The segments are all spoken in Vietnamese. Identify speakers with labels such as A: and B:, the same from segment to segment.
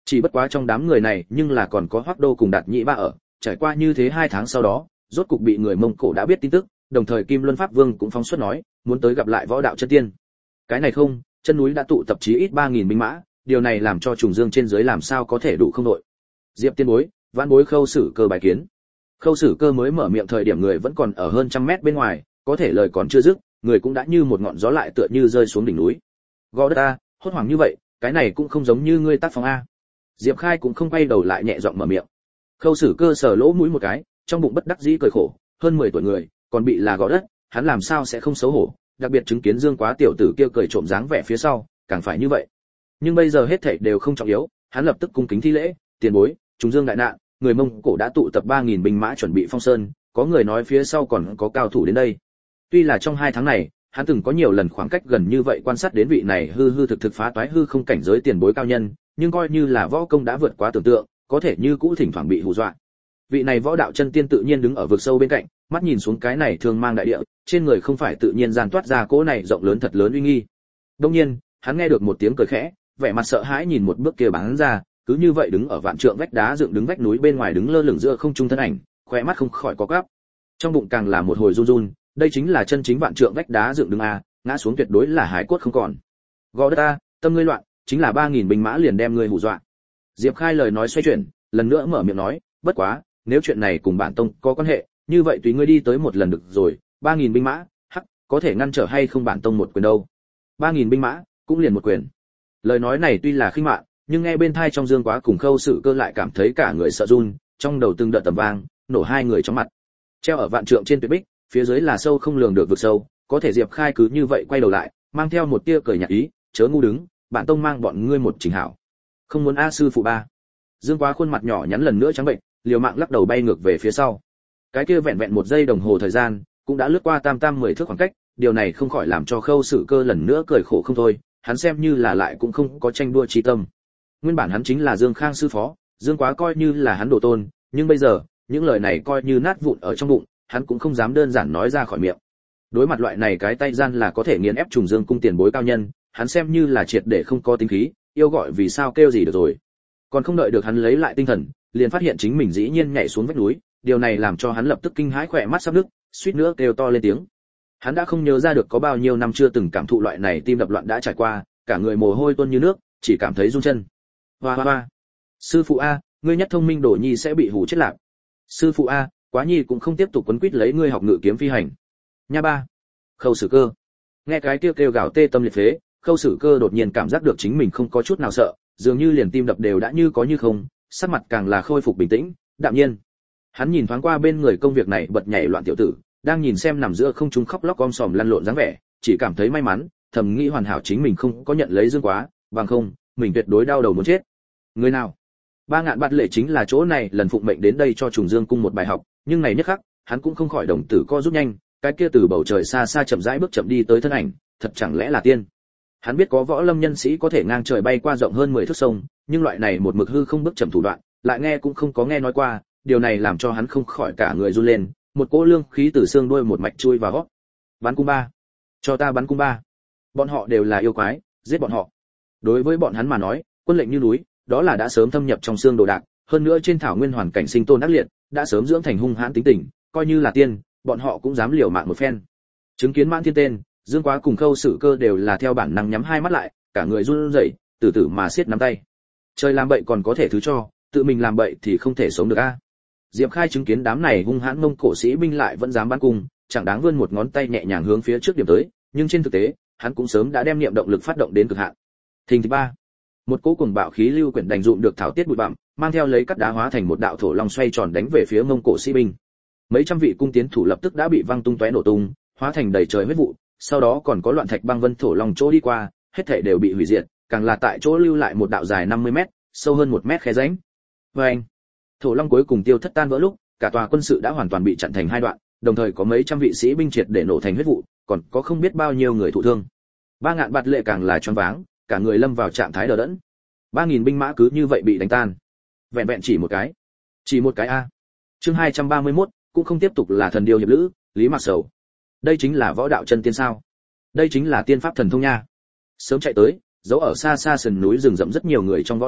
A: Chỉ bất quá trong đám người này nhưng là còn có Hoắc Đô cùng Đạt Nhĩ Ba ở, trải qua như thế 2 tháng sau đó, rốt cục bị người Mông Cổ đã biết tin tức, đồng thời Kim Luân Pháp Vương cũng phóng xuất nói, muốn tới gặp lại võ đạo chân tiên. Cái này không, chân núi đã tụ tập chí ít 3000 binh mã, điều này làm cho Trùng Dương trên dưới làm sao có thể đủ không đội. Diệp Tiên Bối, Vãn Bối Khâu Sử Cơ bài kiến. Khâu Sử Cơ mới mở miệng thời điểm người vẫn còn ở hơn trăm mét bên ngoài, có thể lời còn chưa dứt, người cũng đã như một ngọn gió lại tựa như rơi xuống đỉnh núi. Gò đất a, hốt hoảng như vậy, cái này cũng không giống như ngươi tác phong a. Diệp Khai cũng không quay đầu lại nhẹ giọng mở miệng. Khâu Sử Cơ sờ lỗ mũi một cái, trong bụng bất đắc dĩ cười khổ, hơn 10 tuổi người, còn bị là gò đất, hắn làm sao sẽ không xấu hổ, đặc biệt chứng kiến Dương Quá tiểu tử kia cười trộm dáng vẻ phía sau, càng phải như vậy. Nhưng bây giờ hết thảy đều không trọng yếu, hắn lập tức cung kính thi lễ, tiền bối, chúng Dương đại nạn, người Mông Cổ đã tụ tập 3000 binh mã chuẩn bị phong sơn, có người nói phía sau còn có cao thủ đến đây. Tuy là trong 2 tháng này, hắn từng có nhiều lần khoảng cách gần như vậy quan sát đến vị này hư thực phá toái hư không cảnh giới tiền bối cao nhân, nhưng coi như là võ công đã vượt quá tưởng tượng, có thể như cũ thỉnh thoảng bị hù dọa. Vị này võ đạo chân tiên tự nhiên đứng ở vực sâu bên cạnh, mắt nhìn xuống cái này thương mang đại địa, trên người không phải tự nhiên gian toát ra cỗ này rộng lớn thật lớn uy nghi. Đương nhiên, hắn nghe được một tiếng cười khẽ, vẻ mặt sợ hãi nhìn một bước kia bắn ra, cứ như vậy đứng ở vạn trượng vách đá dựng đứng vách núi bên ngoài đứng lơ lửng giữa không trung thân ảnh, khóe mắt không khỏi có gắp. Trong bụng càng là một hồi run run, đây chính là chân chính vạn trượng vách đá dựng đứng a, ngã xuống tuyệt đối là hải cốt không còn. Gò đất ta, tâm ngươi loạn, chính là 3000 binh mã liền đem ngươi hù dọa. Diệp Khai lời nói xoay chuyển, lần nữa mở miệng nói, bất quá, nếu chuyện này cùng bản tông có quan hệ, như vậy tùy ngươi đi tới một lần được rồi, 3000 binh mã, hắc, có thể ngăn trở hay không bản tông một quyền đâu. 3000 binh mã, cũng liền một quyền. Lời nói này tuy là khinh mạn, nhưng nghe bên tai trong Dương Quá cùng Khâu Sử Cơ lại cảm thấy cả người sợ run, trong đầu từng đợt tầm vang, nổ hai người trong mặt. Treo ở vạn trượng trên tuyệt bích, phía dưới là sâu không lường được vực sâu, có thể Diệp Khai cứ như vậy quay đầu lại, mang theo một tia cười nhạt ý, chớ ngu đứng, bản tông mang bọn ngươi một trình hảo. Không muốn a sư phụ ba. Dương Quá khuôn mặt nhỏ nhắn lần nữa trắng bệnh, liều mạng lắc đầu bay ngược về phía sau. Cái kia vẹn vẹn 1 giây đồng hồ thời gian, cũng đã lướt qua tam 10 thước khoảng cách, điều này không khỏi làm cho Khâu Sử Cơ lần nữa cười khổ không thôi, hắn xem như là lại cũng không có tranh đua chí tâm. Nguyên bản hắn chính là Dương Khang sư phó, Dương Quá coi như là hắn đồ tôn, nhưng bây giờ, những lời này coi như nát vụn ở trong bụng, hắn cũng không dám đơn giản nói ra khỏi miệng. Đối mặt loại này cái tay gian là có thể nghiền ép Trùng Dương cung tiền bối cao nhân, hắn xem như là triệt để không có tính khí, yêu gọi vì sao kêu gì được rồi. Còn không đợi được hắn lấy lại tinh thần, liền phát hiện chính mình dĩ nhiên nhảy xuống vách núi, điều này làm cho hắn lập tức kinh hãi khỏe mắt sắp nứt, suýt nữa kêu to lên tiếng. Hắn đã không nhớ ra được có bao nhiêu năm chưa từng cảm thụ loại này tim đập loạn đã trải qua, cả người mồ hôi tuôn như nước, chỉ cảm thấy run chân. Hoa hoa hoa. Sư phụ a, ngươi nhất thông minh Đồ Nhi sẽ bị hù chết lạc. Sư phụ a, Quá Nhi cũng không tiếp tục quấn quýt lấy ngươi học ngự kiếm phi hành. Nha ba. Khâu Sử Cơ. Nghe cái kêu gào tê tâm liệt phế, Khâu Sử Cơ đột nhiên cảm giác được chính mình không có chút nào sợ, dường như liền tim đập đều đã như có như không, sắc mặt càng là khôi phục bình tĩnh, đạm nhiên. Hắn nhìn thoáng qua bên người công việc này bật nhảy loạn tiểu tử, đang nhìn xem nằm giữa không trung khóc lóc om sòm lăn lộn dáng vẻ, chỉ cảm thấy may mắn, thầm nghĩ hoàn hảo chính mình không có nhận lấy Dương Quá, bằng không, mình tuyệt đối đau đầu muốn chết. Người nào? Ba Ngạn Bạt Lệ chính là chỗ này lần phụng mệnh đến đây cho Trùng Dương cung một bài học, nhưng này nhất khắc, hắn cũng không khỏi đồng tử co rút nhanh, cái kia từ bầu trời xa xa chậm rãi bước chậm đi tới thân ảnh, thật chẳng lẽ là tiên? Hắn biết có võ lâm nhân sĩ có thể ngang trời bay qua rộng hơn 10 thước sông, nhưng loại này một mực hư không bước chậm thủ đoạn, lại nghe cũng không có nghe nói qua, điều này làm cho hắn không khỏi cả người run lên, một cỗ lương khí từ xương đuôi một mạch chui vào gót. Bắn cung ba, cho ta bắn cung ba. Bọn họ đều là yêu quái, giết bọn họ. Đối với bọn hắn mà nói, quân lệnh như núi, đó là đã sớm thâm nhập trong xương đồ đạc, hơn nữa trên thảo nguyên hoàn cảnh sinh tồn ác liệt, đã sớm dưỡng thành hung hãn tính tình, coi như là tiên, bọn họ cũng dám liều mạng một phen. Chứng kiến Mãn Thiên tên, Dương Quá cùng Khâu Sử Cơ đều là theo bản năng nhắm hai mắt lại, cả người run rẩy, từ từ mà siết nắm tay. Trời làm bậy còn có thể thứ cho, tự mình làm bậy thì không thể sống được a. Diệp Khai chứng kiến đám này hung hãn Mông Cổ sĩ binh lại vẫn dám bắn cung, chẳng đáng vươn một ngón tay nhẹ nhàng hướng phía trước điểm tới, nhưng trên thực tế, hắn cũng sớm đã đem niệm động lực phát động đến cực hạn. Thình thịch ba, một cỗ cuồng bạo khí lưu quyển đành dụm được thảo tiết bụi bặm, mang theo lấy cắt đá hóa thành một đạo thổ long xoay tròn đánh về phía Mông Cổ sĩ binh. Mấy trăm vị cung tiến thủ lập tức đã bị văng tung tóe nổ tung, hóa thành đầy trời huyết vụ, sau đó còn có loạn thạch băng vân thổ long chỗ đi qua, hết thảy đều bị hủy diệt, càng là tại chỗ lưu lại một đạo dài 50 mét, sâu hơn 1 mét khe rãnh. Oeng! Thổ long cuối cùng tiêu thất tan vỡ lúc, cả tòa quân sự đã hoàn toàn bị chặn thành hai đoạn, đồng thời có mấy trăm vị sĩ binh triệt để nổ thành huyết vụ, còn có không biết bao nhiêu người thụ thương. Ba Ngạn Bạt Lệ càng là choáng váng, cả người lâm vào trạng thái đờ đẫn. 3000 binh mã cứ như vậy bị đánh tan. Vẹn vẹn chỉ một cái a. Chương 231, cũng không tiếp tục là thần điêu hiệp lữ, Lý Mạc Sầu. Đây chính là võ đạo chân tiên sao? Đây chính là tiên pháp thần thông nha. Sớm chạy tới, giấu ở xa xa sườn núi rừng rậm rất nhiều người trong võ lâm,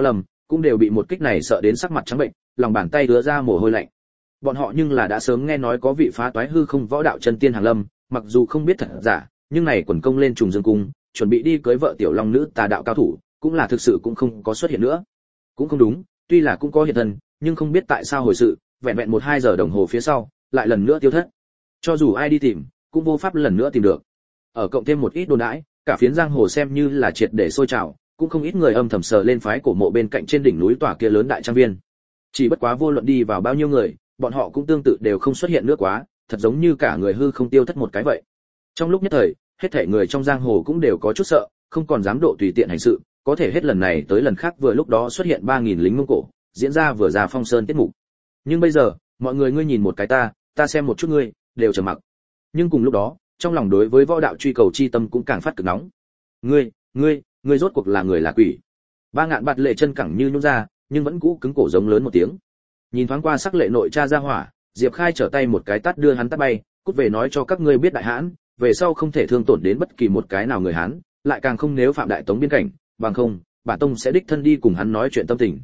A: cũng đều bị một kích này sợ đến sắc mặt trắng bệnh, lòng bàn tay ứa ra mồ hôi lạnh. Bọn họ nhưng là đã sớm nghe nói có vị phá toái hư không võ đạo chân tiên hàng lâm, mặc dù không biết thật giả, nhưng này quần công lên trùng dương cung, chuẩn bị đi cưới vợ tiểu long nữ tà đạo cao thủ, cũng là thực sự cũng không có xuất hiện nữa. Cũng không đúng, tuy là cũng có hiện thân, nhưng không biết tại sao hồi sự, vẹn vẹn 1-2 giờ đồng hồ phía sau, lại lần nữa tiêu thất. Cho dù ai đi tìm, cũng vô pháp lần nữa tìm được. Ở cộng thêm một ít đồn đãi, cả phiến giang hồ xem như là triệt để sôi trào, cũng không ít người âm thầm sờ lên phái cổ mộ bên cạnh trên đỉnh núi tòa kia lớn đại trang viên. Chỉ bất quá vô luận đi vào bao nhiêu người, bọn họ cũng tương tự đều không xuất hiện nữa quá, thật giống như cả người hư không tiêu thất một cái vậy. Trong lúc nhất thời, hết thảy người trong giang hồ cũng đều có chút sợ, không còn dám độ tùy tiện hành sự, có thể hết lần này tới lần khác vừa lúc đó xuất hiện 3000 lính Mông Cổ, diễn ra vừa ra phong sơn tiết mục. Nhưng bây giờ, mọi người ngươi nhìn một cái ta xem một chút ngươi, đều trầm mặc. Nhưng cùng lúc đó, trong lòng đối với võ đạo truy cầu chi tâm cũng càng phát cực nóng. Ngươi rốt cuộc là người là quỷ? Ba Ngạn bạt lệ chân cẳng như nhũ ra, nhưng vẫn cũ cứng cổ giống lớn một tiếng. Nhìn thoáng qua sắc lệ nội cha ra hỏa, Diệp Khai trở tay một cái tát đưa hắn tát bay, cút về nói cho các ngươi biết đại hãn, về sau không thể thương tổn đến bất kỳ một cái nào người Hán, lại càng không nếu phạm đại tống biên cảnh, bằng không, bản tông sẽ đích thân đi cùng hắn nói chuyện tâm tình.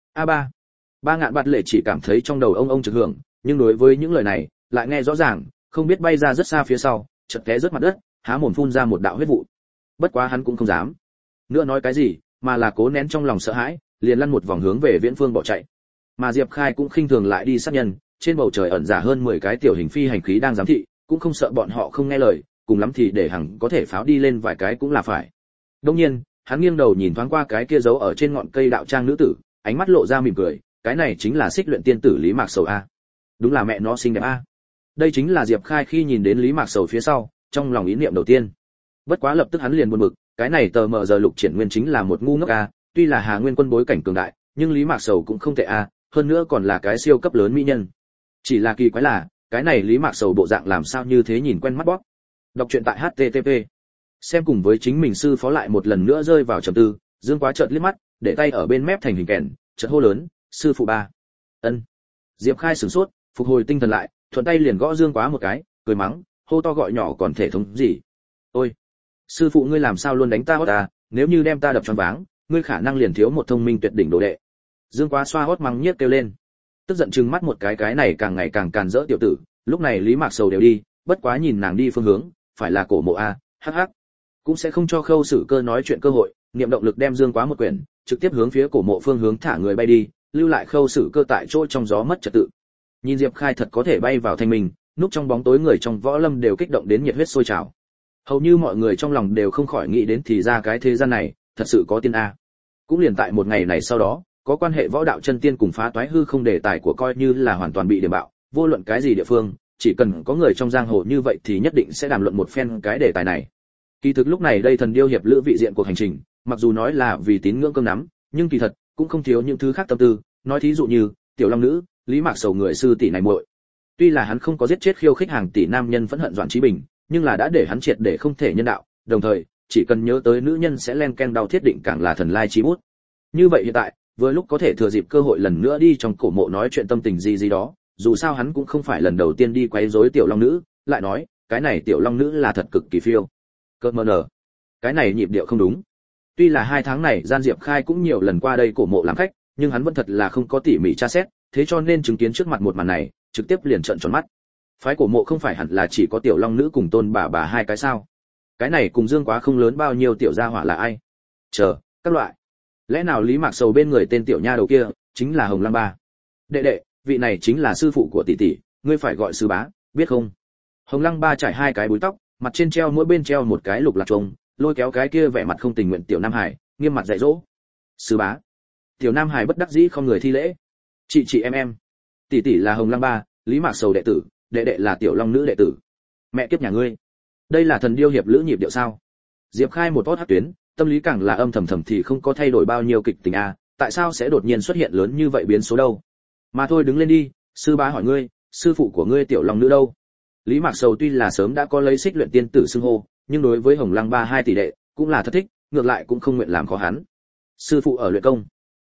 A: Ba Ngạn bạt lệ chỉ cảm thấy trong đầu ông trực hưởng, nhưng đối với những lời này, lại nghe rõ ràng, không biết bay ra rất xa phía sau, chợt té rớt mặt đất, há mồm phun ra một đạo huyết vụ. Bất quá hắn cũng không dám nữa nói cái gì, mà là cố nén trong lòng sợ hãi, liền lăn một vòng hướng về viễn phương bỏ chạy. Mà Diệp Khai cũng khinh thường lại đi sát nhân, trên bầu trời ẩn giả hơn 10 cái tiểu hình phi hành khí đang giám thị, cũng không sợ bọn họ không nghe lời, cùng lắm thì để hằng có thể pháo đi lên vài cái cũng là phải. Đương nhiên, hắn nghiêng đầu nhìn thoáng qua cái kia giấu ở trên ngọn cây đạo trang nữ tử, ánh mắt lộ ra mỉm cười, cái này chính là Xích Luyện Tiên tử Lý Mạc Sầu a. Đúng là mẹ nó xinh đẹp a. Đây chính là Diệp Khai khi nhìn đến Lý Mạc Sầu phía sau, trong lòng ý niệm đầu tiên. Bất quá lập tức hắn liền buồn bực, cái này tờ mờ giờ Lục Triển Nguyên chính là một ngu ngốc a, tuy là Hà Nguyên Quân bối cảnh cường đại, nhưng Lý Mạc Sầu cũng không tệ a, hơn nữa còn là cái siêu cấp lớn mỹ nhân. Chỉ là kỳ quái là, cái này Lý Mạc Sầu bộ dạng làm sao như thế nhìn quen mắt bóp. Đọc truyện tại http. Xem cùng với chính mình sư phó lại một lần nữa rơi vào trầm tư, Dương Quá chợt liếc mắt, để tay ở bên mép thành hình kèn, chợt hô lớn, "Sư phụ ba." Ân. Diệp Khai sửng sốt, phục hồi tinh thần lại, thuận tay liền gõ Dương Quá một cái, cười mắng, hô to gọi nhỏ còn thể thống gì? Ôi, sư phụ ngươi làm sao luôn đánh ta hót à, nếu như đem ta đập choáng váng, ngươi khả năng liền thiếu một thông minh tuyệt đỉnh đồ đệ. Dương Quá xoa hót mắng nhiếc kêu lên. Tức giận trừng mắt một cái này càng ngày càng càn rỡ tiểu tử, lúc này Lý Mạc Sầu đều đi, bất quá nhìn nàng đi phương hướng, phải là cổ mộ a, hắc hắc. Cũng sẽ không cho Khâu Sử Cơ nói chuyện cơ hội, niệm động lực đem Dương Quá một quyển, trực tiếp hướng phía cổ mộ phương hướng thả người bay đi, lưu lại Khâu Sử Cơ tại chỗ trong gió mất trật tự. Nhìn Diệp Khai thật có thể bay vào thanh minh, núp trong bóng tối người trong võ lâm đều kích động đến nhiệt huyết sôi trào. Hầu như mọi người trong lòng đều không khỏi nghĩ đến thì ra cái thế gian này, thật sự có tiên a. Cũng liền tại một ngày này sau đó, có quan hệ võ đạo chân tiên cùng phá toái hư không đề tài của coi như là hoàn toàn bị điểm bạo, vô luận cái gì địa phương, chỉ cần có người trong giang hồ như vậy thì nhất định sẽ đàm luận một phen cái đề tài này. Kỳ thực lúc này đây thần điêu hiệp lữ vị diện cuộc hành trình, mặc dù nói là vì tín ngưỡng cơm nắm, nhưng kỳ thật cũng không thiếu những thứ khác tâm tư, nói thí dụ như tiểu long nữ, Lý Mạc Sầu người sư tỷ này muội. Tuy là hắn không có giết chết khiêu khích hàng tỷ nam nhân phẫn hận Doãn Chí Bình, nhưng là đã để hắn triệt để không thể nhân đạo, đồng thời, chỉ cần nhớ tới nữ nhân sẽ len ken đau thiết định càng là thần lai chí bút. Như vậy hiện tại, vừa lúc có thể thừa dịp cơ hội lần nữa đi trong cổ mộ nói chuyện tâm tình gì đó, dù sao hắn cũng không phải lần đầu tiên đi quấy rối tiểu long nữ, lại nói, cái này tiểu long nữ là thật cực kỳ phiêu. Cợt mờ nở. Cái này nhịp điệu không đúng. Tuy là 2 tháng này Gian Diệp Khai cũng nhiều lần qua đây cổ mộ làm khách, nhưng hắn vẫn thật là không có tỉ mỉ tra xét, thế cho nên chứng kiến trước mặt một màn này, trực tiếp liền trợn tròn mắt. Phái cổ mộ không phải hẳn là chỉ có tiểu long nữ cùng Tôn bà hai cái sao? Cái này cùng Dương Quá không lớn bao nhiêu tiểu gia hỏa là ai? Chờ, các loại. Lẽ nào Lý Mạc Sầu bên người tên tiểu nha đầu kia chính là Hồng Lăng Ba? Đệ đệ, vị này chính là sư phụ của tỷ tỷ, ngươi phải gọi sư bá, biết không? Hồng Lăng Ba trải 2 cái búi tóc, mặt trên treo mỗi bên treo một cái lục lạc trông, lôi kéo cái kia vẻ mặt không tình nguyện tiểu Nam Hải, nghiêm mặt dạy dỗ. Sư bá. Tiểu Nam Hải bất đắc dĩ không người thi lễ. Chị em. Tỷ tỷ là Hồng Lăng Ba, Lý Mạc Sầu đệ tử, đệ đệ là tiểu long nữ đệ tử. Mẹ kiếp nhà ngươi. Đây là thần điêu hiệp lữ nhịp điệu sao? Diệp Khai một tót hắc tuyến, tâm lý càng là âm thầm thì không có thay đổi bao nhiêu kịch tình a, tại sao sẽ đột nhiên xuất hiện lớn như vậy biến số đâu? Mà thôi đứng lên đi, sư bá hỏi ngươi, sư phụ của ngươi tiểu long nữ đâu? Lý Mạc Sầu tuy là sớm đã có lấy Xích Luyện Tiên tử xưng hô, nhưng đối với Hồng Lăng Ba 2 tỷ đệ, cũng là thật thích, ngược lại cũng không nguyện làm khó hắn. Sư phụ ở luyện công.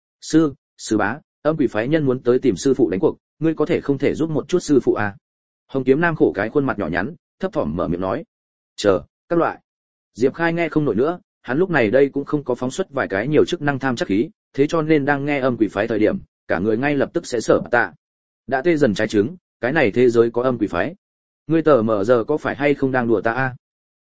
A: Sư bá, âm quỷ phái nhân muốn tới tìm sư phụ đánh cuộc, ngươi có thể không thể giúp một chút sư phụ à? Hồng Kiếm Nam khổ cái khuôn mặt nhỏ nhắn, thấp thỏm mở miệng nói. Chờ, các loại. Diệp Khai nghe không nổi nữa, hắn lúc này đây cũng không có phóng xuất vài cái nhiều chức năng tham chắc khí, thế cho nên đang nghe âm quỷ phái thời điểm cả người ngay lập tức sẽ sợ tạ. Đã tê dần trái trứng, cái này thế giới có âm quỷ phái. Ngươi tờ mở giờ có phải hay không đang đùa ta a?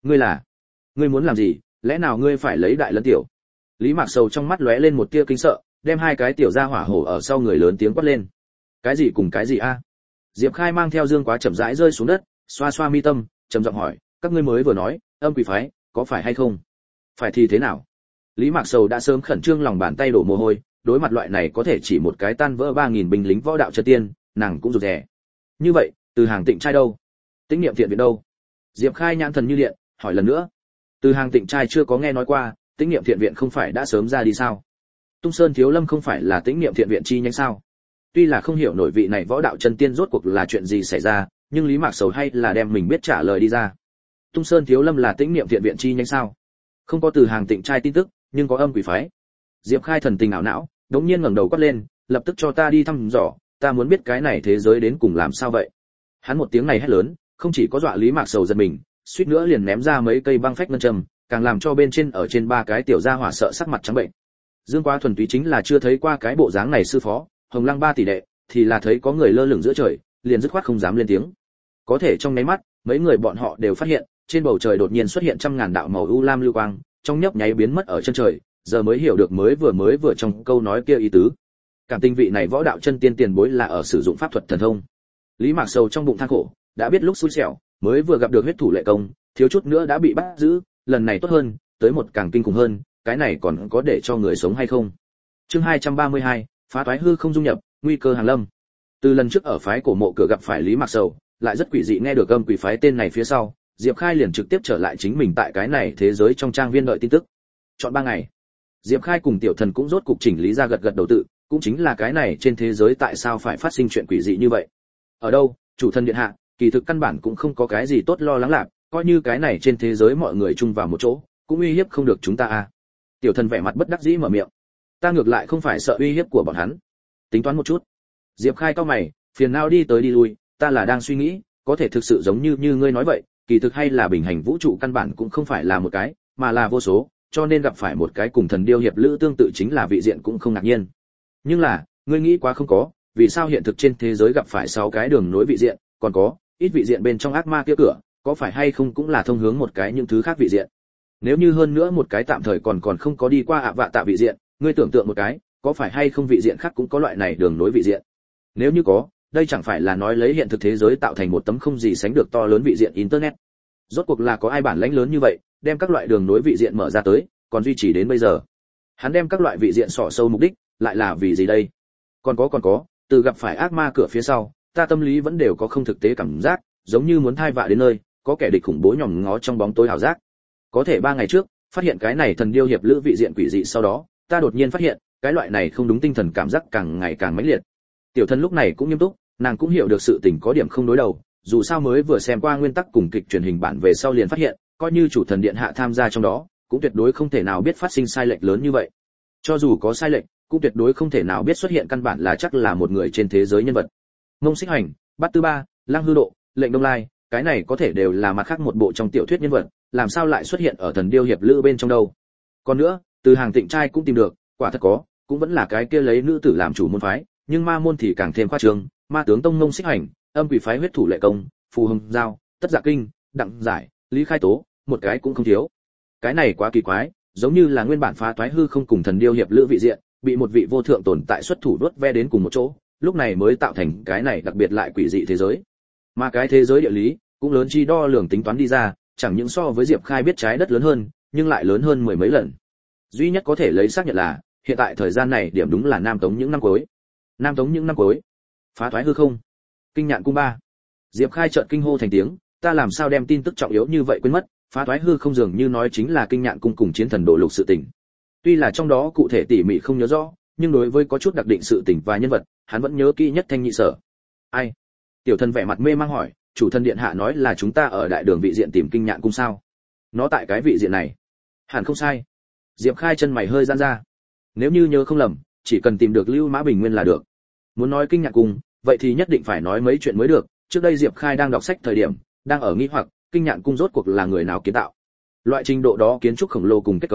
A: Ngươi muốn làm gì, lẽ nào ngươi phải lấy đại lẫn tiểu? Lý Mạc Sầu trong mắt lóe lên một tia kinh sợ, đem hai cái tiểu gia hỏa hổ ở sau người lớn tiếng quát lên. Cái gì cùng cái gì a? Diệp Khai mang theo Dương Quá chậm rãi rơi xuống đất, xoa xoa mi tâm, trầm giọng hỏi, các ngươi mới vừa nói, âm quỷ phái, có phải hay không? Phải thì thế nào? Lý Mạc Sầu đã sớm khẩn trương lòng bàn tay đổ mồ hôi, đối mặt loại này có thể chỉ một cái tan vỡ 3000 binh lính võ đạo chân tiên, nàng cũng rụt rè. Như vậy, Từ Hàng Tịnh trai đâu? Tĩnh Niệm Thiện viện đâu? Diệp Khai nhãn thần như điện, hỏi lần nữa. Từ Hàng Tịnh trai chưa có nghe nói qua, Tĩnh Niệm Thiện viện không phải đã sớm ra đi sao? Tung Sơn Thiếu Lâm không phải là Tĩnh Niệm Thiện viện chi nhánh sao? Tuy là không hiểu nổi vị này võ đạo chân tiên rốt cuộc là chuyện gì xảy ra, nhưng Lý Mạc Sầu hay là đem mình biết trả lời đi ra. Tung Sơn Thiếu Lâm là Tĩnh Niệm Thiện viện chi nhánh sao? Không có Từ Hàng Tịnh trai tin tức, nhưng có âm quỷ phái. Diệp Khai thần tình ảo não, đống nhiên ngẩng đầu quát lên, lập tức cho ta đi thăm dò, ta muốn biết cái này thế giới đến cùng làm sao vậy. Hắn một tiếng này hét lớn, không chỉ có dọa Lý Mạc Sầu giật mình, suýt nữa liền ném ra mấy cây băng phách ngân châm, càng làm cho bên trên ở trên ba cái tiểu gia hỏa sợ sắc mặt trắng bệnh. Dương Quá thuần túy chính là chưa thấy qua cái bộ dáng này sư phó, Hồng Lăng ba tỷ đệ, thì là thấy có người lơ lửng giữa trời, liền dứt khoát không dám lên tiếng. Có thể trong nháy mắt, mấy người bọn họ đều phát hiện, trên bầu trời đột nhiên xuất hiện trăm ngàn đạo màu u lam lưu quang, trong nhấp nháy biến mất ở chân trời, giờ mới hiểu được mới vừa trong câu nói kia ý tứ. Cảm tình vị này võ đạo chân tiên tiền bối là ở sử dụng pháp thuật thần thông. Lý Mạc Sầu trong bụng than khổ, đã biết lúc xui xẻo, mới vừa gặp được huyết thủ lệ công, thiếu chút nữa đã bị bắt giữ, lần này tốt hơn, tới một càng kinh khủng hơn, cái này còn có để cho người sống hay không? Chương 232, phá toái hư không dung nhập, nguy cơ hàng lâm. Từ lần trước ở phái cổ mộ cửa gặp phải Lý Mạc Sầu, lại rất quỷ dị nghe được âm quỷ phái tên này phía sau, Diệp Khai liền trực tiếp trở lại chính mình tại cái này thế giới trong trang viên đợi tin tức. Chọn 3 ngày. Diệp Khai cùng Tiểu Thần cũng rốt cục chỉnh lý ra gật gật đầu tự, cũng chính là cái này trên thế giới tại sao phải phát sinh chuyện quỷ dị như vậy. Ở đâu, chủ thần điện hạ, kỳ thực căn bản cũng không có cái gì tốt lo lắng lạc, coi như cái này trên thế giới mọi người chung vào một chỗ, cũng uy hiếp không được chúng ta à. Tiểu Thần vẻ mặt bất đắc dĩ mở miệng. Ta ngược lại không phải sợ uy hiếp của bọn hắn. Tính toán một chút. Diệp Khai cau mày, phiền não đi tới đi lui, ta là đang suy nghĩ, có thể thực sự giống như ngươi nói vậy, kỳ thực hay là bình hành vũ trụ căn bản cũng không phải là một cái, mà là vô số, cho nên gặp phải một cái cùng thần điêu hiệp lữ tương tự chính là vị diện cũng không ngạc nhiên. Nhưng là, ngươi nghĩ quá không có, vì sao hiện thực trên thế giới gặp phải 6 cái đường nối vị diện, còn có ít vị diện bên trong ác ma kia cửa, có phải hay không cũng là thông hướng một cái những thứ khác vị diện. Nếu như hơn nữa một cái tạm thời còn không có đi qua ạ vạ tạ vị diện, ngươi tưởng tượng một cái, có phải hay không vị diện khác cũng có loại này đường nối vị diện. Nếu như có, đây chẳng phải là nói lấy hiện thực thế giới tạo thành một tấm không gì sánh được to lớn vị diện internet. Rốt cuộc là có ai bản lãnh lớn như vậy, đem các loại đường nối vị diện mở ra tới, còn duy trì đến bây giờ. Hắn đem các loại vị diện xỏ sâu mục đích, lại là vì gì đây? Còn có, từ gặp phải ác ma cửa phía sau, ta tâm lý vẫn đều có không thực tế cảm giác, giống như muốn thai vạ đến nơi, có kẻ địch khủng bố nhòm ngó trong bóng tối hào giác. Có thể 3 ngày trước, phát hiện cái này thần điêu hiệp lữ vị diện quỷ dị sau đó, ta đột nhiên phát hiện, cái loại này không đúng tinh thần cảm giác càng ngày càng mãnh liệt. Tiểu Thần lúc này cũng nghiêm túc, nàng cũng hiểu được sự tình có điểm không đối đầu, dù sao mới vừa xem qua nguyên tắc cùng kịch truyền hình bản về sau liền phát hiện, coi như chủ thần điện hạ tham gia trong đó, cũng tuyệt đối không thể nào biết phát sinh sai lệch lớn như vậy. Cho dù có sai lệch, cũng tuyệt đối không thể nào biết xuất hiện căn bản là chắc là một người trên thế giới nhân vật. Ngông Xích Hành, Bát Tư Ba, Lăng Hư Độ, Lệnh Đông Lai, cái này có thể đều là mặt khác một bộ trong tiểu thuyết nhân vật, làm sao lại xuất hiện ở thần điêu hiệp lữ bên trong đâu? Còn nữa, Từ Hàng Tịnh trai cũng tìm được, quả thật có, cũng vẫn là cái kia lấy nữ tử làm chủ môn phái, nhưng ma môn thì càng thêm khoa trương, Ma tướng tông Ngông Xích Hành, âm quỷ phái huyết thủ lệ công, Phù Hồng Giao, Tất Dạ Kinh, Đặng Giải, Lý Khai Tố, một cái cũng không thiếu. Cái này quá kỳ quái, giống như là nguyên bản phá toái hư không cùng thần điêu hiệp lữ vị diện, bị một vị vô thượng tồn tại xuất thủ đuốt ve đến cùng một chỗ, lúc này mới tạo thành cái này đặc biệt lại quỷ dị thế giới. Mà cái thế giới địa lý cũng lớn chi đo lường tính toán đi ra, chẳng những so với Diệp Khai biết trái đất lớn hơn, nhưng lại lớn hơn 10 mấy lần. Duy nhất có thể lấy xác nhận là, hiện tại thời gian này điểm đúng là Nam Tống những năm cuối. Nam Tống những năm cuối. Phá toái hư không. Kinh Nhạn cung 3. Diệp Khai chợt kinh hô thành tiếng, ta làm sao đem tin tức trọng yếu như vậy quên mất, phá toái hư không dường như nói chính là Kinh Nhạn cung cùng chiến thần độ lục sự tình. Tuy là trong đó cụ thể tỉ mỉ không nhớ rõ, nhưng đối với có chút đặc định sự tình và nhân vật, hắn vẫn nhớ kỹ nhất thanh nhị sở. Ai? Tiểu Thần vẻ mặt mê mang hỏi, chủ thần điện hạ nói là chúng ta ở đại đường vị diện tìm Kinh Nhạn cung sao? Nó tại cái vị diện này. Hẳn không sai. Diệp Khai chân mày hơi giãn ra. Nếu như nhớ không lầm, chỉ cần tìm được Lưu Mã Bình Nguyên là được. Muốn nói Kinh Nhạn cung, vậy thì nhất định phải nói mấy chuyện mới được. Trước đây Diệp Khai đang đọc sách thời điểm, đang ở nghi hoặc, Kinh Nhạn cung rốt cuộc là người nào kiến tạo. Loại trình độ đó kiến trúc khổng lồ cùng kết cấu,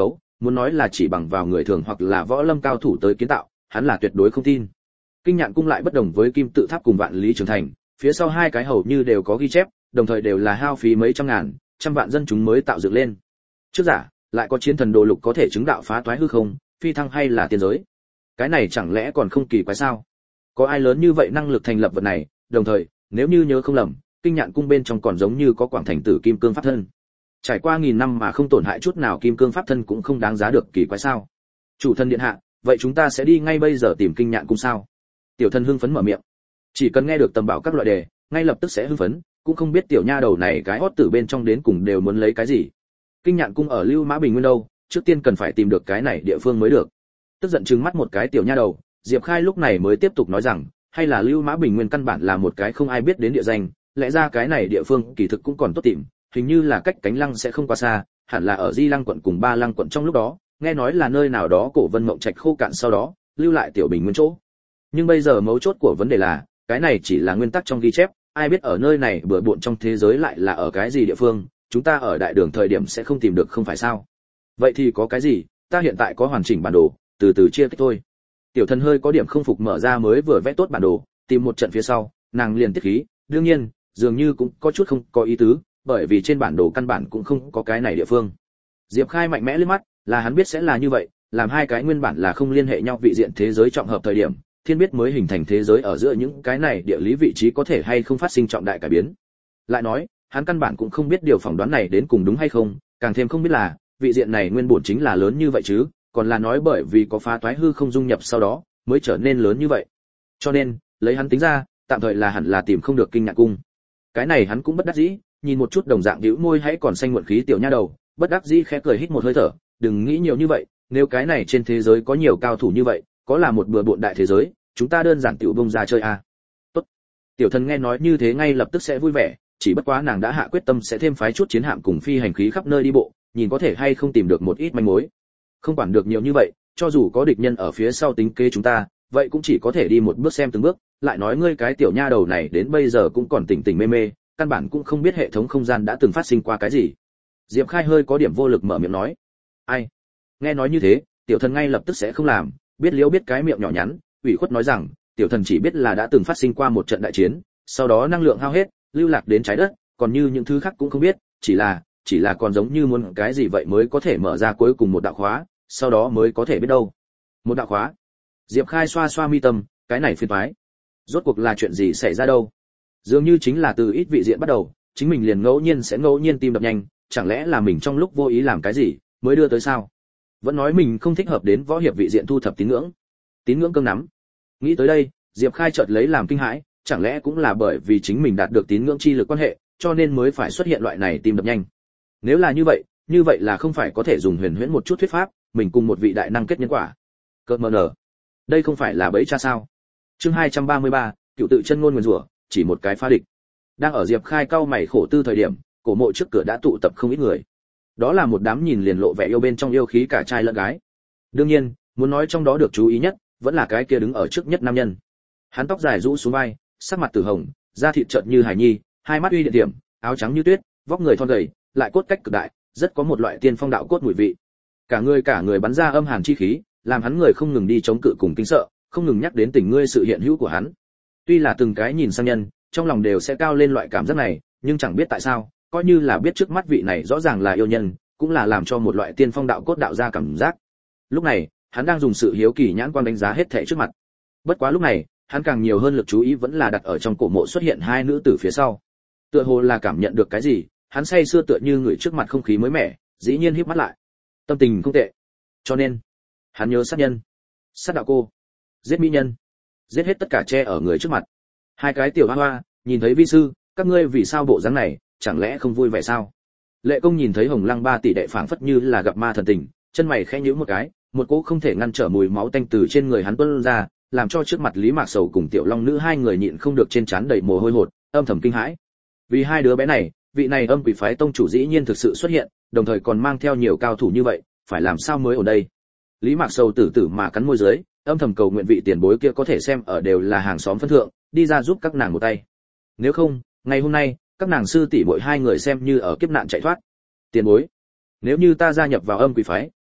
A: muốn nói là chỉ bằng vào người thường hoặc là võ lâm cao thủ tới kiến tạo, hắn là tuyệt đối không tin. Kinh Nhạn cung lại bất đồng với Kim Tự tháp cùng Vạn Lý Trường Thành, phía sau hai cái hầu như đều có ghi chép, đồng thời đều là hao phí mấy trăm ngàn, trăm vạn dân chúng mới tạo dựng lên. Trước giả, lại có chiến thần đồ lục có thể chứng đạo phá toái hư không, phi thăng hay là tiên giới. Cái này chẳng lẽ còn không kỳ quái sao? Có ai lớn như vậy năng lực thành lập vật này, đồng thời, nếu như nhớ không lầm, Kinh Nhạn cung bên trong còn giống như có Quảng Thành Tử Kim Cương pháp thân. Trải qua nghìn năm mà không tổn hại chút nào Kim Cương pháp thân cũng không đáng giá được kỳ quái sao? Chủ thân điện hạ, vậy chúng ta sẽ đi ngay bây giờ tìm Kinh Nhạn cung sao? Tiểu thân hưng phấn mở miệng. Chỉ cần nghe được tầm bảo các loại đề, ngay lập tức sẽ hưng phấn, cũng không biết tiểu nha đầu này cái hót tử bên trong đến cùng đều muốn lấy cái gì. Kinh Nhạn cung ở Lưu Mã Bình Nguyên đâu, trước tiên cần phải tìm được cái này địa phương mới được. Tức giận trừng mắt một cái tiểu nha đầu, Diệp Khai lúc này mới tiếp tục nói rằng, hay là Lưu Mã Bình Nguyên căn bản là một cái không ai biết đến địa danh, lẽ ra cái này địa phương kỳ thực cũng còn tốt tìm, hình như là cách Cánh Lăng sẽ không quá xa, hẳn là ở Di Lăng quận cùng Ba Lăng quận trong lúc đó, nghe nói là nơi nào đó cổ Vân Mộng Trạch khô cạn sau đó, lưu lại tiểu Bình Nguyên chỗ. Nhưng bây giờ mấu chốt của vấn đề là, cái này chỉ là nguyên tắc trong ghi chép, ai biết ở nơi này bừa bộn trong thế giới lại là ở cái gì địa phương, chúng ta ở đại đường thời điểm sẽ không tìm được không phải sao? Vậy thì có cái gì, ta hiện tại có hoàn chỉnh bản đồ, từ từ chia tách thôi. Tiểu Thần hơi có điểm không phục mở ra mới vừa vẽ tốt bản đồ, tìm một trận phía sau, nàng liền tiết khí, đương nhiên, dường như cũng có chút không có ý tứ, bởi vì trên bản đồ căn bản cũng không có cái này địa phương. Diệp Khai mạnh mẽ lên mắt, là hắn biết sẽ là như vậy, làm hai cái nguyên bản là không liên hệ nhau vị diện thế giới trọng hợp thời điểm, thiên biết mới hình thành thế giới ở giữa những cái này địa lý vị trí có thể hay không phát sinh trọng đại cải biến. Lại nói, hắn căn bản cũng không biết điều phỏng đoán này đến cùng đúng hay không, càng thêm không biết là vị diện này nguyên bổn chính là lớn như vậy chứ, còn là nói bởi vì có phá toái hư không dung nhập sau đó mới trở nên lớn như vậy. Cho nên, lấy hắn tính ra, tạm thời là hẳn là tìm không được Kinh Nhạn cung. Cái này hắn cũng bất đắc dĩ, nhìn một chút đồng dạng bĩu môi hãy còn xanh muộn khí tiểu nha đầu, bất đắc dĩ khẽ cười hít một hơi thở, đừng nghĩ nhiều như vậy, nếu cái này trên thế giới có nhiều cao thủ như vậy, có là một bừa bộn đại thế giới, chúng ta đơn giản tiểu bông ra chơi à. Tốt. Tiểu Thần nghe nói như thế ngay lập tức sẽ vui vẻ, chỉ bất quá nàng đã hạ quyết tâm sẽ thêm phái chút chiến hạm cùng phi hành khí khắp nơi đi bộ, nhìn có thể hay không tìm được một ít manh mối. Không quản được nhiều như vậy, cho dù có địch nhân ở phía sau tính kế chúng ta, vậy cũng chỉ có thể đi một bước xem từng bước, lại nói ngươi cái tiểu nha đầu này đến bây giờ cũng còn tỉnh tỉnh mê mê, căn bản cũng không biết hệ thống không gian đã từng phát sinh qua cái gì. Diệp Khai hơi có điểm vô lực mở miệng nói. Ai? Nghe nói như thế, Tiểu Thần ngay lập tức sẽ không làm, biết liễu biết cái miệng nhỏ nhắn, ủy khuất nói rằng, Tiểu Thần chỉ biết là đã từng phát sinh qua một trận đại chiến, sau đó năng lượng hao hết, lưu lạc đến trái đất, còn như những thứ khác cũng không biết, chỉ là còn giống như muốn cái gì vậy mới có thể mở ra cuối cùng một đạo khóa, sau đó mới có thể biết đâu. Một đạo khóa? Diệp Khai xoa xoa mi tâm, cái này phiền toái. Rốt cuộc là chuyện gì xảy ra đâu? Dường như chính là từ ít vị diện bắt đầu, chính mình liền ngẫu nhiên tim đập nhanh, chẳng lẽ là mình trong lúc vô ý làm cái gì, mới đưa tới sao? Vẫn nói mình không thích hợp đến võ hiệp vị diện thu thập tín ngưỡng cương nắm. Nghĩ tới đây, Diệp Khai chợt lấy làm kinh hãi, chẳng lẽ cũng là bởi vì chính mình đạt được tín ngưỡng chi lực quan hệ, cho nên mới phải xuất hiện loại này tim đập nhanh. Nếu là như vậy là không phải có thể dùng huyền huyễn một chút thuyết pháp, mình cùng một vị đại năng kết nhân quả. Cợt mờ nở. Đây không phải là bẫy cha sao? Chương 233, cựu tự chân ngôn nguyền rủa, chỉ một cái phá địch. Đang ở Diệp Khai cau mày khổ tư thời điểm, cổ mộ trước cửa đã tụ tập không ít người. Đó là một đám nhìn liền lộ vẻ yêu bên trong yêu khí cả trai lẫn gái. Đương nhiên, muốn nói trong đó được chú ý nhất, vẫn là cái kia đứng ở trước nhất nam nhân. Hắn tóc dài rũ xuống vai, sắc mặt tử hồng, da thịt trợn như hải nhi, hai mắt uy điện điểm, áo trắng như tuyết, vóc người thon gầy, lại cốt cách cực đại, rất có một loại tiên phong đạo cốt mùi vị. Cả người bắn ra âm hàn chi khí, làm hắn người không ngừng đi chống cự cùng kinh sợ, không ngừng nhắc đến tình ngươi sự hiện hữu của hắn. Tuy là từng cái nhìn sang nhân, trong lòng đều sẽ cao lên loại cảm giác này, nhưng chẳng biết tại sao, coi như là biết trước mắt vị này rõ ràng là yêu nhân, cũng là làm cho một loại tiên phong đạo cốt đạo ra cảm giác. Lúc này, hắn đang dùng sự hiếu kỳ nhãn quan đánh giá hết thảy trước mặt. Bất quá lúc này, hắn càng nhiều hơn lực chú ý vẫn là đặt ở trong cổ mộ xuất hiện hai nữ tử phía sau. Tựa hồ là cảm nhận được cái gì, hắn say sưa tựa như người trước mặt không khí mới mẻ, dĩ nhiên híp mắt lại. Tâm tình không tệ. Cho nên, hắn nhớ sát nhân, sát đạo cô, giết mỹ nhân, giết hết tất cả che ở người trước mặt. Hai cái tiểu hoa hoa, nhìn thấy vi sư, các ngươi vì sao bộ dáng này, chẳng lẽ không vui vẻ sao? Lệ Công nhìn thấy Hồng Lăng ba tỷ đệ phảng phất như là gặp ma thần tình, chân mày khẽ nhíu một cái, một cỗ không thể ngăn trở mùi máu tanh từ trên người hắn tuôn ra, làm cho trước mặt Lý Mạc Sầu cùng Tiểu Long nữ hai người nhịn không được trên trán đầy mồ hôi hột, âm thầm kinh hãi. Vì hai đứa bé này, vị này âm quỷ phái tông chủ dĩ nhiên thực sự xuất hiện, đồng thời còn mang theo nhiều cao thủ như vậy, phải làm sao mới ở đây? Lý Mạc Sầu tử tử mà cắn môi dưới, âm thầm cầu nguyện vị tiền bối kia có thể xem ở đều là hàng xóm phân thượng, đi ra giúp các nàng một tay. Nếu không, ngày hôm nay, các nàng sư tỷ muội hai người xem như ở kiếp nạn chạy thoát. Tiền bối, nếu như ta gia nhập vào âm quỷ phái,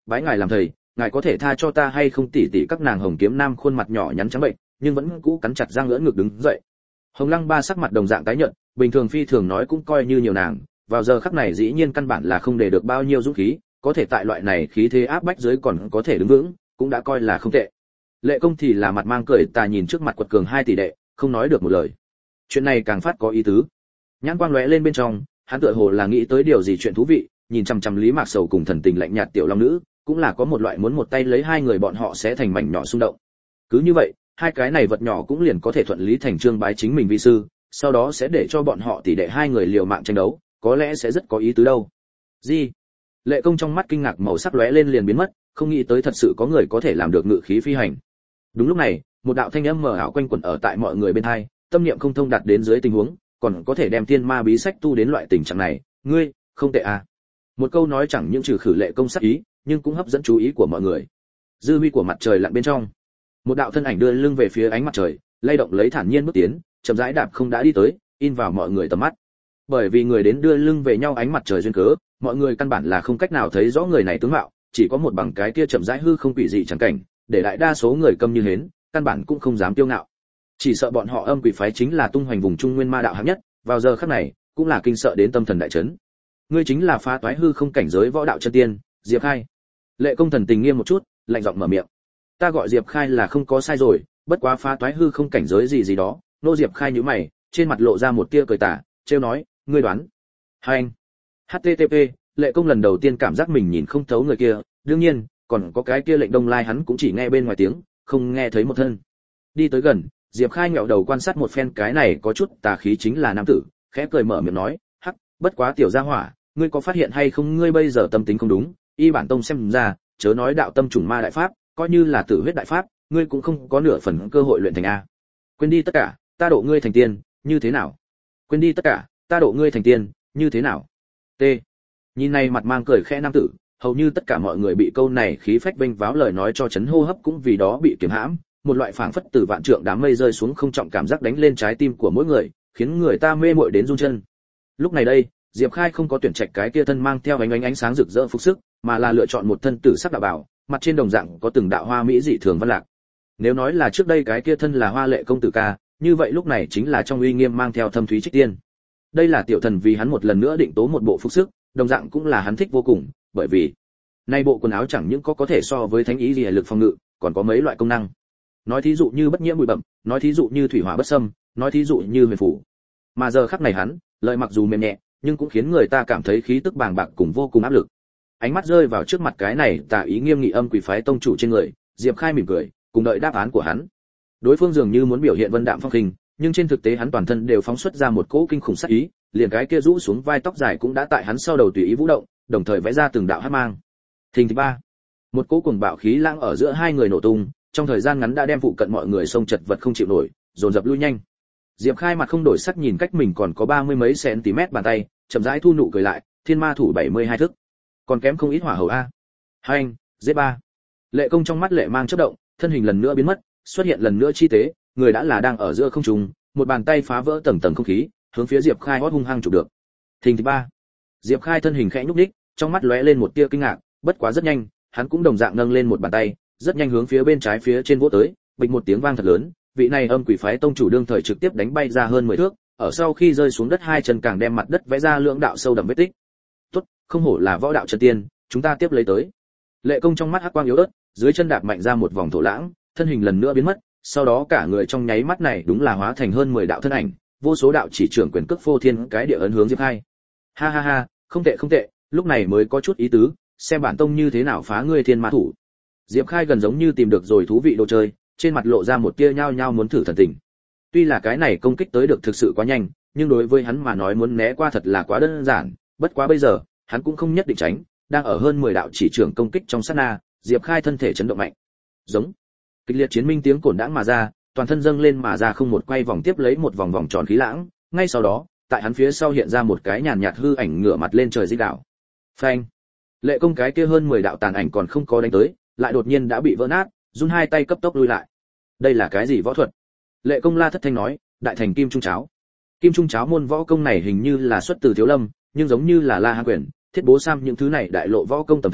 A: bái ngài làm thầy, ngài có thể tha cho ta hay không? Tỷ tỷ các nàng Hồng Kiếm Nam khuôn mặt nhỏ nhắn trắng bệnh, nhưng vẫn cũ cắn chặt răng ngỡ ngực đứng dậy. Hồng Lăng Ba sắc mặt đồng dạng tái nhợt, bình thường phi thường nói cũng coi như nhiều nàng, vào giờ khắc này dĩ nhiên căn bản là không để được bao nhiêu dũng khí, có thể tại loại này khí thế áp bách dưới còn có thể đứng vững, cũng đã coi là không tệ. Lệ Công thì là mặt mang cười tà nhìn trước mặt quật cường hai tỷ đệ, không nói được một lời. Chuyện này càng phát có ý tứ. Nhãn quang lóe lên bên trong, hắn tựa hồ là nghĩ tới điều gì chuyện thú vị, nhìn chằm chằm Lý Mạc Sầu cùng thần tình lạnh nhạt tiểu long nữ, cũng là có một loại muốn một tay lấy hai người bọn họ sẽ thành mảnh nhỏ xung động. Cứ như vậy, hai cái này vật nhỏ cũng liền có thể thuận lý thành chương bái chính mình vi sư, sau đó sẽ để cho bọn họ tỷ đệ hai người liều mạng tranh đấu, có lẽ sẽ rất có ý tứ đâu. Gì? Lệ Công trong mắt kinh ngạc màu sắc lóe lên liền biến mất, không nghĩ tới thật sự có người có thể làm được ngự khí phi hành. Đúng lúc này, một đạo thanh âm mờ ảo quanh quẩn ở tại mọi người bên tai, tâm niệm không thông đạt đến dưới tình huống, còn có thể đem thiên ma bí sách tu đến loại tình trạng này, ngươi, không tệ à. Một câu nói chẳng những trừ khử Lệ Công sắc ý, nhưng cũng hấp dẫn chú ý của mọi người. Dư huy của mặt trời lặn bên trong, một đạo thân ảnh đưa lưng về phía ánh mặt trời, lay động lấy thản nhiên bước tiến, chậm rãi đạp không đã đi tới, in vào mọi người tầm mắt. Bởi vì người đến đưa lưng về nhau ánh mặt trời duyên cớ, mọi người căn bản là không cách nào thấy rõ người này tướng mạo, chỉ có một bằng cái kia chậm rãi hư không quỷ dị chẳng cảnh, để đại đa số người câm như hến, căn bản cũng không dám tiêu ngạo. Chỉ sợ bọn họ âm quỷ phái chính là tung hoành vùng trung nguyên ma đạo hạng nhất, vào giờ khắc này, cũng là kinh sợ đến tâm thần đại chấn. Ngươi chính là phá toái hư không cảnh giới võ đạo chân tiên, Diệp Khai. Lệ Công thần tình nghiêm một chút, lạnh giọng mở miệng. Ta gọi Diệp Khai là không có sai rồi, bất quá phá toái hư không cảnh giới gì gì đó. Nô Diệp Khai nhíu mày, trên mặt lộ ra một tia cười tà, trêu nói, ngươi đoán. Hành. HTTP, Lệ Công lần đầu tiên cảm giác mình nhìn không thấu người kia, đương nhiên, còn có cái kia lệnh Đông Lai hắn cũng chỉ nghe bên ngoài tiếng, không nghe thấy một thân. Đi tới gần, Diệp Khai ngẹo đầu quan sát một phen cái này có chút tà khí chính là nam tử, khẽ cười mở miệng nói, hắc, bất quá tiểu gia hỏa, ngươi có phát hiện hay không ngươi bây giờ tâm tính không đúng, y bản tông xem ra, chớ nói đạo tâm trùng ma đại pháp, coi như là tử huyết đại pháp, ngươi cũng không có nửa phần cơ hội luyện thành a. Quên đi tất cả, ta độ ngươi thành tiên, như thế nào? Quên đi tất cả, ta độ ngươi thành tiên, như thế nào? T. Nhìn này mặt mang cười khẽ nam tử, hầu như tất cả mọi người bị câu này khí phách vênh váo lời nói cho chấn hô hấp cũng vì đó bị kiềm hãm, một loại phảng phất từ vạn trượng đám mây rơi xuống không trọng cảm giác đánh lên trái tim của mỗi người, khiến người ta mê muội đến run chân. Lúc này đây, Diệp Khai không có tuyển trạch cái kia thân mang theo ánh sáng rực rỡ phục sức, mà là lựa chọn một thân tử sắc đạo bào, mặt trên đồng dạng có từng đạo hoa mỹ dị thường văn lạc. Nếu nói là trước đây cái kia thân là Hoa Lệ công tử ca, như vậy lúc này chính là trong uy nghiêm mang theo thâm thúy trích tiên. Đây là tiểu thần vì hắn một lần nữa định tố một bộ phục sức, đồng dạng cũng là hắn thích vô cùng, bởi vì nay bộ quần áo chẳng những có thể so với thánh ý gì lực phòng ngự, còn có mấy loại công năng. Nói thí dụ như bất nhiễm bụi bặm, nói thí dụ như thủy hỏa bất xâm, nói thí dụ như huyền phủ. Mà giờ khắc này hắn, lời mặc dù mềm nhẹ, nhưng cũng khiến người ta cảm thấy khí tức bàng bạc cùng vô cùng áp lực. Ánh mắt rơi vào trước mặt cái này tà ý nghiêm nghị âm quỷ phái tông chủ trên người, Diệp Khai mỉm cười, cùng đợi đáp án của hắn. Đối phương dường như muốn biểu hiện vân đạm phong khinh, nhưng trên thực tế hắn toàn thân đều phóng xuất ra một cỗ kinh khủng sát ý, liền cái kia rũ xuống vai tóc dài cũng đã tại hắn sau đầu tùy ý vũ động, đồng thời vẽ ra từng đạo hắc mang. Thình thịch ba, một cỗ cuồng bạo khí lãng ở giữa hai người nổ tung, trong thời gian ngắn đã đem phụ cận mọi người xông chật vật không chịu nổi, dồn dập lui nhanh. Diệp Khai mặt không đổi sắc nhìn cách mình còn có 30 mấy cm bàn tay, chậm rãi thu nụ cười lại, thiên ma thủ 72 thức, còn kém không ít hỏa hầu a. Hành, Z3. Lệ Công trong mắt lệ mang chớp động, thân hình lần nữa biến mất, xuất hiện lần nữa chi tế, người đã là đang ở giữa không trung, một bàn tay phá vỡ tầng tầng không khí, hướng phía Diệp Khai hót hung hăng chụp được. Thình thịch ba. Diệp Khai thân hình khẽ nhúc nhích, trong mắt lóe lên một tia kinh ngạc, bất quá rất nhanh, hắn cũng đồng dạng nâng lên một bàn tay, rất nhanh hướng phía bên trái phía trên vỗ tới, bịch một tiếng vang thật lớn, vị này âm quỷ phái tông chủ đương thời trực tiếp đánh bay ra hơn 10 thước, ở sau khi rơi xuống đất hai chân càng đem mặt đất vẽ ra lưỡng đạo sâu đậm vết tích. Tốt, không hổ là võ đạo chân tiên, chúng ta tiếp lấy tới. Lệ Công trong mắt hắc quang yếu ớt, dưới chân đạp mạnh ra một vòng thổ lãng, thân hình lần nữa biến mất, sau đó cả người trong nháy mắt này đúng là hóa thành hơn 10 đạo thân ảnh, vô số đạo chỉ trưởng quyền cước phô thiên cái địa ấn hướng Diệp Khai. Ha ha ha, không tệ không tệ, lúc này mới có chút ý tứ, xem bản tông như thế nào phá ngươi thiên ma thủ. Diệp Khai gần giống như tìm được rồi thú vị đồ chơi, trên mặt lộ ra một tia nhao nhao muốn thử thần tình. Tuy là cái này công kích tới được thực sự quá nhanh, nhưng đối với hắn mà nói muốn né qua thật là quá đơn giản, bất quá bây giờ, hắn cũng không nhất định tránh, đang ở hơn 10 đạo chỉ trưởng công kích trong sát na, Diệp Khai thân thể chấn động mạnh. Giống. Kịch liệt chiến minh tiếng cổn đãng mà ra, toàn thân dâng lên mà ra không một quay vòng tiếp lấy một vòng vòng tròn khí lãng, ngay sau đó, tại hắn phía sau hiện ra một cái nhàn nhạt hư ảnh ngửa mặt lên trời rít gào. Phanh. Lệ Công cái kia hơn 10 đạo tàn ảnh còn không có đánh tới, lại đột nhiên đã bị vỡ nát, run hai tay cấp tốc lui lại. Đây là cái gì võ thuật? Lệ Công la thất thanh nói, đại thành kim trung cháo. Kim trung cháo môn võ công này hình như là xuất từ Thiếu Lâm, nhưng giống như là La Hán quyền, Thiết Bố Sam những thứ này đại lộ võ công tầm thường,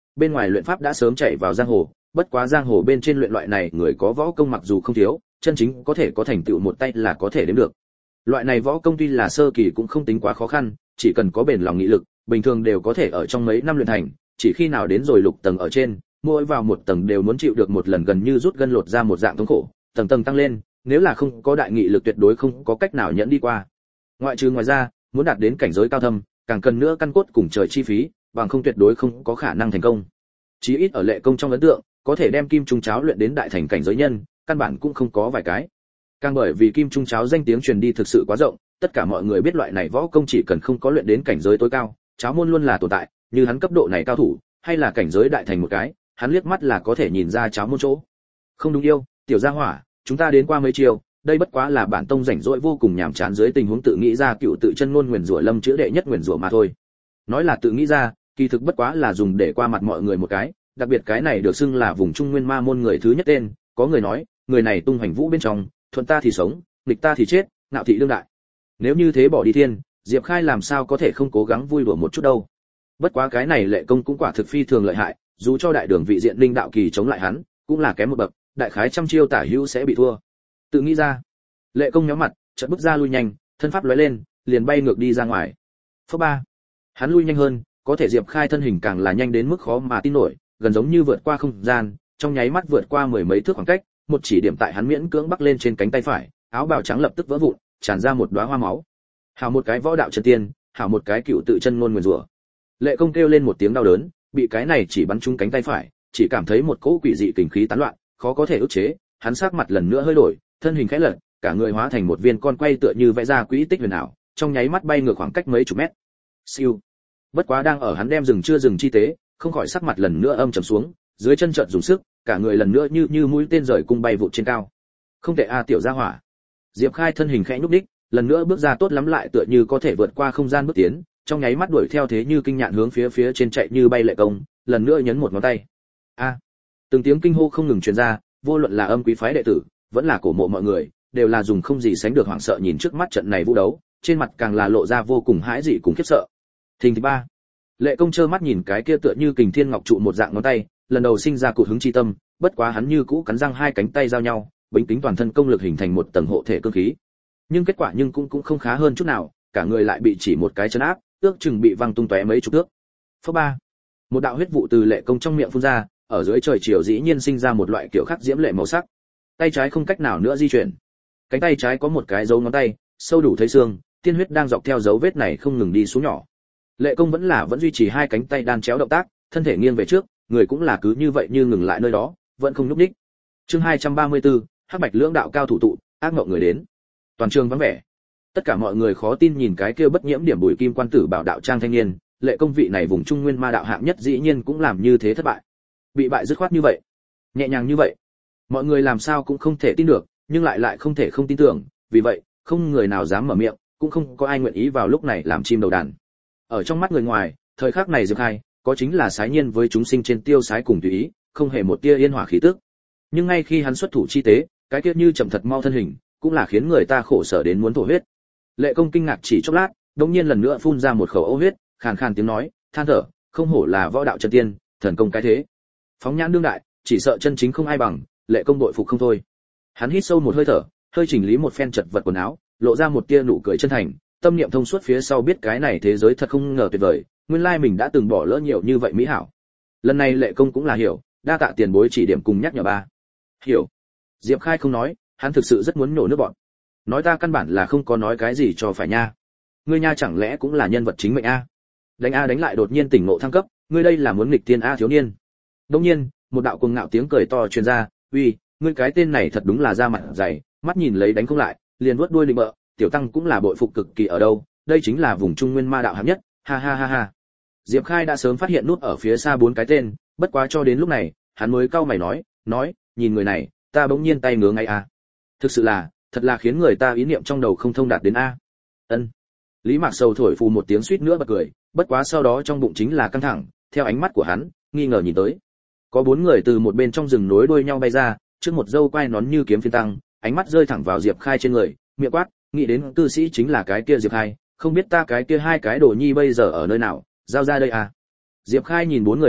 A: bên ngoài luyện pháp đã sớm chạy vào giang hồ, bất quá giang hồ bên trên luyện loại này người có võ công mặc dù không thiếu, chân chính có thể có thành tựu một tay là có thể đếm được. Loại này võ công tuy là sơ kỳ cũng không tính quá khó khăn, chỉ cần có bền lòng nghị lực, bình thường đều có thể ở trong mấy năm luyện thành, chỉ khi nào đến rồi lục tầng ở trên, mỗi vào một tầng đều muốn chịu được một lần gần như rút gân lột ra một dạng thống khổ, tầng tầng tăng lên, nếu là không có đại nghị lực tuyệt đối không có cách nào nhẫn đi qua. Ngoài ra, muốn đạt đến cảnh giới cao thâm, càng cần nữa căn cốt cùng trời chi phí, bằng không tuyệt đối không có khả năng thành công. Chí ít ở Lệ Công trong ấn tượng, có thể đem kim trung cháo luyện đến đại thành cảnh giới nhân, căn bản cũng không có vài cái. Càng bởi vì kim trung cháo danh tiếng truyền đi thực sự quá rộng, tất cả mọi người biết loại này võ công chỉ cần không có luyện đến cảnh giới tối cao, cháo môn luôn là tồn tại, như hắn cấp độ này cao thủ, hay là cảnh giới đại thành một cái, hắn liếc mắt là có thể nhìn ra cháo môn chỗ. Không đúng yêu, tiểu gia hỏa, chúng ta đến qua mấy chiều, đây bất quá là bản tông rảnh rỗi vô cùng nhàm chán dưới tình huống tự nghĩ ra cựu tự chân ngôn nguyền rủa lâm chữ đệ nhất nguyền rủa mà thôi. Nói là tự nghĩ ra, kỳ thực bất quá là dùng để qua mặt mọi người một cái, đặc biệt cái này được xưng là vùng trung nguyên ma môn người thứ nhất tên, có người nói, người này tung hoành vũ bên trong, thuận ta thì sống, nghịch ta thì chết, ngạo thị đương đại. Nếu như thế bỏ đi thiên, Diệp Khai làm sao có thể không cố gắng vui đùa một chút đâu. Bất quá cái này Lệ Công cũng quả thực phi thường lợi hại, dù cho đại đường vị diện linh đạo kỳ chống lại hắn, cũng là kém một bậc, đại khái trăm chiêu tả hữu sẽ bị thua. Tự nghĩ ra, Lệ Công nhíu mặt, chợt bước ra lui nhanh, thân pháp lóe lên, liền bay ngược đi ra ngoài. Phớp ba, hắn lui nhanh hơn, có thể Diệp Khai thân hình càng là nhanh đến mức khó mà tin nổi, gần giống như vượt qua không gian, trong nháy mắt vượt qua mười mấy thước khoảng cách, một chỉ điểm tại hắn miễn cưỡng bắc lên trên cánh tay phải, áo bào trắng lập tức vỡ vụn, tràn ra một đóa hoa máu. Hảo một cái võ đạo chân tiên, hảo một cái cựu tự chân ngôn nguyền rủa. Lệ Công kêu lên một tiếng đau đớn, bị cái này chỉ bắn trúng cánh tay phải, chỉ cảm thấy một cỗ quỷ dị kình khí tán loạn, khó có thể ức chế, hắn sắc mặt lần nữa hơi đổi, thân hình khẽ lật, cả người hóa thành một viên con quay tựa như vẽ ra quỹ tích huyền ảo, trong nháy mắt bay ngược khoảng cách mấy chục mét. Siêu. Bất quá đang ở hắn đem dừng chưa dừng chi tế, không khỏi sắc mặt lần nữa âm trầm xuống, dưới chân chợt dùng sức, cả người lần nữa như mũi tên rời cung bay vụt trên cao. Không thể a tiểu gia hỏa. Diệp Khai thân hình khẽ nhúc nhích, lần nữa bước ra tốt lắm lại tựa như có thể vượt qua không gian bước tiến, trong nháy mắt đuổi theo thế như kinh nhạn hướng phía trên chạy như bay Lệ Công, lần nữa nhấn một ngón tay. A. Từng tiếng kinh hô không ngừng truyền ra, vô luận là âm quý phái đệ tử, vẫn là cổ mộ mọi người, đều là dùng không gì sánh được hoảng sợ nhìn trước mắt trận này vũ đấu, trên mặt càng là lộ ra vô cùng hãi dị cùng khiếp sợ. Thình thịch ba. Lệ Công trơ mắt nhìn cái kia tựa như kình thiên ngọc trụ một dạng ngón tay, lần đầu sinh ra cụt hứng chi tâm, bất quá hắn như cũ cắn răng hai cánh tay giao nhau, bính tính toàn thân công lực hình thành một tầng hộ thể cương khí. Nhưng kết quả cũng không khá hơn chút nào, cả người lại bị chỉ một cái chấn áp, ước chừng bị văng tung tóe mấy chục thước. Phớp ba. Một đạo huyết vụ từ Lệ Công trong miệng phun ra, ở dưới trời chiều dĩ nhiên sinh ra một loại kiểu khác diễm lệ màu sắc. Tay trái không cách nào nữa di chuyển. Cánh tay trái có một cái dấu ngón tay, sâu đủ thấy xương, tiên huyết đang dọc theo dấu vết này không ngừng đi xuống nhỏ. Lệ Công vẫn duy trì hai cánh tay đan chéo động tác, thân thể nghiêng về trước, người cũng là cứ như vậy như ngừng lại nơi đó, vẫn không nhúc nhích. Chương 234, Hắc Bạch lưỡng đạo cao thủ tụ, ác ngộng người đến. Toàn trường vắng vẻ. Tất cả mọi người khó tin nhìn cái kia bất nhiễm điểm bùi kim quan tử bảo đạo trang thanh niên, Lệ Công vị này vùng trung nguyên ma đạo hạng nhất dĩ nhiên cũng làm như thế thất bại. Bị bại dứt khoát như vậy, nhẹ nhàng như vậy. Mọi người làm sao cũng không thể tin được, nhưng lại không thể không tin tưởng, vì vậy, không người nào dám mở miệng, cũng không có ai nguyện ý vào lúc này làm chim đầu đàn. Ở trong mắt người ngoài, thời khắc này Diệp Khai, có chính là sái nhiên với chúng sinh trên tiêu sái cùng tùy ý, không hề một tia yên hỏa khí tức. Nhưng ngay khi hắn xuất thủ chi tế, cái kiết như chậm thật mau thân hình, cũng là khiến người ta khổ sở đến muốn thổ huyết. Lệ Công kinh ngạc chỉ chốc lát, đột nhiên lần nữa phun ra một khẩu ô huyết, khàn khàn tiếng nói, than thở, không hổ là võ đạo chân tiên, thần công cái thế. Phóng nhãn đương đại, chỉ sợ chân chính không ai bằng, Lệ Công bội phục không thôi. Hắn hít sâu một hơi thở, hơi chỉnh lý một phen chật vật quần áo, lộ ra một tia nụ cười chân thành, tâm niệm thông suốt phía sau biết cái này thế giới thật không ngờ tuyệt vời, nguyên lai mình đã từng bỏ lỡ nhiều như vậy mỹ hảo. Lần này Lệ Công cũng là hiểu, đa tạ tiền bối chỉ điểm cùng nhắc nhở ba. Hiểu. Diệp Khai không nói, hắn thực sự rất muốn nổ nước bọt. Nói ta căn bản là không có nói cái gì cho phải nha. Ngươi nha chẳng lẽ cũng là nhân vật chính mệnh a? Đánh a đánh lại đột nhiên tỉnh ngộ thăng cấp, ngươi đây là muốn nghịch tiên a thiếu niên. Đương nhiên, một đạo cuồng ngạo tiếng cười to truyền ra, uy, ngươi cái tên này thật đúng là da mặt dày, mắt nhìn lấy đánh không lại, liền vuốt đuôi định bợ, tiểu tăng cũng là bội phục cực kỳ ở đâu, đây chính là vùng trung nguyên ma đạo hạng nhất, ha ha ha ha. Diệp Khai đã sớm phát hiện nút ở phía xa bốn cái tên, bất quá cho đến lúc này, hắn mới cau mày nói, nhìn người này, ta bỗng nhiên tay ngứa ngay a. Thực sự là, thật là khiến người ta ý niệm trong đầu không thông đạt đến a. Ân. Lý Mạc Sầu thổi phù một tiếng suýt nữa bật cười, bất quá sau đó trong bụng chính là căng thẳng, theo ánh mắt của hắn, nghi ngờ nhìn tới. Có bốn người từ một bên trong rừng nối đuôi nhau bay ra, trước một dâu quai nón như kiếm phiên tăng, ánh mắt rơi thẳng vào Diệp Khai trên người, miệng quát, nghĩ đến cư sĩ chính là cái kia Diệp Khai, không biết ta cái kia hai cái đồ nhi bây giờ ở nơi nào, giao ra đây à. Diệp Khai nhìn bốn người liếc mắt,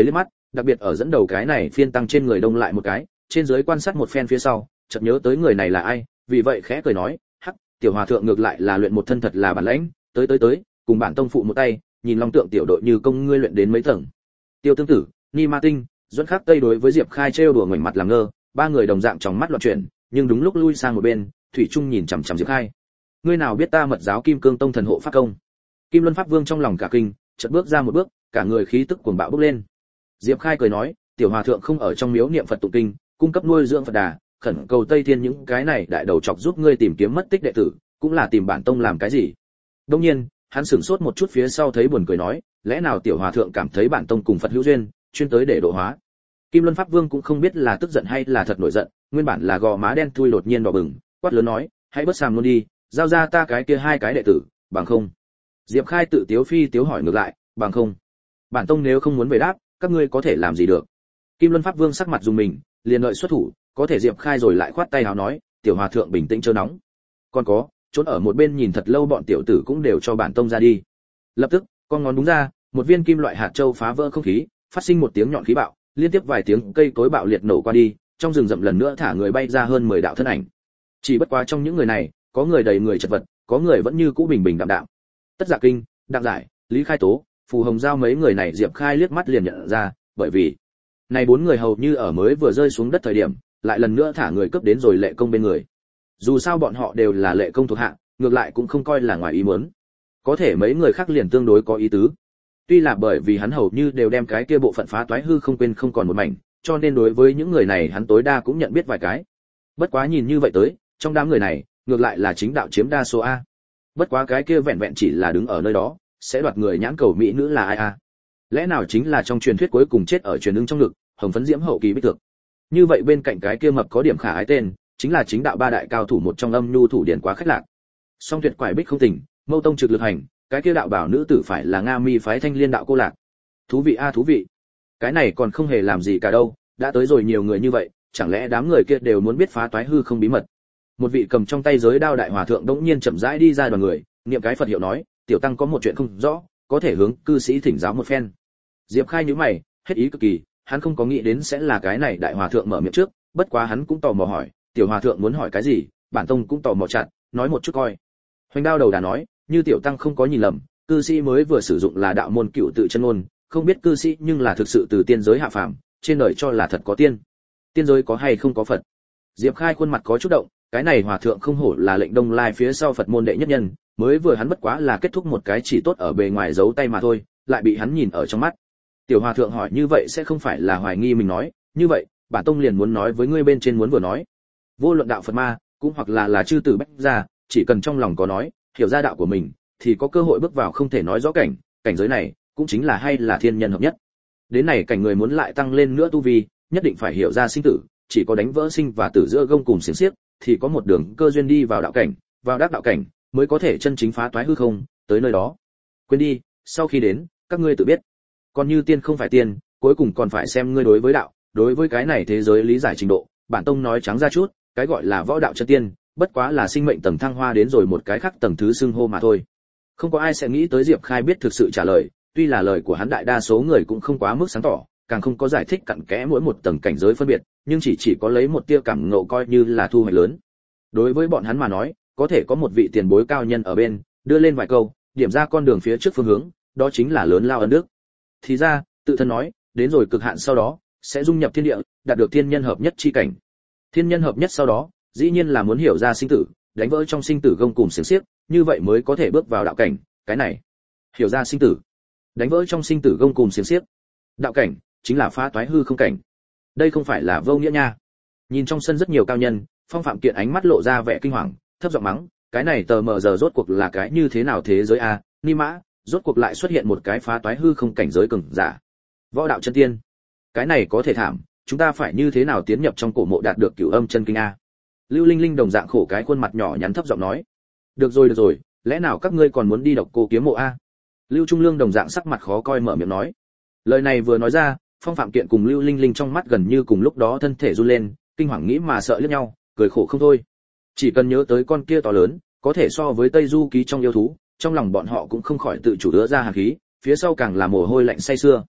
A: đặc biệt ở dẫn đầu cái này phiên tăng trên người đông lại một cái, trên dưới quan sát một phen phía sau, chợt nhớ tới người này là ai, vì vậy khẽ cười nói, hắc, tiểu hòa thượng ngược lại là luyện một thân thật là bản lãnh, tới, cùng bản tông phụ một tay, nhìn long tượng tiểu đội như công ngươi luyện đến mấy tầng. Tiêu Tương Tử, Ni Ma Tinh, Duẫn Khắc Tây đối với Diệp Khai trêu đùa ngoảnh mặt làm ngơ, ba người đồng dạng trong mắt loạn chuyển, nhưng đúng lúc lui sang một bên, thủy trung nhìn chằm chằm Diệp Khai. Ngươi nào biết ta mật giáo Kim Cương Tông thần hộ pháp công? Kim Luân Pháp Vương trong lòng cả kinh, chợt bước ra một bước, cả người khí tức cuồng bạo bốc lên. Diệp Khai cười nói, tiểu hòa thượng không ở trong miếu niệm Phật tụng kinh, cung cấp nuôi dưỡng Phật đà, khẩn cầu Tây Thiên những cái này đại đầu chọc giúp ngươi tìm kiếm mất tích đệ tử, cũng là tìm bản tông làm cái gì? Đương nhiên, hắn sửng sốt một chút phía sau thấy buồn cười nói, lẽ nào tiểu hòa thượng cảm thấy bản tông cùng Phật hữu duyên, chuyên tới để độ hóa? Kim Luân Pháp Vương cũng không biết là tức giận hay là thật nổi giận, nguyên bản là gò má đen thui đột nhiên đỏ bừng, quát lớn nói, hãy bớt sàm luôn đi, giao ra ta cái kia hai cái đệ tử, bằng không. Diệp Khai tự tiếu phi tiếu hỏi ngược lại, bằng không. Bản tông nếu không muốn về đáp, các ngươi có thể làm gì được? Kim Luân Pháp Vương sắc mặt dùng mình, liền đợi xuất thủ, có thể Diệp Khai rồi lại khoát tay áo nói, tiểu hòa thượng bình tĩnh chớ nóng. Còn có, trốn ở một bên nhìn thật lâu bọn tiểu tử cũng đều cho bản tông ra đi. Lập tức, con ngón đúng ra, một viên kim loại hạt châu phá vỡ không khí, phát sinh một tiếng nhọn khí bạo, liên tiếp vài tiếng cây cối bạo liệt nổ qua đi, trong rừng rậm lần nữa thả người bay ra hơn 10 đạo thân ảnh. Chỉ bất quá trong những người này, có người đầy người chật vật, có người vẫn như cũ bình bình đạm đạm. Tất Giả Kinh, Đặng Giải, Lý Khai Tố, Phù Hồng Giao mấy người này Diệp Khai liếc mắt liền nhận ra, bởi vì này bốn người hầu như ở mới vừa rơi xuống đất thời điểm, lại lần nữa thả người cướp đến rồi Lệ Công bên người. Dù sao bọn họ đều là Lệ Công thuộc hạ, ngược lại cũng không coi là ngoài ý muốn. Có thể mấy người khác liền tương đối có ý tứ. Tuy là bởi vì hắn hầu như đều đem cái kia bộ phận phá toái hư không quên không còn một mảnh, cho nên đối với những người này hắn tối đa cũng nhận biết vài cái. Bất quá nhìn như vậy tới, trong đám người này, ngược lại là chính đạo chiếm đa số a. Bất quá cái kia vẹn vẹn chỉ là đứng ở nơi đó, sẽ đoạt người nhãn cầu mỹ nữ là ai a? Lẽ nào chính là trong truyền thuyết cuối cùng chết ở truyền ưng trong ngực, hồng phấn diễm hậu kỳ bích thực. Như vậy bên cạnh cái kia mập có điểm khả ái tên, chính là chính đạo ba đại cao thủ một trong Âm Nhu thủ điển quá khách lạc. Song tuyệt quải bích không tỉnh, Mâu Tông trực lực hành, cái kia đạo bảo nữ tử phải là Nga Mi phái Thanh Liên đạo cô lạc. Thú vị a thú vị. Cái này còn không hề làm gì cả đâu, đã tới rồi nhiều người như vậy, chẳng lẽ đám người kia đều muốn biết phá toái hư không bí mật? Một vị cầm trong tay giới đao đại hòa thượng đống nhiên chậm rãi đi ra đoàn người, niệm cái Phật hiệu nói, tiểu tăng có một chuyện không rõ, có thể hướng cư sĩ thỉnh giáo một phen. Diệp Khai nhíu mày, hết ý cực kỳ, hắn không có nghĩ đến sẽ là cái này đại hòa thượng mở miệng trước, bất quá hắn cũng tò mò hỏi, tiểu hòa thượng muốn hỏi cái gì, bản tông cũng tò mò chặt, nói một chút coi. Hoành Đao đầu đà nói, như tiểu tăng không có nhìn lầm, cư sĩ mới vừa sử dụng là đạo môn cựu tự chân ngôn, không biết cư sĩ nhưng là thực sự từ tiên giới hạ phàm, trên đời cho là thật có tiên. Tiên giới có hay không có Phật? Diệp Khai khuôn mặt có chút động, cái này hòa thượng không hổ là lệnh Đông Lai phía sau Phật môn đệ nhất nhân, mới vừa hắn bất quá là kết thúc một cái chỉ tốt ở bề ngoài giấu tay mà thôi, lại bị hắn nhìn ở trong mắt. Tiểu hòa thượng hỏi như vậy sẽ không phải là hoài nghi mình nói, như vậy, bản tông liền muốn nói với ngươi bên trên muốn vừa nói. Vô luận đạo Phật ma, cũng hoặc là chư tử bách gia, chỉ cần trong lòng có nói, hiểu ra đạo của mình, thì có cơ hội bước vào không thể nói rõ cảnh, cảnh giới này, cũng chính là hay là thiên nhân hợp nhất. Đến này cảnh người muốn lại tăng lên nữa tu vi, nhất định phải hiểu ra sinh tử, chỉ có đánh vỡ sinh và tử giữa gông cùng xiềng xiếc, thì có một đường cơ duyên đi vào đạo cảnh, vào đắc đạo cảnh, mới có thể chân chính phá toái hư không, tới nơi đó. Quên đi, sau khi đến, các ngươi tự biết. Còn như tiên không phải tiên, cuối cùng còn phải xem ngươi đối với đạo, đối với cái này thế giới lý giải trình độ, bản tông nói trắng ra chút, cái gọi là võ đạo chân tiên, bất quá là sinh mệnh tầng thăng hoa đến rồi một cái khác tầng thứ xưng hô mà thôi. Không có ai sẽ nghĩ tới Diệp Khai biết thực sự trả lời, tuy là lời của hắn đại đa số người cũng không quá mức sáng tỏ, càng không có giải thích cặn kẽ mỗi một tầng cảnh giới phân biệt, nhưng chỉ có lấy một tia cảm ngộ coi như là thu hoạch lớn. Đối với bọn hắn mà nói, có thể có một vị tiền bối cao nhân ở bên, đưa lên vài câu, điểm ra con đường phía trước phương hướng, đó chính là lớn lao ân đức. Thì ra, tự thân nói, đến rồi cực hạn sau đó, sẽ dung nhập thiên địa, đạt được thiên nhân hợp nhất chi cảnh. Thiên nhân hợp nhất sau đó, dĩ nhiên là muốn hiểu ra sinh tử, đánh vỡ trong sinh tử gông cùm xiềng xiếc, như vậy mới có thể bước vào đạo cảnh, cái này, hiểu ra sinh tử, đánh vỡ trong sinh tử gông cùm xiềng xiếc. Đạo cảnh chính là phá toái hư không cảnh. Đây không phải là vô nghĩa nha. Nhìn trong sân rất nhiều cao nhân, Phong Phạm Kiện ánh mắt lộ ra vẻ kinh hoàng, thấp giọng mắng, cái này tờ mờ giờ rốt cuộc là cái như thế nào thế giới a, Ni Mã, rốt cuộc lại xuất hiện một cái phá toái hư không cảnh giới cường giả. Võ đạo chân tiên. Cái này có thể thảm, chúng ta phải như thế nào tiến nhập trong cổ mộ đạt được Cửu Âm chân kinh a? Lưu Linh Linh đồng dạng khổ cái khuôn mặt nhỏ nhắn thấp giọng nói. Được rồi, lẽ nào các ngươi còn muốn đi độc cô kiếm mộ a? Lưu Trung Lương đồng dạng sắc mặt khó coi mở miệng nói. Lời này vừa nói ra, Phong Phạm Kiện cùng Lưu Linh Linh trong mắt gần như cùng lúc đó thân thể run lên, kinh hoàng nghĩ mà sợ liếc nhau, cười khổ không thôi. Chỉ cần nhớ tới con kia to lớn, có thể so với Tây Du ký trong yêu thú, trong lòng bọn họ cũng không khỏi tự chủ đứa ra hàn khí, phía sau càng là mồ hôi lạnh say sưa.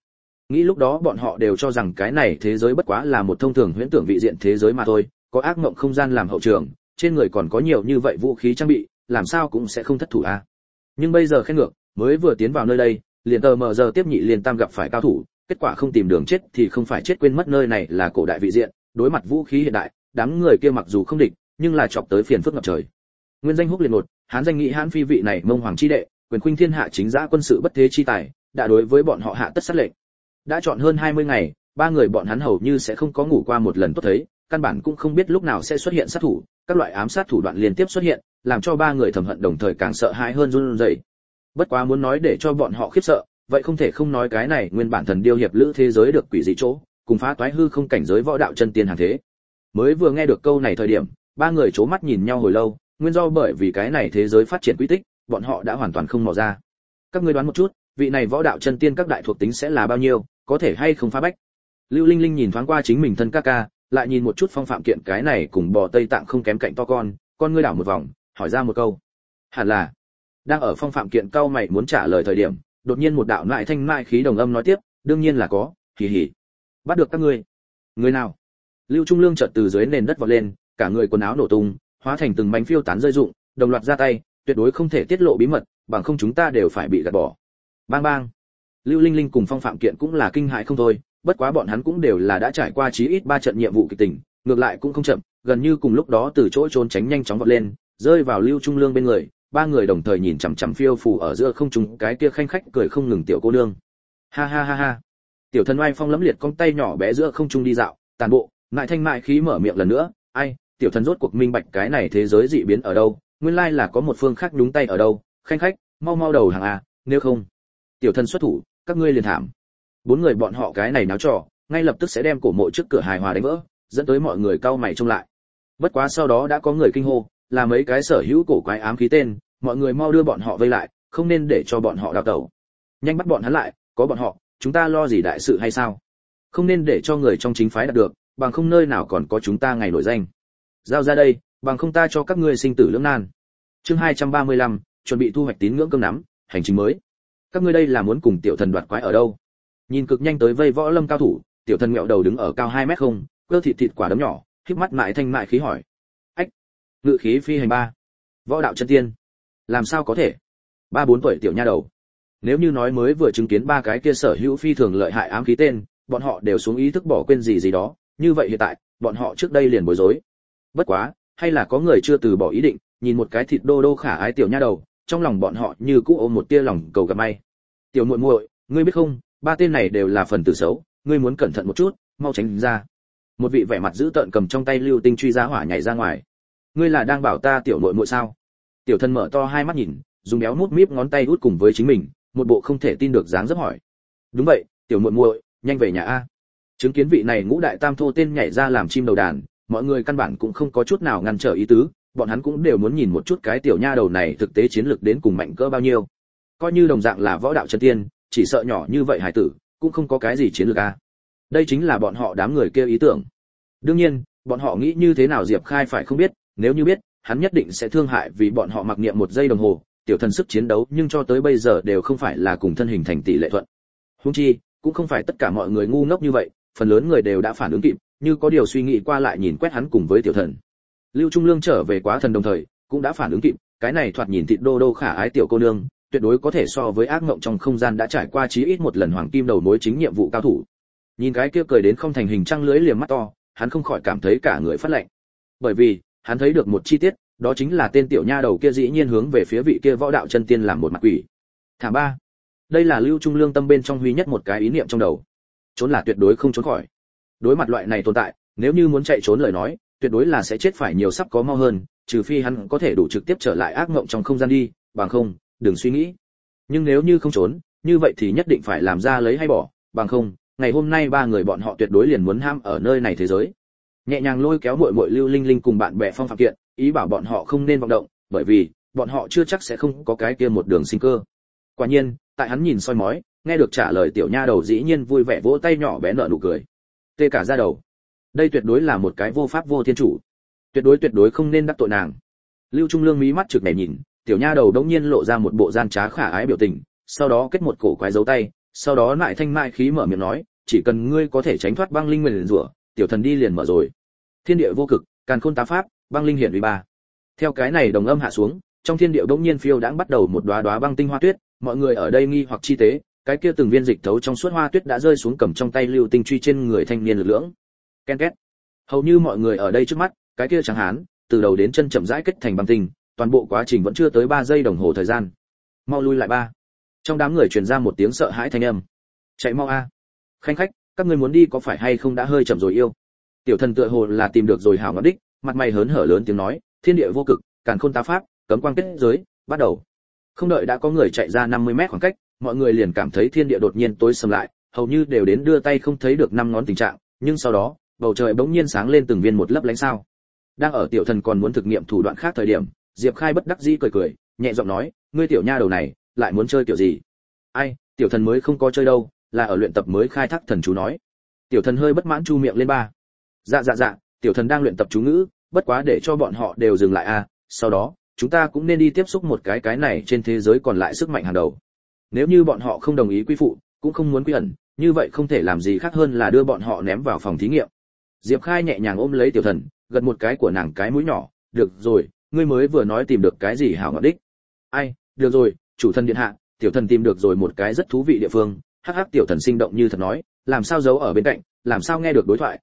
A: Nghĩ lúc đó bọn họ đều cho rằng cái này thế giới bất quá là một thông thường huyễn tưởng vị diện thế giới mà thôi, có ác mộng không gian làm hậu trường, trên người còn có nhiều như vậy vũ khí trang bị, làm sao cũng sẽ không thất thủ a. Nhưng bây giờ khen ngược, mới vừa tiến vào nơi đây, liền tờ mờ giờ tiếp nhị liền tam gặp phải cao thủ, kết quả không tìm đường chết thì không phải chết quên mất nơi này là cổ đại vị diện, đối mặt vũ khí hiện đại, đám người kia mặc dù không địch, nhưng là chọc tới phiền phức ngập trời. Nguyên danh húc liền một, hán danh nghị hán phi vị này mông hoàng chi đệ, quyền khuynh thiên hạ chính giã quân sự bất thế chi tài, đã đối với bọn họ hạ tất sát lệnh. Đã chọn hơn 20 ngày, ba người bọn hắn hầu như sẽ không có ngủ qua một lần tốt thấy, căn bản cũng không biết lúc nào sẽ xuất hiện sát thủ, các loại ám sát thủ đoạn liên tiếp xuất hiện, làm cho ba người thầm hận đồng thời càng sợ hãi hơn run rẩy. Bất quá muốn nói để cho bọn họ khiếp sợ, vậy không thể không nói cái này nguyên bản thần điêu hiệp lữ thế giới được quỷ dị chỗ, cùng phá toái hư không cảnh giới võ đạo chân tiên hàng thế. Mới vừa nghe được câu này thời điểm, ba người chố mắt nhìn nhau hồi lâu, nguyên do bởi vì cái này thế giới phát triển quy tích, bọn họ đã hoàn toàn không mò ra. Các ngươi đoán một chút, vị này võ đạo chân tiên các đại thuộc tính sẽ là bao nhiêu, có thể hay không phá bách? Lưu Linh Linh nhìn thoáng qua chính mình thân ca ca, lại nhìn một chút Phong Phạm Kiện cái này cùng bò Tây Tạng không kém cạnh to con ngươi đảo một vòng, hỏi ra một câu. Hẳn là. Đang ở Phong Phạm Kiện cau mày muốn trả lời thời điểm, đột nhiên một đạo nại thanh mại khí đồng âm nói tiếp, đương nhiên là có, hì hì. Bắt được các ngươi. Người nào? Lưu Trung Lương chợt từ dưới nền đất vọt lên, cả người quần áo nổ tung, hóa thành từng mảnh phiêu tán rơi rụng, đồng loạt ra tay, tuyệt đối không thể tiết lộ bí mật, bằng không chúng ta đều phải bị gạt bỏ. Bang bang. Lưu Linh Linh cùng Phong Phạm Kiện cũng là kinh hãi không thôi, bất quá bọn hắn cũng đều là đã trải qua chí ít 3 trận nhiệm vụ kịch tình, ngược lại cũng không chậm, gần như cùng lúc đó từ chỗ trốn tránh nhanh chóng vọt lên, rơi vào Lưu Trung Lương bên người, ba người đồng thời nhìn chằm chằm phiêu phù ở giữa không trung cái kia khanh khách cười không ngừng tiểu cô nương. Ha ha ha ha. Tiểu Thần oai phong lẫm liệt cong tay nhỏ bé giữa không trung đi dạo, tàn bộ, ngại thanh mại khí mở miệng lần nữa, ai, Tiểu Thần rốt cuộc minh bạch cái này thế giới dị biến ở đâu, nguyên lai là có một phương khác nhúng tay ở đâu, khanh khách, mau mau đầu hàng à, nếu không, Tiểu Thần xuất thủ, các ngươi liền thảm. Bốn người bọn họ cái này náo trò, ngay lập tức sẽ đem cổ mộ trước cửa hài hòa đánh vỡ, dẫn tới mọi người cau mày trông lại. Bất quá sau đó đã có người kinh hô, là mấy cái sở hữu cổ quái ám khí tên, mọi người mau đưa bọn họ vây lại, không nên để cho bọn họ đào tẩu. Nhanh bắt bọn hắn lại, có bọn họ, chúng ta lo gì đại sự hay sao? Không nên để cho người trong chính phái đạt được, bằng không nơi nào còn có chúng ta ngày nổi danh. Giao ra đây, bằng không ta cho các ngươi sinh tử lưỡng nan. Chương 235, chuẩn bị thu hoạch tín ngưỡng cơm nắm, hành trình mới. Các ngươi đây là muốn cùng Tiểu Thần đoạt quái ở đâu? Nhìn cực nhanh tới vây võ lâm cao thủ, Tiểu Thần ngẹo đầu đứng ở cao 2 mét không, cơ thịt quả đấm nhỏ, híp mắt mại thanh mại khí hỏi. Ách, ngự khí phi hành ba, võ đạo chân tiên, làm sao có thể? 3-4 tuổi tiểu nha đầu. Nếu như nói mới vừa chứng kiến ba cái kia sở hữu phi thường lợi hại ám khí tên, bọn họ đều xuống ý thức bỏ quên gì gì đó, như vậy hiện tại, bọn họ trước đây liền bối rối. Bất quá, hay là có người chưa từ bỏ ý định, nhìn một cái thịt đô đô khả ái tiểu nha đầu, trong lòng bọn họ như cũ ôm một tia lòng cầu gặp may. Tiểu muội muội, ngươi biết không, ba tên này đều là phần tử xấu, ngươi muốn cẩn thận một chút, mau tránh ra. Một vị vẻ mặt dữ tợn cầm trong tay lưu tinh truy giá hỏa nhảy ra ngoài. Ngươi là đang bảo ta tiểu muội muội sao? Tiểu Thần mở to hai mắt nhìn, dùng béo mút míp ngón tay út cùng với chính mình, một bộ không thể tin được dáng dấp hỏi. Đúng vậy, tiểu muội muội, nhanh về nhà a. Chứng kiến vị này ngũ đại tam thô tên nhảy ra làm chim đầu đàn, mọi người căn bản cũng không có chút nào ngăn trở ý tứ, bọn hắn cũng đều muốn nhìn một chút cái tiểu nha đầu này thực tế chiến lược đến cùng mạnh cỡ bao nhiêu. Coi như đồng dạng là võ đạo chân tiên, chỉ sợ nhỏ như vậy hải tử, cũng không có cái gì chiến lược a. Đây chính là bọn họ đám người kia ý tưởng. Đương nhiên, bọn họ nghĩ như thế nào Diệp Khai phải không biết, nếu như biết, hắn nhất định sẽ thương hại vì bọn họ mặc niệm 1 giây đồng hồ, Tiểu Thần sức chiến đấu nhưng cho tới bây giờ đều không phải là cùng thân hình thành tỷ lệ thuận. Huống chi, cũng không phải tất cả mọi người ngu ngốc như vậy, phần lớn người đều đã phản ứng kịp, như có điều suy nghĩ qua lại nhìn quét hắn cùng với Tiểu Thần. Lưu Trung Lương trở về quá thần đồng thời, cũng đã phản ứng kịp, cái này thoạt nhìn thịt đô đô khả ái tiểu cô nương, tuyệt đối có thể so với ác mộng trong không gian đã trải qua chí ít một lần hoàng kim đầu mối chính nhiệm vụ cao thủ. Nhìn cái kia cười đến không thành hình trăng lưới liềm mắt to, hắn không khỏi cảm thấy cả người phát lạnh. Bởi vì, hắn thấy được một chi tiết, đó chính là tên tiểu nha đầu kia dĩ nhiên hướng về phía vị kia võ đạo chân tiên làm một mặt quỷ. Thảm ba. Đây là Lưu Trung Lương tâm bên trong duy nhất một cái ý niệm trong đầu. Trốn là tuyệt đối không trốn khỏi. Đối mặt loại này tồn tại, nếu như muốn chạy trốn lời nói, tuyệt đối là sẽ chết phải nhiều sắp có mau hơn, trừ phi hắn có thể đủ trực tiếp trở lại ác mộng trong không gian đi, bằng không, đừng suy nghĩ. Nhưng nếu như không trốn, như vậy thì nhất định phải làm ra lấy hay bỏ, bằng không, ngày hôm nay ba người bọn họ tuyệt đối liền muốn ham ở nơi này thế giới. Nhẹ nhàng lôi kéo muội muội Lưu Linh Linh cùng bạn bè Phong Phạm Kiện, ý bảo bọn họ không nên vọng động, bởi vì bọn họ chưa chắc sẽ không có cái kia một đường sinh cơ. Quả nhiên, tại hắn nhìn soi mói, nghe được trả lời tiểu nha đầu dĩ nhiên vui vẻ vỗ tay nhỏ bé nở nụ cười. Tê cả da đầu. Đây tuyệt đối là một cái vô pháp vô thiên chủ. Tuyệt đối không nên đắc tội nàng. Lưu Trung Lương mí mắt trực này nhìn, tiểu nha đầu đống nhiên lộ ra một bộ gian trá khả ái biểu tình, sau đó kết một cổ quái dấu tay, Sau đó lại thanh mại khí mở miệng nói, chỉ cần ngươi có thể tránh thoát băng linh nguyền rủa, tiểu thần đi liền mở rồi. Thiên địa vô cực, càn khôn tá pháp, băng linh hiển uy ba. Theo cái này đồng âm hạ xuống, trong thiên địa bỗng nhiên phiêu đãng bắt đầu một đóa đóa băng tinh hoa tuyết, mọi người ở đây nghi hoặc chi tế, cái kia từng viên dịch thấu trong suốt hoa tuyết đã rơi xuống cầm trong tay lưu tinh truy trên người thanh niên lực lưỡng. Ken két. Hầu như mọi người ở đây trước mắt, cái kia trắng hán, từ đầu đến chân chậm rãi kết thành băng tinh, toàn bộ quá trình vẫn chưa tới 3 giây đồng hồ thời gian. Mau lui lại ba. Trong đám người truyền ra một tiếng sợ hãi thanh âm. Chạy mau a. Khanh khách, các ngươi muốn đi có phải hay không đã hơi chậm rồi yêu. Tiểu thần tựa hồ là tìm được rồi hảo ngọc đích, mặt mày hớn hở lớn tiếng nói, thiên địa vô cực, càn khôn tá pháp, cấm quang kết giới, bắt đầu. Không đợi đã có người chạy ra 50 mét khoảng cách, mọi người liền cảm thấy thiên địa đột nhiên tối sầm lại, hầu như đều đến đưa tay không thấy được 5 ngón tình trạng, nhưng sau đó, bầu trời bỗng nhiên sáng lên từng viên một lấp lánh sao. Đang ở tiểu thần còn muốn thực nghiệm thủ đoạn khác thời điểm, Diệp Khai bất đắc dĩ cười cười, nhẹ giọng nói, ngươi tiểu nha đầu này, lại muốn chơi kiểu gì? Ai, tiểu thần mới không có chơi đâu, là ở luyện tập mới khai thác thần chú nói. Tiểu thần hơi bất mãn chu miệng lên ba. Dạ, tiểu thần đang luyện tập chú ngữ, bất quá để cho bọn họ đều dừng lại a, sau đó, chúng ta cũng nên đi tiếp xúc một cái này trên thế giới còn lại sức mạnh hàng đầu. Nếu như bọn họ không đồng ý quy phụ, cũng không muốn quy ẩn, như vậy không thể làm gì khác hơn là đưa bọn họ ném vào phòng thí nghiệm. Diệp Khai nhẹ nhàng ôm lấy tiểu thần, gật một cái của nàng cái mũi nhỏ, được rồi, ngươi mới vừa nói tìm được cái gì hảo ngọt đích. Ai, được rồi, chủ thần điện hạ, tiểu thần tìm được rồi một cái rất thú vị địa phương. Hắc hắc, tiểu thần sinh động như thật nói, làm sao giấu ở bên cạnh, làm sao nghe được đối thoại.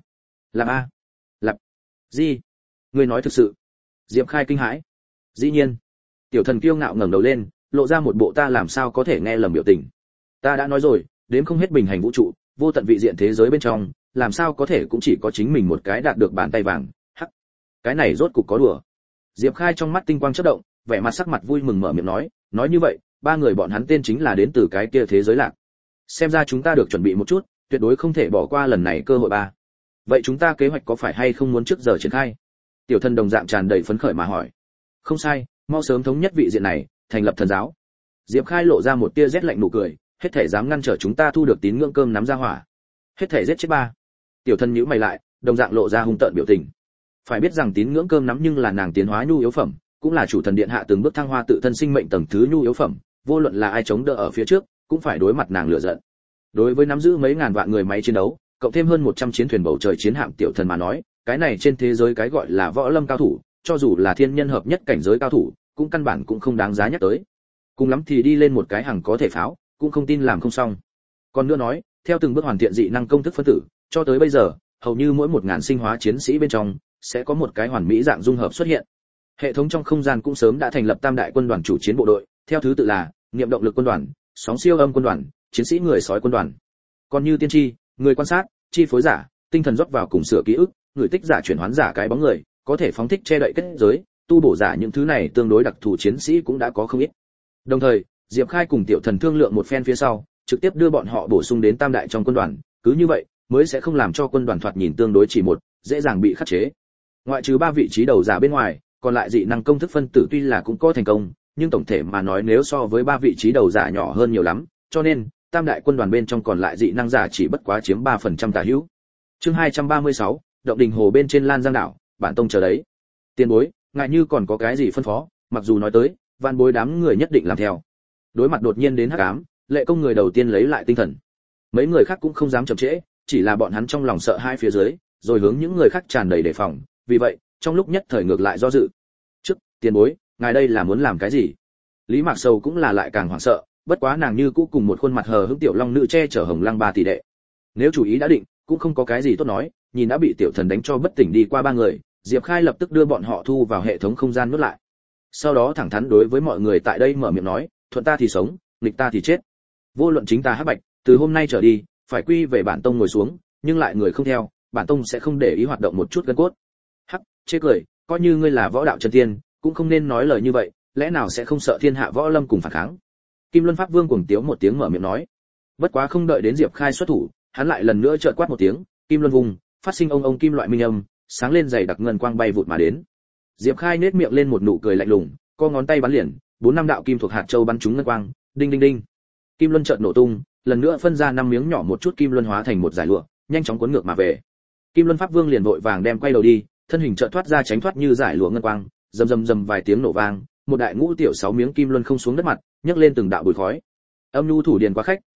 A: Làm lặp gì? Ngươi nói thực sự? Diệp Khai kinh hãi. Dĩ nhiên. Tiểu thần kiêu ngạo ngẩng đầu lên, lộ ra một bộ ta làm sao có thể nghe lầm biểu tình. Ta đã nói rồi, đến không hết bình hành vũ trụ, vô tận vị diện thế giới bên trong, làm sao có thể cũng chỉ có chính mình một cái đạt được bàn tay vàng. Hắc. Cái này rốt cục có đùa. Diệp Khai trong mắt tinh quang chớp động, vẻ mặt sắc mặt vui mừng mở miệng nói như vậy, ba người bọn hắn tên chính là đến từ cái kia thế giới lạc. Xem ra chúng ta được chuẩn bị một chút, tuyệt đối không thể bỏ qua lần này cơ hội ba. Vậy chúng ta kế hoạch có phải hay không muốn trước giờ triển khai? Tiểu thần đồng dạng tràn đầy phấn khởi mà hỏi. Không sai, mau sớm thống nhất vị diện này, thành lập thần giáo. Diệp Khai lộ ra một tia rét lạnh nụ cười, hết thể dám ngăn trở chúng ta thu được tín ngưỡng cơm nắm ra hỏa. Hết thể giết chết ba. Tiểu thần nhíu mày lại, đồng dạng lộ ra hung tợn biểu tình. Phải biết rằng tín ngưỡng cơm nắm nhưng là nàng tiến hóa nhu yếu phẩm, cũng là chủ thần điện hạ từng bước thăng hoa tự thân sinh mệnh tầng thứ nhu yếu phẩm, vô luận là ai chống đỡ ở phía trước, cũng phải đối mặt nàng lựa giận. Đối với nắm giữ mấy ngàn vạn người máy chiến đấu, cộng thêm hơn 100 chiến thuyền bầu trời chiến hạm tiểu thần mà nói, cái này trên thế giới cái gọi là võ lâm cao thủ, cho dù là thiên nhân hợp nhất cảnh giới cao thủ, cũng căn bản cũng không đáng giá nhắc tới. Cùng lắm thì đi lên một cái hàng có thể pháo, cũng không tin làm không xong. Còn nữa nói, theo từng bước hoàn thiện dị năng công thức phân tử, cho tới bây giờ, hầu như mỗi 1000 sinh hóa chiến sĩ bên trong sẽ có một cái hoàn mỹ dạng dung hợp xuất hiện. Hệ thống trong không gian cũng sớm đã thành lập tam đại quân đoàn chủ chiến bộ đội, theo thứ tự là niệm động lực quân đoàn, sóng siêu âm quân đoàn, chiến sĩ người sói quân đoàn. Còn như tiên tri, người quan sát, chi phối giả, tinh thần rót vào cùng sửa ký ức, người tích giả chuyển hoán giả cái bóng người, có thể phóng thích che đậy kết giới, tu bổ giả những thứ này tương đối đặc thù chiến sĩ cũng đã có không ít. Đồng thời, Diệp Khai cùng tiểu thần thương lượng một phen phía sau, trực tiếp đưa bọn họ bổ sung đến tam đại trong quân đoàn, cứ như vậy mới sẽ không làm cho quân đoàn thoạt nhìn tương đối chỉ một, dễ dàng bị khắc chế. Ngoại trừ 3 vị trí đầu giả bên ngoài, còn lại dị năng công thức phân tử tuy là cũng có thành công, nhưng tổng thể mà nói nếu so với 3 vị trí đầu giả nhỏ hơn nhiều lắm, cho nên tam đại quân đoàn bên trong còn lại dị năng giả chỉ bất quá chiếm 3% tả hữu. Chương 236, động đình hồ bên trên Lan Giang đảo, bản tông chờ đấy. Tiền bối, ngại như còn có cái gì phân phó, mặc dù nói tới, van bối đám người nhất định làm theo. Đối mặt đột nhiên đến hắc ám, Lệ Công người đầu tiên lấy lại tinh thần. Mấy người khác cũng không dám chậm trễ, chỉ là bọn hắn trong lòng sợ hai phía dưới, rồi hướng những người khác tràn đầy đề phòng, vì vậy, trong lúc nhất thời ngược lại do dự. Trước, tiền bối, ngài đây là muốn làm cái gì? Lý Mạc Sầu cũng là lại càng hoảng sợ, bất quá nàng như cũ cùng một khuôn mặt hờ hững tiểu long nữ che chở Hồng Lăng 3 tỷ đệ. Nếu chủ ý đã định, cũng không có cái gì tốt nói, nhìn đã bị tiểu thần đánh cho bất tỉnh đi qua 3 người, Diệp Khai lập tức đưa bọn họ thu vào hệ thống không gian nuốt lại. Sau đó thẳng thắn đối với mọi người tại đây mở miệng nói, thuận ta thì sống, nghịch ta thì chết. Vô luận chính ta hắc bạch, từ hôm nay trở đi, phải quy về bản tông ngồi xuống, nhưng lại người không theo, bản tông sẽ không để ý hoạt động một chút gân cốt. Hắc, chê cười, coi như ngươi là võ đạo chân tiên, cũng không nên nói lời như vậy, lẽ nào sẽ không sợ thiên hạ võ lâm cùng phản kháng? Kim Luân Pháp Vương cuồng tiếu một tiếng mở miệng nói. Bất quá không đợi đến Diệp Khai xuất thủ, hắn lại lần nữa chợt quát một tiếng, Kim Luân vùng, phát sinh ông kim loại minh âm, sáng lên dày đặc ngân quang bay vụt mà đến. Diệp Khai nhếch miệng lên một nụ cười lạnh lùng, co ngón tay bắn liền, 4-5 đạo kim thuộc hạt châu bắn trúng ngân quang, đinh đinh đinh. Kim luân chợt nổ tung, lần nữa phân ra 5 miếng nhỏ một chút kim luân hóa thành một dải lụa, nhanh chóng cuốn ngược mà về. Kim Luân Pháp Vương liền vội vàng đem quay đầu đi, thân hình chợt thoát ra tránh thoát như dải lụa ngân quang, rầm rầm rầm vài tiếng nổ vang, một đại ngũ tiểu 6 miếng kim luân không xuống đất mặt, nhấc lên từng đạo bụi khói. Âm nhu thủ điền quá khách,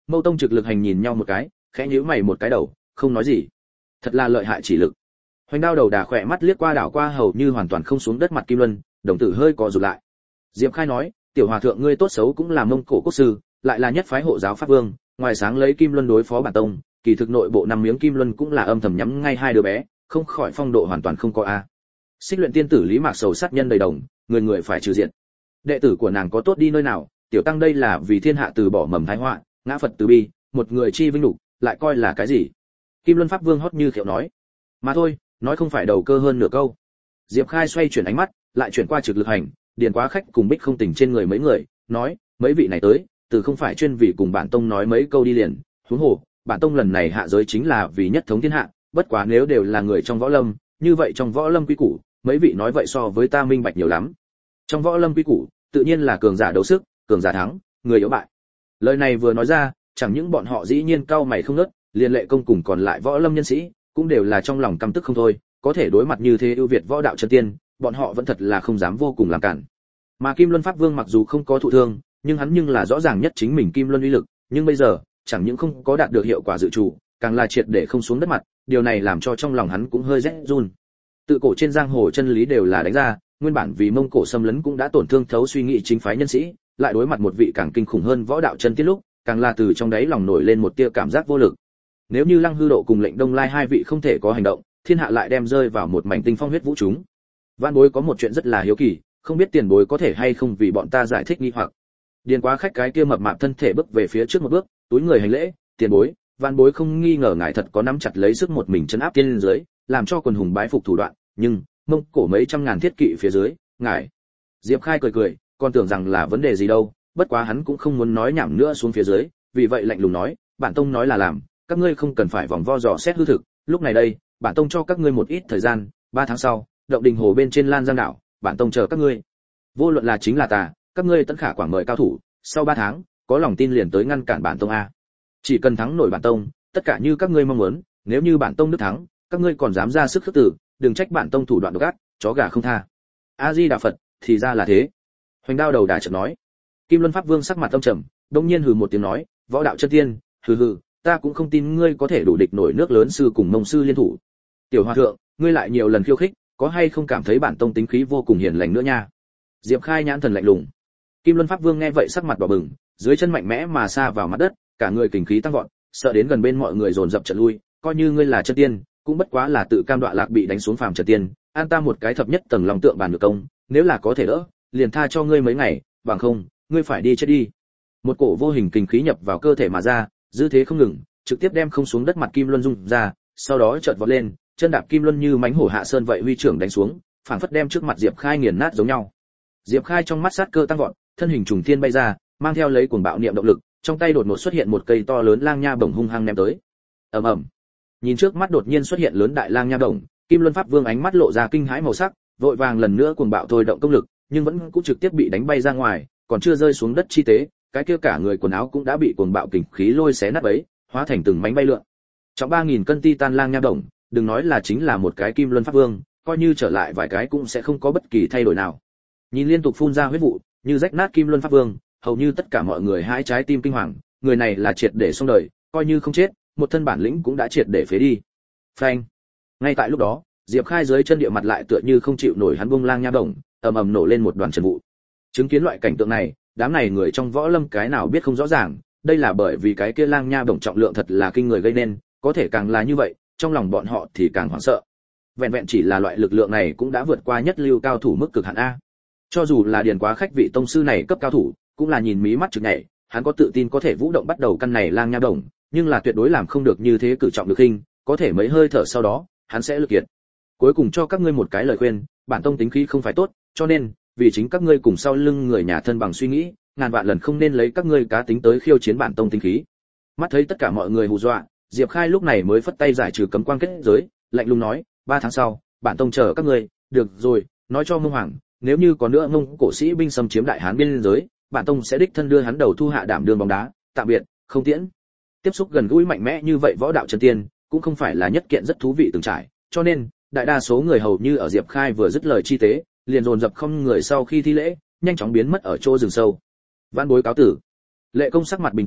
A: Mâu Tông Trực Lực Hành nhìn nhau một cái, khẽ nhíu mày một cái đầu, không nói gì. Thật là lợi hại chỉ lực. Hoành Đao Đầu Đà khỏe mắt liếc qua đảo qua hầu như hoàn toàn không xuống đất mặt Kim Luân, đồng tử hơi co rụt lại. Diệp Khai nói, tiểu hòa thượng ngươi tốt xấu cũng là Mông Cổ quốc sư, lại là nhất phái hộ giáo pháp vương, ngoài sáng lấy Kim Luân đối phó bản tông, kỳ thực nội bộ năm miếng Kim Luân cũng là âm thầm nhắm ngay hai đứa bé, không khỏi phong độ hoàn toàn không có a. Xích Luyện tiên tử Lý Mạc Sầu sát nhân đầy đồng, người người phải trừ diện. Đệ tử của nàng có tốt đi nơi nào, tiểu tăng đây là vì thiên hạ từ bỏ mầm thái họa, ngã Phật từ bi, một người chi vinh nhục, lại coi là cái gì? Kim Luân pháp vương hót như khiệu nói. Mà thôi, nói không phải đầu cơ hơn nửa câu. Diệp Khai xoay chuyển ánh mắt, lại chuyển qua Trực Lực Hành, Điền Quá Khách cùng Bích Không Tỉnh trên người mấy người, nói, mấy vị này tới, từ không phải chuyên vì cùng bản tông nói mấy câu đi liền, huống hồ, bản tông lần này hạ giới chính là vì nhất thống thiên hạ, bất quá nếu đều là người trong võ lâm, như vậy trong võ lâm quy củ, mấy vị nói vậy so với ta minh bạch nhiều lắm. Trong võ lâm quy củ, tự nhiên là cường giả đấu sức, cường giả thắng, người yếu bại. Lời này vừa nói ra, chẳng những bọn họ dĩ nhiên cau mày không ngớt, liền Lệ Công cùng còn lại võ lâm nhân sĩ, cũng đều là trong lòng căm tức không thôi, có thể đối mặt như thế ưu việt võ đạo chân tiên, bọn họ vẫn thật là không dám vô cùng làm cản. Mà Kim Luân Pháp Vương mặc dù không có thụ thương, nhưng hắn nhưng là rõ ràng nhất chính mình Kim Luân uy lực, nhưng bây giờ, chẳng những không có đạt được hiệu quả dự trù, càng là triệt để không xuống đất mặt, điều này làm cho trong lòng hắn cũng hơi rét run. Tự cổ trên giang hồ chân lý đều là đánh ra, nguyên bản vì Mông Cổ xâm lấn cũng đã tổn thương thấu suy nghĩ chính phái nhân sĩ, lại đối mặt một vị càng kinh khủng hơn võ đạo chân tiên lúc, càng là từ trong đáy lòng nổi lên một tia cảm giác vô lực. Nếu như Lăng Hư Độ cùng Lệnh Đông Lai hai vị không thể có hành động, thiên hạ lại đem rơi vào một mảnh tinh phong huyết vũ chúng. Vạn Bối có một chuyện rất là hiếu kỳ, không biết tiền bối có thể hay không vì bọn ta giải thích nghi hoặc. Điền Quá Khách cái kia mập mạp thân thể bước về phía trước một bước, túi người hành lễ, tiền bối, Vạn Bối không nghi ngờ ngài thật có nắm chặt lấy sức một mình trấn áp tiên dưới, làm cho quần hùng bái phục thủ đoạn, nhưng Mông Cổ mấy trăm ngàn thiết kỵ phía dưới, ngài. Diệp Khai cười cười, còn tưởng rằng là vấn đề gì đâu, bất quá hắn cũng không muốn nói nhảm nữa xuống phía dưới, vì vậy lạnh lùng nói, bản tông nói là làm, các ngươi không cần phải vòng vo dò xét hư thực, lúc này đây, bản tông cho các ngươi một ít thời gian, 3 tháng sau, động đình hồ bên trên Lan Giang đảo, bản tông chờ các ngươi. Vô luận là chính là tà, các ngươi tận khả quảng mời cao thủ, sau 3 tháng, có lòng tin liền tới ngăn cản bản tông a. Chỉ cần thắng nổi bản tông, tất cả như các ngươi mong muốn, nếu như bản tông được thắng, các ngươi còn dám ra sức khước tử, đừng trách bản tông thủ đoạn độc ác, chó gà không tha. A Di Đà Phật, thì ra là thế. Hoành Đao Đầu Đà chợt nói. Kim Luân Pháp Vương sắc mặt âm trầm, đột nhiên hừ một tiếng nói, võ đạo chân tiên, hừ, ta cũng không tin ngươi có thể đủ địch nổi nước lớn sư cùng Mông sư liên thủ. Tiểu hòa thượng, ngươi lại nhiều lần khiêu khích, có hay không cảm thấy bản tông tính khí vô cùng hiền lành nữa nha? Diệp Khai nhãn thần lạnh lùng. Kim Luân Pháp Vương nghe vậy sắc mặt đỏ bừng, dưới chân mạnh mẽ mà sa vào mặt đất, cả người kình khí tăng vọt, sợ đến gần bên mọi người dồn dập trận lui, coi như ngươi là chân tiên, cũng bất quá là tự cam đoạ lạc bị đánh xuống phàm chân tiên, an ta một cái thập nhất tầng lòng tượng bàn được công, nếu là có thể đỡ, liền tha cho ngươi mấy ngày, bằng không, ngươi phải đi chết đi. Một cổ vô hình kình khí nhập vào cơ thể mà ra, dư thế không ngừng, trực tiếp đem không xuống đất mặt Kim Luân rung ra, sau đó chợt vọt lên, chân đạp Kim Luân như mãnh hổ hạ sơn vậy huy trưởng đánh xuống, phảng phất đem trước mặt Diệp Khai nghiền nát giống nhau. Diệp Khai trong mắt sát cơ tăng vọt, thân hình trùng thiên bay ra, mang theo lấy cuồng bạo niệm động lực, trong tay đột ngột xuất hiện một cây to lớn lang nha bổng hung hăng ném tới. Ầm ầm. Nhìn trước mắt đột nhiên xuất hiện lớn đại lang nha bổng, Kim Luân Pháp Vương ánh mắt lộ ra kinh hãi màu sắc, vội vàng lần nữa cuồng bạo thôi động công lực, nhưng vẫn cũng trực tiếp bị đánh bay ra ngoài, còn chưa rơi xuống đất chi tế, cái kia cả người quần áo cũng đã bị cuồng bạo kình khí lôi xé nát bấy, hóa thành từng mảnh bay lượn. Trọng 3000 cân titan lang nha bổng, đừng nói là chính là một cái Kim Luân Pháp Vương, coi như trở lại vài cái cũng sẽ không có bất kỳ thay đổi nào. Nhìn liên tục phun ra huyết vụ, như rách nát Kim Luân Pháp Vương, hầu như tất cả mọi người hãi trái tim kinh hoàng, người này là triệt để xong đời, coi như không chết, một thân bản lĩnh cũng đã triệt để phế đi. Phanh. Ngay tại lúc đó, Diệp Khai dưới chân địa mặt lại tựa như không chịu nổi hắn bung lang nha bổng, ầm ầm nổ lên một đoàn trần vụ. Chứng kiến loại cảnh tượng này, đám này người trong võ lâm cái nào biết không rõ ràng, đây là bởi vì cái kia lang nha bổng trọng lượng thật là kinh người gây nên, có thể càng là như vậy, trong lòng bọn họ thì càng hoảng sợ. Vẹn vẹn chỉ là loại lực lượng này cũng đã vượt qua nhất lưu cao thủ mức cực hạn a. Cho dù là Điền Quá Khách vị tông sư này cấp cao thủ, cũng là nhìn mí mắt trực nhảy, hắn có tự tin có thể vũ động bắt đầu căn này lang nha bổng, nhưng là tuyệt đối làm không được như thế cử trọng được khinh, có thể mấy hơi thở sau đó, hắn sẽ lực kiệt. Cuối cùng cho các ngươi một cái lời khuyên, bản tông tính khí không phải tốt, cho nên, vì chính các ngươi cùng sau lưng người nhà thân bằng suy nghĩ, ngàn vạn lần không nên lấy các ngươi cá tính tới khiêu chiến bản tông tính khí. Mắt thấy tất cả mọi người hù dọa, Diệp Khai lúc này mới phất tay giải trừ cấm quan kết giới, lạnh lùng nói, 3 tháng sau, bản tông chờ các ngươi, được rồi, nói cho Mông Hoàng, nếu như có nữa Mông Cổ sĩ binh xâm chiếm Đại Hán biên giới, bản tông sẽ đích thân đưa hắn đầu thu hạ đảm đường bóng đá, tạm biệt, không tiễn. Tiếp xúc gần gũi mạnh mẽ như vậy võ đạo chân tiên, cũng không phải là nhất kiện rất thú vị từng trải, cho nên, đại đa số người hầu như ở Diệp Khai vừa dứt lời chi tế, liền dồn dập không người sau khi thi lễ, nhanh chóng biến mất ở chỗ rừng sâu. Vãn bối cáo tử. Lệ Công sắc mặt bình tĩnh,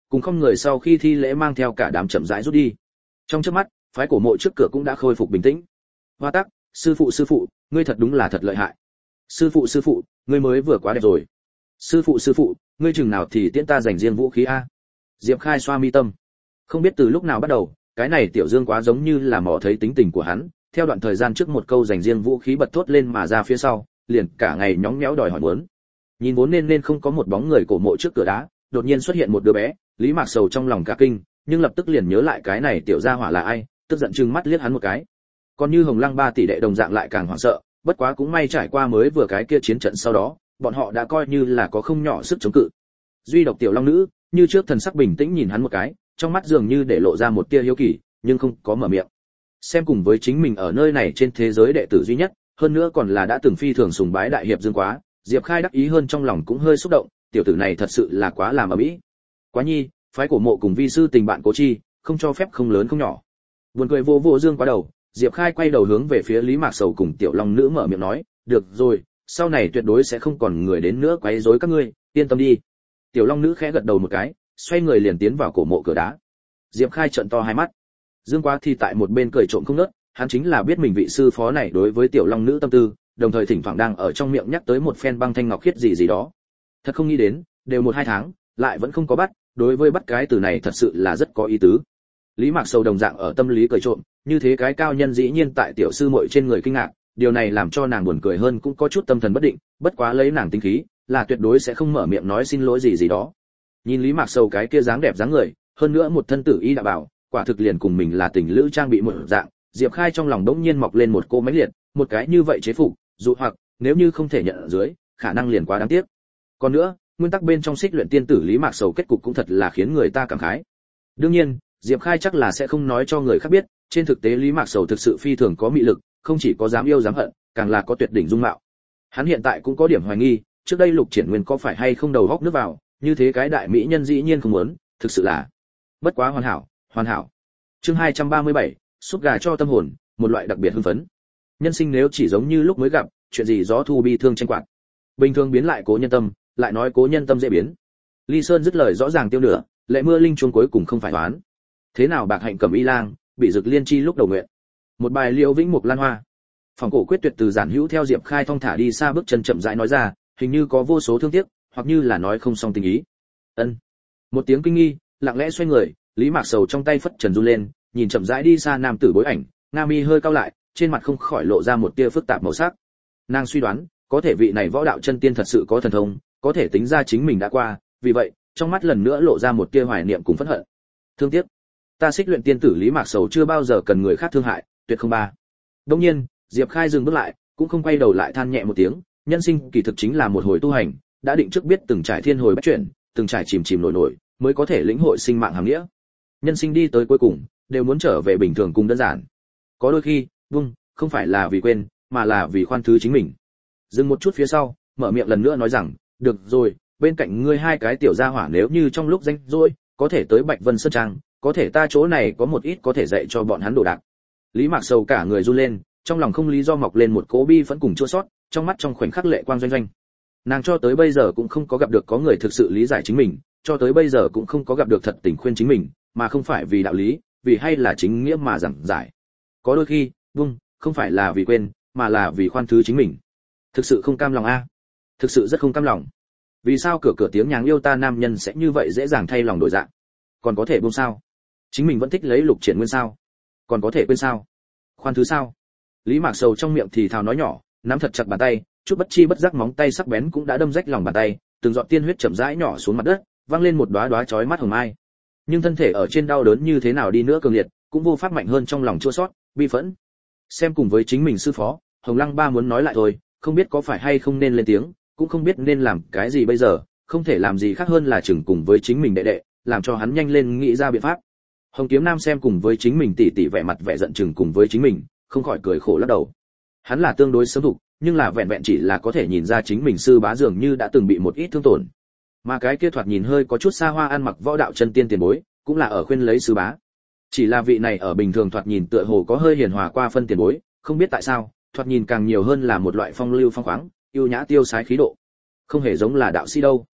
A: cùng không người sau khi thi lễ mang theo cả đám chậm rãi rút đi. Trong chớp mắt, phái cổ mộ trước cửa cũng đã khôi phục bình tĩnh. Hoa Tắc, sư phụ, ngươi thật đúng là thật lợi hại. Sư phụ, ngươi mới vừa quá đẹp rồi. Sư phụ, ngươi chừng nào thì tiễn ta dành riêng vũ khí a. Diệp Khai xoa mi tâm. Không biết từ lúc nào bắt đầu, cái này Tiểu Dương quá giống như là mò thấy tính tình của hắn, theo đoạn thời gian trước một câu dành riêng vũ khí bật thốt lên mà ra phía sau, liền cả ngày nhóng nhẽo đòi hỏi muốn. Nhìn vốn nên không có một bóng người cổ mộ trước cửa đá, đột nhiên xuất hiện một đứa bé, Lý Mạc Sầu trong lòng cả kinh, nhưng lập tức liền nhớ lại cái này tiểu gia hỏa là ai, tức giận trừng mắt liếc hắn một cái. Còn như Hồng Lăng ba tỷ đệ đồng dạng lại càng hoảng sợ, bất quá cũng may trải qua mới vừa cái kia chiến trận sau đó, bọn họ đã coi như là có không nhỏ sức chống cự. Duy độc tiểu long nữ, như trước thần sắc bình tĩnh nhìn hắn một cái, trong mắt dường như để lộ ra một tia hiếu kỳ, nhưng không có mở miệng. Xem cùng với chính mình ở nơi này trên thế giới đệ tử duy nhất, hơn nữa còn là đã từng phi thường sùng bái đại hiệp Dương Quá, Diệp Khai đắc ý hơn trong lòng cũng hơi xúc động, tiểu tử này thật sự là quá làm ở mỹ. Quá nhi, phái cổ mộ cùng vi sư tình bạn Cố Chi, không cho phép không lớn không nhỏ. Buồn cười vô vô Dương Quá đầu, Diệp Khai quay đầu hướng về phía Lý Mạc Sầu cùng tiểu long nữ mở miệng nói, được rồi, sau này tuyệt đối sẽ không còn người đến nữa quấy rối các ngươi, yên tâm đi. Tiểu long nữ khẽ gật đầu một cái, xoay người liền tiến vào cổ mộ cửa đá. Diệp Khai trợn to hai mắt. Dương Quá thì tại một bên cười trộm không ngớt, hắn chính là biết mình vị sư phó này đối với tiểu long nữ tâm tư, đồng thời thỉnh thoảng đang ở trong miệng nhắc tới một phen băng thanh ngọc khiết gì gì đó. Thật không nghĩ đến, đều 1-2 tháng, lại vẫn không có bắt, đối với bắt cái từ này thật sự là rất có ý tứ. Lý Mạc Sầu đồng dạng ở tâm lý cười trộm, như thế cái cao nhân dĩ nhiên tại tiểu sư muội trên người kinh ngạc, điều này làm cho nàng buồn cười hơn cũng có chút tâm thần bất định, bất quá lấy nàng tính khí, là tuyệt đối sẽ không mở miệng nói xin lỗi gì gì đó. Nhìn Lý Mạc Sầu cái kia dáng đẹp dáng người, hơn nữa một thân tử y đã bảo, quả thực liền cùng mình là tình lữ trang bị một dạng, Diệp Khai trong lòng đống nhiên mọc lên một cô mãnh liệt, một cái như vậy chế phục, dụ hoặc nếu như không thể nhận ở dưới, khả năng liền quá đáng tiếc. Còn nữa, nguyên tắc bên trong Xích Luyện Tiên tử Lý Mạc Sầu kết cục cũng thật là khiến người ta cảm khái. Đương nhiên, Diệp Khai chắc là sẽ không nói cho người khác biết, trên thực tế Lý Mạc Sầu thực sự phi thường có mị lực, không chỉ có dám yêu dám hận, càng là có tuyệt đỉnh dung mạo. Hắn hiện tại cũng có điểm hoài nghi, trước đây Lục Triển Nguyên có phải hay không đầu góc nước vào, như thế cái đại mỹ nhân dĩ nhiên không muốn, thực sự là bất quá hoàn hảo, hoàn hảo. Chương 237, xúc gà cho tâm hồn, một loại đặc biệt hưng phấn. Nhân sinh nếu chỉ giống như lúc mới gặp, chuyện gì gió thu bi thương tranh quạt. Bình thường biến lại cố nhân tâm, lại nói cố nhân tâm dễ biến. Ly Sơn dứt lời rõ ràng tiêu nửa, lệ mưa linh chuông cuối cùng không phải đoán. Thế nào bạc hạnh cẩm y lang, bị dực liên chi lúc đầu nguyện. Một bài liễu vĩnh mục lan hoa. Phòng cổ quyết tuyệt từ giản hữu theo Diệp Khai thong thả đi xa bước chân chậm rãi nói ra, hình như có vô số thương tiếc, hoặc như là nói không xong tình ý. Ân. Một tiếng kinh nghi, lặng lẽ xoay người, Lý Mạc Sầu trong tay phất trần run lên, nhìn chậm rãi đi xa nam tử bối ảnh, nga mi hơi cau lại, trên mặt không khỏi lộ ra một tia phức tạp màu sắc. Nàng suy đoán, có thể vị này võ đạo chân tiên thật sự có thần thông, có thể tính ra chính mình đã qua, vì vậy, trong mắt lần nữa lộ ra một tia hoài niệm cùng phẫn hận. Thương tiếc, ta Xích Luyện Tiên tử Lý Mạc Sầu chưa bao giờ cần người khác thương hại, tuyệt không ba. Đương nhiên, Diệp Khai dừng bước lại, cũng không quay đầu lại than nhẹ một tiếng, nhân sinh kỳ thực chính là một hồi tu hành, đã định trước biết từng trải thiên hồi bách chuyển, từng trải chìm chìm nổi nổi, mới có thể lĩnh hội sinh mạng hàm nghĩa. Nhân sinh đi tới cuối cùng, đều muốn trở về bình thường cùng đơn giản. Có đôi khi, không phải là vì quên, mà là vì khoan thứ chính mình. Dừng một chút phía sau, mở miệng lần nữa nói rằng, được rồi, bên cạnh ngươi hai cái tiểu gia hỏa nếu như trong lúc rảnh rỗi, có thể tới Bạch Vân Sơn Trang, có thể ta chỗ này có một ít có thể dạy cho bọn hắn đồ đạc. Lý Mạc Sầu cả người run lên, trong lòng không lý do mọc lên một cỗ bi phẫn cùng chua xót, trong mắt trong khoảnh khắc lệ quang doanh doanh. Nàng cho tới bây giờ cũng không có gặp được có người thực sự lý giải chính mình, cho tới bây giờ cũng không có gặp được thật tình khuyên chính mình, mà không phải vì đạo lý, vì hay là chính nghĩa mà giảng giải. Có đôi khi, không phải là vì quên, mà là vì khoan thứ chính mình. Thực sự không cam lòng a, thực sự rất không cam lòng. Vì sao cửa tiếng nhàng yêu ta nam nhân sẽ như vậy dễ dàng thay lòng đổi dạ? Còn có thể buông sao? Chính mình vẫn thích lấy Lục Triển Nguyên sao? Còn có thể quên sao? Khoan thứ sao? Lý Mạc Sầu trong miệng thì thào nói nhỏ, nắm thật chặt bàn tay, chút bất chi bất giác móng tay sắc bén cũng đã đâm rách lòng bàn tay, từng giọt tiên huyết chậm rãi nhỏ xuống mặt đất, văng lên một đóa đóa chói mắt hồng mai. Nhưng thân thể ở trên đau đớn như thế nào đi nữa cường liệt, cũng vô pháp mạnh hơn trong lòng chua xót, bi phẫn. Xem cùng với chính mình sư phó, Hồng Lăng Ba muốn nói lại thôi, không biết có phải hay không nên lên tiếng, cũng không biết nên làm cái gì bây giờ, không thể làm gì khác hơn là chừng cùng với chính mình đệ đệ, làm cho hắn nhanh lên nghĩ ra biện pháp. Hồng Kiếm Nam xem cùng với chính mình tỉ vẻ mặt vẻ giận chừng cùng với chính mình, không khỏi cười khổ lắc đầu. Hắn là tương đối sớm thục, nhưng là vẹn vẹn chỉ là có thể nhìn ra chính mình sư bá dường như đã từng bị một ít thương tổn. Mà cái kia thoạt nhìn hơi có chút xa hoa ăn mặc võ đạo chân tiên tiền bối, cũng là ở khuyên lấy sư bá. Chỉ là vị này ở bình thường thoạt nhìn tựa hồ có hơi hiền hòa qua phân tiền bối, không biết tại sao, thoạt nhìn càng nhiều hơn là một loại phong lưu phong khoáng, yêu nhã tiêu sái khí độ. Không hề giống là đạo sĩ đâu.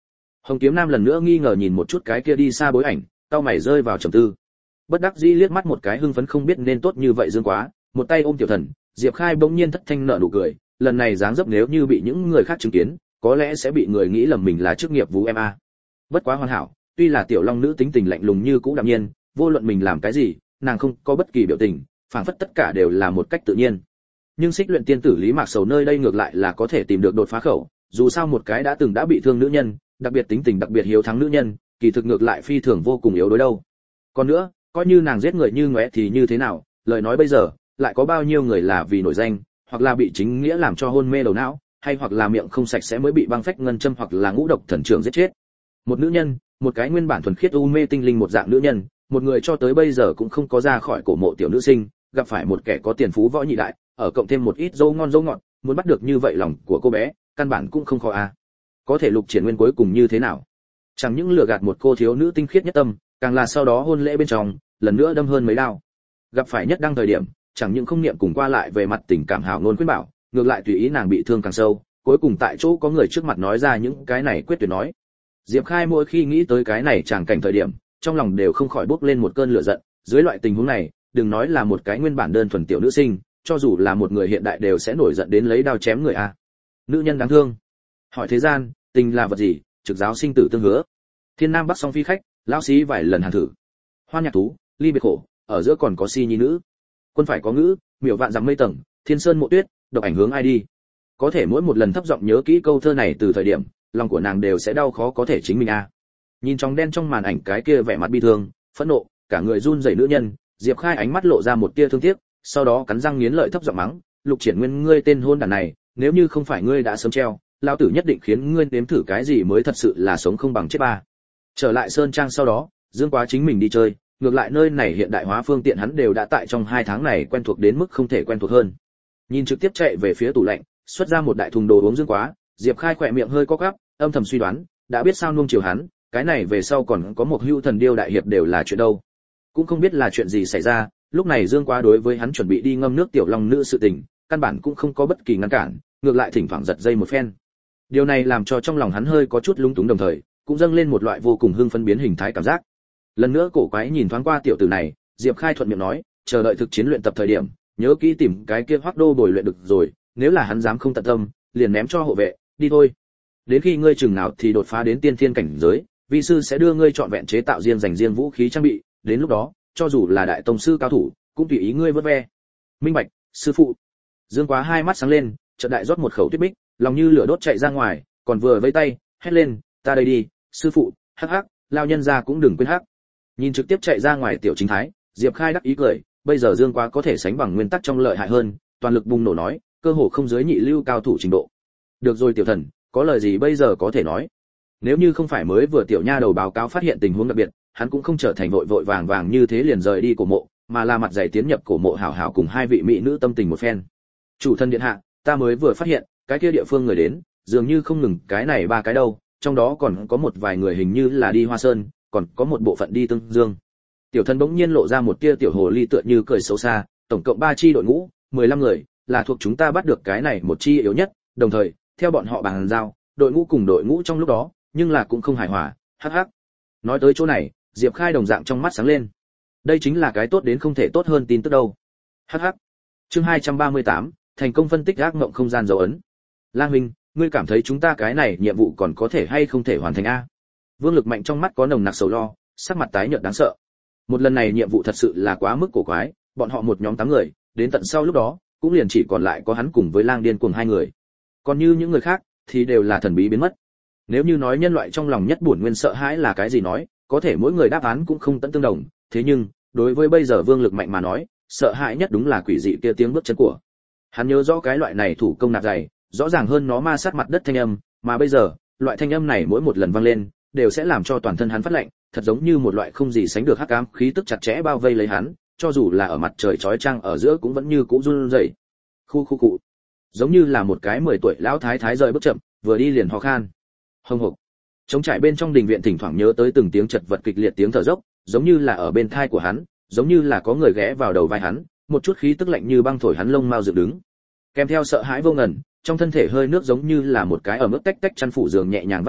A: Hồng Kiếm Nam lần nữa nghi ngờ nhìn một chút cái kia đi xa bối ảnh, cau mày rơi vào trầm tư. Bất đắc dĩ liếc mắt một cái hưng phấn không biết nên tốt như vậy Dương Quá, một tay ôm Tiểu Thần, Diệp Khai bỗng nhiên thất thanh nở nụ cười, lần này dáng dấp nếu như bị những người khác chứng kiến, có lẽ sẽ bị người nghĩ lầm mình là chức nghiệp vũ em a. Bất quá hoàn hảo, tuy là tiểu long nữ tính tình lạnh lùng như cũ đạm nhiên, vô luận mình làm cái gì, nàng không có bất kỳ biểu tình, phảng phất tất cả đều là một cách tự nhiên. Nhưng Xích Luyện tiên tử Lý Mạc Sầu nơi đây ngược lại là có thể tìm được đột phá khẩu, dù sao một cái đã từng đã bị thương nữ nhân, đặc biệt tính tình đặc biệt hiếu thắng nữ nhân, kỳ thực ngược lại phi thường vô cùng yếu đối đâu. Còn nữa, coi như nàng giết người như ngóe thì như thế nào, lời nói bây giờ, lại có bao nhiêu người là vì nổi danh, hoặc là bị chính nghĩa làm cho hôn mê đầu não, hay hoặc là miệng không sạch sẽ mới bị băng phách ngân châm hoặc là ngũ độc thần trưởng giết chết. Một nữ nhân, một cái nguyên bản thuần khiết u mê tinh linh một dạng nữ nhân, một người cho tới bây giờ cũng không có ra khỏi cổ mộ tiểu nữ sinh, gặp phải một kẻ có tiền phú võ nhị đại, ở cộng thêm một ít dâu ngon dâu ngọt, muốn bắt được như vậy lòng của cô bé, căn bản cũng không khó a. Có thể Lục Triển Nguyên cuối cùng như thế nào? Chẳng những lừa gạt một cô thiếu nữ tinh khiết nhất tâm, càng là sau đó hôn lễ bên trong, lần nữa đâm hơn mấy đao. Gặp phải nhất đăng thời điểm, chẳng những không niệm cùng qua lại về mặt tình cảm hào ngôn khuyên bảo, ngược lại tùy ý nàng bị thương càng sâu, cuối cùng tại chỗ có người trước mặt nói ra những cái này quyết tuyệt nói. Diệp Khai mỗi khi nghĩ tới cái này tràng cảnh thời điểm, trong lòng đều không khỏi bốc lên một cơn lửa giận, dưới loại tình huống này, đừng nói là một cái nguyên bản đơn thuần tiểu nữ sinh, cho dù là một người hiện đại đều sẽ nổi giận đến lấy đao chém người a. Nữ nhân đáng thương. Hỏi thế gian, tình là vật gì, trực giáo sinh tử tương hứa. Thiên Nam Bắc song phi khách, lão sĩ vài lần hàng thử. Hoan nhạc tú, ly biệt khổ, ở giữa còn có si nhi nữ. Quân phải có ngữ, miểu vạn dặm mây tầng, thiên sơn mộ tuyết, độc ảnh hướng ai đi. Có thể mỗi một lần thấp giọng nhớ kỹ câu thơ này từ thời điểm, lòng của nàng đều sẽ đau khó có thể chính mình a. Nhìn trong đen trong màn ảnh cái kia vẻ mặt bi thương, phẫn nộ, cả người run rẩy nữ nhân, Diệp Khai ánh mắt lộ ra một tia thương tiếc, sau đó cắn răng nghiến lợi thấp giọng mắng, Lục Triển Nguyên ngươi tên hôn đản này, nếu như không phải ngươi đã sớm treo, lão tử nhất định khiến ngươi nếm thử cái gì mới thật sự là sống không bằng chết ba. Trở lại sơn trang sau đó, Dương Quá chính mình đi chơi, ngược lại nơi này hiện đại hóa phương tiện hắn đều đã tại trong 2 tháng này quen thuộc đến mức không thể quen thuộc hơn. Nhìn trực tiếp chạy về phía tủ lạnh, xuất ra một đại thùng đồ uống Dương Quá, Diệp Khai khỏe miệng hơi co quắp, âm thầm suy đoán, đã biết sao nuông chiều hắn, cái này về sau còn có một hưu thần điêu đại hiệp đều là chuyện đâu. Cũng không biết là chuyện gì xảy ra, lúc này Dương Quá đối với hắn chuẩn bị đi ngâm nước tiểu long nữ sự tình, căn bản cũng không có bất kỳ ngăn cản, ngược lại thỉnh thoảng giật dây một phen. Điều này làm cho trong lòng hắn hơi có chút lúng túng đồng thời, cũng dâng lên một loại vô cùng hưng phấn biến hình thái cảm giác. Lần nữa cổ quái nhìn thoáng qua tiểu tử này, Diệp Khai thuận miệng nói, chờ đợi thực chiến luyện tập thời điểm, nhớ kỹ tìm cái kia Hoắc Đô bồi luyện được rồi, nếu là hắn dám không tận tâm, liền ném cho hộ vệ, đi thôi. Đến khi ngươi chừng nào thì đột phá đến tiên thiên cảnh giới, vi sư sẽ đưa ngươi chọn vẹn chế tạo riêng dành riêng vũ khí trang bị, đến lúc đó, cho dù là đại tông sư cao thủ, cũng tùy ý ngươi vớt ve. Minh bạch, sư phụ. Dương Quá hai mắt sáng lên, chợt đại rót một khẩu tuyết bích, lòng như lửa đốt chạy ra ngoài, còn vừa vẫy tay, hét lên, ta đây đi, sư phụ, hắc hắc, lao nhân gia cũng đừng quên hắc. Nhìn trực tiếp chạy ra ngoài tiểu chính thái, Diệp Khai đắc ý cười, bây giờ Dương Quá có thể sánh bằng nguyên tắc trong lợi hại hơn, toàn lực bùng nổ nói, cơ hồ không dưới nhị lưu cao thủ trình độ. Được rồi tiểu thần, có lời gì bây giờ có thể nói. Nếu như không phải mới vừa tiểu nha đầu báo cáo phát hiện tình huống đặc biệt, hắn cũng không trở thành vội vội vàng vàng như thế liền rời đi cổ mộ, mà là mặt dày tiến nhập cổ mộ hảo hảo cùng 2 vị mỹ nữ tâm tình một phen. Chủ thân điện hạ, ta mới vừa phát hiện, cái kia địa phương người đến, dường như không ngừng cái này 3 cái đâu, trong đó còn có một vài người hình như là đi Hoa Sơn, còn có một bộ phận đi Tương Dương. Tiểu thân bỗng nhiên lộ ra một tia tiểu hồ ly tựa như cười xấu xa, tổng cộng 3 chi đội ngũ, 15 người, là thuộc chúng ta bắt được cái này một chi yếu nhất, đồng thời, theo bọn họ bàn giao, đội ngũ cùng đội ngũ trong lúc đó, nhưng là cũng không hài hòa, hắc hắc. Nói tới chỗ này, Diệp Khai đồng dạng trong mắt sáng lên. Đây chính là cái tốt đến không thể tốt hơn tin tức đâu. Hắc hắc. Chương 238, thành công phân tích ác mộng không gian dấu ấn. Lang huynh, ngươi cảm thấy chúng ta cái này nhiệm vụ còn có thể hay không thể hoàn thành a? Vương Lực Mạnh trong mắt có nồng nặc sầu lo, sắc mặt tái nhợt đáng sợ. Một lần này nhiệm vụ thật sự là quá mức cổ quái, bọn họ một nhóm 8 người, đến tận sau lúc đó, cũng liền chỉ còn lại có hắn cùng với Lang Điên cùng 2 người. Còn như những người khác thì đều là thần bí biến mất. Nếu như nói nhân loại trong lòng nhất buồn nguyên sợ hãi là cái gì nói, có thể mỗi người đáp án cũng không tận tương đồng, thế nhưng, đối với bây giờ Vương Lực Mạnh mà nói, sợ hãi nhất đúng là quỷ dị kia tiếng bước chân của. Hắn nhớ rõ cái loại này thủ công nạp dày, rõ ràng hơn nó ma sát mặt đất thanh âm, mà bây giờ, loại thanh âm này mỗi một lần vang lên, đều sẽ làm cho toàn thân hắn phát lạnh, thật giống như một loại không gì sánh được hắc ám khí tức chặt chẽ bao vây lấy hắn, cho dù là ở mặt trời chói chang ở giữa cũng vẫn như cũ run rẩy. Khu khu cụ. Giống như là một cái 10 tuổi lão thái thái rời bước chậm, vừa đi liền ho khan. Hông hộc. Trống trải bên trong đình viện thỉnh thoảng nhớ tới từng tiếng chật vật kịch liệt tiếng thở dốc, giống như là ở bên thai của hắn, giống như là có người ghé vào đầu vai hắn, một chút khí tức lạnh như băng thổi hắn lông mao dựng đứng. Kèm theo sợ hãi vô ngần, trong thân thể hơi nước giống như là một cái ở mức tách tách chăn phủ giường nhẹ nhàng vắt khô,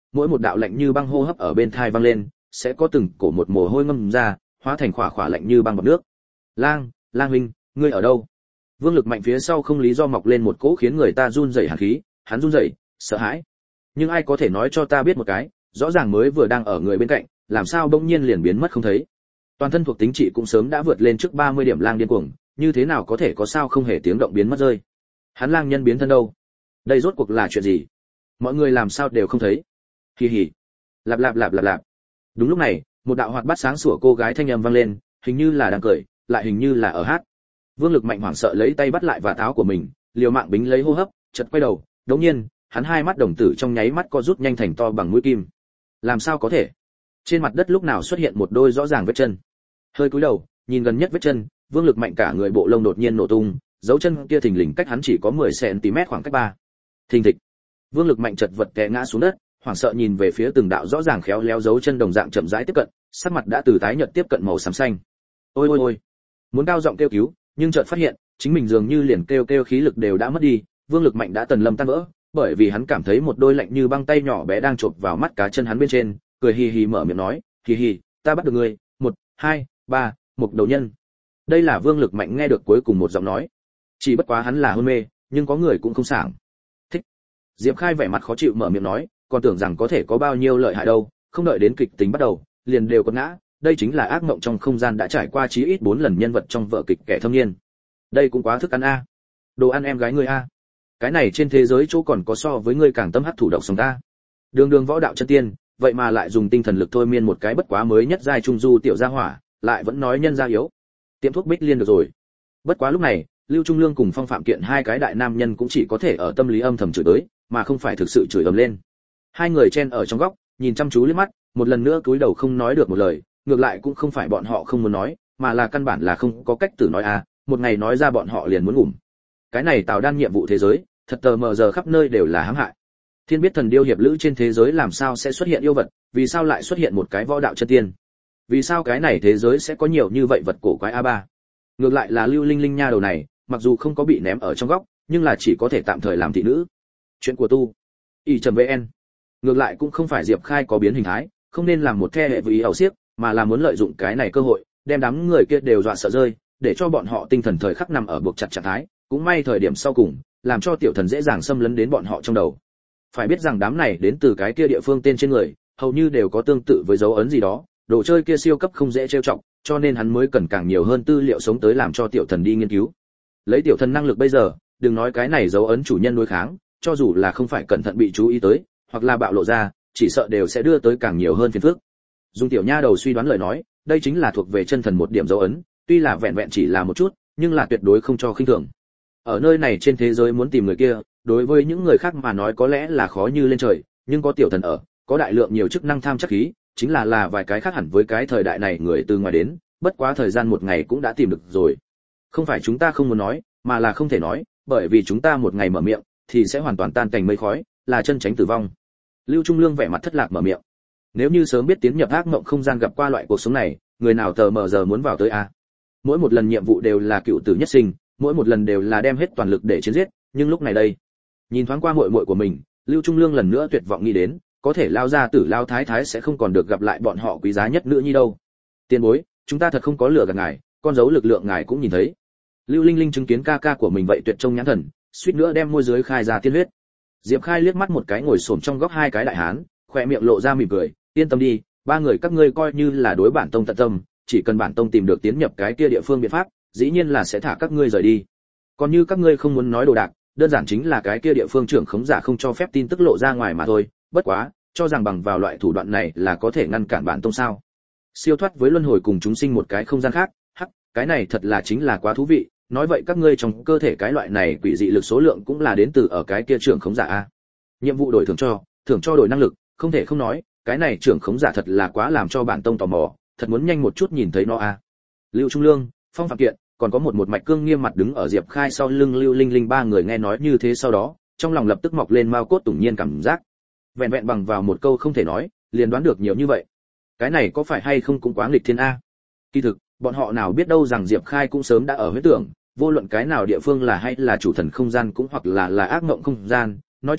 A: mỗi một đạo lạnh như băng hô hấp ở bên tai vang lên, sẽ có từng cổ một mồ hôi ngâm ra, hóa thành khỏa khỏa lạnh như băng bọt nước. Lang huynh, ngươi ở đâu? Vương Lực Mạnh phía sau không lý do mọc lên một cỗ khiến người ta run rẩy hàn khí, hắn run rẩy, sợ hãi. Nhưng ai có thể nói cho ta biết một cái, rõ ràng mới vừa đang ở người bên cạnh, làm sao bỗng nhiên liền biến mất không thấy? Toàn thân thuộc tính trị cũng sớm đã vượt lên trước 30 điểm lang điên cuồng, như thế nào có thể có sao không hề tiếng động biến mất rơi? Hắn lang nhân biến thân đâu? Đây rốt cuộc là chuyện gì? Mọi người làm sao đều không thấy? Hì hì. Lạp lạp lạp lạp lạp. Đúng lúc này, một đạo hoạt bát sáng sủa cô gái thanh âm vang lên, hình như là đang cười, lại hình như là ở hát. Vương Lực Mạnh hoảng sợ lấy tay bắt lại vạt áo của mình, liều mạng bính lấy hô hấp, chợt quay đầu, đột nhiên, hắn hai mắt đồng tử trong nháy mắt co rút nhanh thành to bằng mũi kim. Làm sao có thể? Trên mặt đất lúc nào xuất hiện một đôi rõ ràng vết chân. Hơi cúi đầu, nhìn gần nhất vết chân, Vương Lực Mạnh cả người bộ lông đột nhiên nổ tung, dấu chân kia thình lình cách hắn chỉ có 10 cm khoảng cách 3. Thình thịch. Vương Lực Mạnh chật vật té ngã xuống đất, hoảng sợ nhìn về phía từng đạo rõ ràng khéo léo dấu chân đồng dạng chậm rãi tiếp cận, sắc mặt đã từ tái nhợt tiếp cận màu xám xanh. Ôi ôi ôi. Muốn cao giọng kêu cứu, nhưng chợt phát hiện, chính mình dường như liền kêu khí lực đều đã mất đi, Vương Lực Mạnh đã tần lâm tan vỡ, bởi vì hắn cảm thấy một đôi lạnh như băng tay nhỏ bé đang chộp vào mắt cá chân hắn bên trên, cười hì hì mở miệng nói, hì hì, ta bắt được ngươi, 1, 2, 3, một đầu nhân. Đây là Vương Lực Mạnh nghe được cuối cùng một giọng nói. Chỉ bất quá hắn là hôn mê, nhưng có người cũng không sảng. Thích. Diệp Khai vẻ mặt khó chịu mở miệng nói, còn tưởng rằng có thể có bao nhiêu lợi hại đâu, không đợi đến kịch tính bắt đầu, liền đều có ngã, đây chính là ác mộng trong không gian đã trải qua chí ít 4 lần nhân vật trong vở kịch kẻ thâm niên. Đây cũng quá thức ăn a. Đồ ăn em gái ngươi a. Cái này trên thế giới chỗ còn có so với ngươi càng tâm hắc thủ độc sống ta. Đường đường võ đạo chân tiên, vậy mà lại dùng tinh thần lực thôi miên một cái bất quá mới nhất giai trung du tiểu gia hỏa, lại vẫn nói nhân gia yếu. Tiệm thuốc Bích Liên được rồi. Bất quá lúc này, Lưu Trung Lương cùng Phong Phạm Kiện hai cái đại nam nhân cũng chỉ có thể ở tâm lý âm thầm chửi tới, mà không phải thực sự chửi ầm lên. Hai người chen ở trong góc, nhìn chăm chú liếc mắt, một lần nữa cúi đầu không nói được một lời, ngược lại cũng không phải bọn họ không muốn nói, mà là căn bản là không có cách tự nói à, một ngày nói ra bọn họ liền muốn ngủm. Cái này tạo đan nhiệm vụ thế giới, thật tờ mờ giờ khắp nơi đều là hãm hại. Thiên biết thần điêu hiệp lữ trên thế giới làm sao sẽ xuất hiện yêu vật, vì sao lại xuất hiện một cái võ đạo chân tiên? Vì sao cái này thế giới sẽ có nhiều như vậy vật cổ quái A3? Ngược lại là Lưu Linh Linh nha đầu này, mặc dù không có bị ném ở trong góc, nhưng là chỉ có thể tạm thời làm thị nữ. Chuyện của tu. Y.vn. Ngược lại cũng không phải Diệp Khai có biến hình thái, không nên làm một the hệ với ý ảo xiếc, mà là muốn lợi dụng cái này cơ hội, đem đám người kia đều dọa sợ rơi, để cho bọn họ tinh thần thời khắc nằm ở buộc chặt trạng thái, cũng may thời điểm sau cùng, làm cho tiểu thần dễ dàng xâm lấn đến bọn họ trong đầu. Phải biết rằng đám này đến từ cái kia địa phương tên trên người, hầu như đều có tương tự với dấu ấn gì đó, đồ chơi kia siêu cấp không dễ trêu chọc, cho nên hắn mới cần càng nhiều hơn tư liệu sống tới làm cho tiểu thần đi nghiên cứu. Lấy tiểu thần năng lực bây giờ, đừng nói cái này dấu ấn chủ nhân đối kháng, cho dù là không phải cẩn thận bị chú ý tới, hoặc là bạo lộ ra, chỉ sợ đều sẽ đưa tới càng nhiều hơn phiền phức. Dung tiểu nha đầu suy đoán lời nói, đây chính là thuộc về chân thần một điểm dấu ấn, tuy là vẹn vẹn chỉ là một chút, nhưng là tuyệt đối không cho khinh thường. Ở nơi này trên thế giới muốn tìm người kia, đối với những người khác mà nói có lẽ là khó như lên trời, nhưng có tiểu thần ở, có đại lượng nhiều chức năng tham chắc khí, chính là vài cái khác hẳn với cái thời đại này người từ ngoài đến, bất quá thời gian một ngày cũng đã tìm được rồi. Không phải chúng ta không muốn nói, mà là không thể nói, bởi vì chúng ta một ngày mở miệng thì sẽ hoàn toàn tan thành mây khói, là chân tránh tử vong. Lưu Trung Lương vẻ mặt thất lạc mở miệng. Nếu như sớm biết tiến nhập ác mộng không gian gặp qua loại cuộc sống này, người nào tờ mờ giờ muốn vào tới a? Mỗi một lần nhiệm vụ đều là cựu tử nhất sinh, mỗi một lần đều là đem hết toàn lực để chiến giết, nhưng lúc này đây, nhìn thoáng qua muội muội của mình, Lưu Trung Lương lần nữa tuyệt vọng nghĩ đến, có thể lao ra tử lao thái thái sẽ không còn được gặp lại bọn họ quý giá nhất nữa như đâu. Tiên bối, chúng ta thật không có lừa gạt ngài, con dấu lực lượng ngài cũng nhìn thấy. Lưu Linh Linh chứng kiến ca ca của mình vậy tuyệt trông nhãn thần, suýt nữa đem môi dưới khai ra tiên huyết. Diệp Khai liếc mắt một cái ngồi xổm trong góc hai cái đại hán, khóe miệng lộ ra mỉm cười, yên tâm đi, ba người các ngươi coi như là đối bản tông tận tâm, chỉ cần bản tông tìm được tiến nhập cái kia địa phương biện pháp, dĩ nhiên là sẽ thả các ngươi rời đi. Còn như các ngươi không muốn nói đồ đạc, đơn giản chính là cái kia địa phương trưởng khống giả không cho phép tin tức lộ ra ngoài mà thôi, bất quá, cho rằng bằng vào loại thủ đoạn này là có thể ngăn cản bản tông sao? Siêu thoát với luân hồi cùng chúng sinh một cái không gian khác, hắc, cái này thật là chính là quá thú vị, nói vậy các ngươi trong cơ thể cái loại này quỷ dị lực số lượng cũng là đến từ ở cái kia trưởng khống giả a. Nhiệm vụ đổi thưởng cho đổi năng lực, không thể không nói, cái này trưởng khống giả thật là quá làm cho bản tông tò mò, thật muốn nhanh một chút nhìn thấy nó a. Lưu Trung Lương, Phong Phạm Kiện, còn có một mạch cương nghiêm mặt đứng ở Diệp Khai sau lưng Lưu Linh Linh ba người nghe nói như thế sau đó, trong lòng lập tức mọc lên mao cốt tủng nhiên cảm giác. Vẹn vẹn bằng vào một câu không thể nói, liền đoán được nhiều như vậy. Cái này có phải hay không cũng quá nghịch thiên a. Kỳ thực, bọn họ nào biết đâu rằng Diệp Khai cũng sớm đã ở huyết tưởng, vô luận cái nào địa phương là hay là chủ thần không gian cũng hoặc là ác mộng không gian, nói chung,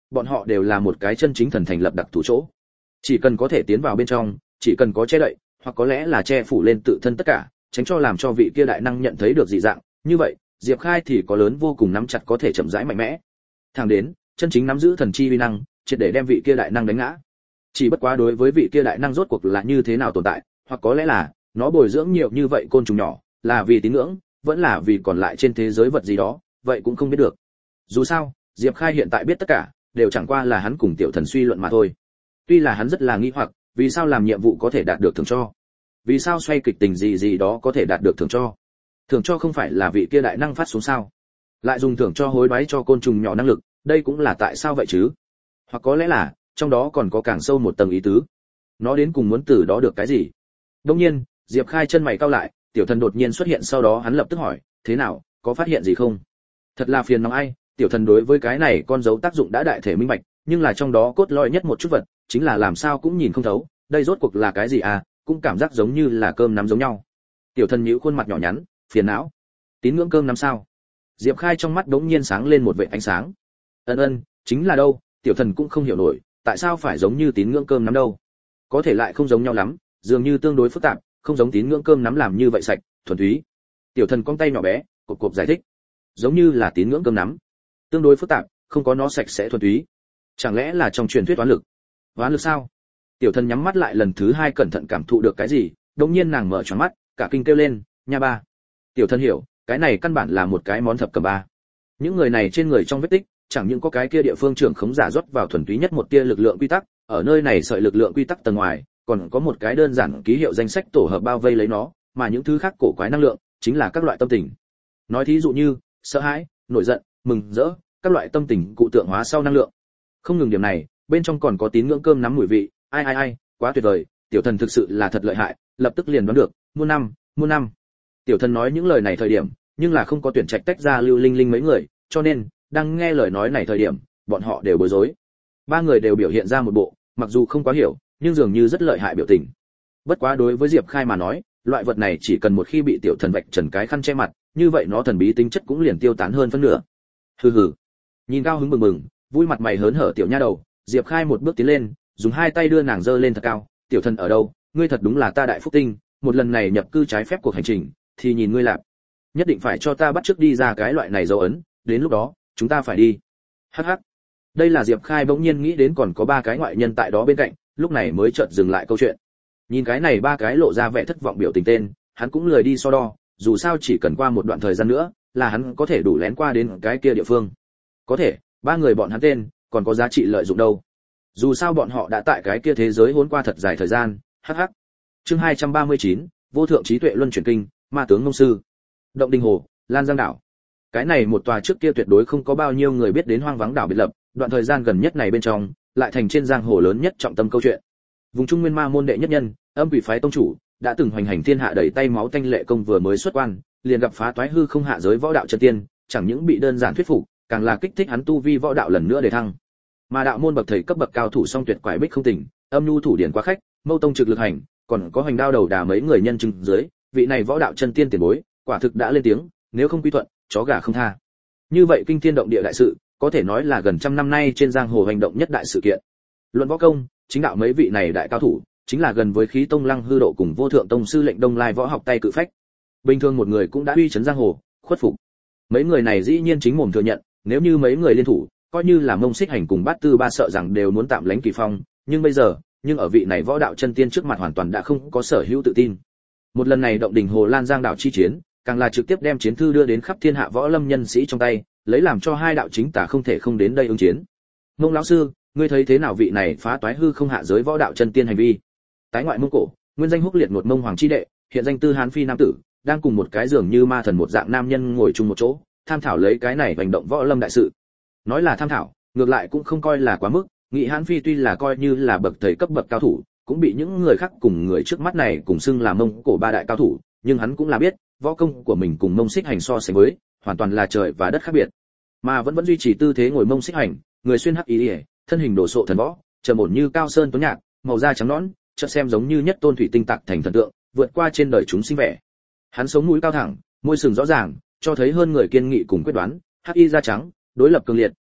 A: bọn họ đều là một cái chân chính thần thành lập đặc thủ chỗ. Chỉ cần có thể tiến vào bên trong, chỉ cần có che đậy, hoặc có lẽ là che phủ lên tự thân tất cả, tránh cho làm cho vị kia đại năng nhận thấy được dị dạng, như vậy, Diệp Khai thì có lớn vô cùng nắm chặt có thể chậm rãi mạnh mẽ. Thẳng đến, chân chính nắm giữ thần chi uy năng, triệt để đem vị kia đại năng đánh ngã. Chỉ bất quá đối với vị kia đại năng rốt cuộc là như thế nào tồn tại, hoặc có lẽ là nó bồi dưỡng nhiều như vậy côn trùng nhỏ, là vì tín ngưỡng, vẫn là vì còn lại trên thế giới vật gì đó, vậy cũng không biết được. Dù sao, Diệp Khai hiện tại biết tất cả, đều chẳng qua là hắn cùng tiểu thần suy luận mà thôi. Tuy là hắn rất là nghi hoặc, vì sao làm nhiệm vụ có thể đạt được thưởng cho? Vì sao xoay kịch tình gì gì đó có thể đạt được thưởng cho? Thưởng cho không phải là vị kia đại năng phát xuống sao? Lại dùng thưởng cho hối đoái cho côn trùng nhỏ năng lực, đây cũng là tại sao vậy chứ? Hoặc có lẽ là, trong đó còn có càng sâu một tầng ý tứ. Nó đến cùng muốn từ đó được cái gì? Đương nhiên, Diệp Khai chân mày cau lại, tiểu thần đột nhiên xuất hiện sau đó hắn lập tức hỏi, thế nào, có phát hiện gì không? Thật là phiền nóng ai, tiểu thần đối với cái này con dấu tác dụng đã đại thể minh bạch, nhưng là trong đó cốt lõi nhất một chút vật, chính là làm sao cũng nhìn không thấu, đây rốt cuộc là cái gì à, cũng cảm giác giống như là cơm nắm giống nhau. Tiểu thần nhíu khuôn mặt nhỏ nhắn, phiền não. Tín ngưỡng cơm nắm sao? Diệp Khai trong mắt đống nhiên sáng lên một vệt ánh sáng. Ân, chính là đâu, tiểu thần cũng không hiểu nổi, tại sao phải giống như tín ngưỡng cơm nắm đâu? Có thể lại không giống nhau lắm, dường như tương đối phức tạp, không giống tín ngưỡng cơm nắm làm như vậy sạch, thuần túy. Tiểu thần cong tay nhỏ bé, cộp giải thích. Giống như là tín ngưỡng cơm nắm, tương đối phức tạp, không có nó sạch sẽ thuần túy. Chẳng lẽ là trong truyền thuyết oán lực? Oán lực sao? Tiểu thần nhắm mắt lại lần thứ hai cẩn thận cảm thụ được cái gì, đột nhiên nàng mở tròn mắt, cả kinh kêu lên, nha ba. Tiểu thần hiểu, cái này căn bản là một cái món thập cẩm ba. Những người này trên người trong vết tích, chẳng những có cái kia địa phương trưởng khống giả rót vào thuần túy nhất một tia lực lượng quy tắc, ở nơi này sợi lực lượng quy tắc tầng ngoài, còn có một cái đơn giản ký hiệu danh sách tổ hợp bao vây lấy nó, mà những thứ khác cổ quái năng lượng, chính là các loại tâm tình. Nói thí dụ như, sợ hãi, nổi giận, mừng rỡ, các loại tâm tình cụ tượng hóa sau năng lượng. Không ngừng điểm này, bên trong còn có tín ngưỡng cơm nắm mùi vị, ai, quá tuyệt vời, tiểu thần thực sự là thật lợi hại, lập tức liền đoán được, muôn năm. Tiểu thần nói những lời này thời điểm, nhưng là không có tuyển trạch tách ra Lưu Linh Linh mấy người, cho nên, đang nghe lời nói này thời điểm, bọn họ đều bối rối. Ba người đều biểu hiện ra một bộ, mặc dù không quá hiểu, nhưng dường như rất lợi hại biểu tình. Bất quá đối với Diệp Khai mà nói, loại vật này chỉ cần một khi bị tiểu thần vạch trần cái khăn che mặt, như vậy nó thần bí tính chất cũng liền tiêu tán hơn phân nửa. Hừ. Nhìn cao hứng bừng, vui mặt mày hớn hở tiểu nha đầu, Diệp Khai một bước tiến lên, dùng hai tay đưa nàng giơ lên thật cao, "Tiểu thần ở đâu? Ngươi thật đúng là ta đại phúc tinh, một lần này nhập cư trái phép cuộc hành trình, thì nhìn ngươi lạp. Nhất định phải cho ta bắt trước đi ra cái loại này dấu ấn, đến lúc đó, chúng ta phải đi." Hắc. Đây là Diệp Khai bỗng nhiên nghĩ đến còn có ba cái ngoại nhân tại đó bên cạnh, lúc này mới chợt dừng lại câu chuyện. Nhìn cái này ba cái lộ ra vẻ thất vọng biểu tình tên, hắn cũng lười đi so đo, dù sao chỉ cần qua một đoạn thời gian nữa, là hắn có thể đủ lén qua đến cái kia địa phương. Có thể, ba người bọn hắn tên, còn có giá trị lợi dụng đâu. Dù sao bọn họ đã tại cái kia thế giới hỗn qua thật dài thời gian, hắc. Chương 239, vô thượng trí tuệ luân chuyển kinh, ma tướng ngông sư. Động Đình Hồ, Lan Giang đảo. Cái này một tòa trước kia tuyệt đối không có bao nhiêu người biết đến hoang vắng đảo biệt lập, đoạn thời gian gần nhất này bên trong, lại thành trên giang hồ lớn nhất trọng tâm câu chuyện. Vùng Trung Nguyên Ma môn đệ nhất nhân, Âm Quỷ phái tông chủ, đã từng hoành hành thiên hạ đẩy tay máu tanh lệ công vừa mới xuất quan, liền gặp phá toái hư không hạ giới võ đạo chân tiên, chẳng những bị đơn giản thuyết phục, càng là kích thích hắn tu vi võ đạo lần nữa để thăng. Mà đạo môn bậc thầy cấp bậc cao thủ song tuyệt quải bích không tỉnh, Âm nhu thủ điển quá khách, Mâu tông trực lực hành, còn có Hoành đao đầu đà mấy người nhân chứng dưới, vị này võ đạo chân tiên tiền bối, quả thực đã lên tiếng, nếu không quy thuận, chó gà không tha. Như vậy kinh thiên động địa đại sự, có thể nói là gần trăm năm nay trên giang hồ hành động nhất đại sự kiện. Luận võ công, chính đạo mấy vị này đại cao thủ, chính là gần với Khí Tông Lăng Hư Độ cùng Vô Thượng Tông sư lệnh Đông Lai võ học tay cự phách. Bình thường một người cũng đã uy chấn giang hồ, khuất phục. Mấy người này dĩ nhiên chính mồm thừa nhận, nếu như mấy người liên thủ, coi như là Mông Xích Hành cùng Bát Tư Ba sợ rằng đều muốn tạm lánh kỳ phong, nhưng bây giờ, ở vị này võ đạo chân tiên trước mặt hoàn toàn đã không có sở hữu tự tin. Một lần này Động Đình Hồ Lan Giang đảo chi chiến, càng là trực tiếp đem chiến thư đưa đến khắp thiên hạ võ lâm nhân sĩ trong tay, lấy làm cho hai đạo chính tả không thể không đến đây ứng chiến. Mông lão sư, ngươi thấy thế nào vị này phá toái hư không hạ giới võ đạo chân tiên hành vi? Tái ngoại Mông Cổ, nguyên danh húc liệt một Mông hoàng chi đệ, hiện danh Tư Hán phi nam tử, đang cùng một cái giường như ma thần một dạng nam nhân ngồi chung một chỗ, tham thảo lấy cái này hành động võ lâm đại sự. Nói là tham thảo, ngược lại cũng không coi là quá mức, Nghị Hán phi tuy là coi như là bậc thầy cấp bậc cao thủ, cũng bị những người khác cùng người trước mắt này cùng xưng là Mông Cổ ba đại cao thủ, nhưng hắn cũng là biết, võ công của mình cùng Mông Xích Hành so sánh với, hoàn toàn là trời và đất khác biệt. Mà vẫn duy trì tư thế ngồi Mông Xích Hành, người xuyên hắc y, thân hình đồ sộ thần võ, trầm ổn như cao sơn tuấn nhạc, màu da trắng nõn, chợt xem giống như nhất tôn thủy tinh tạc thành thần tượng, vượt qua trên đời chúng sinh vẻ. Hắn sống mũi cao thẳng, môi sừng rõ ràng, cho thấy hơn người kiên nghị cùng quyết đoán, hắc y da trắng, đối lập cường liệt,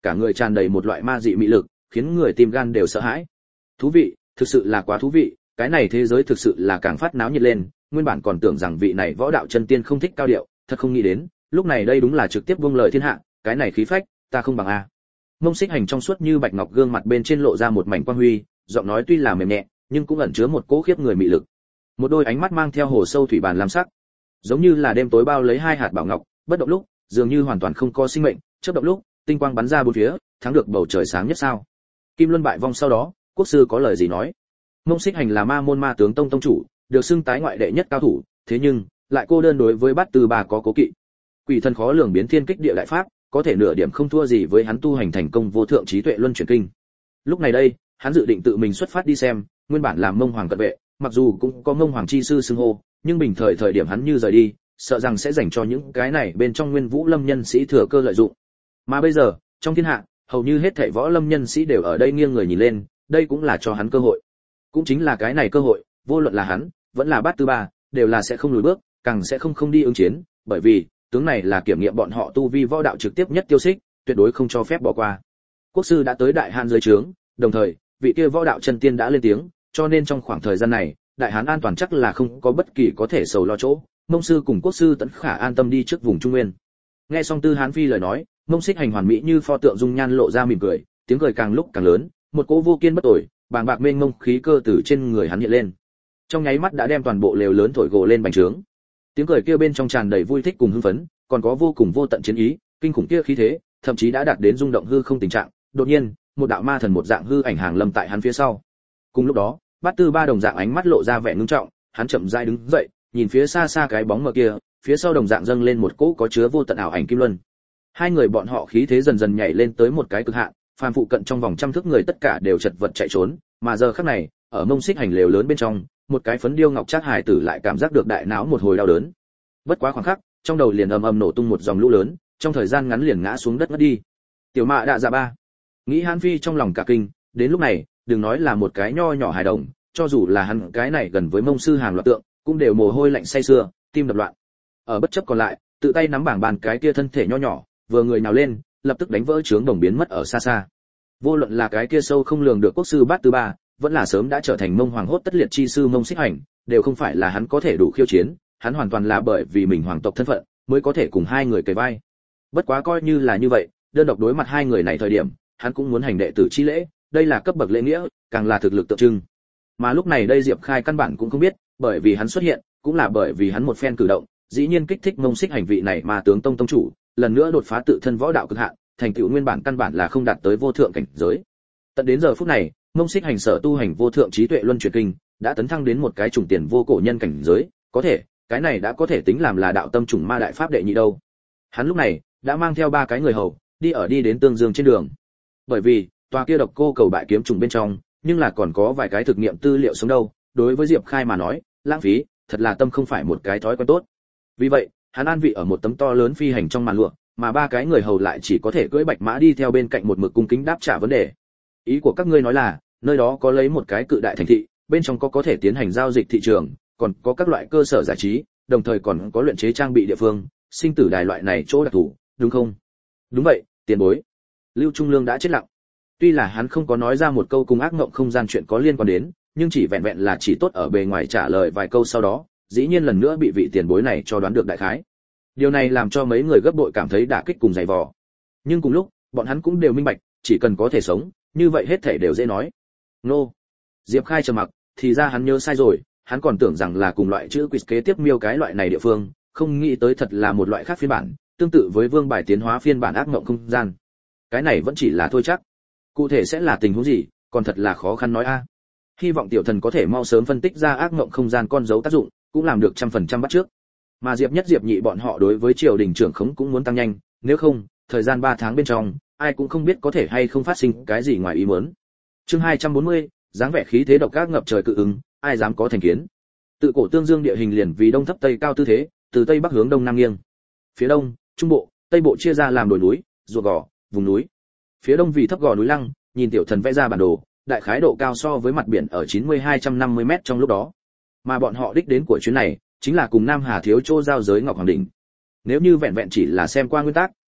A: cả người tràn đầy một loại ma dị mị lực, khiến người tim gan đều sợ hãi. Thú vị, thực sự là quá thú vị, cái này thế giới thực sự là càng phát náo nhiệt lên, nguyên bản còn tưởng rằng vị này võ đạo chân tiên không thích cao điệu, thật không nghĩ đến, lúc này đây đúng là trực tiếp buông lời thiên hạ, cái này khí phách, ta không bằng a. Mông Xích Hành trong suốt như bạch ngọc gương mặt bên trên lộ ra một mảnh quang huy, giọng nói tuy là mềm nhẹ, nhưng cũng ẩn chứa một cỗ khiếp người mị lực. Một đôi ánh mắt mang theo hồ sâu thủy bàn lam sắc, giống như là đêm tối bao lấy hai hạt bảo ngọc, bất động lúc, dường như hoàn toàn không có sinh mệnh, chớp động lúc, tinh quang bắn ra bốn phía, thắng được bầu trời sáng nhất sao. Kim Luân bại vong sau đó, quốc sư có lời gì nói? Mông Xích Hành là ma môn ma tướng tông chủ, được xưng tái ngoại đệ nhất cao thủ, thế nhưng lại cô đơn đối với Bát Tư Ba có cố kỵ. Quỷ thần khó lường biến thiên kích địa đại pháp, có thể nửa điểm không thua gì với hắn tu hành thành công vô thượng trí tuệ luân chuyển kinh. Lúc này đây, hắn dự định tự mình xuất phát đi xem, nguyên bản làm Mông Hoàng cận vệ, mặc dù cũng có Mông Hoàng chi sư xưng hô, nhưng bình thời điểm hắn như rời đi, sợ rằng sẽ dành cho những cái này bên trong Nguyên Vũ Lâm nhân sĩ thừa cơ lợi dụng. Mà bây giờ, trong thiên hạ, hầu như hết thảy võ lâm nhân sĩ đều ở đây nghiêng người nhìn lên, đây cũng là cho hắn cơ hội. Cũng chính là cái này cơ hội, vô luận là hắn, vẫn là Bát Tư Ba, đều là sẽ không lùi bước, càng sẽ không đi ứng chiến, bởi vì tướng này là kiểm nghiệm bọn họ tu vi võ đạo trực tiếp nhất tiêu xích, tuyệt đối không cho phép bỏ qua. Quốc sư đã tới Đại Hán dưới trướng, đồng thời, vị kia võ đạo chân tiên đã lên tiếng, cho nên trong khoảng thời gian này, Đại Hán an toàn chắc là không có bất kỳ có thể sầu lo chỗ. Mông sư cùng quốc sư Tấn Khả an tâm đi trước vùng Trung Nguyên. Nghe xong Tư Hán Phi lời nói, Mông Xích Hành hoàn mỹ như pho tượng dung nhan lộ ra mỉm cười, tiếng cười càng lúc càng lớn, một cỗ vô kiên bất tồi, bàng bạc mênh mông khí cơ từ trên người hắn hiện lên. Trong nháy mắt đã đem toàn bộ lều lớn thổi gồ lên bành trướng. Tiếng cười kia bên trong tràn đầy vui thích cùng hưng phấn, còn có vô cùng vô tận chiến ý, kinh khủng kia khí thế, thậm chí đã đạt đến rung động hư không tình trạng. Đột nhiên, một đạo ma thần một dạng hư ảnh hàng lâm tại hắn phía sau. Cùng lúc đó, Bát Tư Ba đồng dạng ánh mắt lộ ra vẻ ngưng trọng, hắn chậm rãi đứng dậy, nhìn phía xa xa cái bóng mờ kia, phía sau đồng dạng dâng lên một cỗ có chứa vô tận ảo ảnh kim luân. Hai người bọn họ khí thế dần dần nhảy lên tới một cái cực hạn, phàm phụ cận trong vòng trăm thước người tất cả đều chật vật chạy trốn, mà giờ khắc này, ở Mông Xích Hành lều lớn bên trong, một cái phấn điêu ngọc trác hài tử lại cảm giác được đại não một hồi đau đớn. Bất quá khoảng khắc, trong đầu liền ầm ầm nổ tung một dòng lũ lớn, trong thời gian ngắn liền ngã xuống đất ngất đi. Tiểu Mạ Đạ Dạ Ba, nghĩ Hán Phi trong lòng cả kinh, đến lúc này, đừng nói là một cái nho nhỏ hài đồng, cho dù là hắn cái này gần với Mông sư hàng loạt tượng, cũng đều mồ hôi lạnh say sưa, tim đập loạn. Ở bất chấp còn lại, tự tay nắm bảng bàn cái kia thân thể nho nhỏ, vừa người nào lên, lập tức đánh vỡ trướng đồng biến mất ở xa xa. Vô luận là cái kia sâu không lường được quốc sư Bát Tư Ba, vẫn là sớm đã trở thành Mông Hoàng hốt tất liệt chi sư Mông Xích Hành, đều không phải là hắn có thể đủ khiêu chiến, hắn hoàn toàn là bởi vì mình hoàng tộc thân phận, mới có thể cùng hai người kề vai. Bất quá coi như là như vậy, đơn độc đối mặt hai người này thời điểm, hắn cũng muốn hành đệ tử chi lễ, đây là cấp bậc lễ nghĩa, càng là thực lực tượng trưng. Mà lúc này đây Diệp Khai căn bản cũng không biết, bởi vì hắn xuất hiện, cũng là bởi vì hắn một phen cử động, dĩ nhiên kích thích Mông Xích Hành vị này mà tướng tông chủ, lần nữa đột phá tự thân võ đạo cực hạn, thành tựu nguyên bản căn bản là không đạt tới vô thượng cảnh giới. Tận đến giờ phút này, Mông Xích Hành sở tu hành vô thượng trí tuệ luân chuyển kinh, đã tấn thăng đến một cái trùng tiền vô cổ nhân cảnh giới, có thể, cái này đã có thể tính làm là đạo tâm trùng ma đại pháp đệ nhị đâu. Hắn lúc này đã mang theo ba cái người hầu, đi đến Tương Dương trên đường. Bởi vì, tòa kia độc cô cầu bại kiếm trùng bên trong, nhưng là còn có vài cái thực nghiệm tư liệu sống đâu, đối với Diệp Khai mà nói, lãng phí, thật là tâm không phải một cái thói quen tốt. Vì vậy, hắn an vị ở một tấm to lớn phi hành trong màn lụa, mà ba cái người hầu lại chỉ có thể cưỡi bạch mã đi theo bên cạnh một mực cung kính đáp trả vấn đề. Ý của các ngươi nói là, nơi đó có lấy một cái cự đại thành thị, bên trong có thể tiến hành giao dịch thị trường, còn có các loại cơ sở giải trí, đồng thời còn có luyện chế trang bị địa phương, sinh tử đài loại này chỗ đặc thù, đúng không? Đúng vậy, tiền bối. Lưu Trung Lương đã chết lặng. Tuy là hắn không có nói ra một câu cùng ác mộng không gian chuyện có liên quan đến, nhưng chỉ vẹn vẹn là chỉ tốt ở bề ngoài trả lời vài câu sau đó, dĩ nhiên lần nữa bị vị tiền bối này cho đoán được đại khái. Điều này làm cho mấy người gấp bội cảm thấy đả kích cùng dày vò. Nhưng cùng lúc, bọn hắn cũng đều minh bạch, chỉ cần có thể sống, như vậy hết thảy đều dễ nói. Nô. Diệp Khai trầm mặc, thì ra hắn nhớ sai rồi, hắn còn tưởng rằng là cùng loại chữ quiz kế tiếp miêu cái loại này địa phương, không nghĩ tới thật là một loại khác phiên bản, tương tự với vương bài tiến hóa phiên bản ác mộng không gian. Cái này vẫn chỉ là thôi chắc. Cụ thể sẽ là tình huống gì, còn thật là khó khăn nói a. Hy vọng tiểu thần có thể mau sớm phân tích ra ác mộng không gian con dấu tác dụng, cũng làm được 100% bắt trước. Mà Diệp Nhất Diệp Nhị bọn họ đối với triều đình trưởng khống cũng muốn tăng nhanh, nếu không, thời gian 3 tháng bên trong, ai cũng không biết có thể hay không phát sinh cái gì ngoài ý muốn. Chương 240, dáng vẻ khí thế độc ác ngập trời cự ứng, ai dám có thành kiến. Tự cổ Tương Dương địa hình liền vì đông thấp tây cao tư thế, từ tây bắc hướng đông nam nghiêng. Phía đông, trung bộ, tây bộ chia ra làm đồi núi, ruộng gò, vùng núi. Phía đông vì thấp gò núi lăng, nhìn tiểu thần vẽ ra bản đồ, đại khái độ cao so với mặt biển ở 9250 mét trong lúc đó. Mà bọn họ đích đến của chuyến này, chính là cùng Nam Hà thiếu Châu giao giới Ngọc Hoàng đỉnh. Nếu như vẹn vẹn chỉ là xem qua nguyên tắc,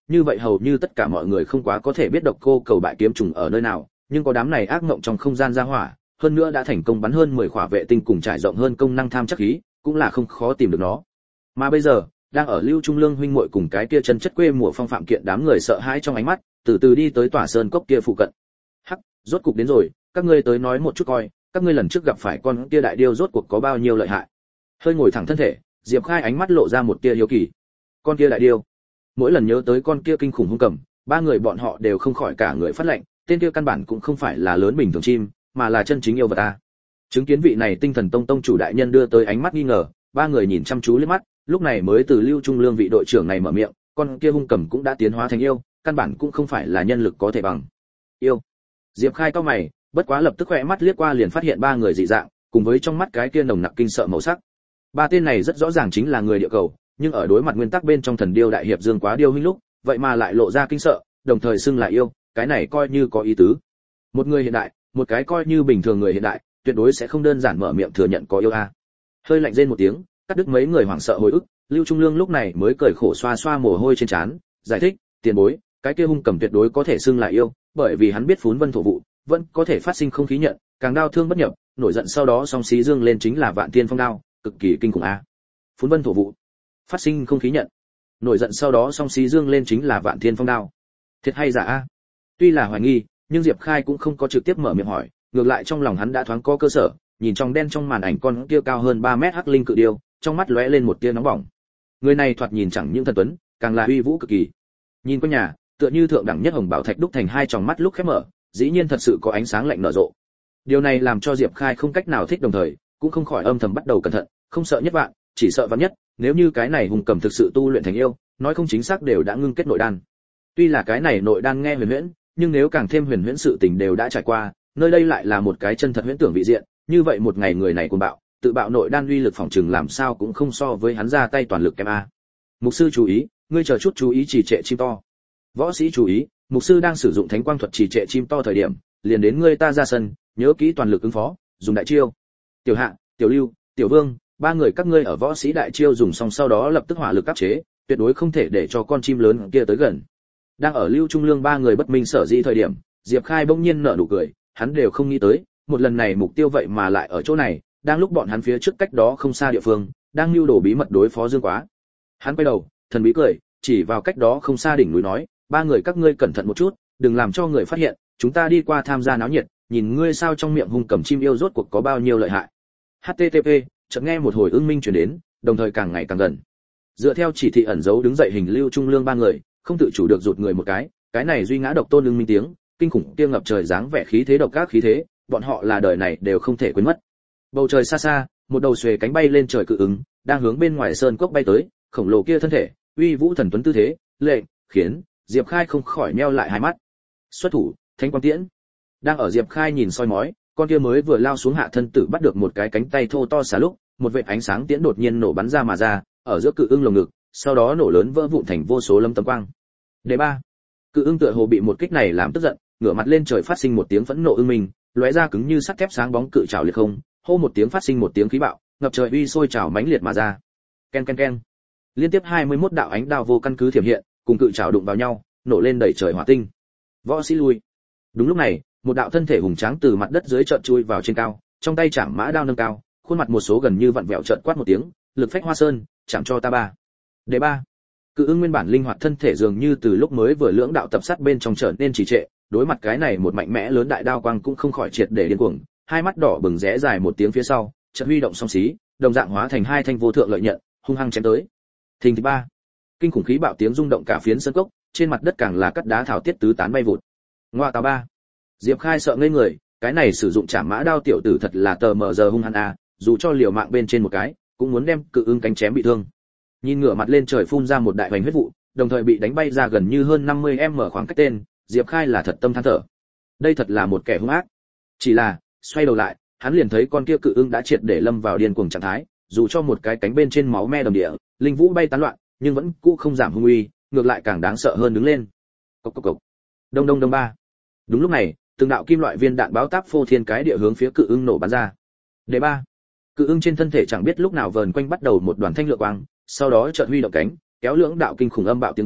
A: như vậy hầu như tất cả mọi người không quá có thể biết độc cô cầu bại kiếm trùng ở nơi nào, nhưng có đám này ác mộng trong không gian ra hỏa, hơn nữa đã thành công bắn hơn 10 khỏa vệ tinh cùng trải rộng hơn công năng tham chắc khí, cũng là không khó tìm được nó. Mà bây giờ, đang ở Lưu Trung Lương huynh muội cùng cái kia chân chất quê mùa phong phạm kiện đám người sợ hãi trong ánh mắt, từ từ đi tới tòa sơn cốc kia phụ cận. Hắc, rốt cục đến rồi, các ngươi tới nói một chút coi, các ngươi lần trước gặp phải con kia đại điêu rốt cuộc có bao nhiêu lợi hại. Hơi ngồi thẳng thân thể, Diệp Khai ánh mắt lộ ra một tia hiếu kỳ. Con kia đại điêu. Mỗi lần nhớ tới con kia kinh khủng hung cầm, ba người bọn họ đều không khỏi cả người phát lạnh, tên kia căn bản cũng không phải là lớn bình thường chim, mà là chân chính yêu vật a. Chứng kiến vị này Tinh Thần Tông tông chủ đại nhân đưa tới ánh mắt nghi ngờ, ba người nhìn chăm chú liếc mắt, lúc này mới từ Lưu Trung Lương vị đội trưởng này mở miệng, con kia hung cầm cũng đã tiến hóa thành yêu, căn bản cũng không phải là nhân lực có thể bằng. Yêu. Diệp Khai cau mày, bất quá lập tức khẽ mắt liếc qua liền phát hiện ba người dị dạng, cùng với trong mắt cái kia nồng nặc kinh sợ màu sắc. Ba tên này rất rõ ràng chính là người địa cầu, nhưng ở đối mặt nguyên tắc bên trong thần điêu đại hiệp Dương Quá Điêu huynh lúc, vậy mà lại lộ ra kinh sợ, đồng thời xưng là yêu, cái này coi như có ý tứ. Một người hiện đại, một cái coi như bình thường người hiện đại, tuyệt đối sẽ không đơn giản mở miệng thừa nhận có yêu a. Hơi lạnh rên một tiếng, cắt đứt mấy người hoảng sợ hồi ức, Lưu Trung Lương lúc này mới cười khổ xoa xoa mồ hôi trên trán, giải thích, tiền bối, cái kia hung cầm tuyệt đối có thể xưng là yêu, bởi vì hắn biết phún vân thổ vụ, vẫn có thể phát sinh không khí nhận, càng đao thương bất nhập, nổi giận sau đó song xí dương lên chính là vạn tiên phong đao, cực kỳ kinh khủng a. Phún vân thổ vụ, phát sinh không khí nhận, nổi giận sau đó song xí dương lên chính là vạn thiên phong đao. Thiệt hay giả a? Tuy là hoài nghi, nhưng Diệp Khai cũng không có trực tiếp mở miệng hỏi, ngược lại trong lòng hắn đã thoáng có cơ sở, nhìn trong đen trong màn ảnh con kia cao hơn 3 mét hắc linh cự điêu, trong mắt lóe lên một tia nóng bỏng. Người này thoạt nhìn chẳng những thần tuấn, càng là uy vũ cực kỳ. Nhìn quanh nhà, tựa như thượng đẳng nhất hồng bảo thạch đúc thành hai tròng mắt lúc khép mở, dĩ nhiên thật sự có ánh sáng lạnh nở rộ. Điều này làm cho Diệp Khai không cách nào thích, đồng thời cũng không khỏi âm thầm bắt đầu cẩn thận, không sợ nhất vạn, chỉ sợ vạn nhất, nếu như cái này hùng cầm thực sự tu luyện thành yêu, nói không chính xác đều đã ngưng kết nội đan. Tuy là cái này nội đan nghe huyền huyễn, nhưng nếu càng thêm huyền huyễn sự tình đều đã trải qua, nơi đây lại là một cái chân thật huyễn tưởng vị diện, như vậy một ngày người này cuồng bạo, tự bạo nội đan uy lực phòng trừng làm sao cũng không so với hắn ra tay toàn lực kém a. Mục sư chú ý, ngươi chờ chút chú ý trì trệ chim to. Võ sĩ chú ý, mục sư đang sử dụng thánh quang thuật trì trệ chim to thời điểm, liền đến ngươi ta ra sân, nhớ kỹ toàn lực ứng phó, dùng đại chiêu. Tiểu Hạ, Tiểu Lưu, Tiểu Vương, ba người các ngươi ở võ sĩ đại chiêu dùng xong sau đó lập tức hỏa lực áp chế, tuyệt đối không thể để cho con chim lớn kia tới gần. Đang ở Lưu Trung Lương ba người bất minh sở dĩ thời điểm, Diệp Khai bỗng nhiên nở nụ cười, hắn đều không nghĩ tới, một lần này mục tiêu vậy mà lại ở chỗ này, đang lúc bọn hắn phía trước cách đó không xa địa phương, đang lưu đồ bí mật đối phó Dương Quá. Hắn quay đầu, thần bí cười, chỉ vào cách đó không xa đỉnh núi nói, ba người các ngươi cẩn thận một chút, đừng làm cho người phát hiện, chúng ta đi qua tham gia náo nhiệt, nhìn ngươi sao trong miệng hung cầm chim yêu rốt cuộc có bao nhiêu lợi hại. HTTP, chợt nghe một hồi ưng minh truyền đến, đồng thời càng ngày càng gần. Dựa theo chỉ thị ẩn dấu đứng dậy hình Lưu Trung Lương ba người, không tự chủ được rụt người một cái này duy ngã độc tôn ưng minh tiếng, kinh khủng kia ngập trời dáng vẻ khí thế độc các khí thế, bọn họ là đời này đều không thể quên mất. Bầu trời xa xa, một đầu xuề cánh bay lên trời cự ứng, đang hướng bên ngoài sơn cốc bay tới, khổng lồ kia thân thể, uy vũ thần tuấn tư thế, lệnh khiến Diệp Khai không khỏi nheo lại hai mắt. Xuất thủ, Thánh Quang Tiễn. Đang ở Diệp Khai nhìn soi mói, con kia mới vừa lao xuống hạ thân tử bắt được một cái cánh tay thô to xả lúc, một vệt ánh sáng tiễn đột nhiên nổ bắn ra mà ra, ở giữa cự ưng lồng ngực, sau đó nổ lớn vỡ vụn thành vô số lâm tấm quang. Đề 3. Cự ưng tựa hồ bị một kích này làm tức giận, ngửa mặt lên trời phát sinh một tiếng phẫn nộ ưng mình, lóe ra cứng như sắt thép sáng bóng cự trảo liệt không, hô một tiếng phát sinh một tiếng khí bạo, ngập trời uy sôi trảo mãnh liệt mà ra. Ken ken ken. Liên tiếp 21 đạo ánh đao vô căn cứ thiểm hiện, cùng cự trảo đụng vào nhau, nổ lên đầy trời hỏa tinh. Võ sĩ lui. Đúng lúc này, một đạo thân thể hùng tráng từ mặt đất dưới chợt chui vào trên cao, trong tay chạm mã đao nâng cao, khuôn mặt một số gần như vặn vẹo chợt quát một tiếng, lực phách hoa sơn, chạm cho ta ba. Đề 3. Cự ưng nguyên bản linh hoạt thân thể dường như từ lúc mới vừa lưỡng đạo tập sát bên trong trở nên trì trệ, đối mặt cái này một mạnh mẽ lớn đại đao quang cũng không khỏi triệt để điên cuồng, hai mắt đỏ bừng rẽ dài một tiếng phía sau, chợt huy động song xí, đồng dạng hóa thành hai thanh vô thượng lợi nhận, hung hăng chém tới. Thình thịch 3. Kinh khủng khí bạo tiếng rung động cả phiến sân cốc, trên mặt đất càng là cắt đá thảo tiết tứ tán bay vụt. Ngoa tào 3. Diệp Khai sợ ngây người, cái này sử dụng chạm mã đao tiểu tử thật là tờ mờ giờ hung hăng à, dù cho liều mạng bên trên một cái, cũng muốn đem cự ưng cánh chém bị thương. Nhìn ngửa mặt lên trời phun ra một đại hoành huyết vụ, đồng thời bị đánh bay ra gần như hơn 50m khoảng cách tên, Diệp Khai là thật tâm than thở. Đây thật là một kẻ hung ác. Chỉ là, xoay đầu lại, hắn liền thấy con kia cự ưng đã triệt để lâm vào điên cuồng trạng thái, dù cho một cái cánh bên trên máu me đầm địa, linh vũ bay tán loạn, nhưng vẫn cũ không giảm hung uy, ngược lại càng đáng sợ hơn đứng lên. Cộc cộc cộc. Đông đông đông 3. Đúng lúc này, từng đạo kim loại viên đạn báo táp phô thiên cái địa hướng phía cự ưng nổ bắn ra. Đề 3. Cự ưng trên thân thể chẳng biết lúc nào vờn quanh bắt đầu một đoàn thanh lượng quang, sau đó chợt huy động cánh, kéo lưỡng đạo kinh khủng âm bạo tiếng rít,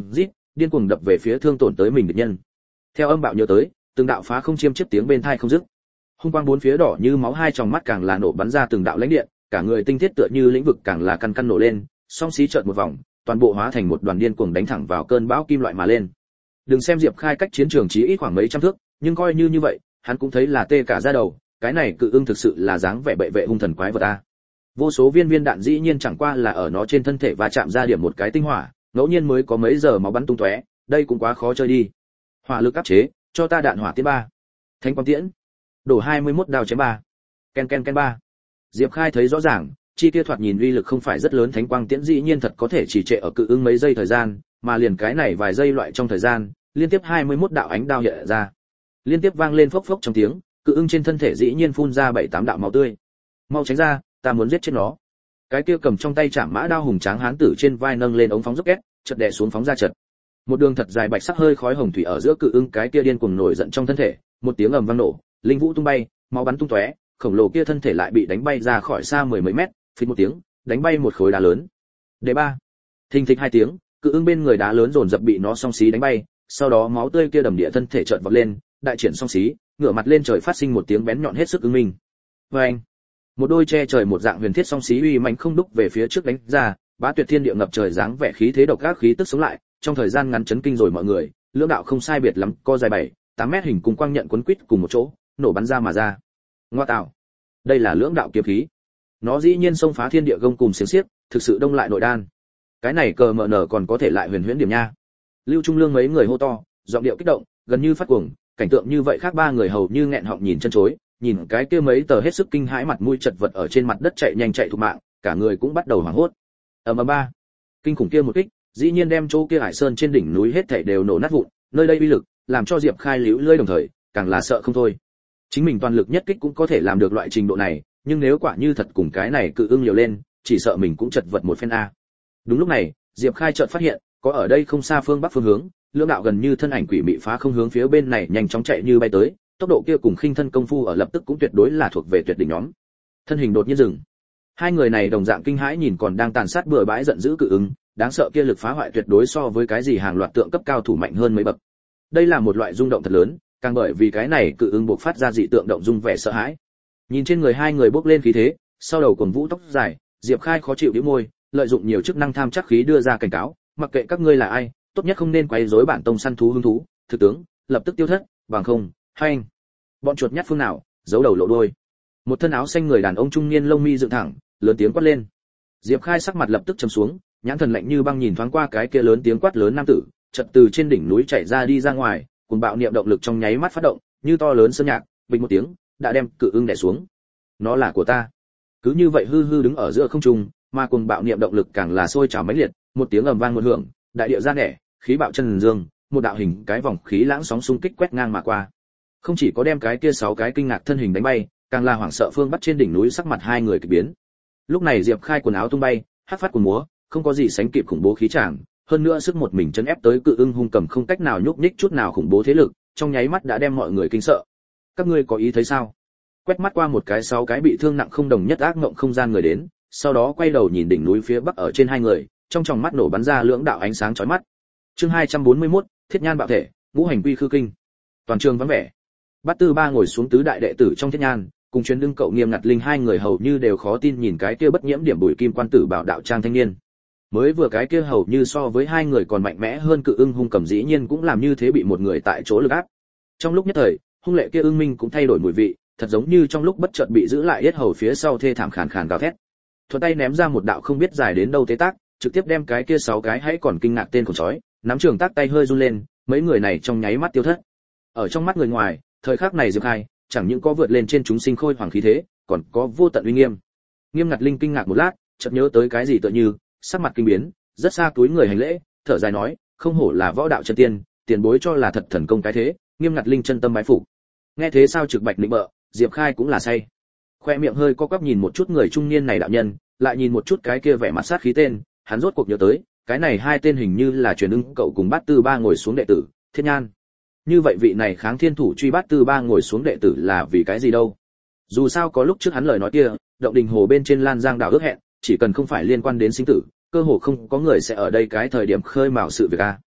A: điên cuồng đập về phía thương tổn tới mình địch nhân. Theo âm bạo nhớ tới, từng đạo phá không chiêm chiếp tiếng bên tai không dứt. Hung quang bốn phía đỏ như máu, hai tròng mắt càng là nổ bắn ra từng đạo lãnh điện, cả người tinh thiết tựa như lĩnh vực càng là căn căn nổ lên, song xí chợt một vòng, toàn bộ hóa thành một đoàn điên cuồng đánh thẳng vào cơn bão kim loại mà lên. Đừng xem Diệp Khai cách chiến trường chí ít khoảng mấy trăm thước, nhưng coi như vậy, hắn cũng thấy là tê cả da đầu, cái này cự ưng thực sự là dáng vẻ bệ vệ hung thần quái vật a. Vô số viên viên đạn dĩ nhiên chẳng qua là ở nó trên thân thể và chạm ra điểm một cái tinh hỏa, ngẫu nhiên mới có mấy giờ máu bắn tung tóe, đây cũng quá khó chơi đi. Hỏa lực áp chế, cho ta đạn hỏa tiễn 3. Thánh quang tiễn. Đổ 21 đao chém 3. Ken ken ken 3. Diệp Khai thấy rõ ràng, chi kia thoạt nhìn uy lực không phải rất lớn thánh quang tiễn dĩ nhiên thật có thể chỉ trệ ở cự ưng mấy giây thời gian, mà liền cái này vài giây loại trong thời gian, liên tiếp 21 đạo ánh đao hiện ra. Liên tiếp vang lên phốc phốc trong tiếng, cự ưng trên thân thể dĩ nhiên phun ra 7-8 đạo máu tươi. Mau tránh ra, ta muốn giết chết nó. Cái kia cầm trong tay chạm mã đao hùng tráng hán tử trên vai nâng lên ống phóng rocket, chợt đè xuống phóng ra chợt. Một đường thật dài bạch sắc hơi khói hồng thủy ở giữa cự ưng cái kia điên cuồng nổi giận trong thân thể, một tiếng ầm vang nổ, linh vũ tung bay, máu bắn tung tóe, khổng lồ kia thân thể lại bị đánh bay ra khỏi xa mười mấy mét, phịch một tiếng, đánh bay một khối đá lớn. Đệ 3. Thình thịch 2 tiếng, cự ưng bên người đá lớn dồn dập bị nó song xí đánh bay, sau đó máu tươi kia đầm địa thân thể chợt vọt lên, đại triển song xí, ngửa mặt lên trời phát sinh một tiếng bén nhọn hết sức ưng minh. Oeng! Một đôi che trời một dạng huyền thiết song xí uy mạnh không đúc về phía trước đánh ra, bá tuyệt thiên địa ngập trời dáng vẻ khí thế độc ác khí tức sống lại, trong thời gian ngắn chấn kinh rồi mọi người, lưỡng đạo không sai biệt lắm, co dài 7-8 mét hình cùng quang nhận quấn quýt cùng một chỗ, nổ bắn ra mà ra. Ngoa tạo, đây là lưỡng đạo kiếm khí. Nó dĩ nhiên xông phá thiên địa gông cùng xiềng xiếc, thực sự đông lại nội đan. Cái này cờ mờ nở còn có thể lại huyền huyễn điểm nha. Lưu Trung Lương mấy người hô to, giọng điệu kích động, gần như phát cuồng, cảnh tượng như vậy khác ba người hầu như nghẹn họng nhìn chân chối, nhìn cái kia mấy tờ hết sức kinh hãi mặt mũi chật vật ở trên mặt đất chạy nhanh chạy thục mạng, cả người cũng bắt đầu hoảng hốt. Ầm ầm 3. Kinh khủng kia một kích, dĩ nhiên đem chỗ kia hải sơn trên đỉnh núi hết thảy đều nổ nát vụn, nơi đây uy lực, làm cho Diệp Khai liễu lơi đồng thời, càng là sợ không thôi. Chính mình toàn lực nhất kích cũng có thể làm được loại trình độ này, nhưng nếu quả như thật cùng cái này cự ưng liều lên, chỉ sợ mình cũng chật vật một phen a. Đúng lúc này, Diệp Khai chợt phát hiện, có ở đây không xa phương bắc phương hướng, lưỡng đạo gần như thân ảnh quỷ mị phá không hướng phía bên này nhanh chóng chạy như bay tới, tốc độ kia cùng khinh thân công phu ở lập tức cũng tuyệt đối là thuộc về tuyệt đỉnh nhóm. Thân hình đột nhiên dừng. Hai người này đồng dạng kinh hãi nhìn còn đang tàn sát bừa bãi giận dữ cự ứng, đáng sợ kia lực phá hoại tuyệt đối so với cái gì hàng loạt tượng cấp cao thủ mạnh hơn mấy bậc. Đây là một loại rung động thật lớn, càng bởi vì cái này cự ứng buộc phát ra dị tượng động dung vẻ sợ hãi. Nhìn trên người hai người bốc lên khí thế, sau đầu quần vũ tóc dài, Diệp Khai khó chịu nhíu môi, lợi dụng nhiều chức năng tham chắc khí đưa ra cảnh cáo, mặc kệ các ngươi là ai, tốt nhất không nên quấy rối bản tông săn thú hứng thú, thực tướng, lập tức tiêu thất, bằng không, hành. Bọn chuột nhắt phương nào, giấu đầu lộ đuôi. Một thân áo xanh người đàn ông trung niên lông mi dựng thẳng, lớn tiếng quát lên. Diệp Khai sắc mặt lập tức trầm xuống, nhãn thần lạnh như băng nhìn thoáng qua cái kia lớn tiếng quát lớn nam tử, chợt từ trên đỉnh núi chạy ra đi ra ngoài, cuồng bạo niệm động lực trong nháy mắt phát động, như to lớn sơn nhạc, bình một tiếng, đã đem cự ưng đè xuống. Nó là của ta. Cứ như vậy hư hư đứng ở giữa không trung, mà cuồng bạo niệm động lực càng là sôi trào mãnh liệt, một tiếng ầm vang một hưởng, đại địa ra nẻ, khí bạo chân dương, một đạo hình cái vòng khí lãng sóng xung kích quét ngang mà qua. Không chỉ có đem cái kia 6 cái kinh ngạc thân hình đánh bay, càng là hoảng sợ phương bắt trên đỉnh núi sắc mặt hai người kỳ biến. Lúc này Diệp Khai quần áo tung bay, hắc phát cuồng múa, không có gì sánh kịp khủng bố khí tràng, hơn nữa sức một mình chấn ép tới cự ưng hung cầm không cách nào nhúc nhích chút nào khủng bố thế lực, trong nháy mắt đã đem mọi người kinh sợ. Các ngươi có ý thấy sao? Quét mắt qua một cái 6 cái bị thương nặng không đồng nhất ác ngộng không gian người đến, sau đó quay đầu nhìn đỉnh núi phía bắc ở trên hai người, trong tròng mắt nổ bắn ra lưỡng đạo ánh sáng chói mắt. Chương 241, Thiết Nhan bạo thể, ngũ hành quy khư kinh. Toàn trường vắng vẻ. Bát Tư Ba ngồi xuống tứ đại đệ tử trong Thiết Nhan, cùng chuyến đương cậu Nghiêm Ngặt Linh hai người hầu như đều khó tin nhìn cái kia bất nhiễm điểm bùi kim quan tử bảo đạo trang thanh niên. Mới vừa cái kia hầu như so với hai người còn mạnh mẽ hơn cự ưng hung cầm dĩ nhiên cũng làm như thế bị một người tại chỗ lực áp. Trong lúc nhất thời, hung lệ kia ưng minh cũng thay đổi mùi vị, thật giống như trong lúc bất chợt bị giữ lại yết hầu phía sau thê thảm khàn khàn gào thét. Thuận tay ném ra một đạo không biết dài đến đâu tế tác, trực tiếp đem cái kia 6 cái hãy còn kinh ngạc tên của chói, nắm trường tác tay hơi run lên, mấy người này trong nháy mắt tiêu thất. Ở trong mắt người ngoài, thời khắc này Diệp Khai chẳng những có vượt lên trên chúng sinh khôi hoàng khí thế, còn có vô tận uy nghiêm. Nghiêm Ngặt Linh kinh ngạc một lát, chợt nhớ tới cái gì tựa như, sắc mặt kinh biến, rất xa túi người hành lễ, thở dài nói, không hổ là võ đạo chân tiên, tiền bối cho là thật thần công cái thế. Nghiêm Ngặt Linh chân tâm bái phục. Nghe thế sao trực bạch định bợ, Diệp Khai cũng là say. Khoe miệng hơi co quắp nhìn một chút người trung niên này đạo nhân, lại nhìn một chút cái kia vẻ mặt sát khí tên, hắn rốt cuộc nhớ tới, cái này hai tên hình như là truyền ưng cậu cùng Bát Tư Ba ngồi xuống đệ tử, Thiết Nhan. Như vậy vị này kháng thiên thủ truy Bát Tư Ba ngồi xuống đệ tử là vì cái gì đâu? Dù sao có lúc trước hắn lời nói kia, động đình hồ bên trên Lan Giang đảo ước hẹn, chỉ cần không phải liên quan đến sinh tử, cơ hồ không có người sẽ ở đây cái thời điểm khơi mào sự việc a.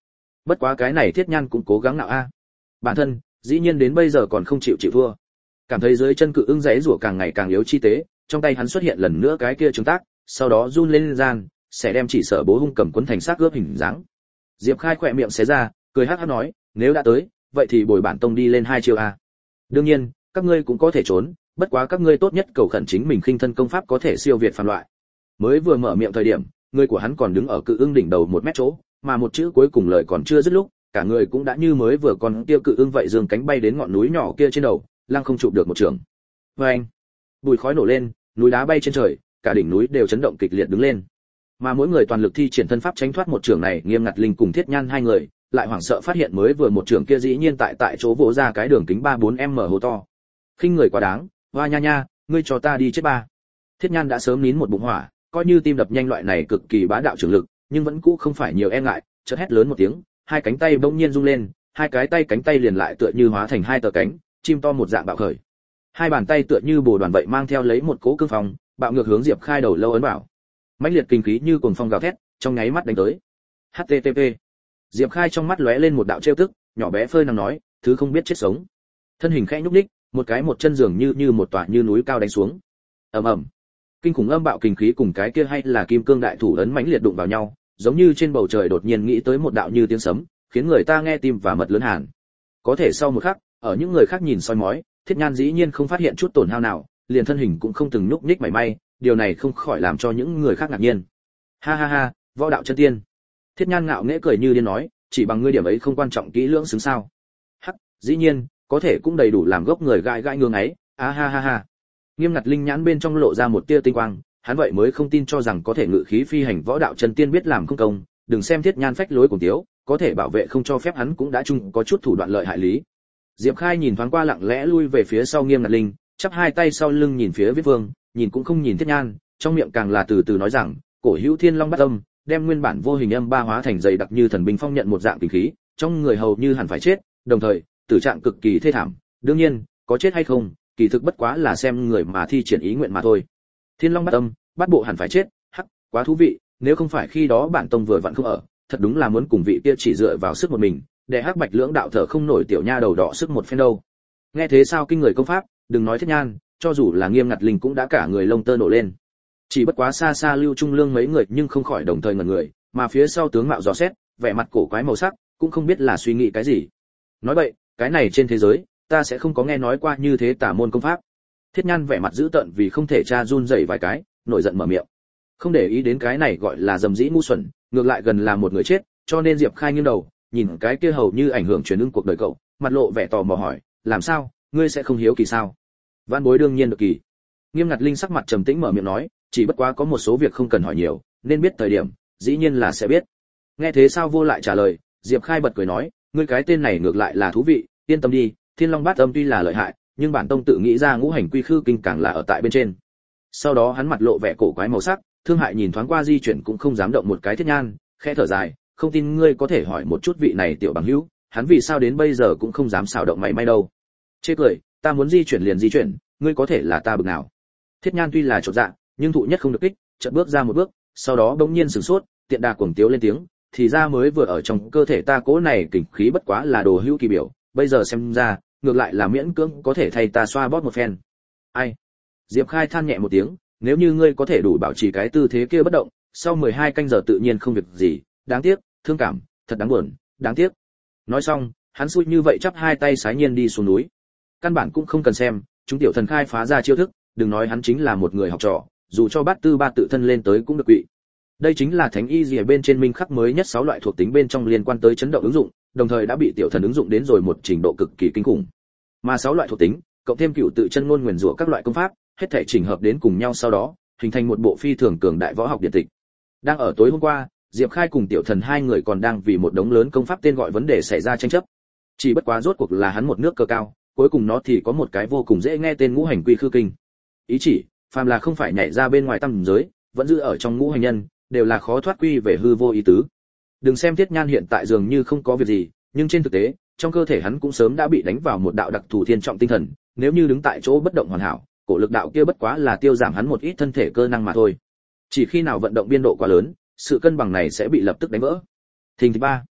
A: Bất quá cái này Thiết Nhan cũng cố gắng nào a. Bản thân, dĩ nhiên đến bây giờ còn không chịu thua. Cảm thấy dưới chân cự ưng giãy giụa càng ngày càng yếu chi tế, trong tay hắn xuất hiện lần nữa cái kia trứng tác, sau đó run lên gian, sẽ đem chỉ sợ bố hung cầm cuốn thành xác ướp hình dáng. Diệp Khai khỏe miệng xé ra, cười hắc hắc nói, nếu đã tới, vậy thì bồi bản tông đi lên 2 chiêu a. Đương nhiên, các ngươi cũng có thể trốn, bất quá các ngươi tốt nhất cầu khẩn chính mình khinh thân công pháp có thể siêu việt phàm loại. Mới vừa mở miệng thời điểm, người của hắn còn đứng ở cự ưng đỉnh đầu 1 mét chỗ, mà một chữ cuối cùng lời còn chưa dứt lúc, cả người cũng đã như mới vừa còn kia cự ưng vậy giương cánh bay đến ngọn núi nhỏ kia trên đầu, lăng không chụp được một trường. Oeng! Bụi khói nổ lên, núi đá bay trên trời, cả đỉnh núi đều chấn động kịch liệt đứng lên. Mà mỗi người toàn lực thi triển thân pháp tránh thoát một trường này, Nghiêm Ngặt Linh cùng Thiết Nhan hai người, lại hoảng sợ phát hiện mới vừa một trường kia dĩ nhiên tại chỗ vỗ ra cái đường kính 3-4m hố to. Khinh người quá đáng, hoa nha nha, ngươi cho ta đi chết ba. Thiết Nhan đã sớm nín một bụng hỏa, coi như tim đập nhanh loại này cực kỳ bá đạo trường lực, nhưng vẫn cũ không phải nhiều e ngại, chợt hét lớn một tiếng, hai cánh tay bỗng nhiên rung lên, hai cái tay cánh tay liền lại tựa như hóa thành hai tờ cánh, chim to một dạng bạo khởi. Hai bàn tay tựa như bồ đoàn vậy mang theo lấy một cỗ cương phong, bạo ngược hướng Diệp Khai đầu lâu ấn vào. Mãnh liệt kinh khí như cuồng phong gào thét, trong nháy mắt đánh tới. HTTP. Diệp Khai trong mắt lóe lên một đạo trêu tức, nhỏ bé phơi nằm nói, thứ không biết chết sống. Thân hình khẽ nhúc nhích, một chân dường như một tòa như núi cao đánh xuống. Ầm ầm. Kinh khủng âm bạo kinh khí cùng cái kia hay là kim cương đại thủ ấn mãnh liệt đụng vào nhau, giống như trên bầu trời đột nhiên nghĩ tới một đạo như tiếng sấm, khiến người ta nghe tim và mật lớn hàn. Có thể sau một khắc, ở những người khác nhìn soi mói, Thiết Nhan dĩ nhiên không phát hiện chút tổn hao nào, liền thân hình cũng không từng nhúc nhích mảy may, điều này không khỏi làm cho những người khác ngạc nhiên. Ha ha ha, võ đạo chân tiên. Thiết Nhan ngạo nghễ cười như điên nói, chỉ bằng ngươi điểm ấy không quan trọng kỹ lưỡng xứng sao? Hắc, dĩ nhiên, có thể cũng đầy đủ làm gốc người gãi gãi ngương ấy. Ha ha ha. Nghiêm Ngặt Linh nhãn bên trong lộ ra một tia tinh quang, hắn vậy mới không tin cho rằng có thể ngự khí phi hành võ đạo chân tiên biết làm không công, đừng xem Thiết Nhan phách lối cùng tiếu, có thể bảo vệ không cho phép hắn cũng đã chung có chút thủ đoạn lợi hại lý. Diệp Khai nhìn thoáng qua lặng lẽ lui về phía sau Nghiêm Ngặt Linh, chắp hai tay sau lưng nhìn phía Viết Vương, nhìn cũng không nhìn Thiết Nhan, trong miệng càng là từ từ nói rằng, cổ hữu Thiên Long Bát Âm, đem nguyên bản vô hình âm ba hóa thành dày đặc như thần binh phong nhận một dạng kinh khí, trong người hầu như hẳn phải chết, đồng thời, tử trạng cực kỳ thê thảm, đương nhiên, có chết hay không, kỳ thực bất quá là xem người mà thi triển ý nguyện mà thôi. Thiên Long Bát Âm, bắt bộ hẳn phải chết, hắc, quá thú vị, nếu không phải khi đó bản tông vừa vặn không ở, thật đúng là muốn cùng vị kia chỉ dựa vào sức một mình, để hắc bạch lưỡng đạo thở không nổi tiểu nha đầu đỏ sức một phen đâu. Nghe thế sao kinh người công pháp, đừng nói Thiết Nhan, cho dù là Nghiêm Ngặt Linh cũng đã cả người lông tơ nổ lên. Chỉ bất quá xa xa Lưu Trung Lương mấy người nhưng không khỏi đồng thời ngẩn người, mà phía sau tướng mạo dò xét, vẻ mặt cổ quái màu sắc, cũng không biết là suy nghĩ cái gì. Nói vậy, cái này trên thế giới, ta sẽ không có nghe nói qua như thế tả môn công pháp. Thiết Nhan vẻ mặt dữ tợn vì không thể tra run rẩy vài cái, nổi giận mở miệng. Không để ý đến cái này gọi là dầm dĩ ngu xuẩn, ngược lại gần là một người chết, cho nên Diệp Khai nghiêng đầu, nhìn cái kia hầu như ảnh hưởng truyền ưng cuộc đời cậu, mặt lộ vẻ tò mò hỏi, làm sao, ngươi sẽ không hiếu kỳ sao? Vãn bối đương nhiên được kỳ. Nghiêm Ngặt Linh sắc mặt trầm tĩnh mở miệng nói, chỉ bất quá có một số việc không cần hỏi nhiều, nên biết thời điểm, dĩ nhiên là sẽ biết. Nghe thế sao vô lại trả lời, Diệp Khai bật cười nói, ngươi cái tên này ngược lại là thú vị, yên tâm đi, Thiên Long Bát Âm tuy là lợi hại, nhưng bản tông tự nghĩ ra ngũ hành quy khư kinh càng là ở tại bên trên. Sau đó hắn mặt lộ vẻ cổ quái màu sắc, thương hại nhìn thoáng qua di chuyển cũng không dám động một cái Thiết Nhan, khẽ thở dài, không tin ngươi có thể hỏi một chút vị này tiểu bằng hữu, hắn vì sao đến bây giờ cũng không dám xảo động mảy may đâu. Chê cười, ta muốn di chuyển liền di chuyển, ngươi có thể là ta bực nào. Thiết Nhan tuy là chột dạ, nhưng thụ nhất không được kích, chợt bước ra một bước, sau đó bỗng nhiên sửng sốt, tiện đà cuồng tiếu lên tiếng, thì ra mới vừa ở trong cơ thể ta cố này kình khí bất quá là đồ hữu kỳ biểu, bây giờ xem ra, ngược lại là miễn cưỡng có thể thay ta xoa bóp một phen. Ai? Diệp Khai than nhẹ một tiếng, nếu như ngươi có thể đủ bảo trì cái tư thế kia bất động, sau 12 canh giờ tự nhiên không việc gì, đáng tiếc, thương cảm, thật đáng buồn, đáng tiếc. Nói xong, hắn xui như vậy chắp hai tay sái nhiên đi xuống núi. Căn bản cũng không cần xem, chúng tiểu thần khai phá ra chiêu thức, đừng nói hắn chính là một người học trò, dù cho bát tư ba tự thân lên tới cũng được quỵ. Đây chính là thánh y gì bên trên minh khắc mới nhất 6 loại thuộc tính bên trong liên quan tới chấn động ứng dụng, đồng thời đã bị tiểu thần ứng dụng đến rồi một trình độ cực kỳ kinh khủng. Mà 6 loại thuộc tính, cộng thêm cựu tự chân ngôn nguyền rủa các loại công pháp, hết thảy chỉnh hợp đến cùng nhau sau đó, hình thành một bộ phi thường cường đại võ học điện tịch. Đang ở tối hôm qua, Diệp Khai cùng tiểu thần hai người còn đang vì một đống lớn công pháp tên gọi vấn đề xảy ra tranh chấp. Chỉ bất quá rốt cuộc là hắn một nước cờ cao, cuối cùng nó thì có một cái vô cùng dễ nghe tên ngũ hành quy khư kinh. Ý chỉ, phàm là không phải nhảy ra bên ngoài tam giới, vẫn giữ ở trong ngũ hành nhân, đều là khó thoát quy về hư vô ý tứ. Đừng xem Thiết Nhan hiện tại dường như không có việc gì, nhưng trên thực tế, trong cơ thể hắn cũng sớm đã bị đánh vào một đạo đặc thù thiên trọng tinh thần, nếu như đứng tại chỗ bất động hoàn hảo, cổ lực đạo kia bất quá là tiêu giảm hắn một ít thân thể cơ năng mà thôi. Chỉ khi nào vận động biên độ quá lớn, sự cân bằng này sẽ bị lập tức đánh vỡ. Thình thịch ba.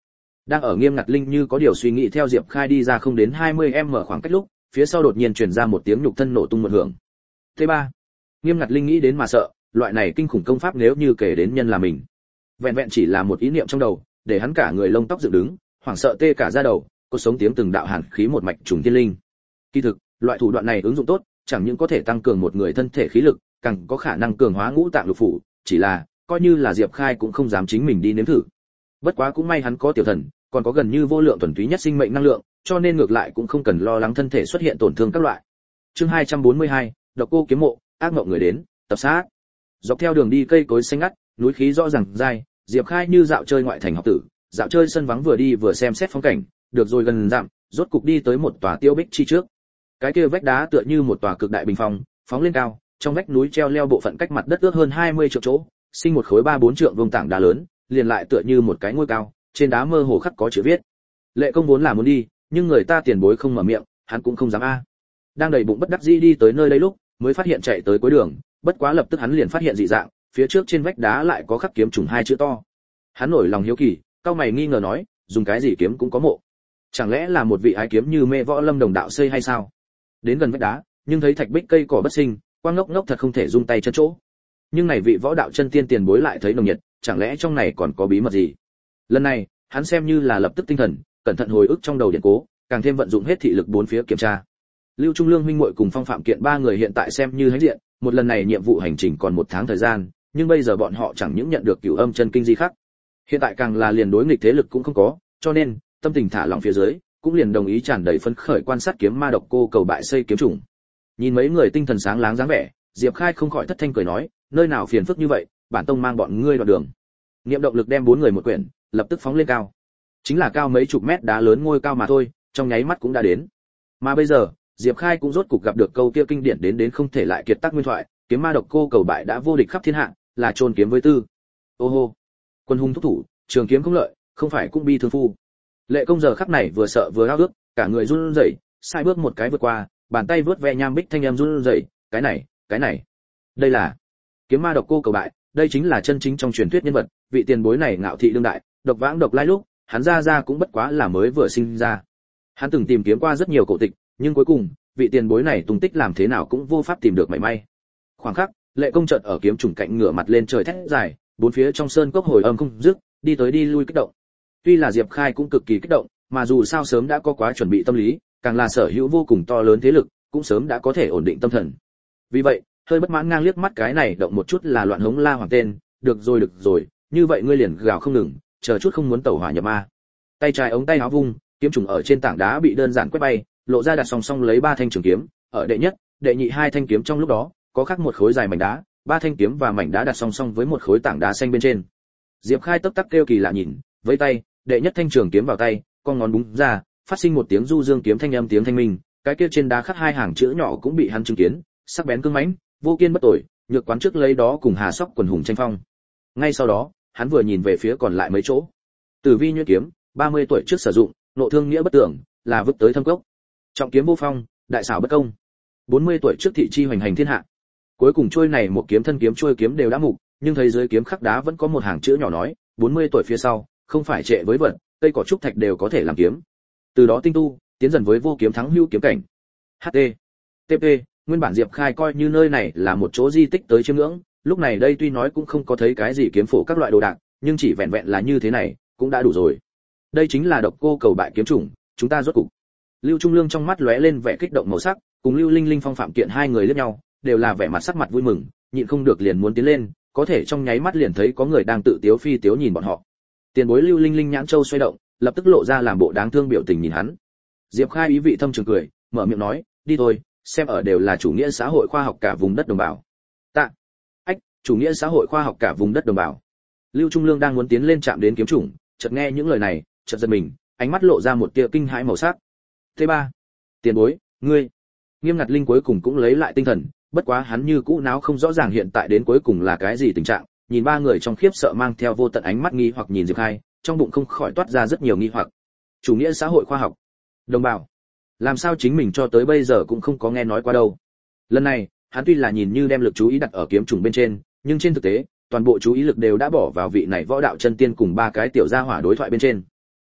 A: Đang ở Nghiêm Ngặt Linh như có điều suy nghĩ theo Diệp Khai đi ra không đến 20m khoảng cách lúc, phía sau đột nhiên truyền ra một tiếng nhục thân nổ tung một hưởng. T3. Nghiêm Ngặt Linh nghĩ đến mà sợ, loại này kinh khủng công pháp nếu như kể đến nhân là mình. Vẹn vẹn chỉ là một ý niệm trong đầu, để hắn cả người lông tóc dựng đứng, hoảng sợ tê cả da đầu, cột sống tiếng từng đạo hàn khí một mạch trùng tiên linh. Kỳ thực, loại thủ đoạn này ứng dụng tốt, chẳng những có thể tăng cường một người thân thể khí lực, càng có khả năng cường hóa ngũ tạng lục phủ, chỉ là coi như là Diệp Khai cũng không dám chính mình đi nếm thử. Bất quá cũng may hắn có tiểu thần, còn có gần như vô lượng thuần túy nhất sinh mệnh năng lượng, cho nên ngược lại cũng không cần lo lắng thân thể xuất hiện tổn thương các loại. Chương 242, Độc Cô kiếm mộ, ác mộng người đến, tập sát. Dọc theo đường đi cây cối xanh ngắt, núi khí rõ ràng dai, Diệp Khai như dạo chơi ngoại thành học tử, dạo chơi sân vắng vừa đi vừa xem xét phong cảnh, được rồi gần dặm, rốt cục đi tới một tòa tiêu bích chi trước. Cái kia vách đá tựa như một tòa cực đại bình phong, phóng lên cao, trong vách núi treo leo bộ phận cách mặt đất ước hơn 20 triệu chỗ, sinh một khối 3-4 trượng vuông tảng đá lớn, liền lại tựa như một cái ngôi cao, trên đá mơ hồ khắc có chữ viết. Lệ Công vốn là muốn đi, nhưng người ta tiền bối không mở miệng, hắn cũng không dám a. Đang đầy bụng bất đắc dĩ đi tới nơi đây lúc, mới phát hiện chạy tới cuối đường, bất quá lập tức hắn liền phát hiện dị dạng, phía trước trên vách đá lại có khắc kiếm trùng hai chữ to. Hắn nổi lòng hiếu kỳ, cao mày nghi ngờ nói, dùng cái gì kiếm cũng có mộ. Chẳng lẽ là một vị ái kiếm như mê võ lâm đồng đạo xây hay sao? Đến gần vách đá, nhưng thấy thạch bích cây cỏ bất sinh, quang ngốc ngốc thật không thể dung tay chân chỗ. Nhưng này vị võ đạo chân tiên tiền bối lại thấy nồng nhiệt, chẳng lẽ trong này còn có bí mật gì? Lần này, hắn xem như là lập tức tinh thần, cẩn thận hồi ức trong đầu điện cố, càng thêm vận dụng hết thị lực bốn phía kiểm tra. Lưu Trung Lương huynh muội cùng Phong Phạm Kiện ba người hiện tại xem như hãnh diện, một lần này nhiệm vụ hành trình còn 1 tháng thời gian, nhưng bây giờ bọn họ chẳng những nhận được Cửu Âm chân kinh di khắc, hiện tại càng là liền đối nghịch thế lực cũng không có, cho nên tâm tình thả lỏng phía dưới, cũng liền đồng ý tràn đầy phấn khởi quan sát kiếm ma độc cô cầu bại xây kiếm trùng. Nhìn mấy người tinh thần sáng láng dáng vẻ, Diệp Khai không khỏi thất thanh cười nói, nơi nào phiền phức như vậy, bản tông mang bọn ngươi đoạn đường. Niệm động lực đem 4 người một quyển, lập tức phóng lên cao. Chính là cao mấy chục mét đá lớn ngôi cao mà thôi, trong nháy mắt cũng đã đến. Mà bây giờ, Diệp Khai cũng rốt cục gặp được câu kia kinh điển đến không thể lại kiệt tác nguyên thoại, kiếm ma độc cô cầu bại đã vô địch khắp thiên hạ, là trôn kiếm với tư. Ô hô, quân hùng thúc thủ, trường kiếm không lợi, không phải cũng bi thương phu. Lệ Công giờ khắc này vừa sợ vừa ao ước, cả người run rẩy, sai bước một cái vượt qua, bàn tay vớt ve nham bích thanh em run rẩy, cái này, đây là kiếm ma độc cô cầu bại, đây chính là chân chính trong truyền thuyết nhân vật, vị tiền bối này ngạo thị đương đại, độc vãng độc lai lúc, hắn ra cũng bất quá là mới vừa sinh ra. Hắn từng tìm kiếm qua rất nhiều cổ tịch, nhưng cuối cùng, vị tiền bối này tung tích làm thế nào cũng vô pháp tìm được mảy may. Khoảng khắc, Lệ Công chợt ở kiếm trùng cạnh ngửa mặt lên trời thét dài, bốn phía trong sơn cốc hồi âm không dứt, đi tới đi lui kích động. Tuy là Diệp Khai cũng cực kỳ kích động, mà dù sao sớm đã có quá chuẩn bị tâm lý, càng là sở hữu vô cùng to lớn thế lực, cũng sớm đã có thể ổn định tâm thần. Vì vậy, hơi bất mãn ngang liếc mắt cái này động một chút là loạn hống la hoàng tên, được rồi, như vậy ngươi liền gào không ngừng, chờ chút không muốn tẩu hỏa nhập ma. Tay trái ống tay áo vung, kiếm trùng ở trên tảng đá bị đơn giản quét bay, lộ ra đặt song song lấy 3 thanh trường kiếm, ở đệ nhất, đệ nhị 2 thanh kiếm trong lúc đó, có khắc một khối dài mảnh đá, 3 thanh kiếm và mảnh đá đặt song song với một khối tảng đá xanh bên trên. Diệp Khai tấp tắc kêu kỳ lạ nhìn, với tay, đệ nhất thanh trường kiếm vào tay, con ngón búng ra, phát sinh một tiếng du dương kiếm thanh âm tiếng thanh minh, cái kia trên đá khắc 2 hàng chữ nhỏ cũng bị hắn chứng kiến, sắc bén cứng mãnh, vô kiên bất tồi, nhược quán trước lấy đó cùng Hà Sóc quần hùng tranh phong. Ngay sau đó, hắn vừa nhìn về phía còn lại mấy chỗ. Tử Vi nhuyễn kiếm, 30 tuổi trước sử dụng, nộ thương nghĩa bất tưởng, là vứt tới thâm cốc. Trọng kiếm vô phong, đại xảo bất công. 40 tuổi trước thị chi hoành hành thiên hạ. Cuối cùng trôi này một kiếm thân kiếm trôi kiếm đều đã mục, nhưng thấy dưới kiếm khắc đá vẫn có một hàng chữ nhỏ nói, 40 tuổi phía sau, không phải trệ với vật, cây cỏ trúc thạch đều có thể làm kiếm. Từ đó tinh tu, tiến dần với vô kiếm thắng hữu kiếm cảnh. HT. TP, nguyên bản Diệp Khai coi như nơi này là một chỗ di tích tới chiêm ngưỡng, lúc này đây tuy nói cũng không có thấy cái gì kiếm phổ các loại đồ đạc, nhưng chỉ vẹn vẹn là như thế này, cũng đã đủ rồi. Đây chính là độc cô cầu bại kiếm chủng, chúng ta rốt cục. Lưu Trung Lương trong mắt lóe lên vẻ kích động màu sắc, cùng Lưu Linh Linh Phong Phạm Kiện hai người liếc nhau, đều là vẻ mặt sắc mặt vui mừng, nhịn không được liền muốn tiến lên, có thể trong nháy mắt liền thấy có người đang tự tiếu phi tiếu nhìn bọn họ. Tiền bối Lưu Linh Linh nhãn châu xoay động, lập tức lộ ra làm bộ đáng thương biểu tình nhìn hắn. Diệp Khai ý vị thâm trường cười, mở miệng nói, đi thôi, xem ở đều là chủ nghĩa xã hội khoa học cả vùng đất đồng bào. Tạ. Ách, chủ nghĩa xã hội khoa học cả vùng đất đồng bào. Lưu Trung Lương đang muốn tiến lên chạm đến kiếm chủng, chợt nghe những lời này, chợt giật mình, ánh mắt lộ ra một tia kinh hãi màu sắc. T3. Tiền bối, ngươi. Nghiêm Ngặt Linh cuối cùng cũng lấy lại tinh thần, bất quá hắn như cũ náo không rõ ràng hiện tại đến cuối cùng là cái gì tình trạng, nhìn ba người trong khiếp sợ mang theo vô tận ánh mắt nghi hoặc nhìn Diệp Khai, trong bụng không khỏi toát ra rất nhiều nghi hoặc. Chủ nghĩa xã hội khoa học, đồng bào, làm sao chính mình cho tới bây giờ cũng không có nghe nói qua đâu. Lần này, hắn tuy là nhìn như đem lực chú ý đặt ở kiếm trùng bên trên, nhưng trên thực tế, toàn bộ chú ý lực đều đã bỏ vào vị này võ đạo chân tiên cùng ba cái tiểu gia hỏa đối thoại bên trên.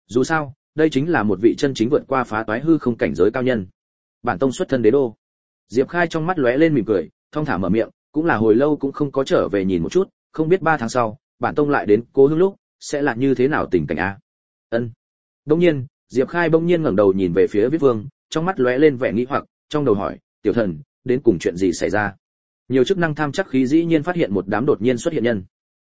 A: Dù sao, đây chính là một vị chân chính vượt qua phá toái hư không cảnh giới cao nhân. Bản tông xuất thân đế đô. Diệp Khai trong mắt lóe lên mỉm cười, thong thả mở miệng, cũng là hồi lâu cũng không có trở về nhìn một chút, không biết 3 tháng sau, bản tông lại đến Cố Hương lúc, sẽ là như thế nào tình cảnh a? Ân. Đương nhiên, Diệp Khai bỗng nhiên ngẩng đầu nhìn về phía Viết Vương, trong mắt lóe lên vẻ nghi hoặc, trong đầu hỏi, "Tiểu thần, đến cùng chuyện gì xảy ra?" Nhiều chức năng tham chắc khí dĩ nhiên phát hiện một đám đột nhiên xuất hiện nhân.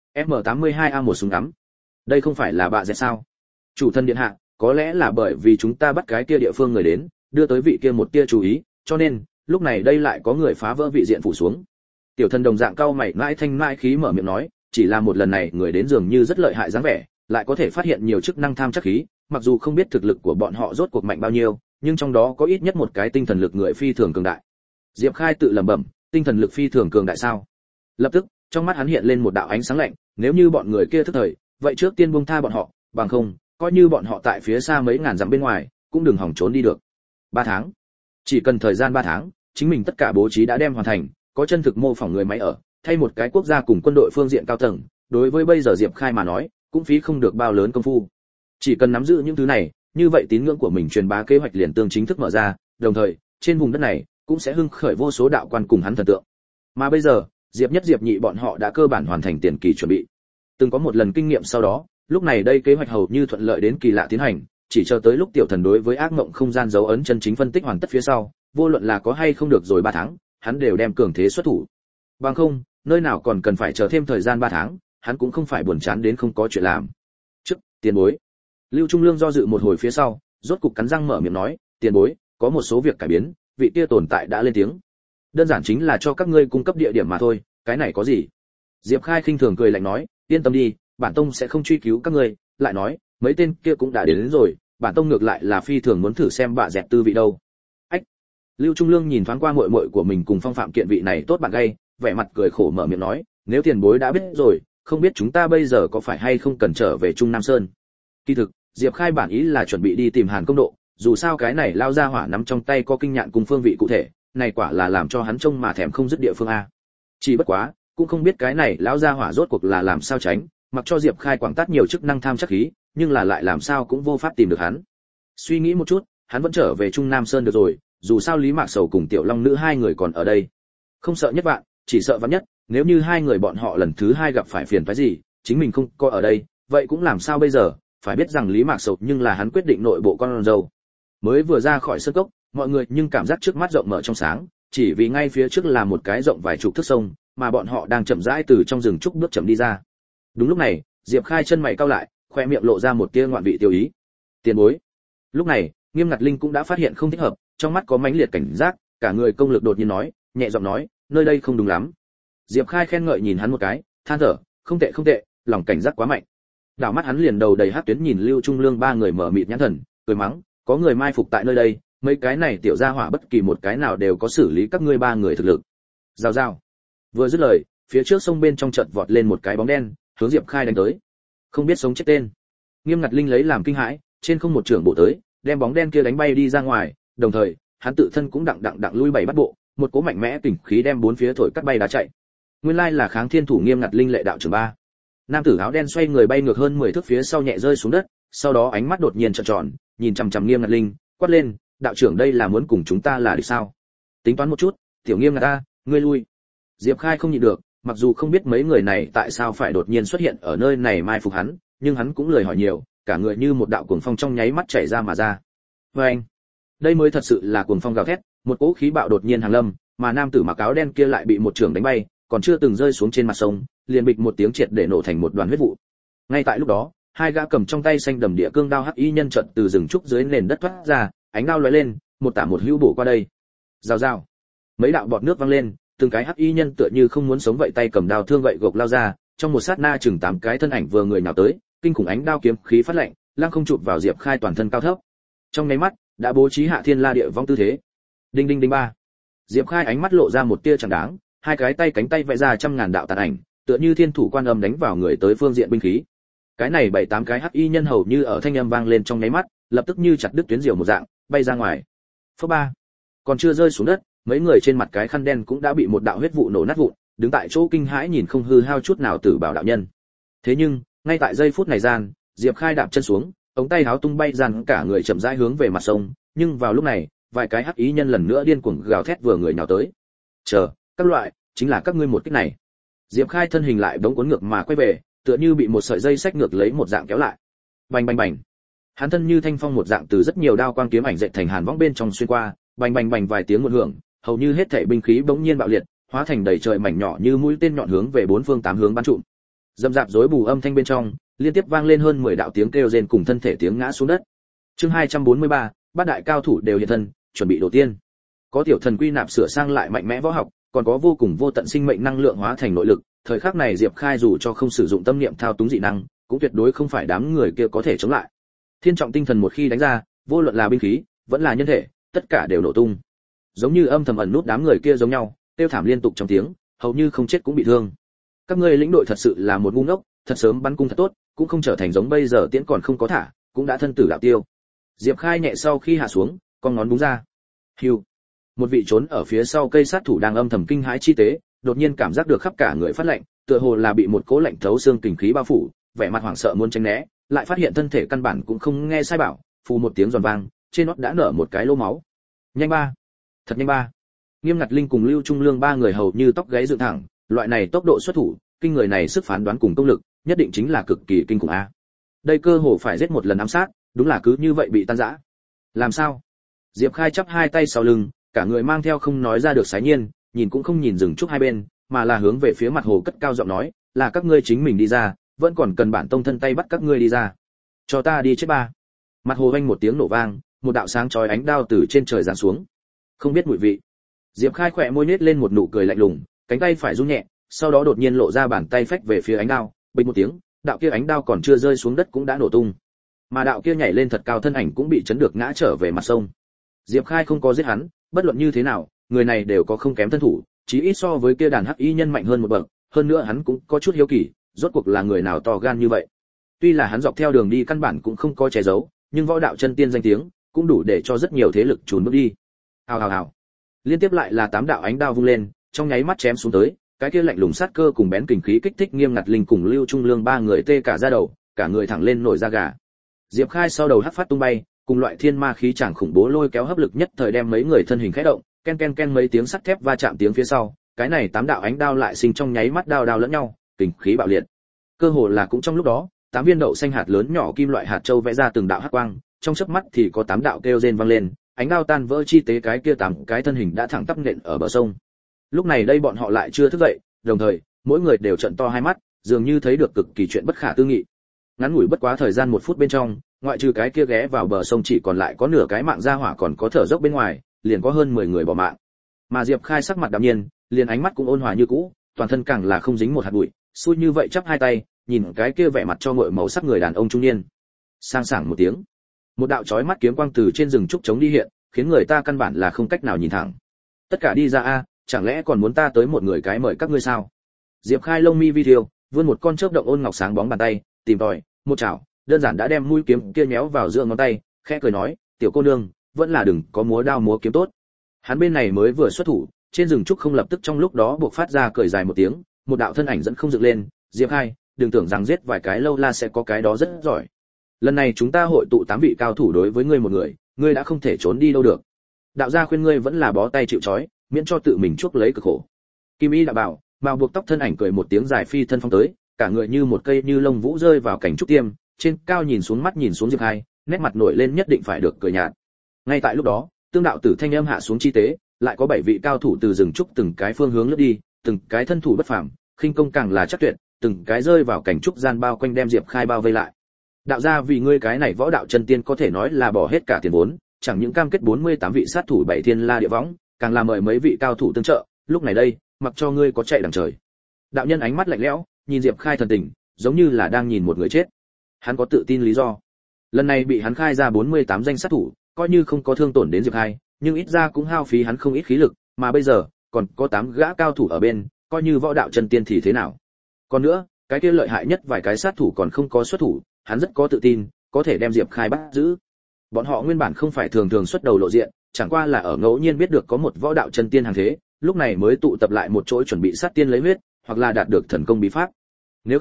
A: M82A1 súng ngắm. Đây không phải là bạ dẹt sao? Chủ thân điện hạ, có lẽ là bởi vì chúng ta bắt cái kia địa phương người đến, đưa tới vị kia một tia chú ý, cho nên, lúc này đây lại có người phá vỡ vị diện phủ xuống. Tiểu thần đồng dạng cao mày mãi thanh mãi khí mở miệng nói, chỉ là một lần này người đến dường như rất lợi hại dáng vẻ, lại có thể phát hiện nhiều chức năng tham chắc khí, mặc dù không biết thực lực của bọn họ rốt cuộc mạnh bao nhiêu, nhưng trong đó có ít nhất một cái tinh thần lực người phi thường cường đại. Diệp Khai tự lẩm bẩm, tinh thần lực phi thường cường đại sao? Lập tức, trong mắt hắn hiện lên một đạo ánh sáng lạnh, nếu như bọn người kia thức thời, vậy trước tiên buông tha bọn họ, bằng không, coi như bọn họ tại phía xa mấy ngàn dặm bên ngoài, cũng đừng hòng trốn đi được. 3 tháng. Chỉ cần thời gian 3 tháng, chính mình tất cả bố trí đã đem hoàn thành, có chân thực mô phỏng người máy ở, thay một cái quốc gia cùng quân đội phương diện cao tầng, đối với bây giờ Diệp Khai mà nói, cũng phí không được bao lớn công phu. Chỉ cần nắm giữ những thứ này, như vậy tín ngưỡng của mình truyền bá kế hoạch liền tương chính thức mở ra, đồng thời, trên vùng đất này cũng sẽ hưng khởi vô số đạo quan cùng hắn thần tượng. Mà bây giờ, Diệp Nhất Diệp Nhị bọn họ đã cơ bản hoàn thành tiền kỳ chuẩn bị. Từng có một lần kinh nghiệm sau đó, lúc này đây kế hoạch hầu như thuận lợi đến kỳ lạ tiến hành, chỉ chờ tới lúc tiểu thần đối với ác mộng không gian dấu ấn chân chính phân tích hoàn tất phía sau, vô luận là có hay không được rồi 3 tháng, hắn đều đem cường thế xuất thủ. Bằng không, nơi nào còn cần phải chờ thêm thời gian 3 tháng, hắn cũng không phải buồn chán đến không có chuyện làm. Trước, tiền bối. Lưu Trung Lương do dự một hồi phía sau, rốt cục cắn răng mở miệng nói, tiền bối, có một số việc cải biến, vị kia tồn tại đã lên tiếng. Đơn giản chính là cho các ngươi cung cấp địa điểm mà thôi, cái này có gì? Diệp Khai khinh thường cười lạnh nói, yên tâm đi, bản tông sẽ không truy cứu các ngươi, lại nói, mấy tên kia cũng đã đến rồi, bản tông ngược lại là phi thường muốn thử xem bạ dẹt tư vị đâu. Ách. Lưu Trung Lương nhìn thoáng qua muội muội của mình cùng Phong Phạm Kiện vị này tốt bạn gay, vẻ mặt cười khổ mở miệng nói, nếu tiền bối đã biết rồi, không biết chúng ta bây giờ có phải hay không cần trở về Trung Nam Sơn. Kỳ thực, Diệp Khai bản ý là chuẩn bị đi tìm Hàn Công Độ, dù sao cái này lao ra hỏa nắm trong tay có kinh nhạn cùng phương vị cụ thể, này quả là làm cho hắn trông mà thèm không dứt địa phương a. Chỉ bất quá, cũng không biết cái này lão gia hỏa rốt cuộc là làm sao tránh, mặc cho Diệp Khai quảng tát nhiều chức năng tham chắc khí, nhưng là lại làm sao cũng vô pháp tìm được hắn. Suy nghĩ một chút, hắn vẫn trở về Trung Nam Sơn được rồi, dù sao Lý Mạc Sầu cùng Tiểu Long Nữ hai người còn ở đây. Không sợ nhất vạn, chỉ sợ vạn nhất, nếu như hai người bọn họ lần thứ hai gặp phải phiền phức gì, chính mình không có ở đây, vậy cũng làm sao bây giờ, phải biết rằng Lý Mạc Sầu nhưng là hắn quyết định nội bộ con râu. Mới vừa ra khỏi sơn cốc, mọi người nhưng cảm giác trước mắt rộng mở trong sáng, chỉ vì ngay phía trước là một cái rộng vài chục thước sông, mà bọn họ đang chậm rãi từ trong rừng trúc bước chậm đi ra. Đúng lúc này, Diệp Khai chân mày cau lại, khoe miệng lộ ra một tia ngoạn vị tiêu ý. Tiền bối. Lúc này, Nghiêm Ngặt Linh cũng đã phát hiện không thích hợp, trong mắt có mãnh liệt cảnh giác, cả người công lực đột nhiên nói, nhẹ giọng nói, nơi đây không đúng lắm. Diệp Khai khen ngợi nhìn hắn một cái, than thở, không tệ, lòng cảnh giác quá mạnh. Đảo mắt hắn liền đầu đầy hắc tuyến nhìn Lưu Trung Lương ba người mở mịt nhãn thần, cười mắng, có người mai phục tại nơi đây, mấy cái này tiểu gia hỏa bất kỳ một cái nào đều có xử lý các ngươi ba người thực lực. Rào rào. Vừa dứt lời, phía trước sông bên trong chợt vọt lên một cái bóng đen, hướng Diệp Khai đánh tới. Không biết sống chết tên. Nghiêm Ngặt Linh lấy làm kinh hãi, trên không một trưởng bộ tới, đem bóng đen kia đánh bay đi ra ngoài, đồng thời, hắn tự thân cũng đặng lui bảy bắt bộ, một cỗ mạnh mẽ kình khí đem bốn phía thổi cắt bay đá chạy. Nguyên lai là Kháng Thiên Thủ Nghiêm Ngặt Linh lệ đạo trưởng ba. Nam tử áo đen xoay người bay ngược hơn 10 thước phía sau nhẹ rơi xuống đất, sau đó ánh mắt đột nhiên trợn tròn, nhìn chằm chằm Nghiêm Ngặt Linh, quát lên, đạo trưởng đây là muốn cùng chúng ta là địch sao? Tính toán một chút, tiểu Nghiêm Ngặt ta, ngươi lui. Diệp Khai không nhịn được, mặc dù không biết mấy người này tại sao phải đột nhiên xuất hiện ở nơi này mai phục hắn, nhưng hắn cũng lười hỏi nhiều, cả người như một đạo cuồng phong trong nháy mắt chảy ra mà ra. Oeng! Đây mới thật sự là cuồng phong gào thét, một cỗ khí bạo đột nhiên hàng lâm, mà nam tử mặc áo đen kia lại bị một trường đánh bay, còn chưa từng rơi xuống trên mặt sông, liền bịch một tiếng triệt để nổ thành một đoàn huyết vụ. Ngay tại lúc đó, hai gã cầm trong tay xanh đầm địa cương đao hắc y nhân chợt từ rừng trúc dưới nền đất thoát ra, ánh đao lóe lên, một tả một hữu bổ qua đây. Rào rào. Mấy đạo bọt nước văng lên, từng cái hắc y nhân tựa như không muốn sống vậy tay cầm đao thương gậy gộc lao ra, trong một sát na chừng 8 cái thân ảnh vừa người nào tới, kinh khủng ánh đao kiếm khí phát lạnh, lăng không chụp vào Diệp Khai toàn thân cao thấp. Trong nháy mắt, đã bố trí hạ thiên la địa vong tư thế. Đinh đinh đinh ba. Diệp Khai ánh mắt lộ ra một tia chẳng đáng, hai cái tay cánh tay vẽ ra trăm ngàn đạo tàn ảnh, tựa như thiên thủ quan âm đánh vào người tới phương diện binh khí. Cái này 7-8 cái hắc y nhân hầu như ở thanh âm vang lên trong nháy mắt, lập tức như chặt đứt tuyến diều một dạng, bay ra ngoài. Phớp ba. Còn chưa rơi xuống đất, mấy người trên mặt cái khăn đen cũng đã bị một đạo huyết vụ nổ nát vụn, đứng tại chỗ kinh hãi nhìn không hư hao chút nào Tử Bảo đạo nhân. Thế nhưng, ngay tại giây phút này gian, Diệp Khai đạp chân xuống, ống tay áo tung bay dàn cả người chậm rãi hướng về mặt sông, nhưng vào lúc này, vài cái hắc ý nhân lần nữa điên cuồng gào thét vừa người nhào tới. Chờ, các loại, chính là các ngươi một kích này. Diệp Khai thân hình lại bỗng cuốn ngược mà quay về, tựa như bị một sợi dây xách ngược lấy một dạng kéo lại. Bành bành bành. Hắn thân như thanh phong một dạng từ rất nhiều đao quang kiếm ảnh dệt thành hàn võng bên trong xuyên qua, bành bành bành vài tiếng một hưởng, hầu như hết thảy binh khí bỗng nhiên bạo liệt, hóa thành đầy trời mảnh nhỏ như mũi tên nhọn hướng về bốn phương tám hướng bắn trụm. Dầm dạp rối bù âm thanh bên trong, liên tiếp vang lên hơn 10 đạo tiếng kêu rên cùng thân thể tiếng ngã xuống đất. Chương 243, bát đại cao thủ đều hiện thân, chuẩn bị đầu tiên. Có tiểu thần quy nạp sửa sang lại mạnh mẽ võ học, còn có vô cùng vô tận sinh mệnh năng lượng hóa thành nội lực, thời khắc này Diệp Khai dù cho không sử dụng tâm niệm thao túng dị năng, cũng tuyệt đối không phải đám người kia có thể chống lại. Thiên trọng tinh thần một khi đánh ra, vô luận là binh khí, vẫn là nhân thể, tất cả đều nổ tung. Giống như âm thầm ẩn nút đám người kia giống nhau, kêu thảm liên tục trong tiếng, hầu như không chết cũng bị thương. Các ngươi lĩnh đội thật sự là một ngu ngốc, thật sớm bắn cung thật tốt, cũng không trở thành giống bây giờ tiễn còn không có thả, cũng đã thân tử đạo tiêu. Diệp Khai nhẹ sau khi hạ xuống, con ngón búng ra. Hưu. Một vị trốn ở phía sau cây sát thủ đang âm thầm kinh hãi chi tế, đột nhiên cảm giác được khắp cả người phát lạnh, tựa hồ là bị một cỗ lạnh thấu xương kình khí bao phủ, vẻ mặt hoảng sợ muốn tránh né, lại phát hiện thân thể căn bản cũng không nghe sai bảo, phù một tiếng giòn vang, trên nót đã nở một cái lỗ máu. Nhanh ba, thật nhanh ba. Nghiêm Ngặt Linh cùng Lưu Trung Lương ba người hầu như tóc gáy dựng thẳng, loại này tốc độ xuất thủ, kinh người này sức phán đoán cùng công lực, nhất định chính là cực kỳ kinh khủng a. Đây cơ hồ phải giết một lần ám sát, đúng là cứ như vậy bị tan rã. Làm sao? Diệp Khai chắp hai tay sau lưng, cả người mang theo không nói ra được sái nhiên, nhìn cũng không nhìn dừng trúc hai bên, mà là hướng về phía mặt hồ cất cao giọng nói, là các ngươi chính mình đi ra, vẫn còn cần bản tông thân tay bắt các ngươi đi ra. Cho ta đi chết ba. Mặt hồ vang một tiếng nổ vang, một đạo sáng chói ánh đao từ trên trời giáng xuống. Không biết mùi vị. Diệp Khai khỏe môi nhếch lên một nụ cười lạnh lùng, cánh tay phải run nhẹ, sau đó đột nhiên lộ ra bàn tay phách về phía ánh đao, bịch một tiếng, đạo kia ánh đao còn chưa rơi xuống đất cũng đã nổ tung. Mà đạo kia nhảy lên thật cao thân ảnh cũng bị chấn được ngã trở về mặt sông. Diệp Khai không có giết hắn, bất luận như thế nào, người này đều có không kém thân thủ, chí ít so với kia đàn hắc y nhân mạnh hơn một bậc, hơn nữa hắn cũng có chút hiếu kỳ, rốt cuộc là người nào to gan như vậy. Tuy là hắn dọc theo đường đi căn bản cũng không có che giấu, nhưng võ đạo chân tiên danh tiếng cũng đủ để cho rất nhiều thế lực trốn bước đi. Hào hào hào. Liên tiếp lại là 8 đạo ánh đao vung lên, trong nháy mắt chém xuống tới, cái kia lạnh lùng sát cơ cùng bén kình khí kích thích Nghiêm Ngặt Linh cùng Lưu Trung Lương ba người tê cả da đầu, cả người thẳng lên nổi da gà. Diệp Khai sau đầu hắc phát tung bay, cùng loại thiên ma khí chàng khủng bố lôi kéo hấp lực nhất thời đem mấy người thân hình khẽ động, ken ken ken mấy tiếng sắt thép va chạm tiếng phía sau, cái này 8 đạo ánh đao lại sinh trong nháy mắt đao đao lẫn nhau, kình khí bạo liệt. Cơ hồ là cũng trong lúc đó, 8 viên đậu xanh hạt lớn nhỏ kim loại hạt châu vẽ ra từng đạo hắc quang, trong chớp mắt thì có 8 đạo kêu rên vang lên, ánh đao tan vỡ chi tế cái kia 8 cái thân hình đã thẳng tắp nện ở bờ sông. Lúc này đây bọn họ lại chưa thức dậy, đồng thời, mỗi người đều trợn to hai mắt, dường như thấy được cực kỳ chuyện bất khả tư nghị. Ngắn ngủi bất quá thời gian 1 phút bên trong, ngoại trừ cái kia ghé vào bờ sông chỉ còn lại có nửa cái mạng ra hỏa còn có thở dốc bên ngoài, liền có hơn 10 người bỏ mạng. Mà Diệp Khai sắc mặt đạm nhiên, liền ánh mắt cũng ôn hòa như cũ, toàn thân càng là không dính một hạt bụi, xui như vậy chắp hai tay, nhìn cái kia vẻ mặt cho ngợi màu sắc người đàn ông trung niên. Sang sảng một tiếng, một đạo chói mắt kiếm quang từ trên rừng trúc chống đi hiện, khiến người ta căn bản là không cách nào nhìn thẳng. Tất cả đi ra a, chẳng lẽ còn muốn ta tới một người cái mời các ngươi sao? Diệp Khai lông mi vi thiêu, vươn một con chớp động ôn ngọc sáng bóng bàn tay, tìm tòi, một chảo, đơn giản đã đem mũi kiếm kia nhéo vào giữa ngón tay, khẽ cười nói, tiểu cô nương, vẫn là đừng có múa đao múa kiếm tốt. Hắn bên này mới vừa xuất thủ, trên rừng trúc không lập tức trong lúc đó buộc phát ra cười dài một tiếng, một đạo thân ảnh dẫn không dựng lên, Diệp Khai, đừng tưởng rằng giết vài cái lâu la sẽ có cái đó rất giỏi. Lần này chúng ta hội tụ 8 vị cao thủ đối với ngươi một người, ngươi đã không thể trốn đi đâu được. Đạo gia khuyên ngươi vẫn là bó tay chịu trói, miễn cho tự mình chuốc lấy cực khổ. Kim Y đã bảo, màu buộc tóc thân ảnh cười một tiếng dài phi thân phong tới, cả người như một cây như lông vũ rơi vào cảnh trúc tiêm, trên cao nhìn xuống mắt nhìn xuống Diệp Khai, nét mặt nổi lên nhất định phải được cười nhạt. Ngay tại lúc đó, tương đạo tử thanh âm hạ xuống chi tế, lại có 7 vị cao thủ từ rừng trúc từng cái phương hướng lướt đi, từng cái thân thủ bất phàm, khinh công càng là chắc tuyệt, từng cái rơi vào cảnh trúc gian bao quanh đem Diệp Khai bao vây lại. Đạo gia vì ngươi cái này võ đạo chân tiên có thể nói là bỏ hết cả tiền vốn, chẳng những cam kết 48 vị sát thủ 7 thiên la địa võng, càng là mời mấy vị cao thủ tương trợ, lúc này đây, mặc cho ngươi có chạy đằng trời. Đạo nhân ánh mắt lạnh lẽo, nhìn Diệp Khai thần tình, giống như là đang nhìn một người chết. Hắn có tự tin lý do. Lần này bị hắn khai ra 48 danh sát thủ, coi như không có thương tổn đến Diệp Khai, nhưng ít ra cũng hao phí hắn không ít khí lực, mà bây giờ, còn có 8 gã cao thủ ở bên, coi như võ đạo chân tiên thì thế nào. Còn nữa, cái kia lợi hại nhất vài cái sát thủ còn không có xuất thủ, hắn rất có tự tin, có thể đem Diệp Khai bắt giữ. Bọn họ nguyên bản không phải thường thường xuất đầu lộ diện, chẳng qua là ở ngẫu nhiên biết được có một võ đạo chân tiên hàng thế, lúc này mới tụ tập lại một chỗ chuẩn bị sát tiên lấy huyết, hoặc là đạt được thần công bí pháp. Nếu không,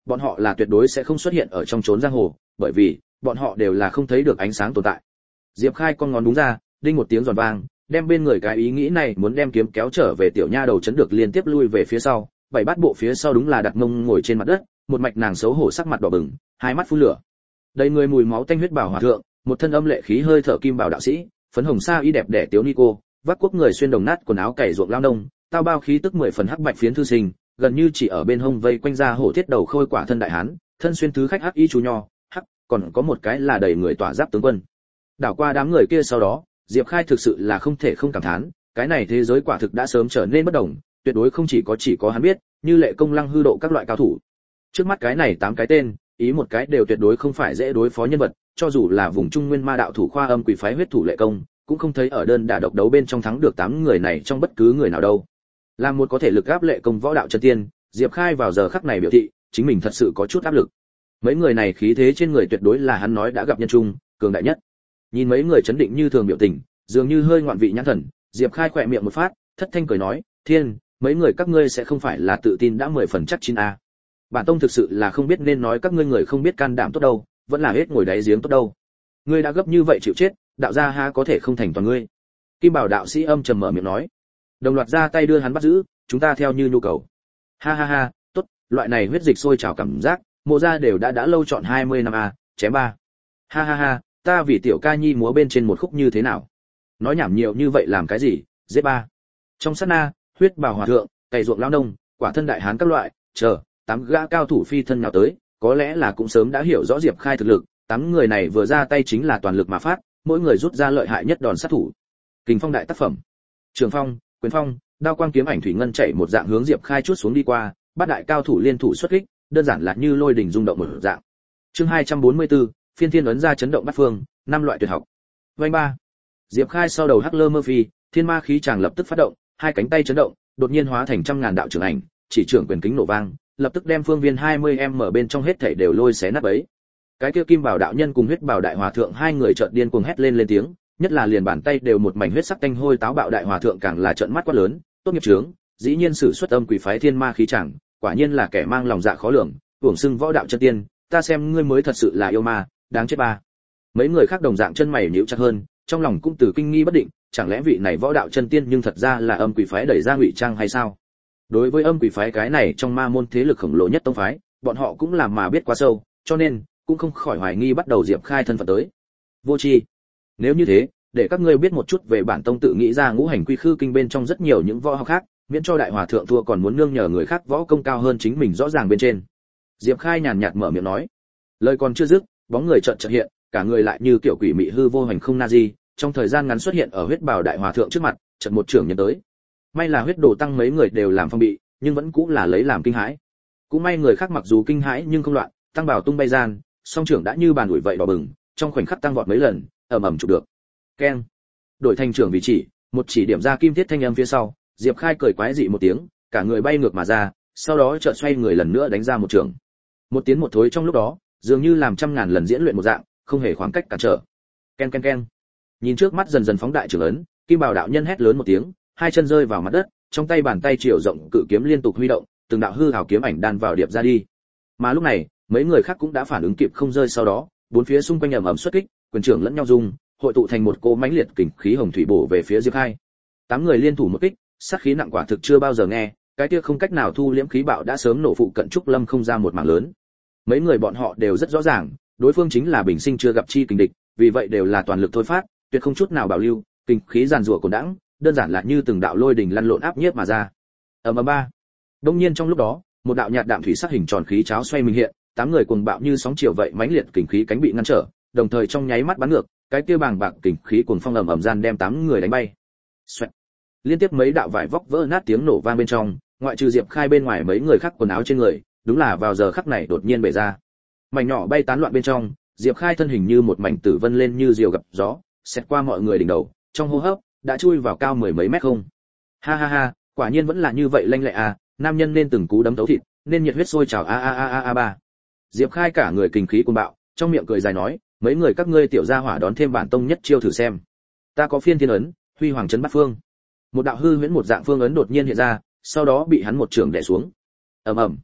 A: bọn họ là tuyệt đối sẽ không xuất hiện ở trong chốn giang hồ, bởi vì bọn họ đều là không thấy được ánh sáng tồn tại. Diệp Khai con ngón đúng ra, đinh một tiếng giòn vang, đem bên người cái ý nghĩ này muốn đem kiếm kéo trở về tiểu nha đầu chấn được liên tiếp lui về phía sau, bảy bát bộ phía sau đúng là đặt mông ngồi trên mặt đất, một mạch nàng xấu hổ sắc mặt đỏ bừng, hai mắt phun lửa. Đầy người mùi máu tanh huyết bảo hòa thượng, một thân âm lệ khí hơi thở kim bảo đạo sĩ, phấn hồng sa y đẹp đẽ tiếu ni cô, vác quốc người xuyên đồng nát quần áo cày ruộng lao nông, tao bao khí tức 10 phần hắc bạch phiến thư sinh, gần như chỉ ở bên hông vây quanh ra hổ thiết đầu khôi quả thân đại hán, thân xuyên thứ khách hắc y chú nho, hắc, còn có một cái là đầy người tỏa giáp tướng quân. Đảo qua đám người kia sau đó, Diệp Khai thực sự là không thể không cảm thán, cái này thế giới quả thực đã sớm trở nên bất đồng, tuyệt đối không chỉ có hắn biết, như Lệ Công Lăng hư độ các loại cao thủ. Trước mắt cái này 8 cái tên, ý một cái đều tuyệt đối không phải dễ đối phó nhân vật, cho dù là vùng Trung Nguyên ma đạo thủ khoa âm quỷ phái huyết thủ Lệ Công, cũng không thấy ở đơn đả độc đấu bên trong thắng được 8 người này trong bất cứ người nào đâu. Làm một có thể lực áp Lệ Công võ đạo chân tiên, Diệp Khai vào giờ khắc này biểu thị, chính mình thật sự có chút áp lực. Mấy người này khí thế trên người tuyệt đối là hắn nói đã gặp nhân trung, cường đại nhất. Nhìn mấy người chấn định như thường biểu tình, dường như hơi ngoạn vị nhãn thần, Diệp Khai khỏe miệng một phát, thất thanh cười nói, "Thiên, mấy người các ngươi sẽ không phải là tự tin đã 10 phần chắc chín a? Bản tông thực sự là không biết nên nói các ngươi người không biết can đảm tốt đâu, vẫn là hết ngồi đáy giếng tốt đâu. Ngươi đã gấp như vậy chịu chết, đạo gia ha có thể không thành toàn ngươi." Kim Bảo đạo sĩ âm trầm mở miệng nói. Đồng loạt ra tay đưa hắn bắt giữ, chúng ta theo như nhu cầu. Ha ha ha, tốt, loại này huyết dịch sôi trào cảm giác, mộ gia đều đã lâu chọn 20 năm a, chém ba. Ha ha ha, ta vì tiểu ca nhi múa bên trên một khúc như thế nào? Nói nhảm nhiều như vậy làm cái gì? Giết ba. Trong sát na, huyết bào hòa thượng, cày ruộng lao nông, quả thân đại hán các loại, chờ, 8 gã cao thủ phi thân nhào tới, có lẽ là cũng sớm đã hiểu rõ Diệp Khai thực lực, 8 người này vừa ra tay chính là toàn lực mà phát, mỗi người rút ra lợi hại nhất đòn sát thủ. Kình phong đại tác phẩm. Trường phong, quyền phong, đao quang kiếm ảnh thủy ngân chạy một dạng hướng Diệp Khai chuốt xuống đi qua, bát đại cao thủ liên thủ xuất kích, đơn giản là như lôi đình rung động một dạng. Chương 244, phiên thiên ấn ra chấn động bát phương, 5 loại tuyệt học. Vành ba. Diệp Khai sau đầu hắc lơ mơ phi, thiên ma khí chàng lập tức phát động, hai cánh tay chấn động, đột nhiên hóa thành trăm ngàn đạo trường ảnh, chỉ trưởng quyền kính nổ vang, lập tức đem phương viên 20m bên trong hết thảy đều lôi xé nát bấy. Cái kia kim bảo đạo nhân cùng huyết bảo đại hòa thượng hai người chợt điên cuồng hét lên tiếng, nhất là liền bàn tay đều một mảnh huyết sắc tanh hôi táo bạo đại hòa thượng càng là trợn mắt quát lớn, tốt nghiệp chướng, dĩ nhiên sử xuất âm quỷ phái thiên ma khí chàng, quả nhiên là kẻ mang lòng dạ khó lường, uổng xưng võ đạo chân tiên, ta xem ngươi mới thật sự là yêu ma, đáng chết ba. Mấy người khác đồng dạng chân mày nhíu chặt hơn, trong lòng cũng từ kinh nghi bất định, chẳng lẽ vị này võ đạo chân tiên nhưng thật ra là âm quỷ phái đẩy ra ngụy trang hay sao? Đối với âm quỷ phái cái này trong ma môn thế lực khổng lồ nhất tông phái, bọn họ cũng làm mà biết quá sâu, cho nên cũng không khỏi hoài nghi bắt đầu Diệp Khai thân phận tới. Vô tri. Nếu như thế, để các ngươi biết một chút về bản tông tự nghĩ ra ngũ hành quy khư kinh bên trong rất nhiều những võ học khác, miễn cho đại hòa thượng thua còn muốn nương nhờ người khác võ công cao hơn chính mình rõ ràng bên trên. Diệp Khai nhàn nhạt mở miệng nói. Lời còn chưa dứt, bóng người chợt hiện, cả người lại như kiểu quỷ mị hư vô hành không na di, trong thời gian ngắn xuất hiện ở huyết bào đại hòa thượng trước mặt, chợt một trưởng nhân tới. May là huyết đồ tăng mấy người đều làm phong bị, nhưng vẫn cũng là lấy làm kinh hãi. Cũng may người khác mặc dù kinh hãi nhưng không loạn, tăng bảo tung bay gian, song trưởng đã như bàn ủi vậy đỏ bừng, trong khoảnh khắc tăng vọt mấy lần, ầm ầm chụp được. Keng. Đổi thành trưởng vị chỉ, một chỉ điểm ra kim thiết thanh âm phía sau, Diệp Khai cười quái dị một tiếng, cả người bay ngược mà ra, sau đó chợt xoay người lần nữa đánh ra một trường. Một tiến một thối trong lúc đó, dường như làm trăm ngàn lần diễn luyện một dạng, không hề khoảng cách cản trở. Ken ken ken. Nhìn trước mắt dần dần phóng đại trường ấn, Kim Bảo đạo nhân hét lớn một tiếng, hai chân rơi vào mặt đất, trong tay bàn tay chiều rộng cự kiếm liên tục huy động, từng đạo hư ảo kiếm ảnh đan vào điệp ra đi. Mà lúc này, mấy người khác cũng đã phản ứng kịp không rơi sau đó, bốn phía xung quanh ầm ầm xuất kích, quyền trưởng lẫn nhau dung, hội tụ thành một cỗ mãnh liệt kình khí hồng thủy bổ về phía Diệp Khai. 8 người liên thủ một kích, sát khí nặng quả thực chưa bao giờ nghe, cái kia không cách nào thu liễm khí bạo đã sớm nổ phụ cận trúc lâm không ra một mảng lớn. Mấy người bọn họ đều rất rõ ràng, đối phương chính là bình sinh chưa gặp chi kình địch, vì vậy đều là toàn lực thôi phát, tuyệt không chút nào bảo lưu, kình khí giàn rủa cuồn đãng, đơn giản là như từng đạo lôi đình lăn lộn áp nhiếp mà ra. Ầm ầm ba. Đông nhiên trong lúc đó, một đạo nhạt đạm thủy sắc hình tròn khí cháo xoay mình hiện, 8 người cuồng bạo như sóng chiều vậy mãnh liệt kình khí cánh bị ngăn trở, đồng thời trong nháy mắt bắn ngược, cái kia bàng bạc kình khí cuồng phong ầm ầm gian đem 8 người đánh bay. Xoẹt. Liên tiếp mấy đạo vải vóc vỡ nát tiếng nổ vang bên trong, ngoại trừ Diệp Khai bên ngoài mấy người khác quần áo trên người, đúng là vào giờ khắc này đột nhiên bể ra. Mảnh nhỏ bay tán loạn bên trong, Diệp Khai thân hình như một mảnh tử vân lên như diều gặp gió, xẹt qua mọi người đỉnh đầu, trong hô hấp đã chui vào cao mười mấy mét không. Ha ha ha, quả nhiên vẫn là như vậy lanh lẹ à, nam nhân nên từng cú đấm thấu thịt, nên nhiệt huyết sôi trào a a a a a ba. Diệp Khai cả người kình khí cuồng bạo, trong miệng cười dài nói, mấy người các ngươi tiểu gia hỏa đón thêm bản tông nhất chiêu thử xem. Ta có phiên thiên ấn, huy hoàng trấn bát phương. Một đạo hư huyễn một dạng phương ấn đột nhiên hiện ra, sau đó bị hắn một trường đè xuống. Ầm ầm.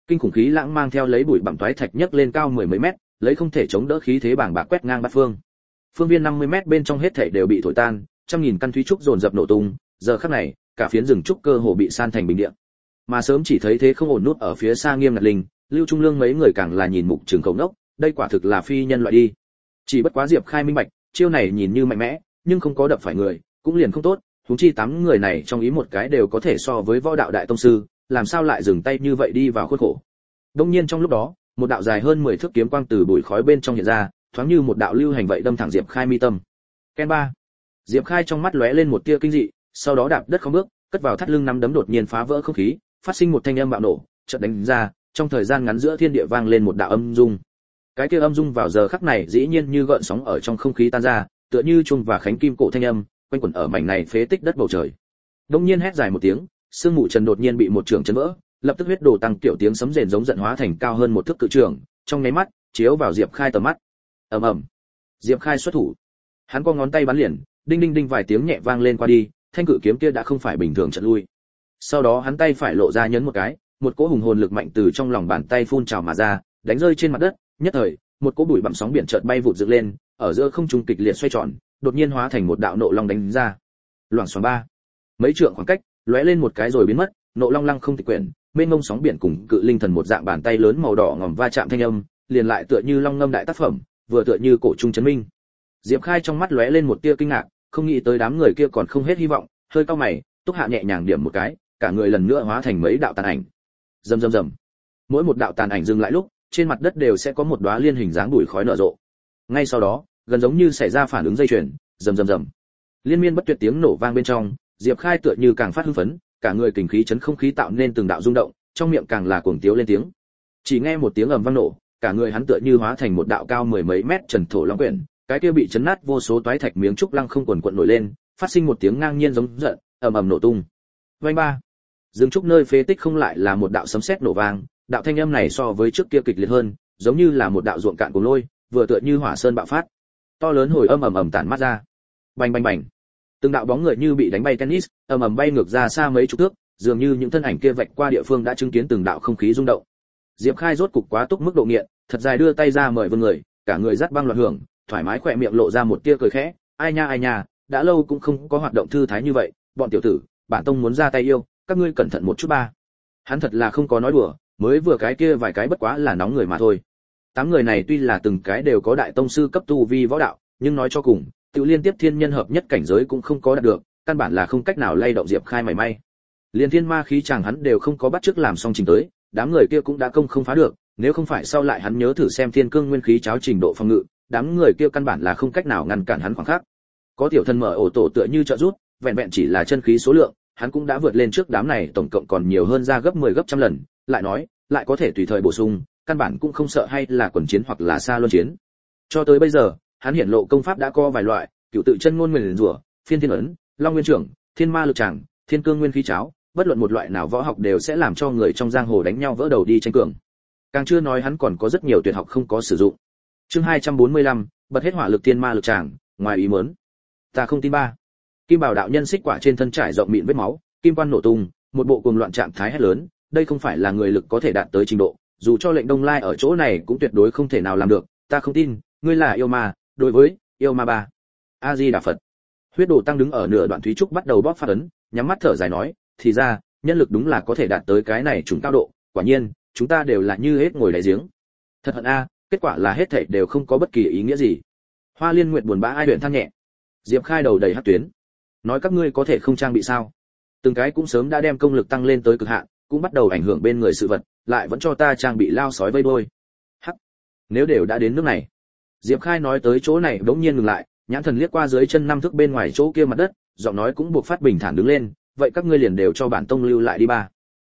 A: Kinh khủng khí lãng mang theo lấy bụi bặm toái thạch nhấc lên cao mười mấy mét, lấy không thể chống đỡ khí thế bàng bạc quét ngang bát phương. Phương viên 50 mét bên trong hết thảy đều bị thổi tan, trăm nghìn căn thúy trúc dồn dập nổ tung, giờ khắc này, cả phiến rừng trúc cơ hồ bị san thành bình địa. Mà sớm chỉ thấy thế không ổn nút ở phía xa Nghiêm Ngặt Linh, Lưu Trung Lương mấy người càng là nhìn mục trường khẩu nốc, đây quả thực là phi nhân loại đi. Chỉ bất quá Diệp Khai minh bạch, chiêu này nhìn như mạnh mẽ, nhưng không có đập phải người, cũng liền không tốt, huống chi 8 người này trong ý một cái đều có thể so với võ đạo đại tông sư, làm sao lại dừng tay như vậy đi vào khuôn khổ. Đương nhiên trong lúc đó, một đạo dài hơn 10 thước kiếm quang từ bụi khói bên trong hiện ra, thoáng như một đạo lưu hành vậy đâm thẳng Diệp Khai mi tâm. Ken ba. Diệp Khai trong mắt lóe lên một tia kinh dị, sau đó đạp đất không bước, cất vào thắt lưng nắm đấm đột nhiên phá vỡ không khí, phát sinh một thanh âm bạo nổ, chợt đánh ra, trong thời gian ngắn giữa thiên địa vang lên một đạo âm dung. Cái kia âm dung vào giờ khắc này dĩ nhiên như gợn sóng ở trong không khí tan ra, tựa như chuông và khánh kim cổ thanh âm, quanh quẩn ở mảnh này phế tích đất bầu trời. Đông nhiên hét dài một tiếng, sương mù trần đột nhiên bị một trường chấn vỡ, lập tức huyết đồ tăng tiểu tiếng sấm rền giống giận hóa thành cao hơn một thước cự trường, trong nháy mắt chiếu vào Diệp Khai tầm mắt. Ầm ầm. Diệp Khai xuất thủ. Hắn co ngón tay bắn liền, đinh đinh đinh vài tiếng nhẹ vang lên qua đi, thanh cự kiếm kia đã không phải bình thường trận lui. Sau đó hắn tay phải lộ ra nhấn một cái, một cỗ hùng hồn lực mạnh từ trong lòng bàn tay phun trào mà ra, đánh rơi trên mặt đất, nhất thời, một cỗ bụi bặm sóng biển chợt bay vụt dựng lên, ở giữa không trung kịch liệt xoay tròn, đột nhiên hóa thành một đạo nộ long đánh ra. Loảng xoảng ba. Mấy trượng khoảng cách, lóe lên một cái rồi biến mất, nộ long lăng không tịch quyển, mênh mông sóng biển cùng cự linh thần một dạng bàn tay lớn màu đỏ ngòm va chạm thanh âm, liền lại tựa như long ngâm đại tác phẩm, vừa tựa như cổ trung chấn minh. Diệp Khai trong mắt lóe lên một tia kinh ngạc, không nghĩ tới đám người kia còn không hết hy vọng, hơi cau mày, túc hạ nhẹ nhàng điểm một cái, cả người lần nữa hóa thành mấy đạo tàn ảnh. Rầm rầm rầm. Mỗi một đạo tàn ảnh dừng lại lúc, trên mặt đất đều sẽ có một đóa liên hình dáng bụi khói nở rộ. Ngay sau đó, gần giống như xảy ra phản ứng dây chuyền, rầm rầm rầm. Liên miên bất tuyệt tiếng nổ vang bên trong, Diệp Khai tựa như càng phát hưng phấn, cả người kình khí chấn không khí tạo nên từng đạo rung động, trong miệng càng là cuồng tiếu lên tiếng. Chỉ nghe một tiếng ầm vang nổ, cả người hắn tựa như hóa thành một đạo cao mười mấy mét trần thổ long quyển, cái kia bị chấn nát vô số toái thạch miếng trúc lăng không quần quật nổi lên, phát sinh một tiếng ngang nhiên giống giận, ầm ầm nổ tung. Vành ba. Dương trúc nơi phế tích không lại là một đạo sấm sét nổ vang, đạo thanh âm này so với trước kia kịch liệt hơn, giống như là một đạo ruộng cạn cuồng lôi, vừa tựa như hỏa sơn bạo phát. To lớn hồi âm ầm ầm tản mát ra. Bành bành bành. Từng đạo bóng người như bị đánh bay tennis, ầm ầm bay ngược ra xa mấy chục thước, dường như những thân ảnh kia vạch qua địa phương đã chứng kiến từng đạo không khí rung động. Diệp Khai rốt cục quá túc mức độ nghiện, thật dài đưa tay ra mời vương người, cả người dắt băng loạn hưởng, thoải mái khỏe miệng lộ ra một tia cười khẽ, ai nha, đã lâu cũng không có hoạt động thư thái như vậy, bọn tiểu tử, bản tông muốn ra tay yêu, các ngươi cẩn thận một chút ba. Hắn thật là không có nói đùa, mới vừa cái kia vài cái bất quá là nóng người mà thôi. 8 người này tuy là từng cái đều có đại tông sư cấp tu vi võ đạo, nhưng nói cho cùng, tự liên tiếp thiên nhân hợp nhất cảnh giới cũng không có đạt được, căn bản là không cách nào lay động Diệp Khai mảy may. Liên thiên ma khí chàng hắn đều không có bắt chước làm xong trình tới, đám người kia cũng đã công không phá được, nếu không phải sau lại hắn nhớ thử xem thiên cương nguyên khí cháo trình độ phòng ngự, đám người kia căn bản là không cách nào ngăn cản hắn khoảng khắc. Có tiểu thân mở ổ tổ tựa như trợ rút, vẹn vẹn chỉ là chân khí số lượng, hắn cũng đã vượt lên trước đám này tổng cộng còn nhiều hơn ra gấp 10 gấp trăm lần, lại nói, lại có thể tùy thời bổ sung, căn bản cũng không sợ hay là quần chiến hoặc là xa luân chiến. Cho tới bây giờ, hắn hiển lộ công pháp đã có vài loại, cửu tự chân ngôn nguyên rủa, phiên thiên ấn, long nguyên trưởng, thiên ma lực tràng, thiên cương nguyên khí cháo, bất luận một loại nào võ học đều sẽ làm cho người trong giang hồ đánh nhau vỡ đầu đi tranh cường. Càng chưa nói hắn còn có rất nhiều tuyệt học không có sử dụng. Chương 245, bật hết hỏa lực thiên ma lực tràng, ngoài ý muốn. Ta không tin ba. Kim Bảo đạo nhân xích quả trên thân trải rộng mịn vết máu, kim quan nổ tung, một bộ cuồng loạn trạng thái hét lớn, đây không phải là người lực có thể đạt tới trình độ, dù cho lệnh Đông Lai ở chỗ này cũng tuyệt đối không thể nào làm được, ta không tin, ngươi là yêu ma, đối với yêu ma ba. A Di Đà Phật. Huyết Đồ tăng đứng ở nửa đoạn thúy trúc bắt đầu bóp phát ấn, nhắm mắt thở dài nói, thì ra, nhân lực đúng là có thể đạt tới cái này trùng cao độ, quả nhiên, chúng ta đều là như hết ngồi đáy giếng. Thật hận a, kết quả là hết thảy đều không có bất kỳ ý nghĩa gì. Hoa Liên Nguyệt buồn bã ai luyện than nhẹ. Diệp Khai đầu đầy hắc tuyến. Nói các ngươi có thể không trang bị sao? Từng cái cũng sớm đã đem công lực tăng lên tới cực hạn, cũng bắt đầu ảnh hưởng bên người sự vật, lại vẫn cho ta trang bị lao sói vây đôi. Hắc. Nếu đều đã đến nước này. Diệp Khai nói tới chỗ này bỗng nhiên ngừng lại, nhãn thần liếc qua dưới chân 5 thước bên ngoài chỗ kia mặt đất, giọng nói cũng buộc phát bình thản đứng lên, vậy các ngươi liền đều cho bản tông lưu lại đi ba.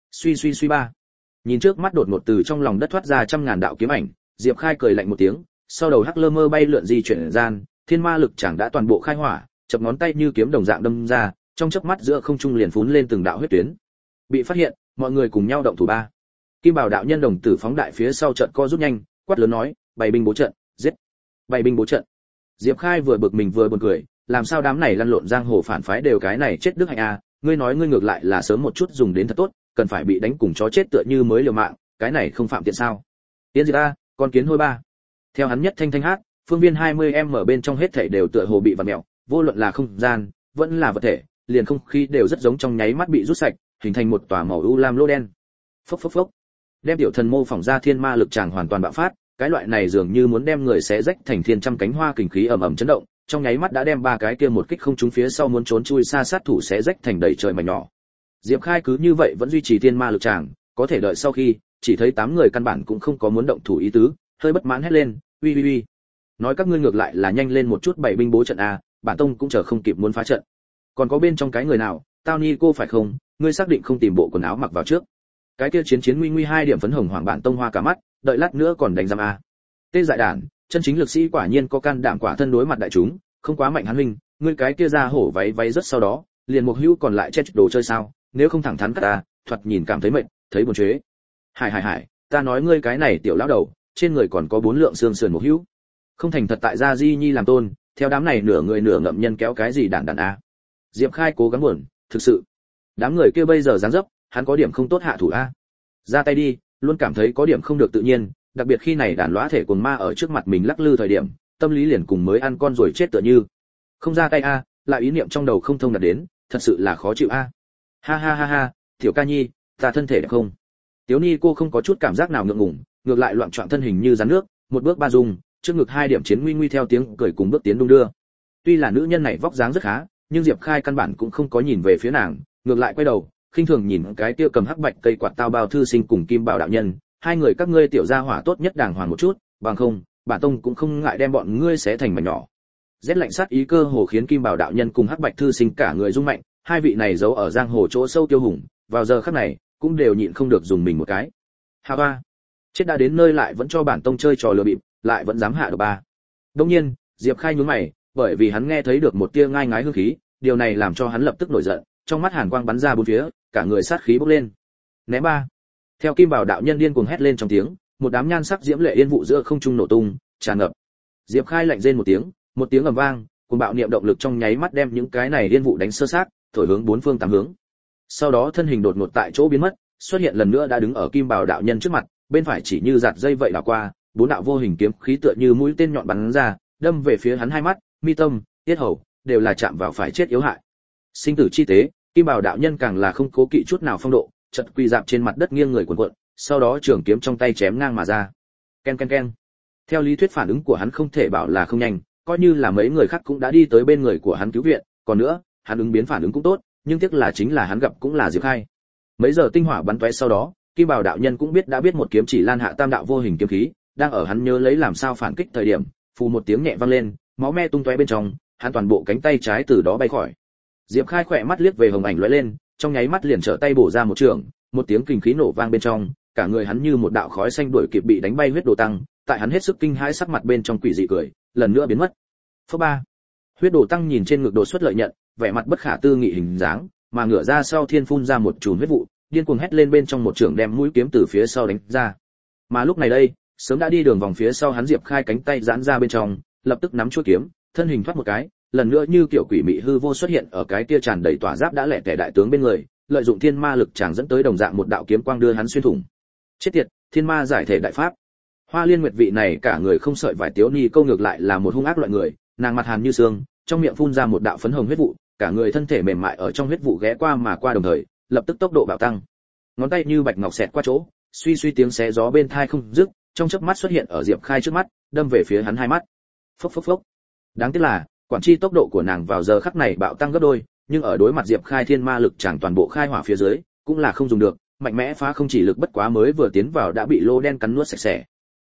A: Suy ba. Nhìn trước mắt đột ngột từ trong lòng đất thoát ra trăm ngàn đạo kiếm ảnh, Diệp Khai cười lạnh một tiếng, sau đầu hắc lơ mơ bay lượn di chuyển gian, thiên ma lực chẳng đã toàn bộ khai hỏa, chập ngón tay như kiếm đồng dạng đâm ra, trong chớp mắt giữa không trung liền phún lên từng đạo huyết tuyến. Bị phát hiện, mọi người cùng nhau động thủ ba. Kim Bảo đạo nhân đồng tử phóng đại phía sau trận co rút nhanh, quát lớn nói, bày binh bố trận, giết. Bày binh bố trận. Diệp Khai vừa bực mình vừa buồn cười, làm sao đám này lăn lộn giang hồ phản phái đều cái này chết đức hạnh a, ngươi nói ngươi ngược lại là sớm một chút dùng đến thật tốt, cần phải bị đánh cùng chó chết tựa như mới liều mạng, cái này không phạm tiện sao? Tiến gì ta, con kiến hôi ba. Theo hắn nhất thanh thanh hát, phương viên 20m ở bên trong hết thảy đều tựa hồ bị vặn mèo, vô luận là không gian, vẫn là vật thể, liền không khí đều rất giống trong nháy mắt bị rút sạch, hình thành một tòa màu u lam lô đen. Phốc phốc phốc. Đem tiểu thần mô phỏng ra thiên ma lực tràng hoàn toàn bạo phát, cái loại này dường như muốn đem người xé rách thành thiên trăm cánh hoa kình khí ầm ầm chấn động, trong nháy mắt đã đem ba cái kia một kích không trúng phía sau muốn trốn chui xa sát thủ xé rách thành đầy trời mảnh nhỏ. Diệp Khai cứ như vậy vẫn duy trì thiên ma lực tràng, có thể đợi sau khi, chỉ thấy 8 người căn bản cũng không có muốn động thủ ý tứ, hơi bất mãn hét lên, "Uy uy uy, nói các ngươi ngược lại là nhanh lên một chút bảy binh bố trận a, bản tông cũng chờ không kịp muốn phá trận. Còn có bên trong cái người nào, tao ni cô phải không, ngươi xác định không tìm bộ quần áo mặc vào trước?" Cái kia chiến nguy nguy 2 điểm phấn hồng hoàng bản tông hoa cả mắt, đợi lát nữa còn đánh giam a. Tê dại đản, chân chính lực sĩ quả nhiên có can đảm quả thân đối mặt đại chúng, không quá mạnh hắn huynh, ngươi cái kia ra hổ váy rất sau đó, liền một hữu còn lại chết đồ chơi sao, nếu không thẳng thắn cắt ta, thoạt nhìn cảm thấy mệt, thấy buồn chế. Hải, ta nói ngươi cái này tiểu lão đầu, trên người còn có 4 lượng xương sườn một hữu. Không thành thật tại gia Di Nhi làm tôn, theo đám này nửa người nửa ngậm nhân kéo cái gì đản a. Diệp Khai cố gắng buồn, thực sự. Đám người kia bây giờ dáng dấp, hắn có điểm không tốt hạ thủ a. Ra tay đi, luôn cảm thấy có điểm không được tự nhiên, đặc biệt khi này đàn lõa thể cuồng ma ở trước mặt mình lắc lư thời điểm, tâm lý liền cùng mới ăn con rồi chết tựa như. Không ra tay a, lại ý niệm trong đầu không thông đạt đến, thật sự là khó chịu a. Ha, tiểu ca nhi, ta thân thể đẹp không? Tiếu Ni cô không có chút cảm giác nào ngượng ngùng, ngược lại loạn choạng thân hình như rắn nước, một bước ba dung, trước ngực 2 điểm chiến nguy theo tiếng cười cùng bước tiến đung đưa. Tuy là nữ nhân này vóc dáng rất khá, nhưng Diệp Khai căn bản cũng không có nhìn về phía nàng, ngược lại quay đầu, khinh thường nhìn cái kia cầm hắc bạch cây quạt tao bao thư sinh cùng Kim Bảo đạo nhân, hai người các ngươi tiểu gia hỏa tốt nhất đàng hoàng một chút, bằng không, bản tông cũng không ngại đem bọn ngươi xé thành mảnh nhỏ. Rét lạnh sát ý cơ hồ khiến Kim Bảo đạo nhân cùng hắc bạch thư sinh cả người rung mạnh, hai vị này giấu ở giang hồ chỗ sâu tiêu hùng, vào giờ khắc này cũng đều nhịn không được dùng mình một cái. Hà ba, chết đã đến nơi lại vẫn cho bản tông chơi trò lừa bịp, lại vẫn dám hạ được ba. Đương nhiên, Diệp Khai nhướng mày, bởi vì hắn nghe thấy được một tia ngai ngái hương khí, điều này làm cho hắn lập tức nổi giận, trong mắt hàn quang bắn ra bốn phía, cả người sát khí bốc lên. Ném ba. Theo Kim Bảo đạo nhân điên cuồng hét lên trong tiếng, một đám nhan sắc diễm lệ yên vụ giữa không trung nổ tung, tràn ngập. Diệp Khai lạnh rên một tiếng ầm vang, cuồng bạo niệm động lực trong nháy mắt đem những cái này yên vụ đánh sơ xác, thổi hướng bốn phương tám hướng. Sau đó thân hình đột ngột tại chỗ biến mất, xuất hiện lần nữa đã đứng ở Kim Bảo đạo nhân trước mặt, bên phải chỉ như giạt dây vậy đảo qua, 4 đạo vô hình kiếm khí tựa như mũi tên nhọn bắn ra, đâm về phía hắn hai mắt, mi tâm, tiết hầu, đều là chạm vào phải chết yếu hại. Sinh tử chi tế, Kim Bảo đạo nhân càng là không cố kỵ chút nào phong độ, chợt quỳ dạp trên mặt đất nghiêng người cuộn cuộn, sau đó trường kiếm trong tay chém ngang mà ra. Ken ken ken. Theo lý thuyết phản ứng của hắn không thể bảo là không nhanh, coi như là mấy người khác cũng đã đi tới bên người của hắn cứu viện, còn nữa, hắn ứng biến phản ứng cũng tốt, nhưng tiếc là chính là hắn gặp cũng là Diệp Khai. Mấy giờ tinh hỏa bắn tóe sau đó, Kim Bảo đạo nhân cũng đã biết một kiếm chỉ lan hạ tam đạo vô hình kiếm khí, đang ở hắn nhớ lấy làm sao phản kích thời điểm, phù một tiếng nhẹ vang lên, máu me tung tóe bên trong, hắn toàn bộ cánh tay trái từ đó bay khỏi. Diệp Khai khỏe mắt liếc về hồng ảnh lóe lên, trong nháy mắt liền trở tay bổ ra một trường, một tiếng kinh khí nổ vang bên trong, cả người hắn như một đạo khói xanh đuổi kịp bị đánh bay huyết đồ tăng, tại hắn hết sức kinh hãi sắc mặt bên trong quỷ dị cười, lần nữa biến mất. Phớ ba. Huyết đồ tăng nhìn trên ngực đột xuất lợi nhận, vẻ mặt bất khả tư nghị hình dáng, mà ngửa ra sau thiên phun ra một chùm huyết vụ, điên cuồng hét lên bên trong một trường đem mũi kiếm từ phía sau đánh ra. Mà lúc này đây, sớm đã đi đường vòng phía sau hắn Diệp Khai cánh tay giãn ra bên trong, lập tức nắm chuôi kiếm, thân hình thoát một cái, lần nữa như kiểu quỷ mị hư vô xuất hiện ở cái kia tràn đầy tỏa giáp đã lẻ tẻ đại tướng bên người, lợi dụng thiên ma lực chàng dẫn tới đồng dạng một đạo kiếm quang đưa hắn xuyên thủng. Chết tiệt, thiên ma giải thể đại pháp. Hoa Liên Nguyệt vị này cả người không sợi vải tiếu ni câu ngược lại là một hung ác loại người, nàng mặt hàn như xương, trong miệng phun ra một đạo phấn hồng huyết vụ, cả người thân thể mềm mại ở trong huyết vụ ghé qua mà qua đồng thời, lập tức tốc độ bạo tăng. Ngón tay như bạch ngọc xẹt qua chỗ, suy suy tiếng xé gió bên tai không dứt, trong chớp mắt xuất hiện ở Diệp Khai trước mắt, đâm về phía hắn hai mắt. Phốc phốc phốc. Đáng tiếc là, quản chi tốc độ của nàng vào giờ khắc này bạo tăng gấp đôi, nhưng ở đối mặt Diệp Khai thiên ma lực chẳng toàn bộ khai hỏa phía dưới, cũng là không dùng được, mạnh mẽ phá không chỉ lực bất quá mới vừa tiến vào đã bị lô đen cắn nuốt sạch sẽ.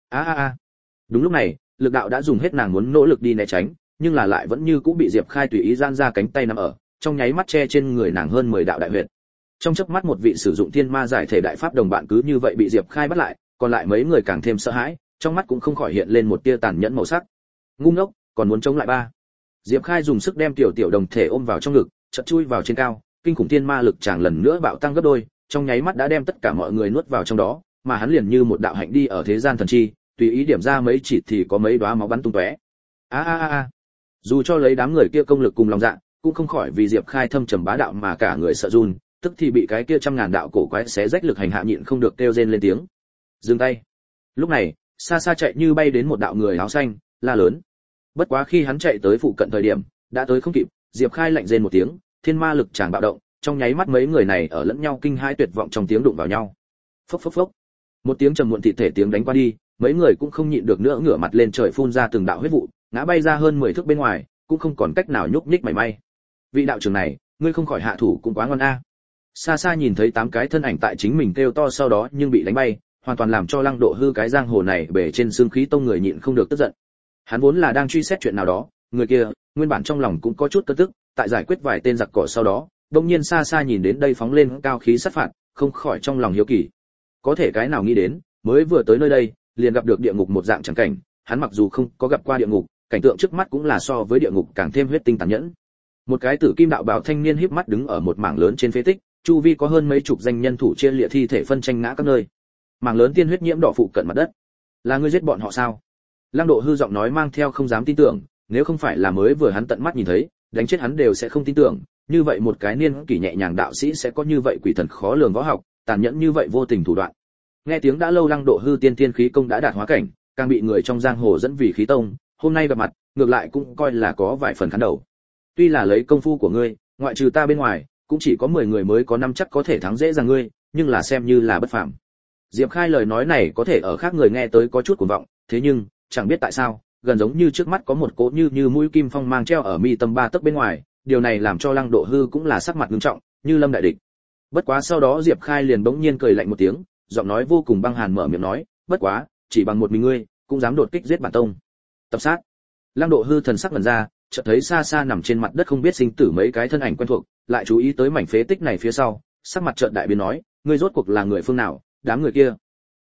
A: A. Đúng lúc này, lực đạo đã dùng hết, nàng muốn nỗ lực đi né tránh, nhưng là lại vẫn như cũng bị Diệp Khai tùy ý giãn ra cánh tay nắm ở, trong nháy mắt che trên người nàng hơn 10 đạo đại huyệt. Trong chớp mắt một vị sử dụng thiên ma giải thể đại pháp đồng bạn cứ như vậy bị Diệp Khai bắt lại, còn lại mấy người càng thêm sợ hãi, trong mắt cũng không khỏi hiện lên một tia tàn nhẫn màu sắc. Ngu ngốc, còn muốn chống lại ba. Diệp Khai dùng sức đem tiểu đồng thể ôm vào trong ngực, chợt chui vào trên cao, kinh khủng thiên ma lực chàng lần nữa bạo tăng gấp đôi, trong nháy mắt đã đem tất cả mọi người nuốt vào trong đó, mà hắn liền như một đạo hạnh đi ở thế gian thần chi, tùy ý điểm ra mấy chỉ thì có mấy đóa máu bắn tung tóe. A. Dù cho lấy đám người kia công lực cùng lòng dạ, cũng không khỏi vì Diệp Khai thâm trầm bá đạo mà cả người sợ run, tức thì bị cái kia trăm ngàn đạo cổ quái xé rách lực hành hạ nhịn không được kêu rên lên tiếng. Dừng tay. Lúc này, xa xa chạy như bay đến một đạo người áo xanh, la lớn. Bất quá khi hắn chạy tới phụ cận thời điểm, đã tới không kịp, Diệp Khai lạnh rên một tiếng, thiên ma lực tràn bạo động, trong nháy mắt mấy người này ở lẫn nhau kinh hai tuyệt vọng trong tiếng đụng vào nhau. Phốc phốc phốc. Một tiếng trầm muộn thịt thể tiếng đánh qua đi, mấy người cũng không nhịn được nữa ngửa mặt lên trời phun ra từng đạo huyết vụ, ngã bay ra hơn 10 thước bên ngoài, cũng không còn cách nào nhúc nhích mảy may. Vị đạo trưởng này, ngươi không khỏi hạ thủ cũng quá ngon a. Xa xa nhìn thấy 8 cái thân ảnh tại chính mình kêu to sau đó nhưng bị đánh bay, hoàn toàn làm cho Lăng Độ Hư cái giang hồ này bể trên xương khí tông người nhịn không được tức giận. Hắn vốn là đang truy xét chuyện nào đó, người kia, nguyên bản trong lòng cũng có chút cơn tức, tại giải quyết vài tên giặc cỏ sau đó, đột nhiên xa xa nhìn đến đây phóng lên cao khí sát phạt, không khỏi trong lòng hiếu kỳ. Có thể cái nào nghĩ đến, mới vừa tới nơi đây, liền gặp được địa ngục một dạng chẳng cảnh, hắn mặc dù không có gặp qua địa ngục, cảnh tượng trước mắt cũng là so với địa ngục càng thêm huyết tinh tàn nhẫn. Một cái tử kim đạo bào thanh niên híp mắt đứng ở một mảng lớn trên phế tích, chu vi có hơn mấy chục danh nhân thủ chia liệt thi thể phân tranh ngã các nơi. Mảng lớn tiên huyết nhiễm đỏ phụ cận mặt đất. Là ngươi giết bọn họ sao? Lăng Độ Hư giọng nói mang theo không dám tin tưởng, nếu không phải là mới vừa hắn tận mắt nhìn thấy, đánh chết hắn đều sẽ không tin tưởng, như vậy một cái niên kỷ nhẹ nhàng đạo sĩ sẽ có như vậy quỷ thần khó lường võ học, tàn nhẫn như vậy vô tình thủ đoạn. Nghe tiếng đã lâu Lăng Độ Hư tiên tiên khí công đã đạt hóa cảnh, càng bị người trong giang hồ dẫn vì khí tông, hôm nay gặp mặt, ngược lại cũng coi là có vài phần khán đầu. Tuy là lấy công phu của ngươi, ngoại trừ ta bên ngoài, cũng chỉ có 10 người mới có năm chắc có thể thắng dễ dàng ngươi, nhưng là xem như là bất phàm. Diệp Khai lời nói này có thể ở khác người nghe tới có chút cuồng vọng, thế nhưng, chẳng biết tại sao, gần giống như trước mắt có một cỗ như mũi kim phong mang treo ở mi tâm 3 tấc bên ngoài, điều này làm cho Lăng Độ Hư cũng là sắc mặt nghiêm trọng, như lâm đại địch. Bất quá sau đó Diệp Khai liền bỗng nhiên cười lạnh một tiếng, giọng nói vô cùng băng hàn mở miệng nói, bất quá, chỉ bằng một mình ngươi, cũng dám đột kích giết bản tông. Tập sát. Lăng Độ Hư thần sắc lần ra, chợt thấy xa xa nằm trên mặt đất không biết sinh tử mấy cái thân ảnh quen thuộc, lại chú ý tới mảnh phế tích này phía sau, sắc mặt chợt đại biến nói, ngươi rốt cuộc là người phương nào, đám người kia.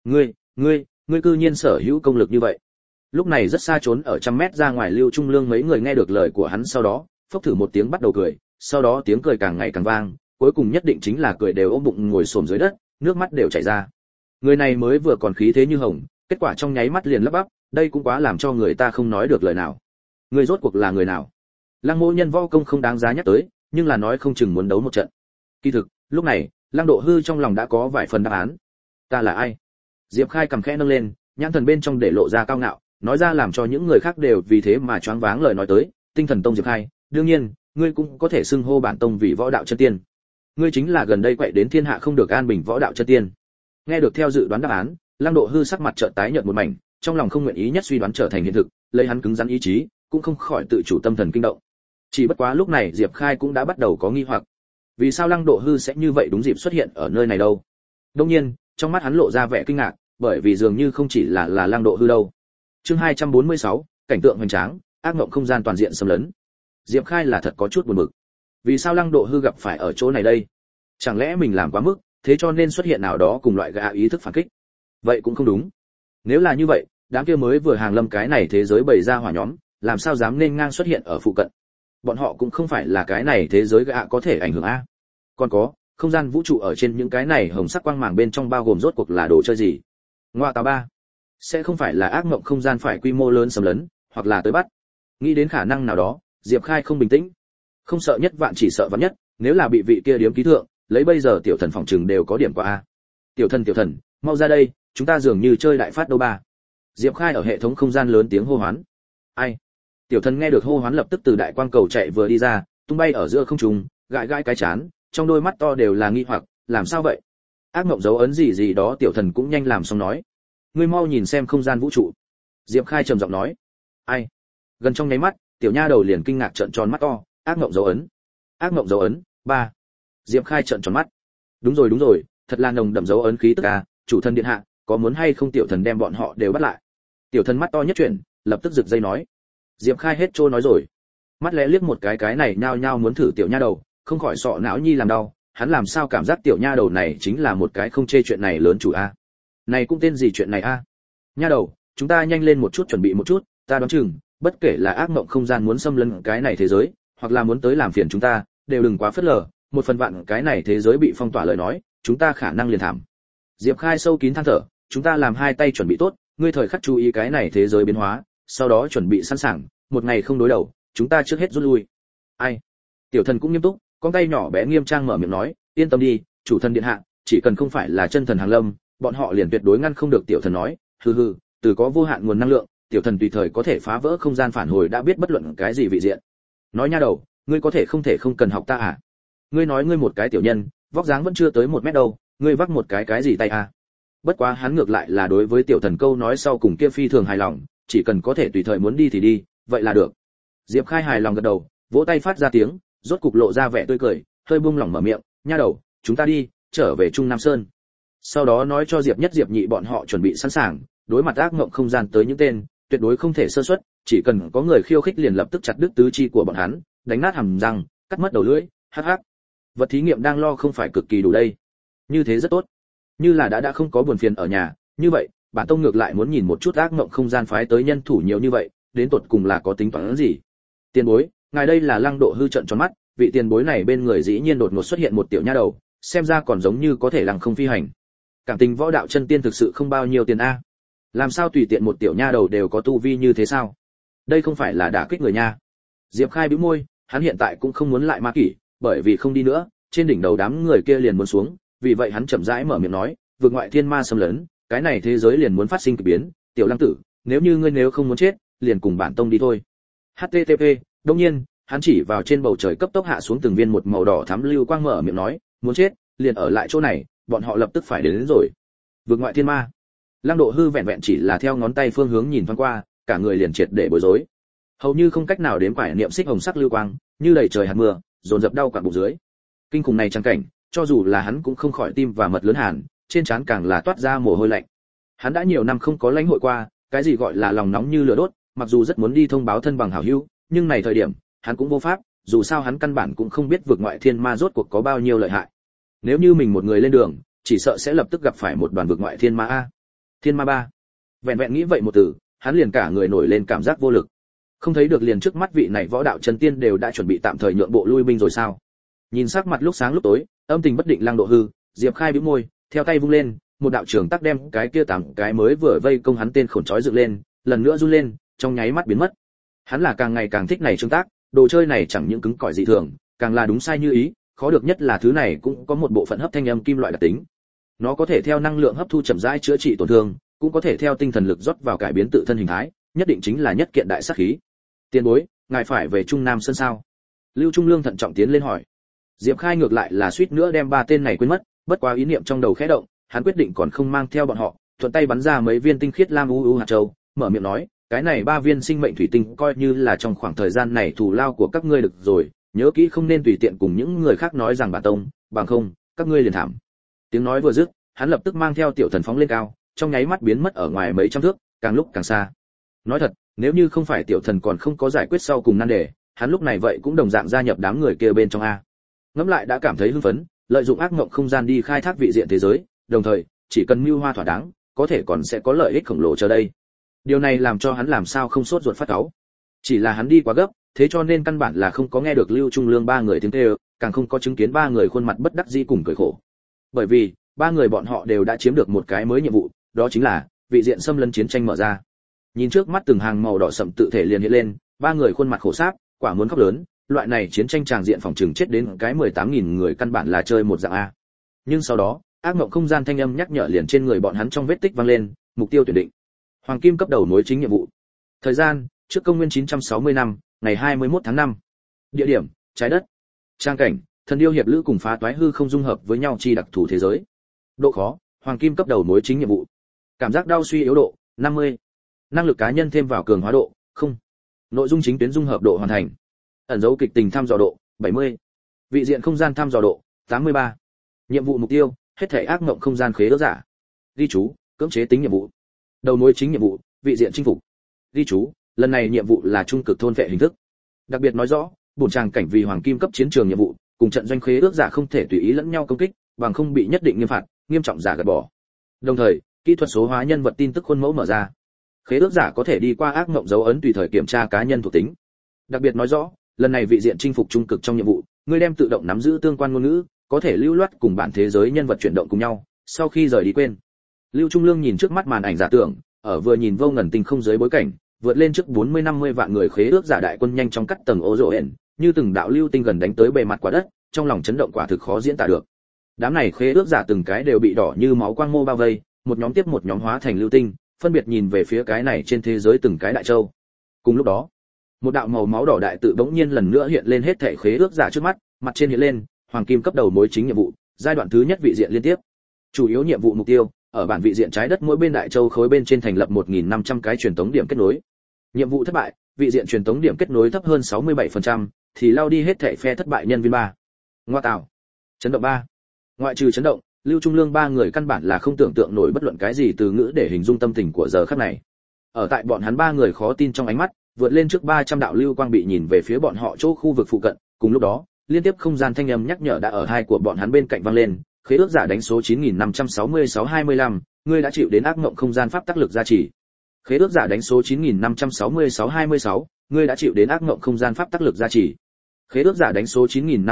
A: Ngươi cư nhiên sở hữu công lực như vậy. Lúc này rất xa trốn ở 100 mét ra ngoài Lưu Trung Lương mấy người nghe được lời của hắn sau đó, phốc thử một tiếng bắt đầu cười, sau đó tiếng cười càng ngày càng vang, cuối cùng nhất định chính là cười đều ôm bụng ngồi xổm dưới đất, nước mắt đều chảy ra. Người này mới vừa còn khí thế như hồng, kết quả trong nháy mắt liền lắp bắp, đây cũng quá làm cho người ta không nói được lời nào. Người rốt cuộc là người nào? Lăng Mộ Nhân võ công không đáng giá nhắc tới, nhưng là nói không chừng muốn đấu một trận. Kỳ thực, lúc này, Lăng Độ Hư trong lòng đã có vài phần đáp án. Ta là ai? Diệp Khai cầm khẽ nâng lên, nhãn thần bên trong để lộ ra cao ngạo, nói ra làm cho những người khác đều vì thế mà choáng váng lời nói tới, Tinh Thần Tông Diệp Khai, đương nhiên, ngươi cũng có thể xưng hô bản tông vì võ đạo chân tiên. Ngươi chính là gần đây quậy đến thiên hạ không được an bình võ đạo chân tiên. Nghe được theo dự đoán đáp án, Lăng Độ Hư sắc mặt chợt tái nhợt một mảnh, trong lòng không nguyện ý nhất suy đoán trở thành hiện thực, lấy hắn cứng rắn ý chí, cũng không khỏi tự chủ tâm thần kinh động. Chỉ bất quá lúc này Diệp Khai cũng đã bắt đầu có nghi hoặc. Vì sao Lăng Độ Hư sẽ như vậy đúng dịp xuất hiện ở nơi này đâu? Đương nhiên, trong mắt hắn lộ ra vẻ kinh ngạc, bởi vì dường như không chỉ là Lăng Độ Hư đâu. Chương 246, cảnh tượng hoành tráng, ác mộng không gian toàn diện xâm lấn. Diệp Khai là thật có chút buồn bực. Vì sao Lăng Độ Hư gặp phải ở chỗ này đây? Chẳng lẽ mình làm quá mức, thế cho nên xuất hiện nào đó cùng loại gã ý thức phản kích? Vậy cũng không đúng. Nếu là như vậy, đám kia mới vừa hàng lâm cái này thế giới bày ra hỏa nhóm, làm sao dám nên ngang xuất hiện ở phụ cận? Bọn họ cũng không phải là cái này thế giới gã có thể ảnh hưởng a. Còn có, không gian vũ trụ ở trên những cái này hồng sắc quang màng bên trong bao gồm rốt cuộc là đồ chơi gì? Ngoa tào ba. Sẽ không phải là ác mộng không gian phải quy mô lớn xâm lấn, hoặc là tới bắt. Nghĩ đến khả năng nào đó, Diệp Khai không bình tĩnh. Không sợ nhất vạn chỉ sợ vạn nhất, nếu là bị vị kia điếm ký thượng, lấy bây giờ tiểu thần phòng trừng đều có điểm qua a. Tiểu thần, mau ra đây, chúng ta dường như chơi đại phát đâu ba. Diệp Khai ở hệ thống không gian lớn tiếng hô hoán. Ai? Tiểu thần nghe được hô hoán lập tức từ đại quang cầu chạy vừa đi ra, tung bay ở giữa không trung, gãi gãi cái chán, trong đôi mắt to đều là nghi hoặc, làm sao vậy? Ác mộng dấu ấn gì đó tiểu thần cũng nhanh làm xong nói. Ngươi mau nhìn xem không gian vũ trụ. Diệp Khai trầm giọng nói. Ai? Gần trong nháy mắt, tiểu nha đầu liền kinh ngạc trợn tròn mắt to, ác mộng dấu ấn. Ác mộng dấu ấn, ba. Diệp Khai trợn tròn mắt. Đúng rồi, thật là nồng đậm dấu ấn khí tức à, chủ thần điện hạ, có muốn hay không tiểu thần đem bọn họ đều bắt lại. Tiểu thần mắt to nhất chuyển, lập tức giật dây nói. Diệp Khai hết trôi nói rồi. Mắt lẽ liếc một cái này nhao nhao muốn thử tiểu nha đầu, không khỏi sọ não nhi làm đau, hắn làm sao cảm giác tiểu nha đầu này chính là một cái không chê chuyện này lớn chủ a. Này cũng tên gì chuyện này a? Nha đầu, chúng ta nhanh lên một chút chuẩn bị một chút, ta đoán chừng, bất kể là ác mộng không gian muốn xâm lấn cái này thế giới, hoặc là muốn tới làm phiền chúng ta, đều đừng quá phất lờ, một phần vạn cái này thế giới bị phong tỏa lời nói, chúng ta khả năng liền thảm. Diệp Khai sâu kín than thở, chúng ta làm hai tay chuẩn bị tốt, ngươi thời khắc chú ý cái này thế giới biến hóa, sau đó chuẩn bị sẵn sàng, một ngày không đối đầu, chúng ta trước hết rút lui. Ai? Tiểu thần cũng nghiêm túc, con tay nhỏ bé nghiêm trang mở miệng nói, yên tâm đi, chủ thần điện hạ, chỉ cần không phải là chân thần hàng lâm, bọn họ liền tuyệt đối ngăn không được tiểu thần nói, hừ hừ, từ có vô hạn nguồn năng lượng, tiểu thần tùy thời có thể phá vỡ không gian phản hồi đã biết bất luận cái gì vị diện. Nói nha đầu, ngươi có thể không cần học ta à? Ngươi nói ngươi một cái tiểu nhân, vóc dáng vẫn chưa tới 1 mét đâu, ngươi vác một cái gì tay à? Bất quá hắn ngược lại là đối với tiểu thần câu nói sau cùng kia phi thường hài lòng, chỉ cần có thể tùy thời muốn đi thì đi, vậy là được. Diệp Khai hài lòng gật đầu, vỗ tay phát ra tiếng, rốt cục lộ ra vẻ tươi cười, hơi buông lỏng mở miệng, nha đầu, chúng ta đi, trở về Trung Nam Sơn. Sau đó nói cho Diệp Nhất Diệp Nhị bọn họ chuẩn bị sẵn sàng, đối mặt ác ngộng không gian tới những tên, tuyệt đối không thể sơ suất, chỉ cần có người khiêu khích liền lập tức chặt đứt tứ chi của bọn hắn, đánh nát hàm răng, cắt mất đầu lưỡi, hắc hắc. Vật thí nghiệm đang lo không phải cực kỳ đủ đây. Như thế rất tốt. Như là đã không có buồn phiền ở nhà, như vậy, bản tông ngược lại muốn nhìn một chút ác ngộng không gian phái tới nhân thủ nhiều như vậy, đến tột cùng là có tính toán gì. Tiền bối, ngài đây là Lăng Độ hư trận tròn mắt, vị tiền bối này bên người dĩ nhiên đột ngột xuất hiện một tiểu nha đầu, xem ra còn giống như có thể lăng không phi hành. Cảm tình võ đạo chân tiên thực sự không bao nhiêu tiền a. Làm sao tùy tiện một tiểu nha đầu đều có tu vi như thế sao? Đây không phải là đả kích người nha. Diệp Khai bĩu môi, hắn hiện tại cũng không muốn lại ma kỷ, bởi vì không đi nữa, trên đỉnh đầu đám người kia liền muốn xuống, vì vậy hắn chậm rãi mở miệng nói, vượt ngoại thiên ma xâm lấn, cái này thế giới liền muốn phát sinh kỳ biến, tiểu Lăng tử, nếu như ngươi không muốn chết, liền cùng bản tông đi thôi. HTTP, đương nhiên, hắn chỉ vào trên bầu trời cấp tốc hạ xuống từng viên một màu đỏ thắm lưu quang mở miệng nói, muốn chết, liền ở lại chỗ này, bọn họ lập tức phải đến rồi. Vượt ngoại thiên ma. Lăng Độ hư vẹn vẹn chỉ là theo ngón tay phương hướng nhìn thoáng qua, cả người liền triệt để bối rối. Hầu như không cách nào đếm quải niệm xích hồng sắc lưu quang, như đầy trời hạt mưa, dồn dập đau quặn bụng dưới. Kinh khủng này chẳng cảnh, cho dù là hắn cũng không khỏi tim và mật lớn hàn, trên trán càng là toát ra mồ hôi lạnh. Hắn đã nhiều năm không có lãnh hội qua, cái gì gọi là lòng nóng như lửa đốt, mặc dù rất muốn đi thông báo thân bằng hảo hữu, nhưng này thời điểm, hắn cũng vô pháp, dù sao hắn căn bản cũng không biết vượt ngoại thiên ma rốt cuộc có bao nhiêu lợi hại. Nếu như mình một người lên đường, chỉ sợ sẽ lập tức gặp phải một đoàn vượt ngoại thiên ma a. Thiên ma ba. Vẹn vẹn nghĩ vậy một từ, hắn liền cả người nổi lên cảm giác vô lực. Không thấy được liền trước mắt vị này võ đạo chân tiên đều đã chuẩn bị tạm thời nhượng bộ lui binh rồi sao? Nhìn sắc mặt lúc sáng lúc tối, âm tình bất định Lăng Độ hư, Diệp Khai bĩu môi, theo tay vung lên, một đạo trường tắc đem cái kia 8 cái mới vừa vây công hắn tên khổn trói dựng lên, lần nữa run lên, trong nháy mắt biến mất. Hắn là càng ngày càng thích này trường tác, đồ chơi này chẳng những cứng cỏi dị thường, càng là đúng sai như ý, khó được nhất là thứ này cũng có một bộ phận hấp thanh âm kim loại đặc tính. Nó có thể theo năng lượng hấp thu chậm rãi chữa trị tổn thương, cũng có thể theo tinh thần lực rót vào cải biến tự thân hình thái, nhất định chính là nhất kiện đại sát khí. Tiền bối, ngài phải về Trung Nam Sơn sao? Lưu Trung Lương thận trọng tiến lên hỏi. Diệp Khai ngược lại là suýt nữa đem 3 tên này quên mất, bất quá ý niệm trong đầu khẽ động, hắn quyết định còn không mang theo bọn họ, thuận tay bắn ra mấy viên tinh khiết lam u hạt châu, mở miệng nói, cái này 3 viên sinh mệnh thủy tinh coi như là trong khoảng thời gian này thù lao của các ngươi được rồi, nhớ kỹ không nên tùy tiện cùng những người khác nói rằng bản tông, bằng không, các ngươi liền thảm. Tiếng nói vừa dứt, hắn lập tức mang theo tiểu thần phóng lên cao, trong nháy mắt biến mất ở ngoài mấy trăm thước, càng lúc càng xa. Nói thật, nếu như không phải tiểu thần còn không có giải quyết sau cùng nan đề, hắn lúc này vậy cũng đồng dạng gia nhập đám người kia bên trong a. Ngẫm lại đã cảm thấy hưng phấn, lợi dụng ác ngộng không gian đi khai thác vị diện thế giới, đồng thời, chỉ cần mưu hoa thỏa đáng, có thể còn sẽ có lợi ích khổng lồ chờ đây. Điều này làm cho hắn làm sao không sốt ruột phát cáu. Chỉ là hắn đi quá gấp, thế cho nên căn bản là không có nghe được Lưu Trung Lương 3 người tiếng kêu, càng không có chứng kiến 3 người khuôn mặt bất đắc dĩ cùng cười khổ. Bởi vì, 3 người bọn họ đều đã chiếm được một cái mới nhiệm vụ, đó chính là vị diện xâm lấn chiến tranh mở ra. Nhìn trước mắt từng hàng màu đỏ sậm tự thể liền hiện lên, 3 người khuôn mặt khổ sáp, quả muốn khóc lớn, loại này chiến tranh tràng diện phòng trừng chết đến cái 18.000 người căn bản là chơi một dạng a. Nhưng sau đó, ác mộng không gian thanh âm nhắc nhở liền trên người bọn hắn trong vết tích vang lên, mục tiêu tuyển định. Hoàng kim cấp đầu nối chính nhiệm vụ. Thời gian, trước công nguyên 960 năm, ngày 21 tháng 5. Địa điểm, trái đất. Trang cảnh, thần điêu hiệp lữ cùng phá toái hư không dung hợp với nhau chi đặc thù thế giới. Độ khó, hoàng kim cấp đầu nối chính nhiệm vụ. Cảm giác đau suy yếu độ, 50. Năng lực cá nhân thêm vào cường hóa độ, 0. Nội dung chính tuyến dung hợp độ hoàn thành. Ẩn dấu kịch tình thăm dò độ, 70. Vị diện không gian thăm dò độ, 83. Nhiệm vụ mục tiêu, hết thảy ác mộng không gian khế ước giả. Ghi chú, cưỡng chế tính nhiệm vụ. Đầu nối chính nhiệm vụ, vị diện chinh phục. Ghi chú, lần này nhiệm vụ là trung cực thôn vệ hình thức. Đặc biệt nói rõ, bổn tràng cảnh vì hoàng kim cấp chiến trường nhiệm vụ, cùng trận doanh khế ước giả không thể tùy ý lẫn nhau công kích, bằng không bị nhất định nghiêm phạt, nghiêm trọng giả gạt bỏ. Đồng thời, kỹ thuật số hóa nhân vật tin tức khuôn mẫu mở ra. Khế ước giả có thể đi qua ác mộng dấu ấn tùy thời kiểm tra cá nhân thuộc tính. Đặc biệt nói rõ, lần này vị diện chinh phục trung cực trong nhiệm vụ, ngươi đem tự động nắm giữ tương quan ngôn ngữ, có thể lưu loát cùng bản thế giới nhân vật chuyển động cùng nhau, sau khi rời đi quên. Lưu Trung Lương nhìn trước mắt màn ảnh giả tưởng, ở vừa nhìn vô ngần tinh không dưới bối cảnh, vượt lên trước 40-50 vạn người khế ước giả đại quân nhanh chóng cắt tầng ô rộ hển, như từng đạo lưu tinh gần đánh tới bề mặt quả đất, trong lòng chấn động quả thực khó diễn tả được. Đám này khế ước giả từng cái đều bị đỏ như máu quang mô bao vây, một nhóm tiếp một nhóm hóa thành lưu tinh, phân biệt nhìn về phía cái này trên thế giới từng cái đại châu. Cùng lúc đó, một đạo màu máu đỏ đại tự bỗng nhiên lần nữa hiện lên hết thảy khế ước giả trước mắt, mặt trên hiện lên hoàng kim cấp đầu mối chính nhiệm vụ, giai đoạn thứ nhất vị diện liên tiếp. Chủ yếu nhiệm vụ mục tiêu, ở bản vị diện trái đất mỗi bên đại châu khối bên trên thành lập 1500 cái truyền tống điểm kết nối. Nhiệm vụ thất bại, vị diện truyền tống điểm kết nối thấp hơn 67%, thì lao đi hết thảy phe thất bại nhân viên 3. Ngoa tạo. Chấn động 3. Ngoại trừ chấn động, Lưu Trung Lương ba người căn bản là không tưởng tượng nổi bất luận cái gì từ ngữ để hình dung tâm tình của giờ khắc này. Ở tại bọn hắn ba người khó tin trong ánh mắt, vượt lên trước 300 đạo lưu quang bị nhìn về phía bọn họ chỗ khu vực phụ cận, cùng lúc đó, liên tiếp không gian thanh âm nhắc nhở đã ở hai của bọn hắn bên cạnh vang lên, khế ước giả đánh số 9566-25, ngươi đã chịu đến ác mộng không gian pháp tác lực gia trì. Khế ước giả đánh số 9566-26, ngươi đã chịu đến ác mộng không gian pháp tác lực gia trì. Khế ước giả đánh số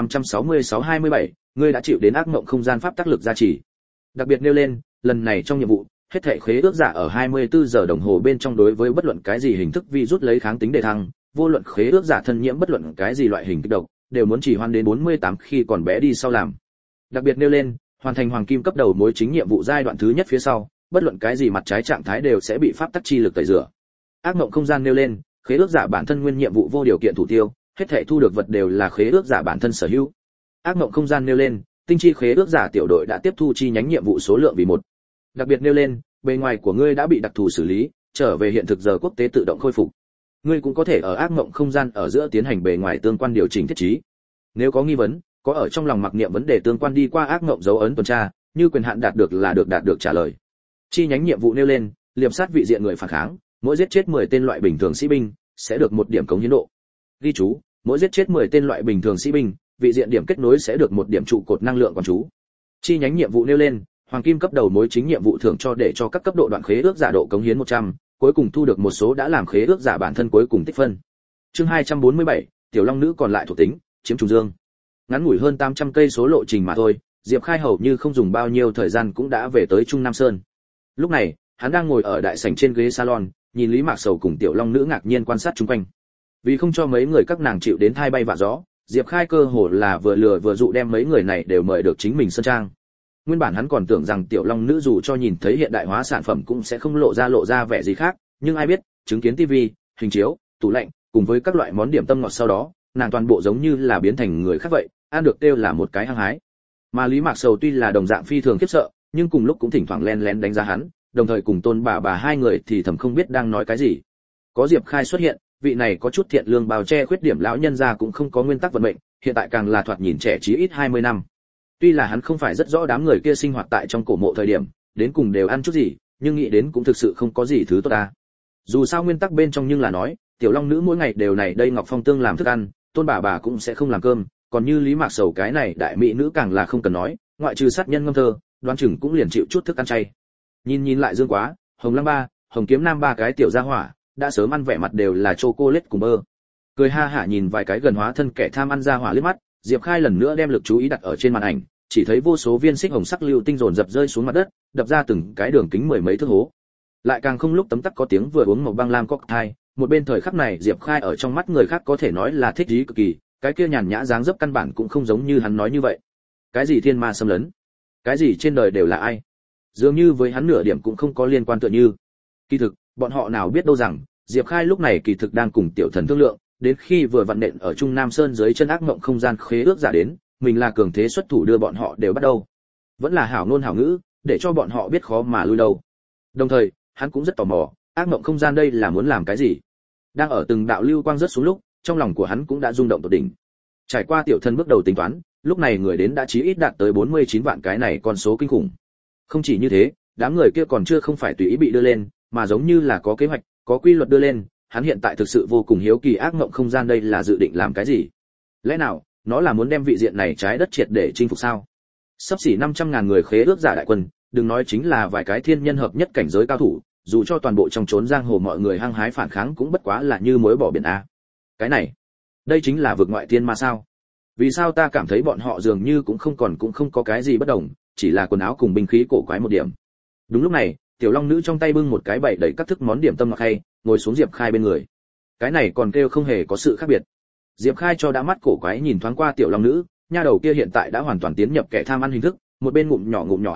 A: 9566-27, ngươi đã chịu đến ác mộng không gian pháp tác lực gia trì. Đặc biệt nêu lên, lần này trong nhiệm vụ, hết thảy khế ước giả ở 24 giờ đồng hồ bên trong đối với bất luận cái gì hình thức virus lấy kháng tính đề thăng, vô luận khế ước giả thân nhiễm bất luận cái gì loại hình kích độc, đều muốn chỉ hoan đến 48 khi còn bé đi sau làm. Đặc biệt nêu lên, hoàn thành hoàng kim cấp đầu mối chính nhiệm vụ giai đoạn thứ nhất phía sau, bất luận cái gì mặt trái trạng thái đều sẽ bị pháp tắc chi lực tẩy rửa. Ác mộng không gian nêu lên, khế ước giả bản thân nguyên nhiệm vụ vô điều kiện thủ tiêu, hết thảy thu được vật đều là khế ước giả bản thân sở hữu. Ác mộng không gian nêu lên, tinh chi khế ước giả tiểu đội đã tiếp thu chi nhánh nhiệm vụ số lượng vì 1. Đặc biệt nêu lên, bề ngoài của ngươi đã bị đặc thù xử lý, trở về hiện thực giờ quốc tế tự động khôi phục. Ngươi cũng có thể ở ác mộng không gian ở giữa tiến hành bề ngoài tương quan điều chỉnh thiết trí. Nếu có nghi vấn, có ở trong lòng mặc niệm vấn đề tương quan đi qua ác mộng dấu ấn tuần tra, như quyền hạn đạt được là được đạt được trả lời. Chi nhánh nhiệm vụ nêu lên, liệp sát vị diện người phản kháng, mỗi giết chết 10 tên loại bình thường sĩ binh sẽ được 1 điểm cống hiến độ. Ghi chú, mỗi giết chết 10 tên loại bình thường sĩ binh, vị diện điểm kết nối sẽ được 1 điểm trụ cột năng lượng quán chú. Chi nhánh nhiệm vụ nêu lên, hoàng kim cấp đầu mối chính nhiệm vụ thưởng cho để cho các cấp độ đoạn khế ước giả độ cống hiến 100, cuối cùng thu được một số đã làm khế ước giả bản thân cuối cùng tích phân. Chương 247, tiểu long nữ còn lại thuộc tính, chiếm trùng dương. Ngắn ngủi hơn 800 cây số lộ trình mà thôi, Diệp Khai hầu như không dùng bao nhiêu thời gian cũng đã về tới Trung Nam Sơn. Lúc này, hắn đang ngồi ở đại sảnh trên ghế salon, nhìn Lý Mạc Sầu cùng tiểu long nữ ngạc nhiên quan sát xung quanh. Vì không cho mấy người các nàng chịu đến thai bay vạ gió, Diệp Khai cơ hồ là vừa lừa vừa dụ đem mấy người này đều mời được chính mình sơn trang. Nguyên bản hắn còn tưởng rằng tiểu long nữ dù cho nhìn thấy hiện đại hóa sản phẩm cũng sẽ không lộ ra vẻ gì khác, nhưng ai biết, chứng kiến tivi, hình chiếu, tủ lạnh, cùng với các loại món điểm tâm ngọt sau đó, nàng toàn bộ giống như là biến thành người khác vậy, ăn được kêu là một cái hăng hái. Mà Lý Mạc Sầu tuy là đồng dạng phi thường khiếp sợ, nhưng cùng lúc cũng thỉnh thoảng lén lén đánh giá hắn, đồng thời cùng Tôn bà hai người thì thầm không biết đang nói cái gì. Có Diệp Khai xuất hiện, vị này có chút thiện lương bào che khuyết điểm lão nhân gia cũng không có nguyên tắc vận mệnh, hiện tại càng là thoạt nhìn trẻ chí ít 20 năm. Tuy là hắn không phải rất rõ đám người kia sinh hoạt tại trong cổ mộ thời điểm, đến cùng đều ăn chút gì, nhưng nghĩ đến cũng thực sự không có gì thứ tốt ta. Dù sao nguyên tắc bên trong nhưng là nói, tiểu long nữ mỗi ngày đều này đây Ngọc Phong tương làm thức ăn, Tôn bà cũng sẽ không làm cơm, còn như Lý Mạc Sầu cái này đại mỹ nữ càng là không cần nói, ngoại trừ sát nhân ngâm thơ, đoán chừng cũng liền chịu chút thức ăn chay. Nhìn lại Dương Quá, Hồng Lăng ba, Hồng Kiếm Nam ba cái tiểu gia hỏa, đã sớm ăn vẻ mặt đều là chocolate cùng bơ. Cười ha hả nhìn vài cái gần hóa thân kẻ tham ăn gia hỏa liếc mắt, Diệp Khai lần nữa đem lực chú ý đặt ở trên màn ảnh, chỉ thấy vô số viên xích hồng sắc lưu tinh dồn dập rơi xuống mặt đất, đập ra từng cái đường kính 10 mấy thước hố. Lại càng không lúc tấm tắc có tiếng vừa uống màu băng lam cocktail, một bên thời khắc này Diệp Khai ở trong mắt người khác có thể nói là thích ý cực kỳ, cái kia nhàn nhã dáng dấp căn bản cũng không giống như hắn nói như vậy. Cái gì thiên ma xâm lấn, cái gì trên đời đều là ai, dường như với hắn nửa điểm cũng không có liên quan tựa như. Kỳ thực, bọn họ nào biết đâu rằng, Diệp Khai lúc này kỳ thực đang cùng tiểu thần thương lượng, đến khi vừa vặn nện ở Trung Nam Sơn dưới chân ác mộng không gian khế ước giả đến, mình là cường thế xuất thủ đưa bọn họ đều bắt đầu. Vẫn là hảo ngôn hảo ngữ, để cho bọn họ biết khó mà lui đâu. Đồng thời, hắn cũng rất tò mò, ác mộng không gian đây là muốn làm cái gì. Đang ở từng đạo lưu quang rớt xuống lúc, trong lòng của hắn cũng đã rung động tột đỉnh. Trải qua tiểu thần bước đầu tính toán, lúc này người đến đã chí ít đạt tới 49 vạn cái này con số kinh khủng. Không chỉ như thế, đám người kia còn chưa không phải tùy ý bị đưa lên, mà giống như là có kế hoạch, có quy luật đưa lên, hắn hiện tại thực sự vô cùng hiếu kỳ ác mộng không gian đây là dự định làm cái gì. Lẽ nào, nó là muốn đem vị diện này trái đất triệt để chinh phục sao? Sắp xỉ 500.000 người khế ước giả đại quân, đừng nói chính là vài cái thiên nhân hợp nhất cảnh giới cao thủ, dù cho toàn bộ trong chốn giang hồ mọi người hăng hái phản kháng cũng bất quá là như muối bỏ biển a. Cái này, đây chính là vực ngoại thiên ma sao? Vì sao ta cảm thấy bọn họ dường như cũng không có cái gì bất đồng, chỉ là quần áo cùng binh khí cổ quái một điểm. Đúng lúc này, tiểu long nữ trong tay bưng một cái bày đầy các thức món điểm tâm ngọt hay, ngồi xuống Diệp Khai bên người. Cái này còn kêu không hề có sự khác biệt. Diệp Khai cho đã mắt cổ quái nhìn thoáng qua tiểu long nữ, nha đầu kia hiện tại đã hoàn toàn tiến nhập kẻ tham ăn hình thức, một bên ngụm nhỏ ăn,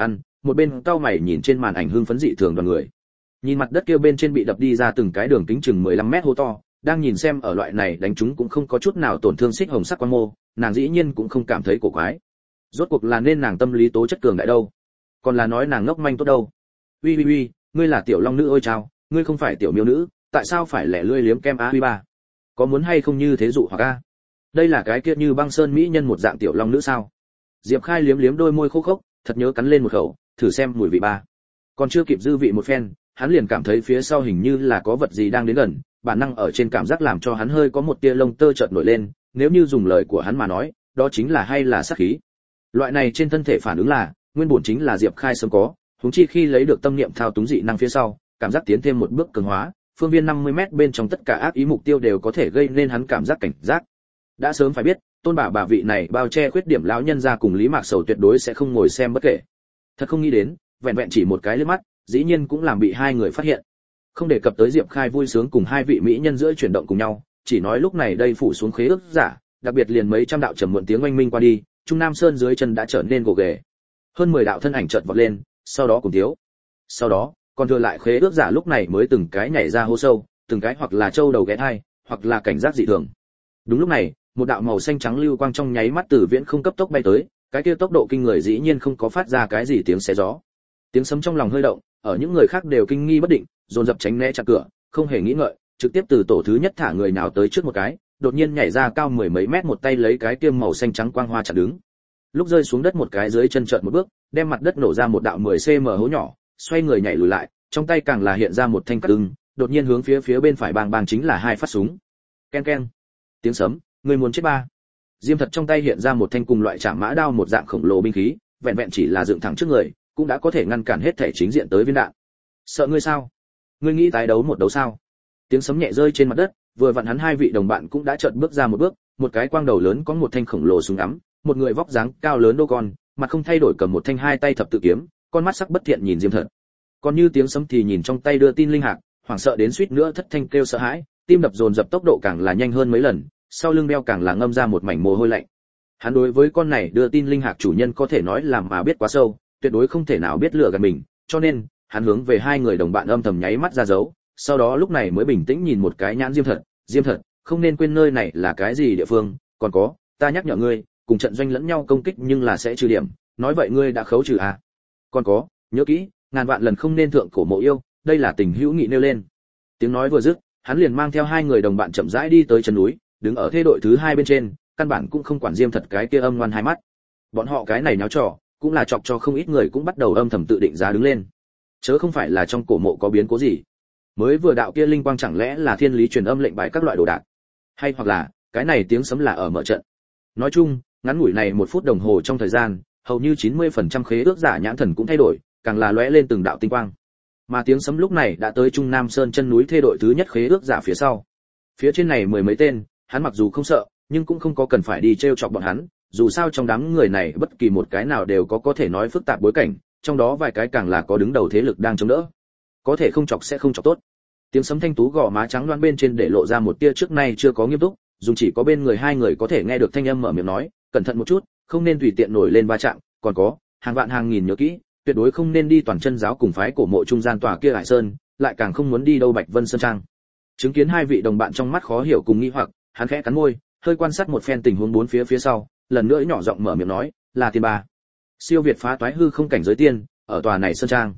A: một bên cau mày nhìn trên màn ảnh hưng phấn dị thường đoàn người. Nhìn mặt đất kia bên trên bị đập đi ra từng cái đường kính chừng 15 mét hố to, đang nhìn xem ở loại này đánh chúng cũng không có chút nào tổn thương xích hồng sắc quan mô, nàng dĩ nhiên cũng không cảm thấy cổ quái. Rốt cuộc là nên nàng tâm lý tố chất cường đại đâu, còn là nói nàng ngốc manh tốt đâu. Uy, ngươi là tiểu long nữ ôi chao, ngươi không phải tiểu miêu nữ, tại sao phải lẻ lươi liếm kem uy ba? Có muốn hay không như thế dụ hoặc a? Đây là cái kia như băng sơn mỹ nhân một dạng tiểu long nữ sao? Diệp Khai liếm liếm đôi môi khô khốc, thật nhớ cắn lên một khẩu, thử xem mùi vị ba. Còn chưa kịp dư vị một phen, hắn liền cảm thấy phía sau hình như là có vật gì đang đến gần, bản năng ở trên cảm giác làm cho hắn hơi có một tia lông tơ chợt nổi lên, nếu như dùng lời của hắn mà nói, đó chính là hay là sát khí. Loại này trên thân thể phản ứng là, nguyên bổn chính là Diệp Khai sớm có, huống chi khi lấy được tâm niệm thao túng dị năng phía sau, cảm giác tiến thêm một bước cường hóa, phương viên 50m bên trong tất cả ác ý mục tiêu đều có thể gây nên hắn cảm giác cảnh giác. Đã sớm phải biết, tôn bà vị này bao che khuyết điểm lão nhân gia cùng Lý Mạc Sầu tuyệt đối sẽ không ngồi xem bất kể. Thật không nghĩ đến, vẹn vẹn chỉ một cái liếc mắt, dĩ nhiên cũng làm bị hai người phát hiện. Không đề cập tới Diệp Khai vui sướng cùng hai vị mỹ nhân giữa chuyển động cùng nhau, chỉ nói lúc này đây phủ xuống khế ước giả, đặc biệt liền mấy trăm đạo trầm muộn tiếng oanh minh qua đi, Trung Nam Sơn dưới chân đã trở nên gồ ghề. Hơn 10 đạo thân ảnh chợt vọt lên, sau đó cùng thiếu. Sau đó, còn thừa lại khế ước giả lúc này mới từng cái nhảy ra hố sâu, từng cái hoặc là trâu đầu ghé thai, hoặc là cảnh giác dị thường. Đúng lúc này, một đạo màu xanh trắng lưu quang trong nháy mắt từ viễn không cấp tốc bay tới, cái kia tốc độ kinh người dĩ nhiên không có phát ra cái gì tiếng xé gió. Tiếng sấm trong lòng hơi động, ở những người khác đều kinh nghi bất định, dồn dập tránh né chặn cửa, không hề nghĩ ngợi, trực tiếp từ tổ thứ nhất thả người nào tới trước một cái, đột nhiên nhảy ra cao mười mấy mét một tay lấy cái kia màu xanh trắng quang hoa chặn đứng. Lúc rơi xuống đất một cái dưới chân chợt một bước, đem mặt đất nổ ra một đạo 10 cm hố nhỏ, xoay người nhảy lùi lại, trong tay càng là hiện ra một thanh cắt ưng, đột nhiên hướng phía bên phải bang bang chính là hai phát súng. Ken ken. Tiếng sấm, người muốn chết ba. Diêm Thật trong tay hiện ra một thanh cùng loại chạm mã đao một dạng khổng lồ binh khí, vẹn vẹn chỉ là dựng thẳng trước người, cũng đã có thể ngăn cản hết thể chính diện tới viên đạn. Sợ ngươi sao? Ngươi nghĩ tái đấu một đấu sao? Tiếng sấm nhẹ rơi trên mặt đất, vừa vặn hắn hai vị đồng bạn cũng đã chợt bước ra một bước, một cái quang đầu lớn có một thanh khổng lồ súng ngắm, một người vóc dáng cao lớn đô con, mặt không thay đổi cầm một thanh hai tay thập tự kiếm, con mắt sắc bất thiện nhìn Diêm Thật. Còn như tiếng sấm thì nhìn trong tay đưa tin linh hạc, hoảng sợ đến suýt nữa thất thanh kêu sợ hãi, tim đập dồn dập tốc độ càng là nhanh hơn mấy lần, sau lưng đeo càng là ngâm ra một mảnh mồ hôi lạnh. Hắn đối với con này đưa tin linh hạc chủ nhân có thể nói là mà biết quá sâu, tuyệt đối không thể nào biết lừa gạt mình, cho nên hắn hướng về hai người đồng bạn âm thầm nháy mắt ra dấu, sau đó lúc này mới bình tĩnh nhìn một cái nhãn Diêm Thật, không nên quên nơi này là cái gì địa phương, còn có, ta nhắc nhở ngươi, cùng trận doanh lẫn nhau công kích nhưng là sẽ trừ điểm, nói vậy ngươi đã khấu trừ à? Còn có, nhớ kỹ, ngàn vạn lần không nên thượng cổ mộ yêu, đây là tình hữu nghị nêu lên. Tiếng nói vừa dứt, hắn liền mang theo hai người đồng bạn chậm rãi đi tới chân núi, đứng ở thế đội thứ hai bên trên, căn bản cũng không quản Diêm Thật cái kia âm ngoan hai mắt. Bọn họ cái này nháo trò, cũng là chọc cho không ít người cũng bắt đầu âm thầm tự định giá đứng lên. Chớ không phải là trong cổ mộ có biến cố gì? Mới vừa đạo kia linh quang chẳng lẽ là thiên lý truyền âm lệnh bài các loại đồ đạc? Hay hoặc là, cái này tiếng sấm là ở mở trận? Nói chung, ngắn ngủi này 1 phút đồng hồ trong thời gian, hầu như 90% khế ước giả nhãn thần cũng thay đổi, càng là lóe lên từng đạo tinh quang. Mà tiếng sấm lúc này đã tới Trung Nam Sơn chân núi thê đội thứ nhất khế ước giả phía sau. Phía trên này mười mấy tên, hắn mặc dù không sợ, nhưng cũng không có cần phải đi trêu chọc bọn hắn, dù sao trong đám người này bất kỳ một cái nào đều có thể nói phức tạp bối cảnh, trong đó vài cái càng là có đứng đầu thế lực đang chống đỡ. Có thể không chọc sẽ không chọc tốt. Tiếng sấm thanh tú gò má trắng loan bên trên để lộ ra một tia trước nay chưa có nghiêm túc, dùng chỉ có bên người hai người có thể nghe được thanh âm mở miệng nói, cẩn thận một chút, không nên tùy tiện nổi lên va chạm, còn có, hàng vạn hàng nghìn nhớ kỹ, tuyệt đối không nên đi toàn chân giáo cùng phái cổ mộ trung gian tòa kia Hải Sơn, lại càng không muốn đi đâu Bạch Vân Sơn Trang. Chứng kiến hai vị đồng bạn trong mắt khó hiểu cùng nghi hoặc, hắn khẽ cắn môi, hơi quan sát một phen tình huống bốn phía sau, lần nữa nhỏ giọng mở miệng nói, là tiên ba. Siêu việt phá toái hư không cảnh giới tiên, ở tòa này Sơn Trang.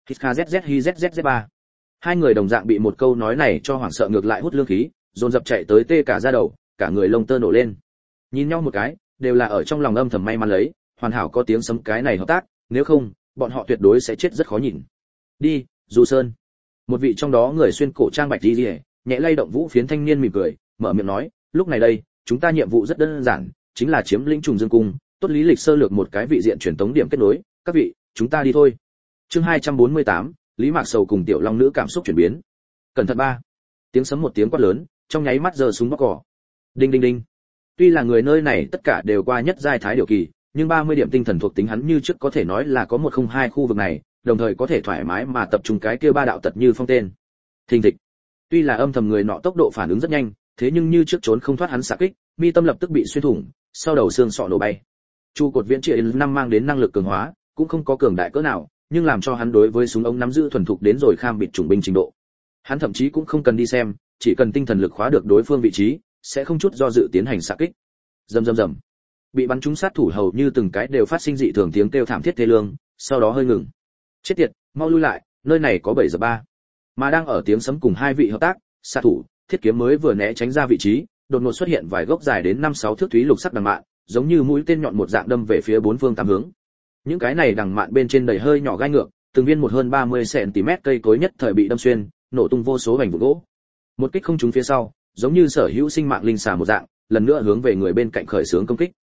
A: HKZZ Hai người đồng dạng bị một câu nói này cho hoảng sợ ngược lại hút lương khí, dồn dập chạy tới tê cả da đầu, cả người lông tơ nổ lên. Nhìn nhau một cái, đều là ở trong lòng âm thầm may mắn lấy, hoàn hảo có tiếng sấm cái này hợp tác, nếu không, bọn họ tuyệt đối sẽ chết rất khó nhìn. Đi, Du Sơn. Một vị trong đó người xuyên cổ trang bạch y liễu, nhẹ lay động vũ phiến thanh niên mỉm cười, mở miệng nói, lúc này đây, chúng ta nhiệm vụ rất đơn giản, chính là chiếm lĩnh Trùng Dương cung, tốt lý lịch sơ lược một cái vị diện truyền tống điểm kết nối, các vị, chúng ta đi thôi. Chương 248, Lý Mạc Sầu cùng Tiểu Long nữ cảm xúc chuyển biến. Cẩn thận ba. Tiếng sấm một tiếng quát lớn, trong nháy mắt giơ súng bóc cỏ. Đinh đinh đinh. Tuy là người nơi này tất cả đều qua nhất giai thái điều kỳ, nhưng 30 điểm tinh thần thuộc tính hắn như trước có thể nói là có 102 khu vực này, đồng thời có thể thoải mái mà tập trung cái kia ba đạo tật như phong tên. Thình thịch. Tuy là âm thầm người nọ tốc độ phản ứng rất nhanh, thế nhưng như trước trốn không thoát hắn xạ kích, mi tâm lập tức bị xuyên thủng, sau đầu xương sọ nổ bay. Chu cột viễn triện năm mang đến năng lực cường hóa, cũng không có cường đại cỡ nào, nhưng làm cho hắn đối với súng ống nắm giữ thuần thục đến rồi kham bịt chủng binh trình độ. Hắn thậm chí cũng không cần đi xem, chỉ cần tinh thần lực khóa được đối phương vị trí, sẽ không chút do dự tiến hành xạ kích. Rầm rầm rầm. Bị bắn trúng sát thủ hầu như từng cái đều phát sinh dị thường tiếng kêu thảm thiết thê lương, sau đó hơi ngừng. Chết tiệt, mau lui lại, nơi này có 7 giờ 3. Mà đang ở tiếng sấm cùng hai vị hợp tác, sát thủ, thiết kiếm mới vừa né tránh ra vị trí, đột ngột xuất hiện vài gốc dài đến 5-6 thước thúy lục sắc đằng mạn, giống như mũi tên nhọn một dạng đâm về phía bốn phương tám hướng. Những cái này đằng mạn bên trên đầy hơi nhỏ gai ngược, từng viên một hơn 30 cm cây cối nhất thời bị đâm xuyên, nổ tung vô số mảnh vụn gỗ. Một kích không trúng phía sau, giống như sở hữu sinh mạng linh xà một dạng, lần nữa hướng về người bên cạnh khởi xướng công kích.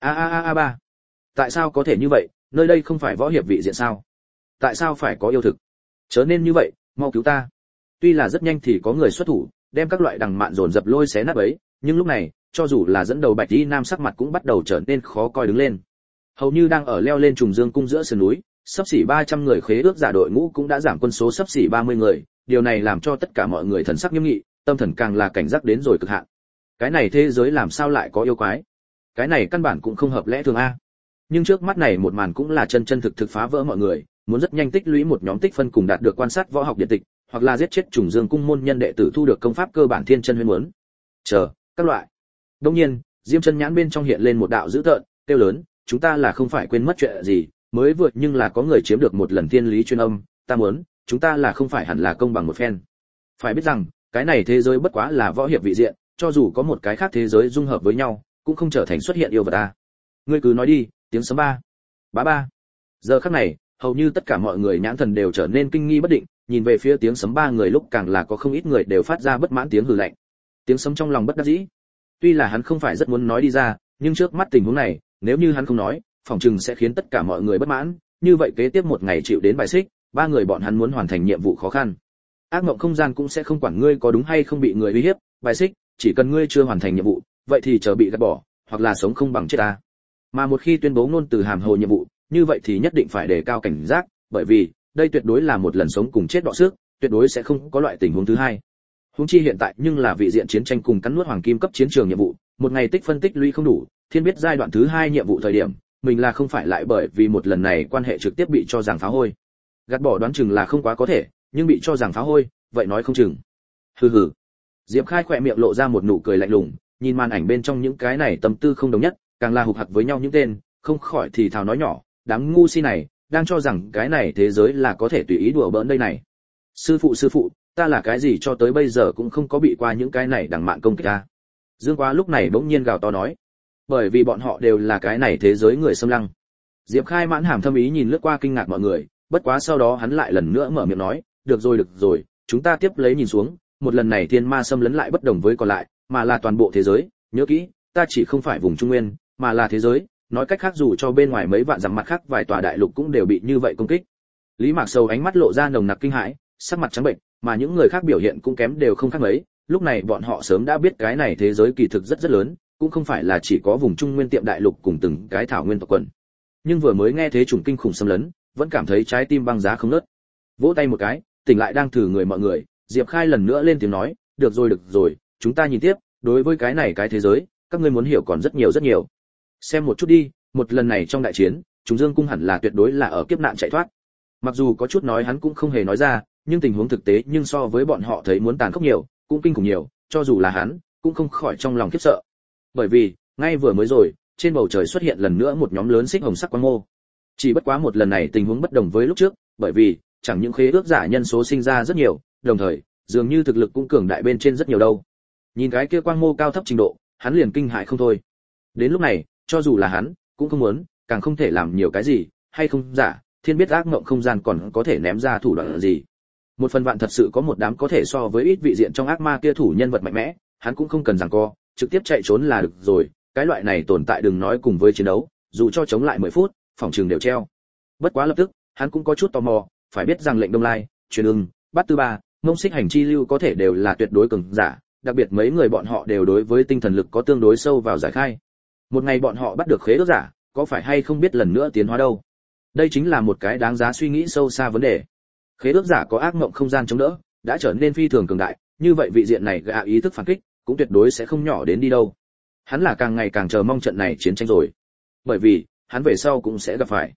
A: Ba. Tại sao có thể như vậy, nơi đây không phải võ hiệp vị diện sao? Tại sao phải có yêu thực? Chớ nên như vậy, mau cứu ta. Tuy là rất nhanh thì có người xuất thủ, đem các loại đằng mạn dồn dập lôi xé nát ấy, nhưng lúc này, cho dù là dẫn đầu Bạch Y Nam sắc mặt cũng bắt đầu trở nên khó coi đứng lên. Hầu như đang ở leo lên trùng dương cung giữa sườn núi, sắp xỉ 300 người khế ước giả đội ngũ cũng đã giảm quân số sắp xỉ 30 người, điều này làm cho tất cả mọi người thần sắc nghiêm nghị, tâm thần càng là cảnh giác đến rồi cực hạn. Cái này thế giới làm sao lại có yêu quái? Cái này căn bản cũng không hợp lẽ thường a. Nhưng trước mắt này một màn cũng là chân chân thực thực phá vỡ mọi người, muốn rất nhanh tích lũy một nhóm tích phân cùng đạt được quan sát võ học điện tịch, hoặc là giết chết trùng dương cung môn nhân đệ tử thu được công pháp cơ bản thiên chân huyễn muốn. Chờ, các loại. Đương nhiên, Diêm Chân nhãn bên trong hiện lên một đạo dữ tợn, kêu lớn, chúng ta là không phải quên mất chuyện gì, mới vượt nhưng là có người chiếm được một lần thiên lý chuyên âm, ta muốn, chúng ta là không phải hẳn là công bằng một phen. Phải biết rằng, cái này thế giới bất quá là võ hiệp vị diện, cho dù có một cái khác thế giới dung hợp với nhau, cũng không trở thành xuất hiện yêu vật ta. Ngươi cứ nói đi, tiếng sấm ba. Bá ba. Giờ khắc này, hầu như tất cả mọi người nhãn thần đều trở nên kinh nghi bất định, nhìn về phía tiếng sấm ba người lúc càng là có không ít người đều phát ra bất mãn tiếng hừ lạnh. Tiếng sấm trong lòng bất đắc dĩ. Tuy là hắn không phải rất muốn nói đi ra, nhưng trước mắt tình huống này, nếu như hắn không nói, phòng trừng sẽ khiến tất cả mọi người bất mãn, như vậy kế tiếp một ngày chịu đến bài xích, ba người bọn hắn muốn hoàn thành nhiệm vụ khó khăn. Ác mộng không gian cũng sẽ không quản ngươi có đúng hay không bị người uy hiếp, bài xích, chỉ cần ngươi chưa hoàn thành nhiệm vụ, vậy thì chờ bị gạt bỏ, hoặc là sống không bằng chết ta. Mà một khi tuyên bố ngôn từ hàm hồ nhiệm vụ, như vậy thì nhất định phải đề cao cảnh giác, bởi vì đây tuyệt đối là một lần sống cùng chết đọ sức, tuyệt đối sẽ không có loại tình huống thứ hai. Huống chi hiện tại nhưng là vị diện chiến tranh cùng cắn nuốt hoàng kim cấp chiến trường nhiệm vụ, một ngày tích phân tích lũy không đủ, thiên biết giai đoạn thứ hai nhiệm vụ thời điểm, mình là không phải lại bởi vì một lần này quan hệ trực tiếp bị cho rằng phá hôi. Gạt bỏ đoán chừng là không quá có thể, nhưng bị cho rằng phá hôi, vậy nói không chừng. Hừ hừ. Diệp Khai khỏe miệng lộ ra một nụ cười lạnh lùng, nhìn màn ảnh bên trong những cái này tâm tư không đồng nhất, càng là hục hặc với nhau những tên, không khỏi thì thào nói nhỏ, đám ngu si này, đang cho rằng cái này thế giới là có thể tùy ý đùa bỡn đây này. Sư phụ, ta là cái gì cho tới bây giờ cũng không có bị qua những cái này đằng mạn công kích ta. Dương Quá lúc này bỗng nhiên gào to nói, bởi vì bọn họ đều là cái này thế giới người xâm lăng. Diệp Khai mãn hàm thâm ý nhìn lướt qua kinh ngạc mọi người, bất quá sau đó hắn lại lần nữa mở miệng nói, được rồi, chúng ta tiếp lấy nhìn xuống, một lần này thiên ma xâm lấn lại bất đồng với còn lại, mà là toàn bộ thế giới, nhớ kỹ, ta chỉ không phải vùng Trung Nguyên, mà là thế giới, nói cách khác dù cho bên ngoài mấy vạn dặm mặt khác vài tòa đại lục cũng đều bị như vậy công kích. Lý Mạc Sầu ánh mắt lộ ra nồng nặc kinh hãi, sắc mặt trắng bệnh, mà những người khác biểu hiện cũng kém đều không khác mấy, lúc này bọn họ sớm đã biết cái này thế giới kỳ thực rất lớn, cũng không phải là chỉ có vùng Trung Nguyên tiệm đại lục cùng từng cái thảo nguyên tộc quần. Nhưng vừa mới nghe thế chủng kinh khủng xâm lấn, vẫn cảm thấy trái tim băng giá không ngớt. Vỗ tay một cái, tỉnh lại đang thử người mọi người, Diệp Khai lần nữa lên tiếng nói, được rồi, chúng ta nhìn tiếp, đối với cái này cái thế giới, các ngươi muốn hiểu còn rất nhiều. Xem một chút đi, một lần này trong đại chiến, Trùng Dương cung hẳn là tuyệt đối là ở kiếp nạn chạy thoát. Mặc dù có chút nói hắn cũng không hề nói ra, nhưng tình huống thực tế nhưng so với bọn họ thấy muốn tàn khốc nhiều, cũng kinh khủng nhiều, cho dù là hắn, cũng không khỏi trong lòng khiếp sợ. Bởi vì, ngay vừa mới rồi, trên bầu trời xuất hiện lần nữa một nhóm lớn xích hồng sắc quang mô. Chỉ bất quá một lần này tình huống bất đồng với lúc trước, bởi vì chẳng những khế ước giả nhân số sinh ra rất nhiều, đồng thời, dường như thực lực cũng cường đại bên trên rất nhiều đâu. Nhìn cái kia quang mô cao thấp trình độ, hắn liền kinh hãi không thôi. Đến lúc này, cho dù là hắn, cũng không muốn, càng không thể làm nhiều cái gì, hay không giả, thiên biết ác mộng không gian còn có thể ném ra thủ đoạn gì. Một phần vạn thật sự có một đám có thể so với ít vị diện trong ác ma kia thủ nhân vật mạnh mẽ, hắn cũng không cần giằng co, trực tiếp chạy trốn là được rồi, cái loại này tồn tại đừng nói cùng với chiến đấu, dù cho chống lại 10 phút, phòng trường đều treo. Bất quá lập tức, hắn cũng có chút tò mò, phải biết rằng lệnh Đông Lai, Truyền Ưng, Bát Tư Ba, Mông Xích Hành Chi Lưu có thể đều là tuyệt đối cường giả, đặc biệt mấy người bọn họ đều đối với tinh thần lực có tương đối sâu vào giải khai. Một ngày bọn họ bắt được khế ước giả, có phải hay không biết lần nữa tiến hóa đâu? Đây chính là một cái đáng giá suy nghĩ sâu xa vấn đề. Khế ước giả có ác mộng không gian chống đỡ, đã trở nên phi thường cường đại, như vậy vị diện này gạ ý thức phản kích, cũng tuyệt đối sẽ không nhỏ đến đi đâu. Hắn là càng ngày càng chờ mong trận này chiến tranh rồi, bởi vì hắn về sau cũng sẽ gặp phải.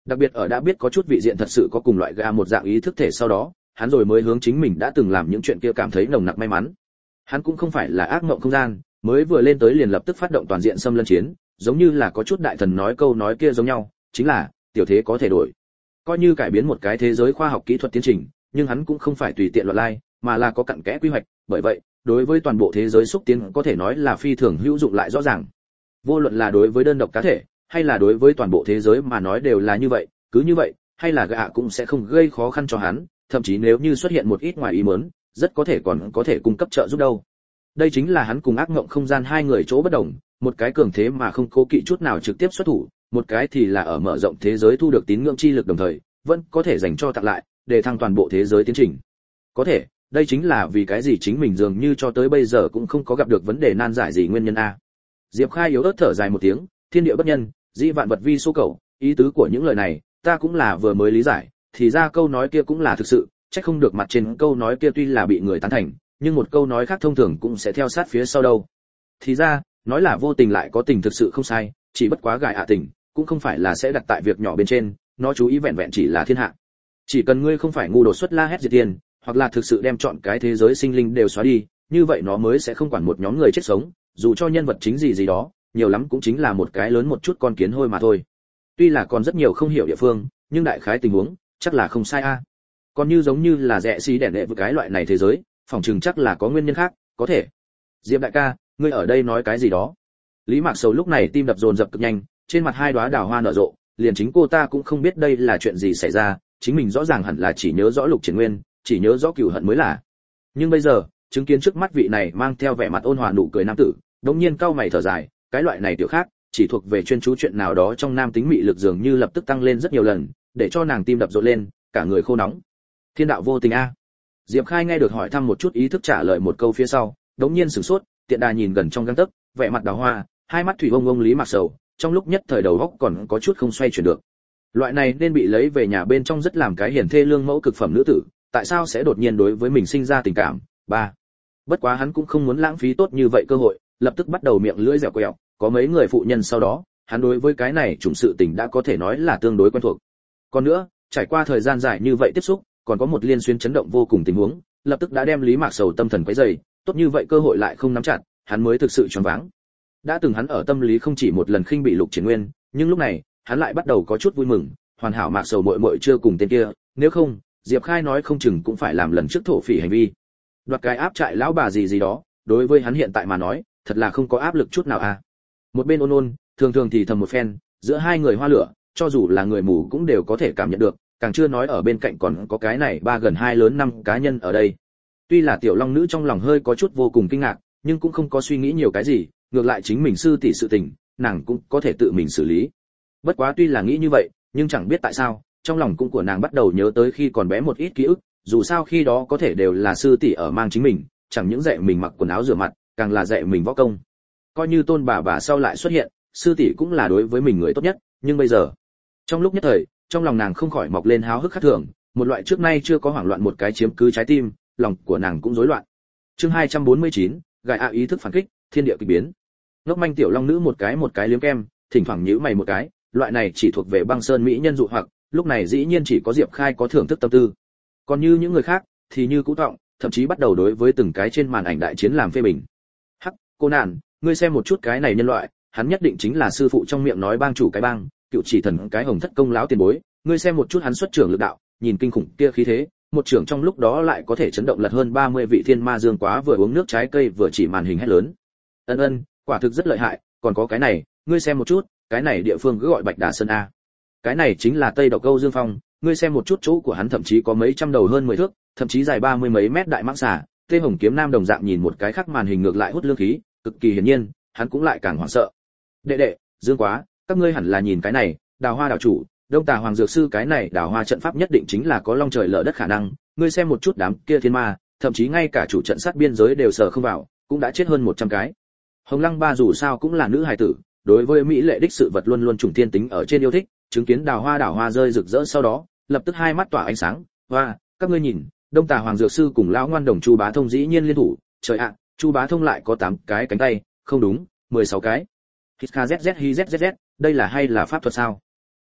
A: Đặc biệt ở đã biết có chút vị diện thật sự có cùng loại gã một dạng ý thức thể sau đó, hắn rồi mới hướng chính mình đã từng làm những chuyện kia cảm thấy nồng nặc may mắn. Hắn cũng không phải là ác mộng không gian, mới vừa lên tới liền lập tức phát động toàn diện xâm lấn chiến, giống như là có chút đại thần nói câu nói kia giống nhau, chính là tiểu thế có thể đổi. Coi như cải biến một cái thế giới khoa học kỹ thuật tiến trình, nhưng hắn cũng không phải tùy tiện loạn lai, mà là có cặn kẽ quy hoạch, bởi vậy, đối với toàn bộ thế giới xúc tiến có thể nói là phi thường hữu dụng lại rõ ràng. Vô luận là đối với đơn độc cá thể, hay là đối với toàn bộ thế giới mà nói đều là như vậy, cứ như vậy, hay là gã cũng sẽ không gây khó khăn cho hắn, thậm chí nếu như xuất hiện một ít ngoài ý muốn, rất có thể còn có thể cung cấp trợ giúp đâu. Đây chính là hắn cùng ác ngộng không gian hai người chỗ bất đồng, một cái cường thế mà không cố kỵ chút nào trực tiếp xuất thủ, một cái thì là ở mở rộng thế giới thu được tín ngưỡng chi lực đồng thời, vẫn có thể dành cho tặng lại, để thăng toàn bộ thế giới tiến trình. Có thể, đây chính là vì cái gì chính mình dường như cho tới bây giờ cũng không có gặp được vấn đề nan giải gì nguyên nhân a. Diệp Khai yếu ớt thở dài một tiếng, thiên địa bất nhân, dĩ vạn vật vi số cầu, ý tứ của những lời này, ta cũng là vừa mới lý giải, thì ra câu nói kia cũng là thực sự, chắc không được mặt trên câu nói kia tuy là bị người tán thành, nhưng một câu nói khác thông thường cũng sẽ theo sát phía sau đâu. Thì ra, nói là vô tình lại có tình thực sự không sai, chỉ bất quá gài tình, cũng không phải là sẽ đặt tại việc nhỏ bên trên, nó chú ý vẹn vẹn chỉ là thiên hạ. Chỉ cần ngươi không phải ngu đột xuất la hét diệt tiền, hoặc là thực sự đem chọn cái thế giới sinh linh đều xóa đi, như vậy nó mới sẽ không quản một nhóm người chết sống, dù cho nhân vật chính gì gì đó, nhiều lắm cũng chính là một cái lớn một chút con kiến hôi mà thôi. Tuy là còn rất nhiều không hiểu địa phương, nhưng đại khái tình huống chắc là không sai a. Còn như giống như là rẻ xí đẻ lệ với cái loại này thế giới, phỏng chừng chắc là có nguyên nhân khác, có thể. Diệp đại ca, ngươi ở đây nói cái gì đó? Lý Mạc Sầu lúc này tim đập dồn dập cực nhanh, trên mặt hai đóa đào hoa nở rộ, liền chính cô ta cũng không biết đây là chuyện gì xảy ra, chính mình rõ ràng hẳn là chỉ nhớ rõ Lục Triển Nguyên, chỉ nhớ rõ cừu hận mới là. Nhưng bây giờ, chứng kiến trước mắt vị này mang theo vẻ mặt ôn hòa nụ cười nam tử, đột nhiên cau mày thở dài, cái loại này tiểu khác, chỉ thuộc về chuyên chú chuyện nào đó trong nam tính mị lực dường như lập tức tăng lên rất nhiều lần, để cho nàng tim đập rộn lên, cả người khô nóng. Thiên đạo vô tình a. Diệp Khai nghe được hỏi thăm một chút ý thức trả lời một câu phía sau, đột nhiên sửng sốt, tiện đà nhìn gần trong gang tấc, vẻ mặt đào hoa, hai mắt thủy ông ông Lý Mạc Sầu, trong lúc nhất thời đầu óc còn có chút không xoay chuyển được. Loại này nên bị lấy về nhà bên trong rất làm cái hiền thê lương mẫu cực phẩm nữ tử, tại sao sẽ đột nhiên đối với mình sinh ra tình cảm? Ba. Bất quá hắn cũng không muốn lãng phí tốt như vậy cơ hội, lập tức bắt đầu miệng lưỡi dẻo quẹo, có mấy người phụ nhân sau đó, hắn đối với cái này chủng sự tình đã có thể nói là tương đối quen thuộc. Còn nữa, trải qua thời gian dài như vậy tiếp xúc, còn có một liên xuyên chấn động vô cùng tình huống, lập tức đã đem Lý Mạc Sầu tâm thần quấy rầy, tốt như vậy cơ hội lại không nắm chặt, hắn mới thực sự choáng váng. Đã từng hắn ở tâm lý không chỉ một lần khinh bị Lục Triển Nguyên, nhưng lúc này, hắn lại bắt đầu có chút vui mừng, hoàn hảo Mạc Sầu muội muội chưa cùng tên kia, nếu không, Diệp Khai nói không chừng cũng phải làm lần trước thổ phỉ hành vi. Đoạt cái áp trại lão bà gì gì đó, đối với hắn hiện tại mà nói, thật là không có áp lực chút nào à. Một bên ôn ôn, thường thường thì thầm một phen, giữa hai người hoa lửa, cho dù là người mù cũng đều có thể cảm nhận được, càng chưa nói ở bên cạnh còn có cái này ba gần hai lớn năm cá nhân ở đây. Tuy là tiểu long nữ trong lòng hơi có chút vô cùng kinh ngạc, nhưng cũng không có suy nghĩ nhiều cái gì, ngược lại chính mình sư tỷ sự tình, nàng cũng có thể tự mình xử lý. Bất quá tuy là nghĩ như vậy, nhưng chẳng biết tại sao, trong lòng cũng của nàng bắt đầu nhớ tới khi còn bé một ít ký ức, dù sao khi đó có thể đều là sư tỷ ở mang chính mình, chẳng những dạy mình mặc quần áo rửa mặt, càng là dạy mình võ công. Coi như Tôn bà sau lại xuất hiện, sư tỷ cũng là đối với mình người tốt nhất, nhưng bây giờ, trong lúc nhất thời, trong lòng nàng không khỏi mọc lên háo hức khác thường, một loại trước nay chưa có hoảng loạn một cái chiếm cứ trái tim, lòng của nàng cũng rối loạn. Chương 249, gài ạ ý thức phản kích, thiên địa kỳ biến. Ngốc manh tiểu long nữ một cái liếm kem, thỉnh thoảng nhíu mày một cái, loại này chỉ thuộc về băng sơn mỹ nhân dụ hoặc, lúc này dĩ nhiên chỉ có Diệp Khai có thưởng thức tâm tư. Còn như những người khác, thì như cũ tọng, thậm chí bắt đầu đối với từng cái trên màn ảnh đại chiến làm phê bình. Hắc, cô nạn, ngươi xem một chút cái này nhân loại, hắn nhất định chính là sư phụ trong miệng nói bang chủ cái bang, cựu chỉ thần cái hồng thất công láo tiền bối, ngươi xem một chút hắn xuất trưởng lực đạo, nhìn kinh khủng kia khí thế, một trưởng trong lúc đó lại có thể chấn động lật hơn 30 vị thiên ma dương quá vừa uống nước trái cây vừa chỉ màn hình hét lớn. Ân, quả thực rất lợi hại, còn có cái này, ngươi xem một chút, cái này địa phương cứ gọi Bạch Đà Sơn a. Cái này chính là Tây Độc Câu Dương Phong, ngươi xem một chút chỗ của hắn thậm chí có mấy trăm đầu hơn 10 thước, thậm chí dài 30 mấy mét đại mãng xà, Tê Hồng Kiếm Nam đồng dạng nhìn một cái khác màn hình ngược lại hút lương khí, cực kỳ hiển nhiên, hắn cũng lại càng hoảng sợ. Đệ, Dương Quá, các ngươi hẳn là nhìn cái này, Đào Hoa đạo chủ, Đông Tà Hoàng dược sư cái này Đào Hoa trận pháp nhất định chính là có long trời lở đất khả năng, ngươi xem một chút đám kia thiên ma, thậm chí ngay cả chủ trận sát biên giới đều sờ không vào, cũng đã chết hơn 100 cái. Hồng Lăng Ba dù sao cũng là nữ hài tử, đối với mỹ lệ đích sự vật luôn luôn trùng thiên tính ở trên yêu thích, chứng kiến đào hoa rơi rực rỡ sau đó, lập tức hai mắt tỏa ánh sáng, "Oa, các ngươi nhìn, Đông Tà Hoàng dược sư cùng lão ngoan đồng Chu Bá Thông dĩ nhiên liên thủ, trời ạ, Chu Bá Thông lại có 8 cái cánh tay, không đúng, 16 cái. HKZZ, đây là hay là pháp thuật sao?"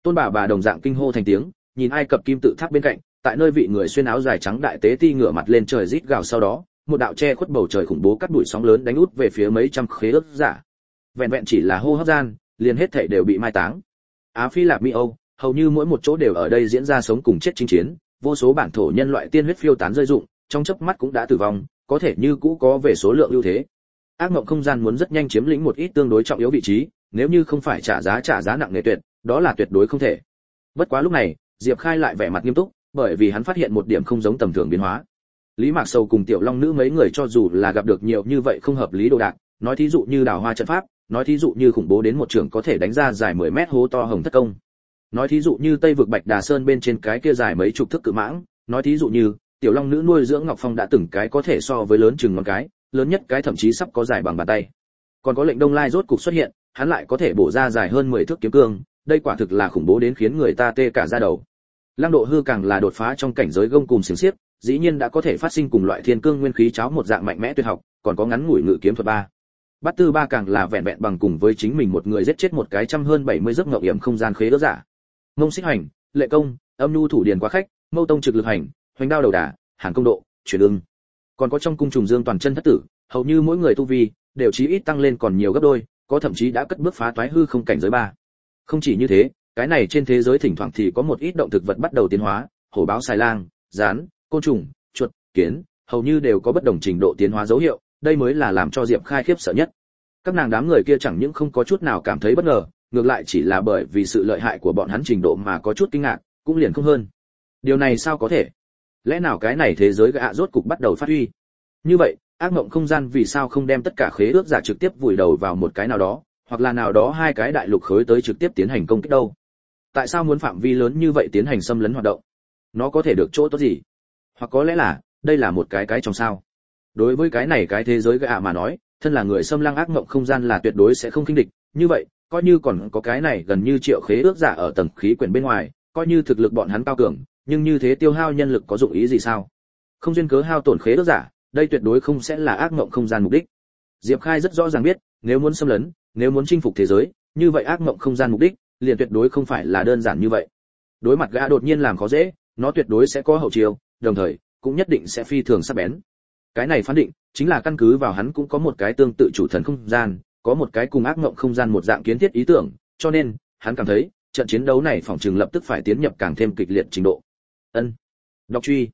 A: Tôn bà đồng dạng kinh hô thành tiếng, nhìn Ai Cập kim tự tháp bên cạnh, tại nơi vị người xuyên áo dài trắng đại tế ti ngửa mặt lên trời rít gào, sau đó một đạo che khuất bầu trời khủng bố cắt đuổi sóng lớn đánh út về phía mấy trăm khế ước giả. Vẹn vẹn chỉ là hô hấp gian, liền hết thảy đều bị mai táng. Á Phi Lạp Mi Âu, hầu như mỗi một chỗ đều ở đây diễn ra sống cùng chết chinh chiến, vô số bản thổ nhân loại tiên huyết phiêu tán rơi rụng, trong chớp mắt cũng đã tử vong, có thể như cũ có về số lượng ưu thế. Ác mộng không gian muốn rất nhanh chiếm lĩnh một ít tương đối trọng yếu vị trí, nếu như không phải trả giá nặng nề tuyệt, đó là tuyệt đối không thể. Bất quá lúc này, Diệp Khai lại vẻ mặt nghiêm túc, bởi vì hắn phát hiện một điểm không giống tầm thường biến hóa. Lý Mạc Sầu cùng Tiểu Long Nữ mấy người cho dù là gặp được nhiều như vậy không hợp lý đồ đạc, nói thí dụ như đào hoa trận pháp, nói thí dụ như khủng bố đến một trường có thể đánh ra dài 10 mét hố to hồng thất công. Nói thí dụ như Tây vực Bạch Đà Sơn bên trên cái kia dài mấy chục thước cự mãng, nói thí dụ như Tiểu Long Nữ nuôi dưỡng Ngọc Phong đã từng cái có thể so với lớn chừng ngón cái, lớn nhất cái thậm chí sắp có dài bằng bàn tay. Còn có lệnh Đông Lai rốt cục xuất hiện, hắn lại có thể bổ ra dài hơn 10 thước kiếm cương, đây quả thực là khủng bố đến khiến người ta tê cả da đầu. Lăng Độ Hư càng là đột phá trong cảnh giới gông cùm xiềng xiếc, dĩ nhiên đã có thể phát sinh cùng loại thiên cương nguyên khí cháo một dạng mạnh mẽ tuyệt học, còn có ngắn ngủi ngự kiếm thuật 3. Bát Tư Ba càng là vẹn vẹn bằng cùng với chính mình một người giết chết một cái trăm hơn 70 giấc ngộng hiểm không gian khế ước giả. Ngông Xích Hành, Lệ Công, Âm Nhu Thủ Điền Quá Khách, Mâu Tông Trực Lực Hành, Hoành Đao Đầu Đà, Hàn Công Độ, Chuyển Ưng. Còn có trong cung trùng Dương toàn chân thất tử, hầu như mỗi người tu vi đều chí ít tăng lên còn nhiều gấp đôi, có thậm chí đã cất bước phá toái hư không cảnh giới 3. Không chỉ như thế, cái này trên thế giới thỉnh thoảng thì có một ít động thực vật bắt đầu tiến hóa, hổ báo xài lang, rán, côn trùng, chuột, kiến, hầu như đều có bất đồng trình độ tiến hóa dấu hiệu, đây mới là làm cho Diệp Khai khiếp sợ nhất. Các nàng đám người kia chẳng những không có chút nào cảm thấy bất ngờ, ngược lại chỉ là bởi vì sự lợi hại của bọn hắn trình độ mà có chút kinh ngạc, cũng liền không hơn. Điều này sao có thể? Lẽ nào cái này thế giới gạ rốt cục bắt đầu phát huy? Như vậy, ác mộng không gian vì sao không đem tất cả khế ước giả trực tiếp vùi đầu vào một cái nào đó, hoặc là nào đó hai cái đại lục khối tới trực tiếp tiến hành công kích đâu? Tại sao muốn phạm vi lớn như vậy tiến hành xâm lấn hoạt động? Nó có thể được chỗ tốt gì? Hoặc có lẽ là, đây là một cái trong sao? Đối với cái này cái thế giới gạ mà nói, thân là người xâm lăng ác mộng không gian là tuyệt đối sẽ không khinh địch, như vậy, coi như còn có cái này gần như triệu khế ước giả ở tầng khí quyển bên ngoài, coi như thực lực bọn hắn cao cường, nhưng như thế tiêu hao nhân lực có dụng ý gì sao? Không duyên cớ hao tổn khế ước giả, đây tuyệt đối không sẽ là ác mộng không gian mục đích. Diệp Khai rất rõ ràng biết, nếu muốn xâm lấn, nếu muốn chinh phục thế giới, như vậy ác mộng không gian mục đích liền tuyệt đối không phải là đơn giản như vậy. Đối mặt gã đột nhiên làm khó dễ, nó tuyệt đối sẽ có hậu chiêu, đồng thời cũng nhất định sẽ phi thường sắc bén. Cái này phán định chính là căn cứ vào hắn cũng có một cái tương tự chủ thần không gian, có một cái cùng ác mộng không gian một dạng kiến thiết ý tưởng, cho nên hắn cảm thấy trận chiến đấu này phỏng chừng lập tức phải tiến nhập càng thêm kịch liệt trình độ. Ân. Đọc truy.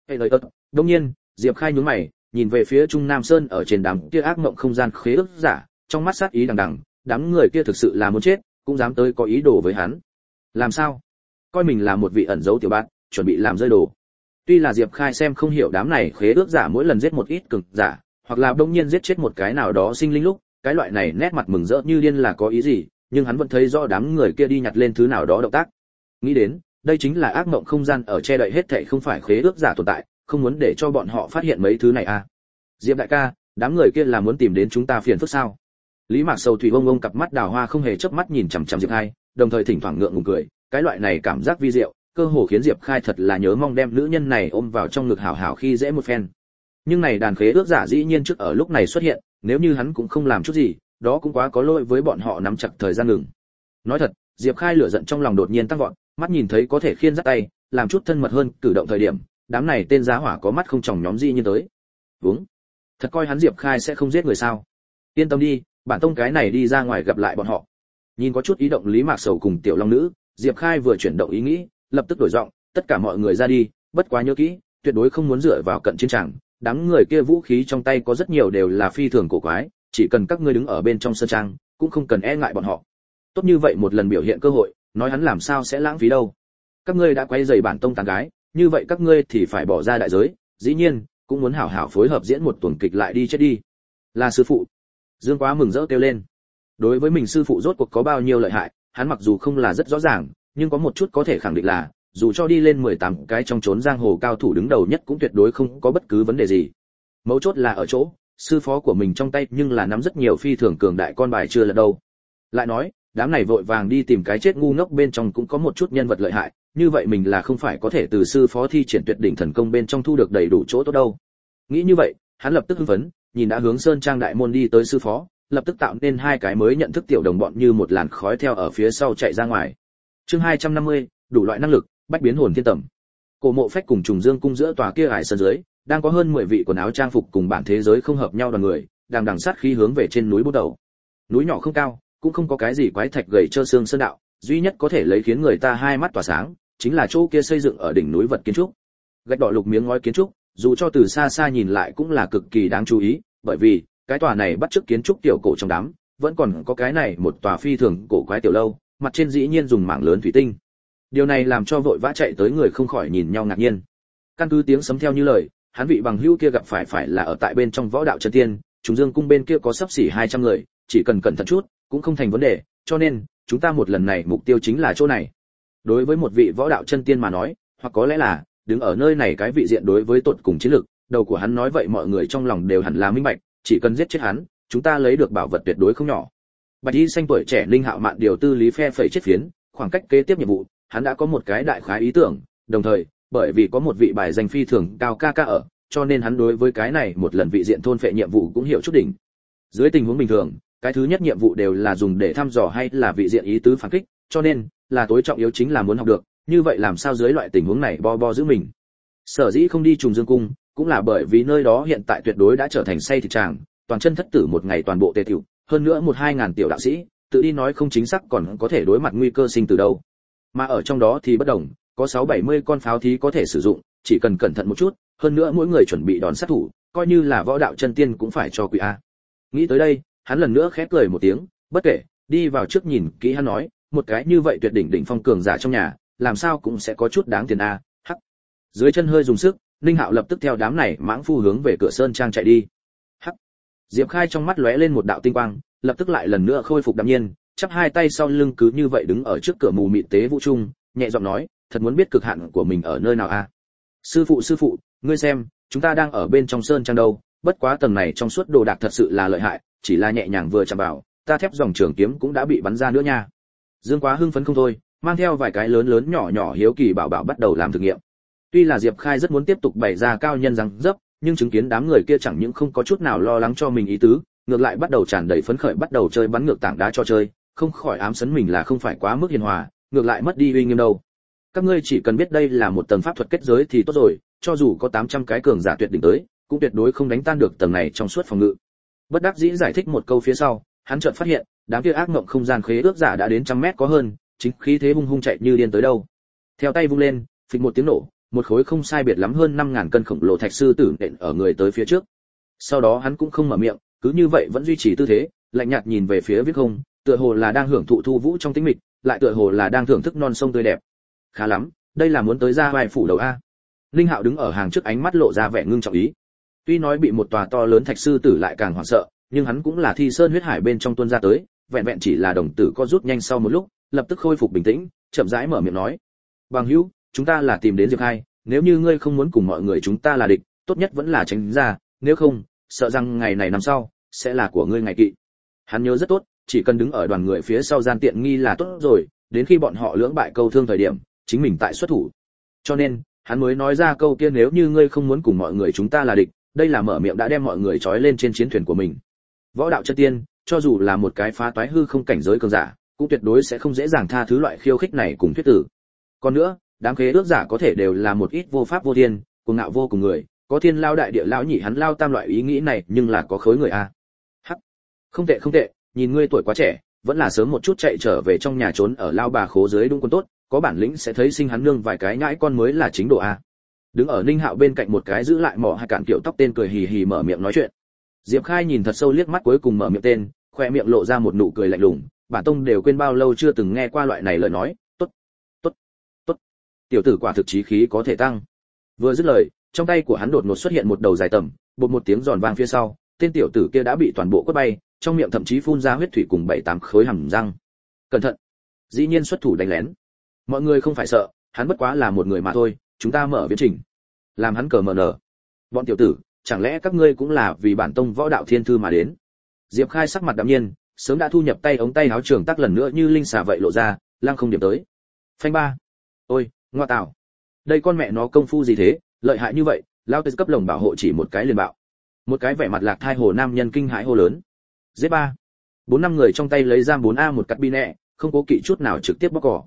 A: Đương nhiên, Diệp Khai nhướng mày, nhìn về phía Trung Nam Sơn ở trên đám kia ác mộng không gian khế ước giả, trong mắt sát ý đằng đằng, đám người kia thực sự là muốn chết, cũng dám tới có ý đồ với hắn. Làm sao? Coi mình là một vị ẩn giấu tiểu bạn, chuẩn bị làm rơi đồ. Tuy là Diệp Khai xem không hiểu đám này khế ước giả mỗi lần giết một ít cường giả, hoặc là đông nhiên giết chết một cái nào đó sinh linh lúc, cái loại này nét mặt mừng rỡ như điên là có ý gì, nhưng hắn vẫn thấy rõ đám người kia đi nhặt lên thứ nào đó động tác. Nghĩ đến, đây chính là ác mộng không gian ở che đậy hết thảy không phải khế ước giả tồn tại, không muốn để cho bọn họ phát hiện mấy thứ này à? Diệp đại ca, đám người kia là muốn tìm đến chúng ta phiền phức sao? Lý Mạc Sầu thủy ông cặp mắt đào hoa không hề chớp mắt nhìn chằm chằm Diệp Khai, đồng thời thỉnh thoảng ngượng ngùng cười, cái loại này cảm giác vi diệu, cơ hồ khiến Diệp Khai thật là nhớ mong đem nữ nhân này ôm vào trong ngực hảo hảo khi dễ một phen. Nhưng này đàn khế ước giả dĩ nhiên trước ở lúc này xuất hiện, nếu như hắn cũng không làm chút gì, đó cũng quá có lỗi với bọn họ nắm chặt thời gian ngừng. Nói thật, Diệp Khai lửa giận trong lòng đột nhiên tăng vọt, mắt nhìn thấy có thể khiên dắt tay, làm chút thân mật hơn cử động thời điểm, đám này tên giá hỏa có mắt không tròng nhóm gì như tới. Đúng, thật coi hắn Diệp Khai sẽ không giết người sao? Yên tâm đi, bản tông cái này đi ra ngoài gặp lại bọn họ. Nhìn có chút ý động Lý Mạc Sầu cùng Tiểu Long Nữ, Diệp Khai vừa chuyển động ý nghĩ, lập tức đổi giọng, tất cả mọi người ra đi, bất quá nhớ kỹ, tuyệt đối không muốn dựa vào cận chiến trường, đám người kia vũ khí trong tay có rất nhiều đều là phi thường cổ quái, chỉ cần các ngươi đứng ở bên trong sơn trang, cũng không cần e ngại bọn họ. Tốt như vậy một lần biểu hiện cơ hội, nói hắn làm sao sẽ lãng phí đâu. Các ngươi đã quay rầy bản tông tán gái, như vậy các ngươi thì phải bỏ ra đại giới, dĩ nhiên, cũng muốn hảo hảo phối hợp diễn một tuần kịch lại đi chết đi. Là sư phụ. Dương Quá mừng rỡ kêu lên. Đối với mình sư phụ rốt cuộc có bao nhiêu lợi hại, hắn mặc dù không là rất rõ ràng, nhưng có một chút có thể khẳng định là, dù cho đi lên 18 cái trong chốn giang hồ cao thủ đứng đầu nhất cũng tuyệt đối không có bất cứ vấn đề gì. Mấu chốt là ở chỗ, sư phó của mình trong tay nhưng là nắm rất nhiều phi thường cường đại con bài chưa lật đâu. Lại nói, đám này vội vàng đi tìm cái chết ngu ngốc bên trong cũng có một chút nhân vật lợi hại, như vậy mình là không phải có thể từ sư phó thi triển tuyệt đỉnh thần công bên trong thu được đầy đủ chỗ tốt đâu. Nghĩ như vậy, hắn lập tức hưng phấn, nhìn đã hướng sơn trang đại môn đi tới sư phó, lập tức tạo nên hai cái mới nhận thức tiểu đồng bọn như một làn khói theo ở phía sau chạy ra ngoài. Chương 250, đủ loại năng lực, bách biến hồn thiên tầm. Cổ Mộ Phách cùng Trùng Dương cung giữa tòa kia ải sân dưới, đang có hơn 10 vị quần áo trang phục cùng bản thế giới không hợp nhau đoàn người, đang đằng sát khí hướng về trên núi bút đầu. Núi nhỏ không cao, cũng không có cái gì quái thạch gầy trơ xương sơn đạo, duy nhất có thể lấy khiến người ta hai mắt tỏa sáng, chính là chỗ kia xây dựng ở đỉnh núi vật kiến trúc. Gạch đỏ lục miếng ngói kiến trúc, dù cho từ xa xa nhìn lại cũng là cực kỳ đáng chú ý, bởi vì cái tòa này bắt chước kiến trúc tiểu cổ trong đám, vẫn còn có cái này một tòa phi thường cổ quái tiểu lâu, mặt trên dĩ nhiên dùng mảng lớn thủy tinh. Điều này làm cho vội vã chạy tới người không khỏi nhìn nhau ngạc nhiên. Căn cứ tiếng sấm theo như lời, hắn vị bằng hữu kia gặp phải là ở tại bên trong võ đạo chân tiên, Trùng Dương cung bên kia có sắp xỉ 200 người, chỉ cần cẩn thận chút, cũng không thành vấn đề, cho nên chúng ta một lần này mục tiêu chính là chỗ này. Đối với một vị võ đạo chân tiên mà nói, hoặc có lẽ là đứng ở nơi này cái vị diện đối với tột cùng chiến lực, đầu của hắn nói vậy mọi người trong lòng đều hẳn là minh bạch, chỉ cần giết chết hắn, chúng ta lấy được bảo vật tuyệt đối không nhỏ. Bạch y xanh tuổi trẻ Linh Hạo Mạn điều tư lý phe phẩy chết phiến, khoảng cách kế tiếp nhiệm vụ, hắn đã có một cái đại khái ý tưởng, đồng thời, bởi vì có một vị bài danh phi thường cao ca ở, cho nên hắn đối với cái này một lần vị diện thôn phệ nhiệm vụ cũng hiểu chút đỉnh. Dưới tình huống bình thường, cái thứ nhất nhiệm vụ đều là dùng để thăm dò hay là vị diện ý tứ phản kích, cho nên là tối trọng yếu chính là muốn học được, như vậy làm sao dưới loại tình huống này bo giữ mình. Sở dĩ không đi Trùng Dương cung, cũng là bởi vì nơi đó hiện tại tuyệt đối đã trở thành say thịt tràng, toàn chân thất tử một ngày toàn bộ tề tiểu, hơn nữa 1-2 ngàn tiểu đạo sĩ, tự đi nói không chính xác còn có thể đối mặt nguy cơ sinh từ đâu. Mà ở trong đó thì bất đồng, có 6-70 con pháo thí có thể sử dụng, chỉ cần cẩn thận một chút, hơn nữa mỗi người chuẩn bị đòn sát thủ, coi như là võ đạo chân tiên cũng phải cho quỷ a. Nghĩ tới đây, hắn lần nữa khép cười một tiếng, bất kể, đi vào trước nhìn kỹ hắn nói, một cái như vậy tuyệt đỉnh đỉnh phong cường giả trong nhà, làm sao cũng sẽ có chút đáng tiền a. Hắc. Dưới chân hơi dùng sức, Ninh Hạo lập tức theo đám này mãng phu hướng về cửa sơn trang chạy đi. Hắc. Diệp Khai trong mắt lóe lên một đạo tinh quang, lập tức lại lần nữa khôi phục đạm nhiên, chắp hai tay sau lưng cứ như vậy đứng ở trước cửa mù mịt tế vũ trung, nhẹ giọng nói, thật muốn biết cực hạn của mình ở nơi nào a. Sư phụ, ngươi xem, chúng ta đang ở bên trong sơn trang đâu, bất quá tầng này trong suốt đồ đạc thật sự là lợi hại, chỉ là nhẹ nhàng vừa chạm vào, ta thép dòng trường kiếm cũng đã bị bắn ra nữa nha. Dương Quá hưng phấn không thôi, mang theo vài cái lớn nhỏ hiếu kỳ bảo bắt đầu làm thử nghiệm. Tuy là Diệp Khai rất muốn tiếp tục bày ra cao nhân răng dấp, nhưng chứng kiến đám người kia chẳng những không có chút nào lo lắng cho mình ý tứ, ngược lại bắt đầu tràn đầy phấn khởi bắt đầu chơi bắn ngược tảng đá cho chơi, không khỏi ám sấn mình là không phải quá mức hiền hòa, ngược lại mất đi uy nghiêm đâu. Các ngươi chỉ cần biết đây là một tầng pháp thuật kết giới thì tốt rồi, cho dù có 800 cái cường giả tuyệt đỉnh tới, cũng tuyệt đối không đánh tan được tầng này trong suốt phòng ngự. Bất đắc dĩ giải thích một câu phía sau, hắn chợt phát hiện, đám kia ác mộng không gian khế ước giả đã đến 100 mét có hơn, chính khí thế hung chạy như điên tới đâu. Theo tay vung lên, phịch một tiếng nổ, một khối không sai biệt lắm hơn 5000 cân khổng lồ thạch sư tử nện ở người tới phía trước. Sau đó hắn cũng không mở miệng, cứ như vậy vẫn duy trì tư thế, lạnh nhạt nhìn về phía viết không, tựa hồ là đang hưởng thụ thu vũ trong tĩnh mịch, lại tựa hồ là đang thưởng thức non sông tươi đẹp. Khá lắm, đây là muốn tới ra vai phủ đầu a. Linh Hạo đứng ở hàng trước ánh mắt lộ ra vẻ ngưng trọng ý. Tuy nói bị một tòa to lớn thạch sư tử lại càng hoảng sợ, nhưng hắn cũng là thi sơn huyết hải bên trong tuôn ra tới, vẹn vẹn chỉ là đồng tử co rút nhanh sau một lúc, lập tức khôi phục bình tĩnh, chậm rãi mở miệng nói: "Bằng hữu, chúng ta là tìm đến Diệp Khai, nếu như ngươi không muốn cùng mọi người chúng ta là địch, tốt nhất vẫn là tránh ra, nếu không, sợ rằng ngày này năm sau sẽ là của ngươi ngày kỵ." Hắn nhớ rất tốt, chỉ cần đứng ở đoàn người phía sau gian tiện nghi là tốt rồi, đến khi bọn họ lưỡng bại câu thương thời điểm, chính mình tại xuất thủ. Cho nên, hắn mới nói ra câu kia nếu như ngươi không muốn cùng mọi người chúng ta là địch, đây là mở miệng đã đem mọi người trói lên trên chiến thuyền của mình. Võ đạo chân tiên, cho dù là một cái phá toái hư không cảnh giới cường giả, cũng tuyệt đối sẽ không dễ dàng tha thứ loại khiêu khích này cùng thuyết tử. Còn nữa, đám khế ước giả có thể đều là một ít vô pháp vô thiên, cuồng ngạo vô cùng người, có thiên lao đại địa lão nhị hắn lao tam loại ý nghĩ này, nhưng là có khối người a. Hắc. Không tệ, nhìn ngươi tuổi quá trẻ, vẫn là sớm một chút chạy trở về trong nhà trốn ở lao bà khố dưới đúng quân tốt, có bản lĩnh sẽ thấy sinh hắn nương vài cái nhãi con mới là chính độ a. Đứng ở Ninh Hạo bên cạnh một cái giữ lại mỏ hai cản tiểu tóc tên cười hì hì mở miệng nói chuyện. Diệp Khai nhìn thật sâu liếc mắt cuối cùng mở miệng tên, khoe miệng lộ ra một nụ cười lạnh lùng, bản tông đều quên bao lâu chưa từng nghe qua loại này lời nói, tốt. Tiểu tử quả thực chí khí có thể tăng. Vừa dứt lời, trong tay của hắn đột ngột xuất hiện một đầu dài tầm, bột một tiếng giòn vang phía sau, tên tiểu tử kia đã bị toàn bộ quất bay, trong miệng thậm chí phun ra huyết thủy cùng 7-8 khối hàm răng. Cẩn thận! Dĩ nhiên xuất thủ đánh lén. Mọi người không phải sợ, hắn bất quá là một người mà thôi, chúng ta mở viễn trình. Làm hắn cờ mờ nở. Bọn tiểu tử, chẳng lẽ các ngươi cũng là vì bản tông võ đạo thiên thư mà đến? Diệp Khai sắc mặt đạm nhiên, sớm đã thu nhập tay ống tay áo trường tắc lần nữa như linh xà vậy lộ ra, lăng không điểm tới. Phanh ba. Ôi, ngoa tạo. Đây con mẹ nó công phu gì thế, lợi hại như vậy, lao tới cấp lồng bảo hộ chỉ một cái liền bạo. Một cái vẻ mặt lạc thai hồ nam nhân kinh hãi hô lớn. Z3. 4-5 người trong tay lấy giam 4A một cắt bi nẹ, không cố kỵ chút nào trực tiếp bóc cỏ.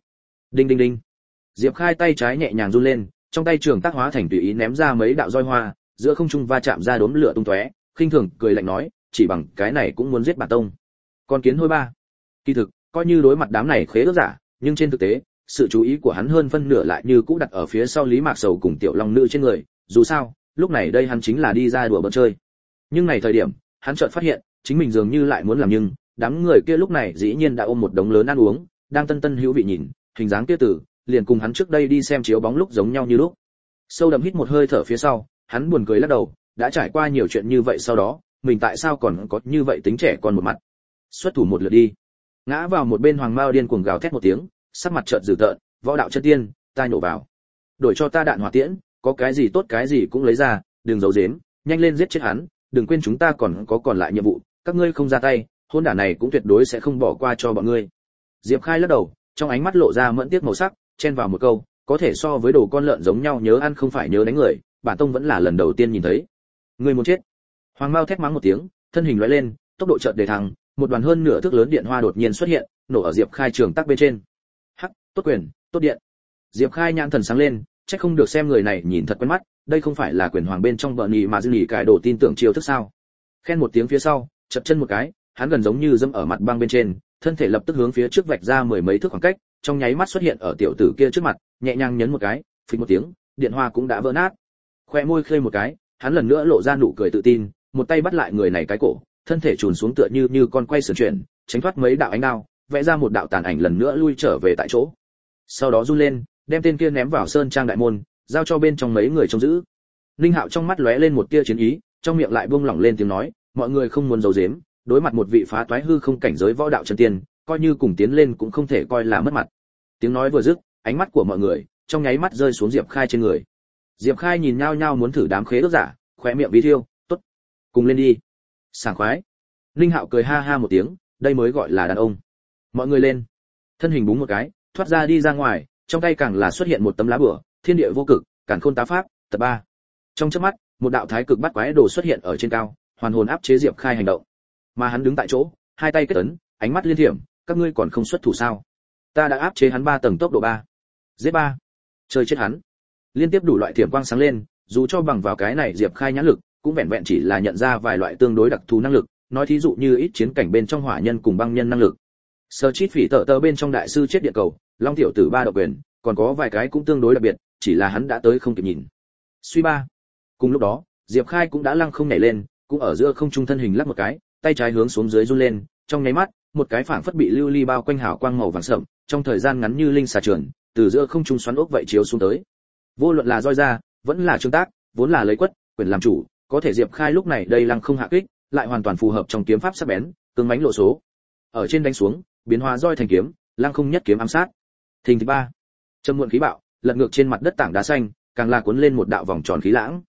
A: Đinh đinh đinh. Diệp Khai tay trái nhẹ nhàng run lên, trong tay trường tác hóa thành tùy ý ném ra mấy đạo roi hoa, giữa không trung va chạm ra đốm lửa tung tóe, khinh thường cười lạnh nói, chỉ bằng cái này cũng muốn giết bản tông. Con kiến hôi ba. Kỳ thực, coi như đối mặt đám này khế ước giả, nhưng trên thực tế, sự chú ý của hắn hơn phân nửa lại như cũ đặt ở phía sau Lý Mạc Sầu cùng Tiểu Long nữ trên người, dù sao, lúc này đây hắn chính là đi ra đùa bỡn chơi. Nhưng này thời điểm, hắn chợt phát hiện, chính mình dường như lại muốn làm nhưng, đám người kia lúc này dĩ nhiên đã ôm một đống lớn ăn uống, đang tân tân hữu vị nhìn, hình dáng kia tử, liền cùng hắn trước đây đi xem chiếu bóng lúc giống nhau như lúc. Sâu đậm hít một hơi thở phía sau, hắn buồn cười lắc đầu, đã trải qua nhiều chuyện như vậy sau đó, mình tại sao còn có như vậy tính trẻ con một mặt. Xuất thủ một lượt đi. Ngã vào một bên Hoàng Mao điên cuồng gào thét một tiếng, sắc mặt chợt dữ tợn, võ đạo chân tiên, ta nhổ vào. Đổi cho ta đạn hỏa tiễn, có cái gì tốt cái gì cũng lấy ra, đừng giấu giếm, nhanh lên giết chết hắn, đừng quên chúng ta còn lại nhiệm vụ, các ngươi không ra tay, hôn đản này cũng tuyệt đối sẽ không bỏ qua cho bọn ngươi. Diệp Khai lắc đầu, trong ánh mắt lộ ra mẫn tiếc màu sắc, chen vào một câu, có thể so với đồ con lợn giống nhau nhớ ăn không phải nhớ đánh người, bản tông vẫn là lần đầu tiên nhìn thấy. Ngươi muốn chết. Hoàng Mao thét mắng một tiếng, thân hình lóe lên, tốc độ chợt đề thăng, một đoàn hơn nửa thước lớn điện hoa đột nhiên xuất hiện, nổ ở Diệp Khai trường tắc bên trên. Hắc, tốt quyền, tốt điện. Diệp Khai nhãn thần sáng lên, chắc không được xem người này nhìn thật quen mắt, đây không phải là quyền hoàng bên trong vợ nhì mà dư nhì cải đồ tin tưởng chiêu thức sao? Khen một tiếng phía sau, chập chân một cái, hắn gần giống như dẫm ở mặt băng bên trên, thân thể lập tức hướng phía trước vạch ra mười mấy thước khoảng cách, trong nháy mắt xuất hiện ở tiểu tử kia trước mặt, nhẹ nhàng nhấn một cái, phịch một tiếng, điện hoa cũng đã vỡ nát. Khoe môi khơi một cái, hắn lần nữa lộ ra nụ cười tự tin, một tay bắt lại người này cái cổ, thân thể trùn xuống tựa như con quay sườn chuyển, tránh thoát mấy đạo ánh đao, vẽ ra một đạo tàn ảnh lần nữa lui trở về tại chỗ. Sau đó run lên, đem tên kia ném vào sơn trang đại môn, giao cho bên trong mấy người trông giữ. Linh Hạo trong mắt lóe lên một tia chiến ý, trong miệng lại buông lỏng lên tiếng nói, mọi người không muốn giấu giếm, đối mặt một vị phá toái hư không cảnh giới võ đạo chân tiên, coi như cùng tiến lên cũng không thể coi là mất mặt. Tiếng nói vừa dứt, ánh mắt của mọi người trong nháy mắt rơi xuống Diệp Khai trên người. Diệp Khai nhìn nhao nhao muốn thử đám khế ước giả, khóe miệng vi thiêu, "Tốt, cùng lên đi." Sảng khoái. Linh Hạo cười ha ha một tiếng, đây mới gọi là đàn ông. Mọi người lên. Thân hình búng một cái, thoát ra đi ra ngoài, trong tay càng là xuất hiện một tấm lá bùa, Thiên địa vô cực, Càn Khôn tá pháp, tập 3. Trong chớp mắt, một đạo thái cực bắt quái đồ xuất hiện ở trên cao, hoàn hồn áp chế Diệp Khai hành động. Mà hắn đứng tại chỗ, hai tay kết ấn, ánh mắt liên thiểm, các ngươi còn không xuất thủ sao? Ta đã áp chế hắn 3 tầng tốc độ 3. Giết 3. Chơi chết hắn. Liên tiếp đủ loại thiểm quang sáng lên, dù cho bằng vào cái này Diệp Khai nhãn lực, cũng vẹn vẹn chỉ là nhận ra vài loại tương đối đặc thù năng lực, nói thí dụ như ít chiến cảnh bên trong hỏa nhân cùng băng nhân năng lực. Sơ chít phỉ tở bên trong đại sư chết địa cầu, Long tiểu tử 3 độc quyền, còn có vài cái cũng tương đối đặc biệt, chỉ là hắn đã tới không kịp nhìn. Suy 3. Cùng lúc đó, Diệp Khai cũng đã lăng không nhảy lên, cũng ở giữa không trung thân hình lắc một cái, tay trái hướng xuống dưới run lên, trong nháy mắt, một cái phảng phất bị lưu ly bao quanh hào quang màu vàng sậm, trong thời gian ngắn như linh xà trườn, từ giữa không trung xoắn ốc vậy chiếu xuống tới. Vô luận là roi ra, vẫn là trương tác, vốn là lấy quất, quyền làm chủ, có thể Diệp Khai lúc này đây lăng không hạ kích, lại hoàn toàn phù hợp trong kiếm pháp sắc bén, cứng mãnh lộ số. Ở trên đánh xuống, biến hóa roi thành kiếm, lăng không nhất kiếm ám sát. Thình thịch 3. Trầm muộn khí bạo, lật ngược trên mặt đất tảng đá xanh, càng là cuốn lên một đạo vòng tròn khí lãng.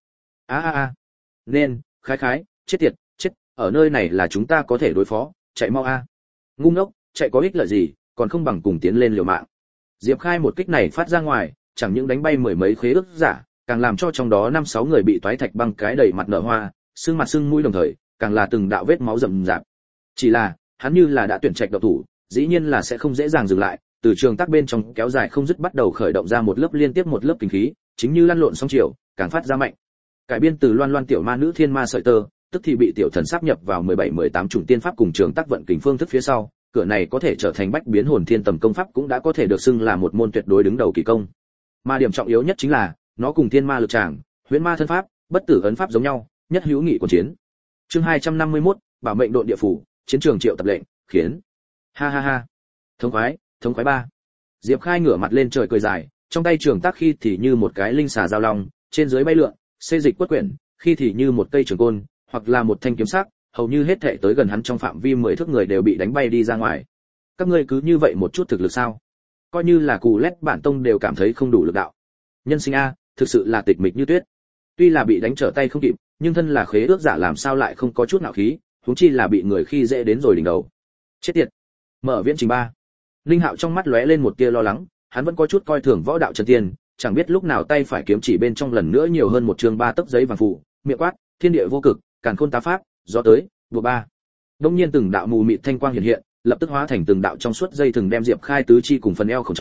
A: A. Nên, khái, chết tiệt, chết, ở nơi này là chúng ta có thể đối phó, chạy mau a. Ngu ngốc, chạy có ích lợi gì, còn không bằng cùng tiến lên liều mạng. Diệp Khai một kích này phát ra ngoài, chẳng những đánh bay mười mấy khế ước giả, càng làm cho trong đó 5-6 người bị toái thạch băng cái đầy mặt nở hoa, sưng mặt sưng mũi đồng thời, càng là từng đạo vết máu rầm rạp. Chỉ là, hắn như là đã tuyển trạch độc thủ, dĩ nhiên là sẽ không dễ dàng dừng lại, từ trường tác bên trong kéo dài không dứt bắt đầu khởi động ra một lớp liên tiếp một lớp kinh khí, chính như lăn lộn sóng chiều, càng phát ra mạnh. Cải biên từ Loan Loan tiểu ma nữ thiên ma sợi tơ, tức thì bị tiểu thần sáp nhập vào 17-18 chủng tiên pháp cùng trường tác vận kình phương thức phía sau, cửa này có thể trở thành bách biến hồn thiên tầm công pháp cũng đã có thể được xưng là một môn tuyệt đối đứng đầu kỳ công. Mà điểm trọng yếu nhất chính là, nó cùng thiên ma lực tràng, huyễn ma thân pháp, bất tử ấn pháp giống nhau, nhất hữu nghị của chiến. Chương 251, bảo mệnh độn địa phủ, chiến trường triệu tập lệnh, khiến. Ha. Thống khoái 3. Diệp Khai ngửa mặt lên trời cười dài, trong tay trường tác khi thì như một cái linh xà giao long, trên dưới bay lượn, xê dịch quất quyển, khi thì như một cây trường côn, hoặc là một thanh kiếm sắc, hầu như hết thảy tới gần hắn trong phạm vi 10 thước người đều bị đánh bay đi ra ngoài. Các ngươi cứ như vậy một chút thực lực sao? Coi như là cù lét bản tông đều cảm thấy không đủ lực đạo. Nhân sinh a, thực sự là tịch mịch như tuyết. Tuy là bị đánh trở tay không kịp, nhưng thân là khế ước giả làm sao lại không có chút nào khí, huống chi là bị người khi dễ đến rồi đỉnh đầu. Chết tiệt. Mở viễn trình 3. Linh Hạo trong mắt lóe lên một tia lo lắng, hắn vẫn có chút coi thường võ đạo chân tiên, chẳng biết lúc nào tay phải kiếm chỉ bên trong lần nữa nhiều hơn một chương 3 tấc giấy vàng phụ, miệng quát, thiên địa vô cực, càn khôn tá pháp, gió tới, bùa 3. Đông nhiên từng đạo mù mịt thanh quang hiện hiện, lập tức hóa thành từng đạo trong suốt dây thừng đem Diệp Khai tứ chi cùng phần eo khổng trói,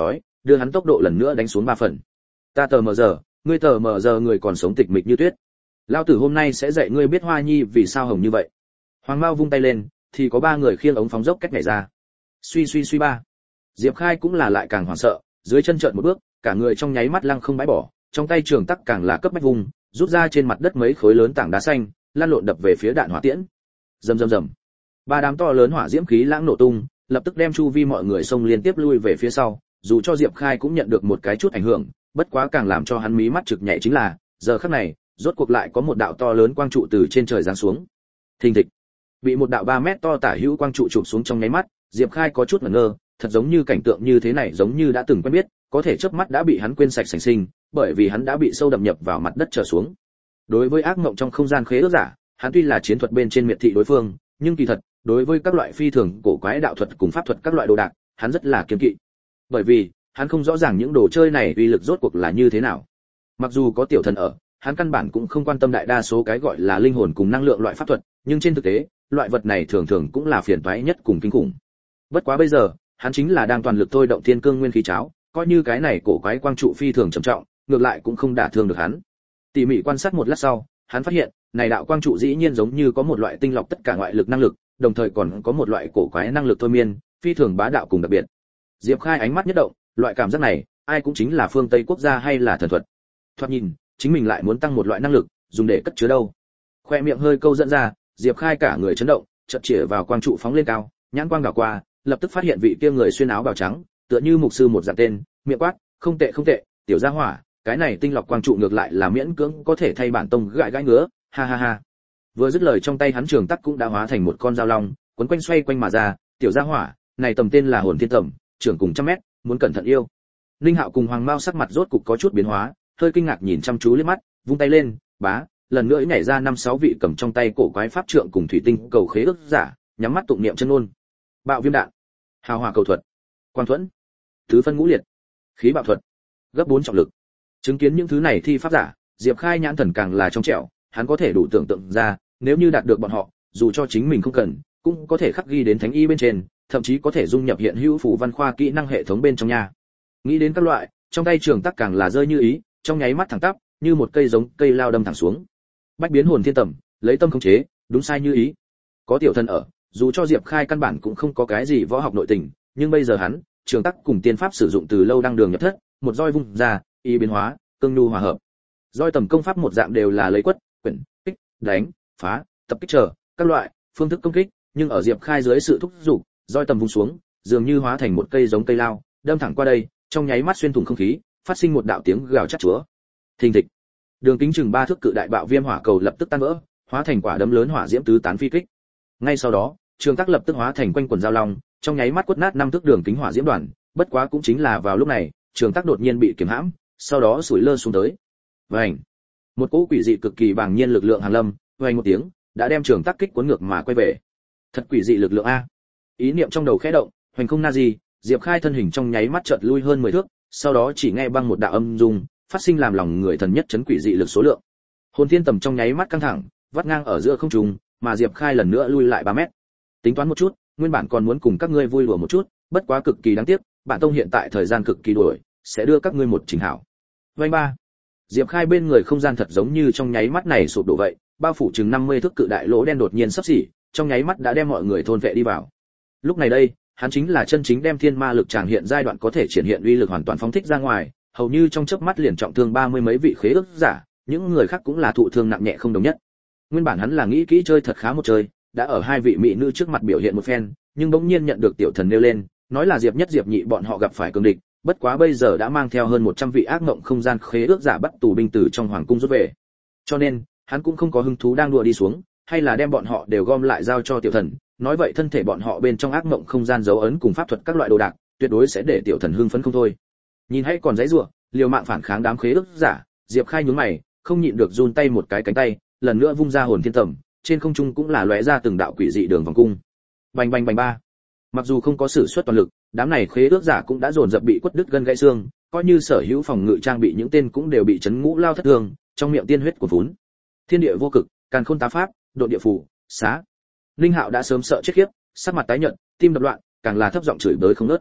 A: đưa hắn tốc độ lần nữa đánh xuống 3 phần. Ta tờ mờ giờ, ngươi tờ mờ giờ người còn sống tịch mịch như tuyết. Lão tử hôm nay sẽ dạy ngươi biết Hoa Nhi vì sao hồng như vậy. Hoàng Mao vung tay lên, thì có 3 người khiêng ống phóng dốc cách nhảy ra. Suy suy suy ba. Diệp Khai cũng là lại càng hoảng sợ, dưới chân trợn một bước, cả người trong nháy mắt lăng không bãi bỏ, trong tay trường tắc càng là cấp bách vùng, rút ra trên mặt đất mấy khối lớn tảng đá xanh, lăn lộn đập về phía đạn hỏa tiễn. Rầm rầm rầm. 3 đám to lớn hỏa diễm khí lãng nổ tung, lập tức đem chu vi mọi người xông liên tiếp lui về phía sau, dù cho Diệp Khai cũng nhận được một cái chút ảnh hưởng, bất quá càng làm cho hắn mí mắt trực nhảy chính là, giờ khắc này, rốt cuộc lại có một đạo to lớn quang trụ từ trên trời giáng xuống. Thình thịch. Bị một đạo 3 mét to tả hữu quang trụ chụp xuống trong nháy mắt, Diệp Khai có chút ngẩn ngơ, thật giống như cảnh tượng như thế này giống như đã từng quen biết, có thể chớp mắt đã bị hắn quên sạch sành sinh, bởi vì hắn đã bị sâu đậm nhập vào mặt đất trở xuống. Đối với ác mộng trong không gian khế ước giả, hắn tuy là chiến thuật bên trên miệt thị đối phương, nhưng kỳ thật, đối với các loại phi thường cổ quái đạo thuật cùng pháp thuật các loại đồ đạc, hắn rất là kiêng kỵ. Bởi vì, hắn không rõ ràng những đồ chơi này uy lực rốt cuộc là như thế nào. Mặc dù có tiểu thần ở, hắn căn bản cũng không quan tâm đại đa số cái gọi là linh hồn cùng năng lượng loại pháp thuật, nhưng trên thực tế, loại vật này thường thường cũng là phiền toái nhất cùng kinh khủng. Bất quá bây giờ, hắn chính là đang toàn lực thôi động thiên cương nguyên khí cháo, coi như cái này cổ quái quang trụ phi thường trầm trọng, ngược lại cũng không đả thương được hắn. Tỉ mỉ quan sát một lát sau, hắn phát hiện, này đạo quang trụ dĩ nhiên giống như có một loại tinh lọc tất cả ngoại lực năng lực, đồng thời còn có một loại cổ quái năng lực thôi miên, phi thường bá đạo cùng đặc biệt. Diệp Khai ánh mắt nhất động, loại cảm giác này, ai cũng chính là phương Tây quốc gia hay là thần thuật. Thoạt nhìn, chính mình lại muốn tăng một loại năng lực, dùng để cất chứa đâu. Khoe miệng hơi câu dẫn ra, Diệp Khai cả người chấn động, chợt chĩa vào quang trụ phóng lên cao, nhãn quang đảo qua, lập tức phát hiện vị kia người xuyên áo bào trắng, tựa như mục sư một dạng tên, miệng quát, không tệ không tệ, tiểu gia hỏa, cái này tinh lọc quang trụ ngược lại là miễn cưỡng có thể thay bản tông gãi gãi ngứa, ha ha ha. Vừa dứt lời trong tay hắn trường tắc cũng đã hóa thành một con dao long, quấn quanh xoay quanh mà ra, tiểu gia hỏa, này tầm tên là hồn thiên tầm, trưởng cùng 100 mét, muốn cẩn thận yêu. Linh Hạo cùng Hoàng Mao sắc mặt rốt cục có chút biến hóa, hơi kinh ngạc nhìn chăm chú liếc mắt, vung tay lên, bá, lần nữa nhảy ra 5-6 vị cầm trong tay cổ quái pháp trượng cùng thủy tinh cầu khế ước giả, nhắm mắt tụng niệm chân ngôn. Bạo viêm đạn, hào hỏa cầu thuật, quang thuẫn, tứ phân ngũ liệt, khí bạo thuật, gấp 4 trọng lực. Chứng kiến những thứ này thi pháp giả, Diệp Khai nhãn thần càng là trong trẻo, hắn có thể đủ tưởng tượng ra, nếu như đạt được bọn họ, dù cho chính mình không cần, cũng có thể khắc ghi đến thánh y bên trên, thậm chí có thể dung nhập hiện hữu phù văn khoa kỹ năng hệ thống bên trong nhà. Nghĩ đến các loại, trong tay trường tắc càng là rơi như ý, trong nháy mắt thẳng tắp, như một cây giống cây lao đâm thẳng xuống. Bách biến hồn thiên tầm, lấy tâm khống chế, đúng sai như ý. Có tiểu thần ở, dù cho Diệp Khai căn bản cũng không có cái gì võ học nội tình, nhưng bây giờ hắn, trường tắc cùng tiên pháp sử dụng từ lâu đang đường nhập thất, một roi vung ra, y biến hóa, cương nhu hòa hợp. Roi tầm công pháp một dạng đều là lấy quất, quyển, kích, đánh, phá, tập kích trở, các loại phương thức công kích, nhưng ở Diệp Khai dưới sự thúc giục, roi tầm vung xuống, dường như hóa thành một cây giống cây lao, đâm thẳng qua đây, trong nháy mắt xuyên thủng không khí, phát sinh một đạo tiếng gào chát chúa. Thình thịch. Đường kính chừng 3 thước cự đại bạo viêm hỏa cầu lập tức tan vỡ, hóa thành quả đấm lớn hỏa diễm tứ tán phi kích. Ngay sau đó, trường tắc lập tức hóa thành quanh quần dao long, trong nháy mắt quất nát 5 thước đường kính hỏa diễm đoàn, bất quá cũng chính là vào lúc này, trường tắc đột nhiên bị kiềm hãm, sau đó sủi lơ xuống tới. Vành. Một cỗ quỷ dị cực kỳ bàng nhiên lực lượng hàn lâm, vang một tiếng, đã đem trường tắc kích cuốn ngược mà quay về. Thật quỷ dị lực lượng a. Ý niệm trong đầu khẽ động, hoành không na gì, Diệp Khai thân hình trong nháy mắt chợt lui hơn 10 thước, sau đó chỉ nghe băng một đạo âm rung, phát sinh làm lòng người thần nhất chấn quỷ dị lực số lượng. Hồn thiên tầm trong nháy mắt căng thẳng, vắt ngang ở giữa không trung, mà Diệp Khai lần nữa lui lại 3 mét. Tính toán một chút, nguyên bản còn muốn cùng các ngươi vui đùa một chút, bất quá cực kỳ đáng tiếc, bản tông hiện tại thời gian cực kỳ đuổi, sẽ đưa các ngươi một trình hảo. Vành ba. Diệp Khai bên người không gian thật giống như trong nháy mắt này sụp đổ vậy, bao phủ chừng 50 thước cự đại lỗ đen đột nhiên sắp xỉ, trong nháy mắt đã đem mọi người thôn vệ đi vào. Lúc này đây, hắn chính là chân chính đem thiên ma lực tràng hiện giai đoạn có thể triển hiện uy lực hoàn toàn phóng thích ra ngoài, hầu như trong chớp mắt liền trọng thương 30 mấy vị khế ước giả, những người khác cũng là thụ thương nặng nhẹ không đồng nhất. Nguyên bản hắn là nghĩ kỹ chơi thật khá một chơi, đã ở 2 vị mỹ nữ trước mặt biểu hiện một phen, nhưng bỗng nhiên nhận được tiểu thần nêu lên, nói là Diệp Nhất Diệp Nhị bọn họ gặp phải cường địch, bất quá bây giờ đã mang theo hơn 100 vị ác mộng không gian khế ước giả bắt tù binh từ trong hoàng cung rút về. Cho nên, hắn cũng không có hứng thú đang đùa đi xuống, hay là đem bọn họ đều gom lại giao cho tiểu thần, nói vậy thân thể bọn họ bên trong ác mộng không gian dấu ấn cùng pháp thuật các loại đồ đạc, tuyệt đối sẽ để tiểu thần hưng phấn không thôi. Nhìn hãy còn giãy giụa, liều mạng phản kháng đám khế ước giả, Diệp Khai nhướng mày, không nhịn được run tay một cái cánh tay, lần nữa vung ra hồn thiên tầm, trên không trung cũng là lóe ra từng đạo quỷ dị đường vòng cung. Bành bành bành ba. Mặc dù không có sử xuất toàn lực, đám này khế ước giả cũng đã dồn dập bị quất đứt gân gãy xương, coi như sở hữu phòng ngự trang bị những tên cũng đều bị chấn ngũ lao thất thương, trong miệng tiên huyết của vốn. Thiên địa vô cực, càn khôn tá pháp, độ địa phủ, xá. Linh Hạo đã sớm sợ chết khiếp, sắc mặt tái nhợt, tim đập loạn, càng là thấp giọng chửi bới không ngớt.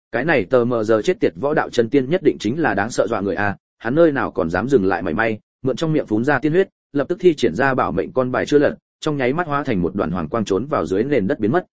A: Cái này tờ mờ giờ chết tiệt võ đạo chân tiên nhất định chính là đáng sợ dọa người a, hắn nơi nào còn dám dừng lại mảy may, mượn trong miệng phún ra tiên huyết, lập tức thi triển ra bảo mệnh con bài chưa lật, trong nháy mắt hóa thành một đoàn hoàng quang trốn vào dưới nền đất biến mất.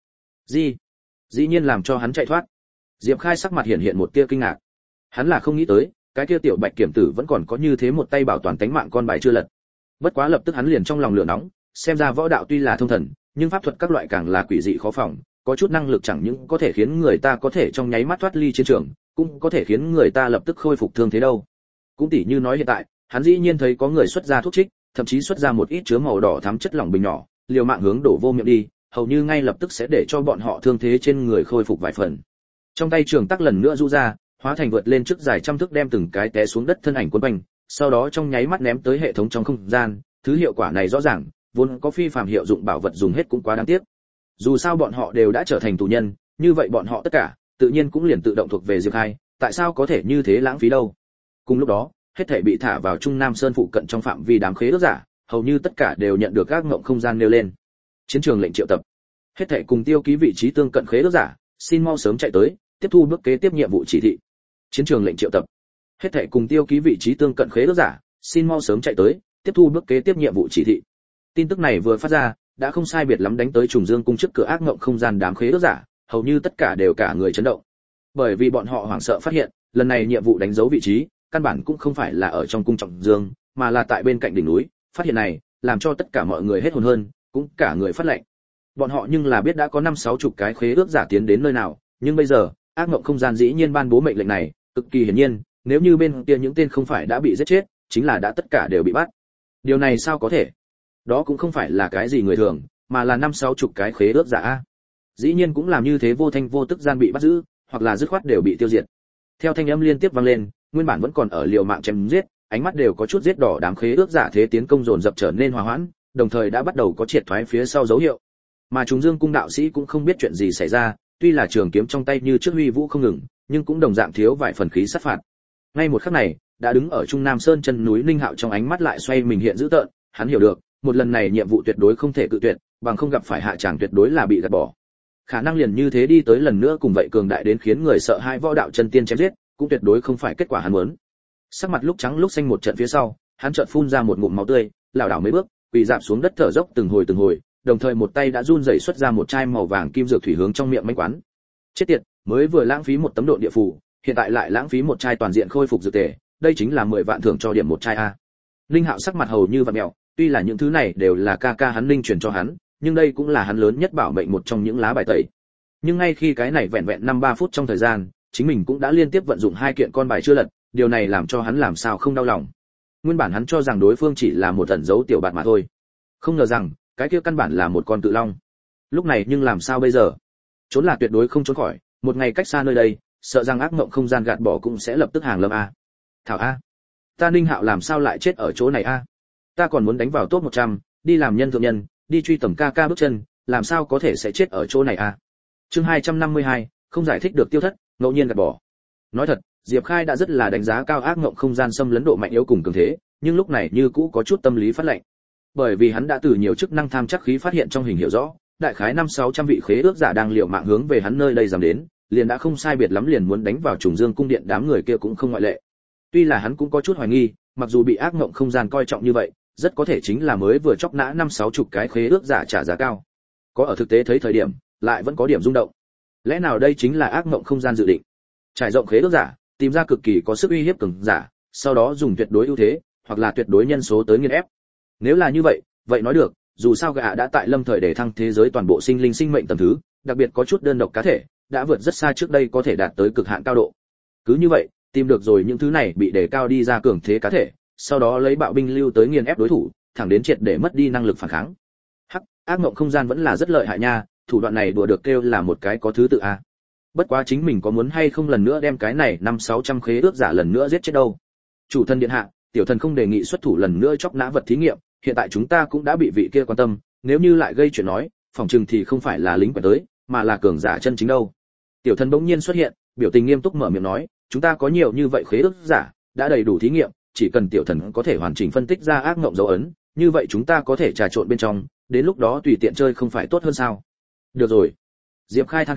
A: Dĩ nhiên làm cho hắn chạy thoát. Diệp Khai sắc mặt hiện hiện một tia kinh ngạc. Hắn là không nghĩ tới, cái kia tiểu Bạch Kiểm tử vẫn còn có như thế một tay bảo toàn tính mạng con bài chưa lật. Bất quá lập tức hắn liền trong lòng lửa nóng, xem ra võ đạo tuy là thông thần, nhưng pháp thuật các loại càng là quỷ dị khó phòng, có chút năng lực chẳng những có thể khiến người ta có thể trong nháy mắt thoát ly chiến trường, cũng có thể khiến người ta lập tức khôi phục thương thế đâu. Cũng tỉ như nói hiện tại, hắn dĩ nhiên thấy có người xuất ra thuốc trích, thậm chí xuất ra một ít chứa màu đỏ thắm chất lỏng bình nhỏ, liều mạng hướng đổ vô miệng đi, hầu như ngay lập tức sẽ để cho bọn họ thương thế trên người khôi phục vài phần. Trong tay trường tắc lần nữa rũ ra, hóa thành vượt lên trước dài trăm thước đem từng cái té xuống đất thân ảnh cuốn quanh, sau đó trong nháy mắt ném tới hệ thống trong không gian, thứ hiệu quả này rõ ràng, vốn có phi phàm hiệu dụng bảo vật dùng hết cũng quá đáng tiếc. Dù sao bọn họ đều đã trở thành tù nhân, như vậy bọn họ tất cả, tự nhiên cũng liền tự động thuộc về Diệp Khai, tại sao có thể như thế lãng phí đâu. Cùng lúc đó, hết thảy bị thả vào Trung Nam Sơn phụ cận trong phạm vi đám khế ước giả, hầu như tất cả đều nhận được các ngộng không gian nêu lên. Chiến trường lệnh triệu tập. Hết thảy cùng tiêu ký vị trí tương cận khế ước giả, xin mau sớm chạy tới, tiếp thu bước kế tiếp nhiệm vụ chỉ thị. Chiến trường lệnh triệu tập. Hết thảy cùng tiêu ký vị trí tương cận khế ước giả, xin mau sớm chạy tới, tiếp thu bước kế tiếp nhiệm vụ chỉ thị. Tin tức này vừa phát ra, đã không sai biệt lắm đánh tới Trùng Dương cung trước cửa ác ngộng không gian đám khế ước giả, hầu như tất cả đều cả người chấn động. Bởi vì bọn họ hoảng sợ phát hiện, lần này nhiệm vụ đánh dấu vị trí, căn bản cũng không phải là ở trong cung Trọng Dương, mà là tại bên cạnh đỉnh núi. Phát hiện này, làm cho tất cả mọi người hết hồn hơn, cũng cả người phát lệnh. Bọn họ nhưng là biết đã có 5-60 cái khế ước giả tiến đến nơi nào, nhưng bây giờ, ác ngộng không gian dĩ nhiên ban bố mệnh lệnh này, cực kỳ hiển nhiên, nếu như bên kia những tên không phải đã bị giết chết, chính là đã tất cả đều bị bắt. Điều này sao có thể? Đó cũng không phải là cái gì người thường, mà là 5-60 cái khế ước giả a. Dĩ nhiên cũng làm như thế vô thanh vô tức gian bị bắt giữ, hoặc là dứt khoát đều bị tiêu diệt. Theo thanh âm liên tiếp vang lên, nguyên bản vẫn còn ở liều mạng chém giết, ánh mắt đều có chút giết đỏ đám khế ước giả thế tiến công dồn dập trở nên hòa hoãn, đồng thời đã bắt đầu có triệt thoái phía sau dấu hiệu. Mà Trùng Dương cung đạo sĩ cũng không biết chuyện gì xảy ra, tuy là trường kiếm trong tay như trước huy vũ không ngừng, nhưng cũng đồng dạng thiếu vài phần khí sát phạt. Ngay một khắc này, đã đứng ở Trung Nam Sơn chân núi Ninh Hạo trong ánh mắt lại xoay mình hiện dữ tợn, hắn hiểu được, một lần này nhiệm vụ tuyệt đối không thể cự tuyệt, bằng không gặp phải hạ tràng tuyệt đối là bị gạt bỏ. Khả năng liền như thế đi tới lần nữa cùng vậy cường đại đến khiến người sợ hai võ đạo chân tiên chém giết, cũng tuyệt đối không phải kết quả hắn muốn. Sắc mặt lúc trắng lúc xanh một trận phía sau, hắn chợt phun ra một ngụm máu tươi, lảo đảo mấy bước, quỳ rạp xuống đất thở dốc từng hồi, đồng thời một tay đã run rẩy xuất ra một chai màu vàng kim dược thủy hướng trong miệng manh quán. Chết tiệt, mới vừa lãng phí một tấm độ địa phù, hiện tại lại lãng phí một chai toàn diện khôi phục dược tề, đây chính là 10 vạn thưởng cho điểm một chai a. Linh Hạo sắc mặt hầu như vặn mèo, tuy là những thứ này đều là ca ca hắn Linh truyền cho hắn, nhưng đây cũng là hắn lớn nhất bảo mệnh một trong những lá bài tẩy. Nhưng ngay khi cái này vẹn vẹn 5-3 phút trong thời gian, chính mình cũng đã liên tiếp vận dụng 2 kiện con bài chưa lật, điều này làm cho hắn làm sao không đau lòng. Nguyên bản hắn cho rằng đối phương chỉ là một ẩn dấu tiểu bạt mà thôi, không ngờ rằng cái kia căn bản là một con cự long. Lúc này nhưng làm sao bây giờ? Trốn là tuyệt đối không trốn khỏi, một ngày cách xa nơi đây, sợ rằng ác mộng không gian gạt bỏ cũng sẽ lập tức hàng lâm a. Thảo a, ta Ninh Hạo làm sao lại chết ở chỗ này a? Ta còn muốn đánh vào top 100, đi làm nhân thượng nhân, đi truy tầm ca ca bước chân, làm sao có thể sẽ chết ở chỗ này a? Chương 252, không giải thích được tiêu thất, ngẫu nhiên gạt bỏ. Nói thật, Diệp Khai đã rất là đánh giá cao ác mộng không gian xâm lấn độ mạnh yếu cùng cường thế, nhưng lúc này như cũ có chút tâm lý phát lạnh. Bởi vì hắn đã từ nhiều chức năng tham chắc khí phát hiện trong hình hiểu rõ, đại khái 500-600 vị khế ước giả đang liều mạng hướng về hắn nơi đây dám đến, liền đã không sai biệt lắm liền muốn đánh vào Trùng Dương cung điện, đám người kia cũng không ngoại lệ. Tuy là hắn cũng có chút hoài nghi, mặc dù bị ác mộng không gian coi trọng như vậy, rất có thể chính là mới vừa chọc nã 5-60 cái khế ước giả trả giá cao. Có ở thực tế thấy thời điểm, lại vẫn có điểm rung động. Lẽ nào đây chính là ác mộng không gian dự định? Trải rộng khế ước giả, tìm ra cực kỳ có sức uy hiếp cường giả, sau đó dùng tuyệt đối ưu thế, hoặc là tuyệt đối nhân số tới nghiền ép. Nếu là như vậy, vậy nói được, dù sao gã đã tại lâm thời để thăng thế giới toàn bộ sinh linh sinh mệnh tầm thứ, đặc biệt có chút đơn độc cá thể, đã vượt rất xa trước đây có thể đạt tới cực hạn cao độ. Cứ như vậy, tìm được rồi những thứ này bị đề cao đi ra cường thế cá thể, sau đó lấy bạo binh lưu tới nghiền ép đối thủ, thẳng đến triệt để mất đi năng lực phản kháng. Hắc, ác mộng không gian vẫn là rất lợi hại nha, thủ đoạn này đùa được kêu là một cái có thứ tự a. Bất quá chính mình có muốn hay không lần nữa đem cái này 500-600 khế ước giả lần nữa giết chết đâu. Chủ thân điện hạ, tiểu thần không đề nghị xuất thủ lần nữa chọc nã vật thí nghiệm, hiện tại chúng ta cũng đã bị vị kia quan tâm, nếu như lại gây chuyện nói, phòng trừng thì không phải là lính quẻ tới, mà là cường giả chân chính đâu. Tiểu thần bỗng nhiên xuất hiện, biểu tình nghiêm túc mở miệng nói, chúng ta có nhiều như vậy khế ước giả, đã đầy đủ thí nghiệm, chỉ cần tiểu thần có thể hoàn chỉnh phân tích ra ác ngộng dấu ấn, như vậy chúng ta có thể trà trộn bên trong, đến lúc đó tùy tiện chơi không phải tốt hơn sao? Được rồi. Diệp Khai than khẽ,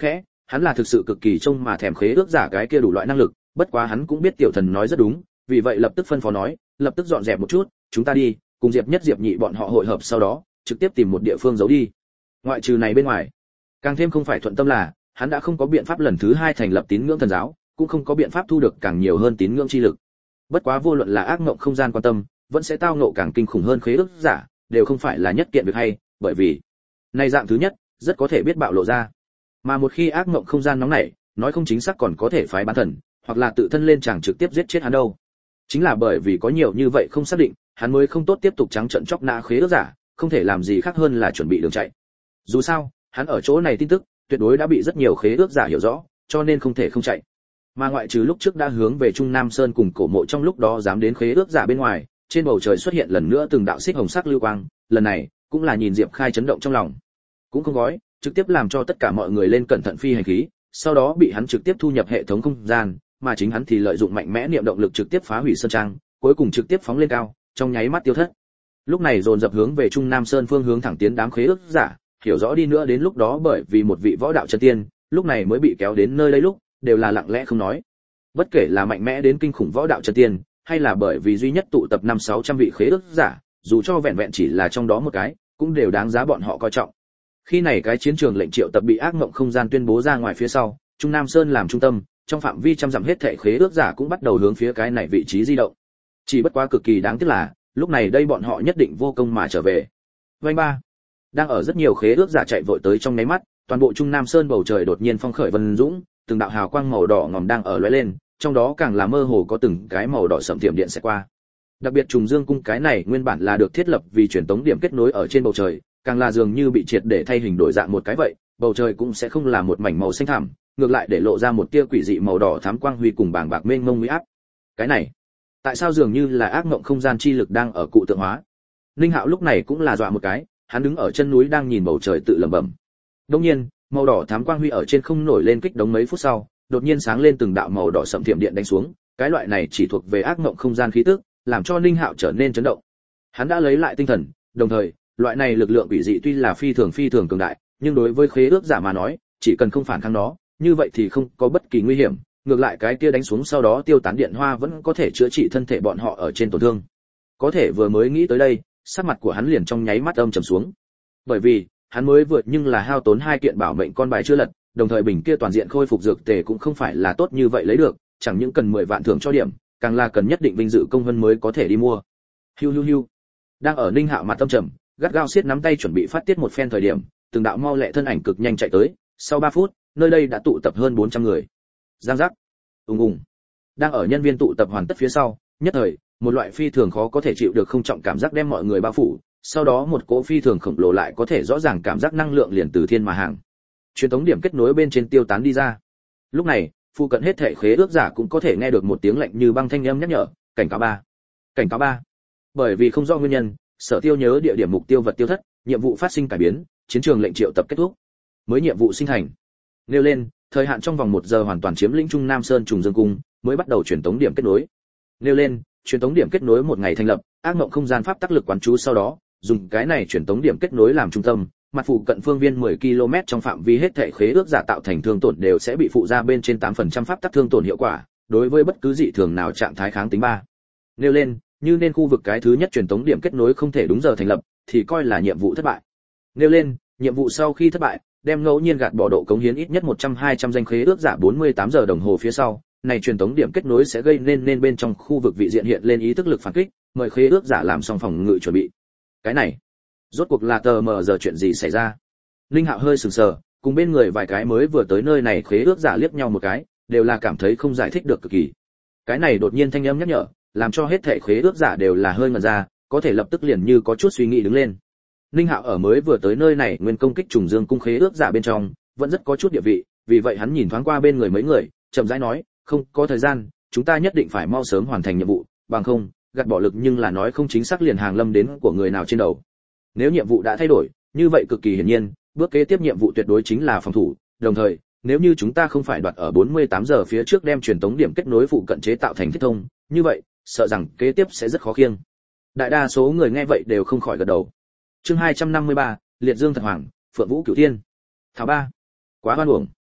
A: hắn là thực sự cực kỳ trông mà thèm khế ước giả cái kia đủ loại năng lực, bất quá hắn cũng biết tiểu thần nói rất đúng, vì vậy lập tức phân phó nói, lập tức dọn dẹp một chút, chúng ta đi, cùng Diệp Nhất Diệp Nhị bọn họ hội hợp, sau đó trực tiếp tìm một địa phương giấu đi. Ngoại trừ này bên ngoài, càng thêm không phải thuận tâm là, hắn đã không có biện pháp lần thứ hai thành lập tín ngưỡng thần giáo, cũng không có biện pháp thu được càng nhiều hơn tín ngưỡng chi lực. Bất quá vô luận là ác ngộng không gian quan tâm, vẫn sẽ tao ngộ càng kinh khủng hơn khế ước giả, đều không phải là nhất kiện việc hay, bởi vì này dạng thứ nhất, rất có thể biết bạo lộ ra. Mà một khi ác ngộng không gian nóng nảy, nói không chính xác còn có thể phái bán thần, hoặc là tự thân lên chẳng trực tiếp giết chết hắn đâu. Chính là bởi vì có nhiều như vậy không xác định, hắn mới không tốt tiếp tục trắng trợn chọc nã khế ước giả, không thể làm gì khác hơn là chuẩn bị đường chạy. Dù sao, hắn ở chỗ này tin tức tuyệt đối đã bị rất nhiều khế ước giả hiểu rõ, cho nên không thể không chạy. Mà ngoại trừ lúc trước đã hướng về Trung Nam Sơn cùng cổ mộ trong lúc đó dám đến khế ước giả bên ngoài, trên bầu trời xuất hiện lần nữa từng đạo xích hồng sắc lưu quang, lần này cũng là nhìn Diệp Khai chấn động trong lòng. Cũng không gói, trực tiếp làm cho tất cả mọi người lên cẩn thận phi hành khí, sau đó bị hắn trực tiếp thu nhập hệ thống không gian, mà chính hắn thì lợi dụng mạnh mẽ niệm động lực trực tiếp phá hủy sơn trang, cuối cùng trực tiếp phóng lên cao, trong nháy mắt tiêu thất. Lúc này dồn dập hướng về Trung Nam Sơn phương hướng thẳng tiến đám khế ước giả, hiểu rõ đi nữa đến lúc đó bởi vì một vị võ đạo chân tiên, lúc này mới bị kéo đến nơi đây lúc, đều là lặng lẽ không nói. Bất kể là mạnh mẽ đến kinh khủng võ đạo chân tiên, hay là bởi vì duy nhất tụ tập 5-600 vị khế ước giả, dù cho vẹn vẹn chỉ là trong đó một cái, cũng đều đáng giá bọn họ coi trọng. Khi này cái chiến trường lệnh triệu tập bị ác mộng không gian tuyên bố ra ngoài phía sau, Trung Nam Sơn làm trung tâm, trong phạm vi trăm dặm hết thảy khế ước giả cũng bắt đầu hướng phía cái này vị trí di động. Chỉ bất quá cực kỳ đáng tiếc là, lúc này đây bọn họ nhất định vô công mà trở về. Vành ba, đang ở rất nhiều khế ước giả chạy vội tới trong nháy mắt, toàn bộ Trung Nam Sơn bầu trời đột nhiên phong khởi vân dũng, từng đạo hào quang màu đỏ ngòm đang ở lóe lên, trong đó càng là mơ hồ có từng cái màu đỏ sẫm tiệm điện sẽ qua. Đặc biệt Trùng Dương cung cái này nguyên bản là được thiết lập vì truyền tống điểm kết nối ở trên bầu trời, càng là dường như bị triệt để thay hình đổi dạng một cái vậy, bầu trời cũng sẽ không là một mảnh màu xanh thẳm, ngược lại để lộ ra một tia quỷ dị màu đỏ thắm quang huy cùng bàng bạc mênh mông uy áp. Cái này, tại sao dường như là ác mộng không gian chi lực đang ở cụ tượng hóa? Linh Hạo lúc này cũng là dọa một cái, hắn đứng ở chân núi đang nhìn bầu trời tự lẩm bẩm. Đương nhiên, màu đỏ thắm quang huy ở trên không nổi lên kích đống mấy phút sau, đột nhiên sáng lên từng đạo màu đỏ sẫm thiểm điện đánh xuống, cái loại này chỉ thuộc về ác mộng không gian khí tức, làm cho Linh Hạo trở nên chấn động. Hắn đã lấy lại tinh thần, đồng thời, loại này lực lượng quỷ dị tuy là phi thường cường đại, nhưng đối với khế ước giả mà nói, chỉ cần không phản kháng nó, như vậy thì không có bất kỳ nguy hiểm, ngược lại cái kia đánh xuống sau đó tiêu tán điện hoa vẫn có thể chữa trị thân thể bọn họ ở trên tổn thương. Có thể vừa mới nghĩ tới đây, sắc mặt của hắn liền trong nháy mắt âm trầm xuống. Bởi vì, hắn mới vượt nhưng là hao tốn 2 kiện bảo mệnh con bài chưa lật, đồng thời bình kia toàn diện khôi phục dược tề cũng không phải là tốt như vậy lấy được, chẳng những cần 10 vạn thưởng cho điểm, càng là cần nhất định vinh dự công vân mới có thể đi mua. Hiu. Đang ở Ninh Hạo mặt tâm trầm, gắt gao siết nắm tay chuẩn bị phát tiết một phen thời điểm, từng đạo mau lẹ thân ảnh cực nhanh chạy tới, sau 3 phút, nơi đây đã tụ tập hơn 400 người. Giang giác. Ùng. Đang ở nhân viên tụ tập hoàn tất phía sau, nhất thời, một loại phi thường khó có thể chịu được không trọng cảm giác đem mọi người bao phủ, sau đó một cỗ phi thường khổng lồ lại có thể rõ ràng cảm giác năng lượng liền từ thiên mà hàng. Truyền thống điểm kết nối bên trên tiêu tán đi ra. Lúc này, phụ cận hết thảy khế ước giả cũng có thể nghe được một tiếng lạnh như băng thanh âm nhắc nhở, cảnh cáo 3. Cảnh cáo 3. Bởi vì không rõ nguyên nhân, Sở Tiêu nhớ địa điểm mục tiêu vật tiêu thất, nhiệm vụ phát sinh cải biến, chiến trường lệnh triệu tập kết thúc. Mới nhiệm vụ sinh thành. Nêu lên, thời hạn trong vòng 1 giờ hoàn toàn chiếm lĩnh Trung Nam Sơn Trùng Dương cung, mới bắt đầu truyền tống điểm kết nối. Nêu lên, truyền tống điểm kết nối 1 ngày thành lập, ác mộng không gian pháp tác lực quán chú sau đó, dùng cái này truyền tống điểm kết nối làm trung tâm, mặt phụ cận phương viên 10 km trong phạm vi hết thảy khế ước giả tạo thành thương tổn đều sẽ bị phụ ra bên trên 8% pháp tắc thương tổn hiệu quả, đối với bất cứ dị thường nào trạng thái kháng tính 3. Nêu lên, như nên khu vực cái thứ nhất truyền tống điểm kết nối không thể đúng giờ thành lập, thì coi là nhiệm vụ thất bại. Nêu lên, nhiệm vụ sau khi thất bại, đem ngẫu nhiên gạt bỏ độ cống hiến ít nhất 100-200 danh khế ước giả 48 giờ đồng hồ phía sau, này truyền tống điểm kết nối sẽ gây nên bên trong khu vực vị diện hiện lên ý thức lực phản kích, mời khế ước giả làm xong phòng ngự chuẩn bị. Cái này, rốt cuộc là tờ mờ giờ chuyện gì xảy ra? Linh Hạo hơi sừng sờ, cùng bên người vài cái mới vừa tới nơi này khế ước giả liếc nhau một cái, đều là cảm thấy không giải thích được cực kỳ. Cái này đột nhiên thanh âm nhắc nhở, làm cho hết thảy khế ước giả đều là hơi ngẩn ra, có thể lập tức liền như có chút suy nghĩ đứng lên. Ninh Hạo ở mới vừa tới nơi này nguyên công kích Trùng Dương cung khế ước giả bên trong, vẫn rất có chút địa vị, vì vậy hắn nhìn thoáng qua bên người mấy người, chậm rãi nói, không có thời gian, chúng ta nhất định phải mau sớm hoàn thành nhiệm vụ, bằng không, gạt bỏ lực nhưng là nói không chính xác liền hàng lâm đến của người nào trên đầu. Nếu nhiệm vụ đã thay đổi, như vậy cực kỳ hiển nhiên, bước kế tiếp nhiệm vụ tuyệt đối chính là phòng thủ, đồng thời, nếu như chúng ta không phải đoạt ở 48 giờ phía trước đem truyền tống điểm kết nối phụ cận chế tạo thành thiết thông, như vậy, sợ rằng kế tiếp sẽ rất khó khiêng. Đại đa số người nghe vậy đều không khỏi gật đầu. Chương 253, Liệt Dương Thật Hoàng, Phượng Vũ Cửu Thiên. Thảo ba. Quá oan uổng.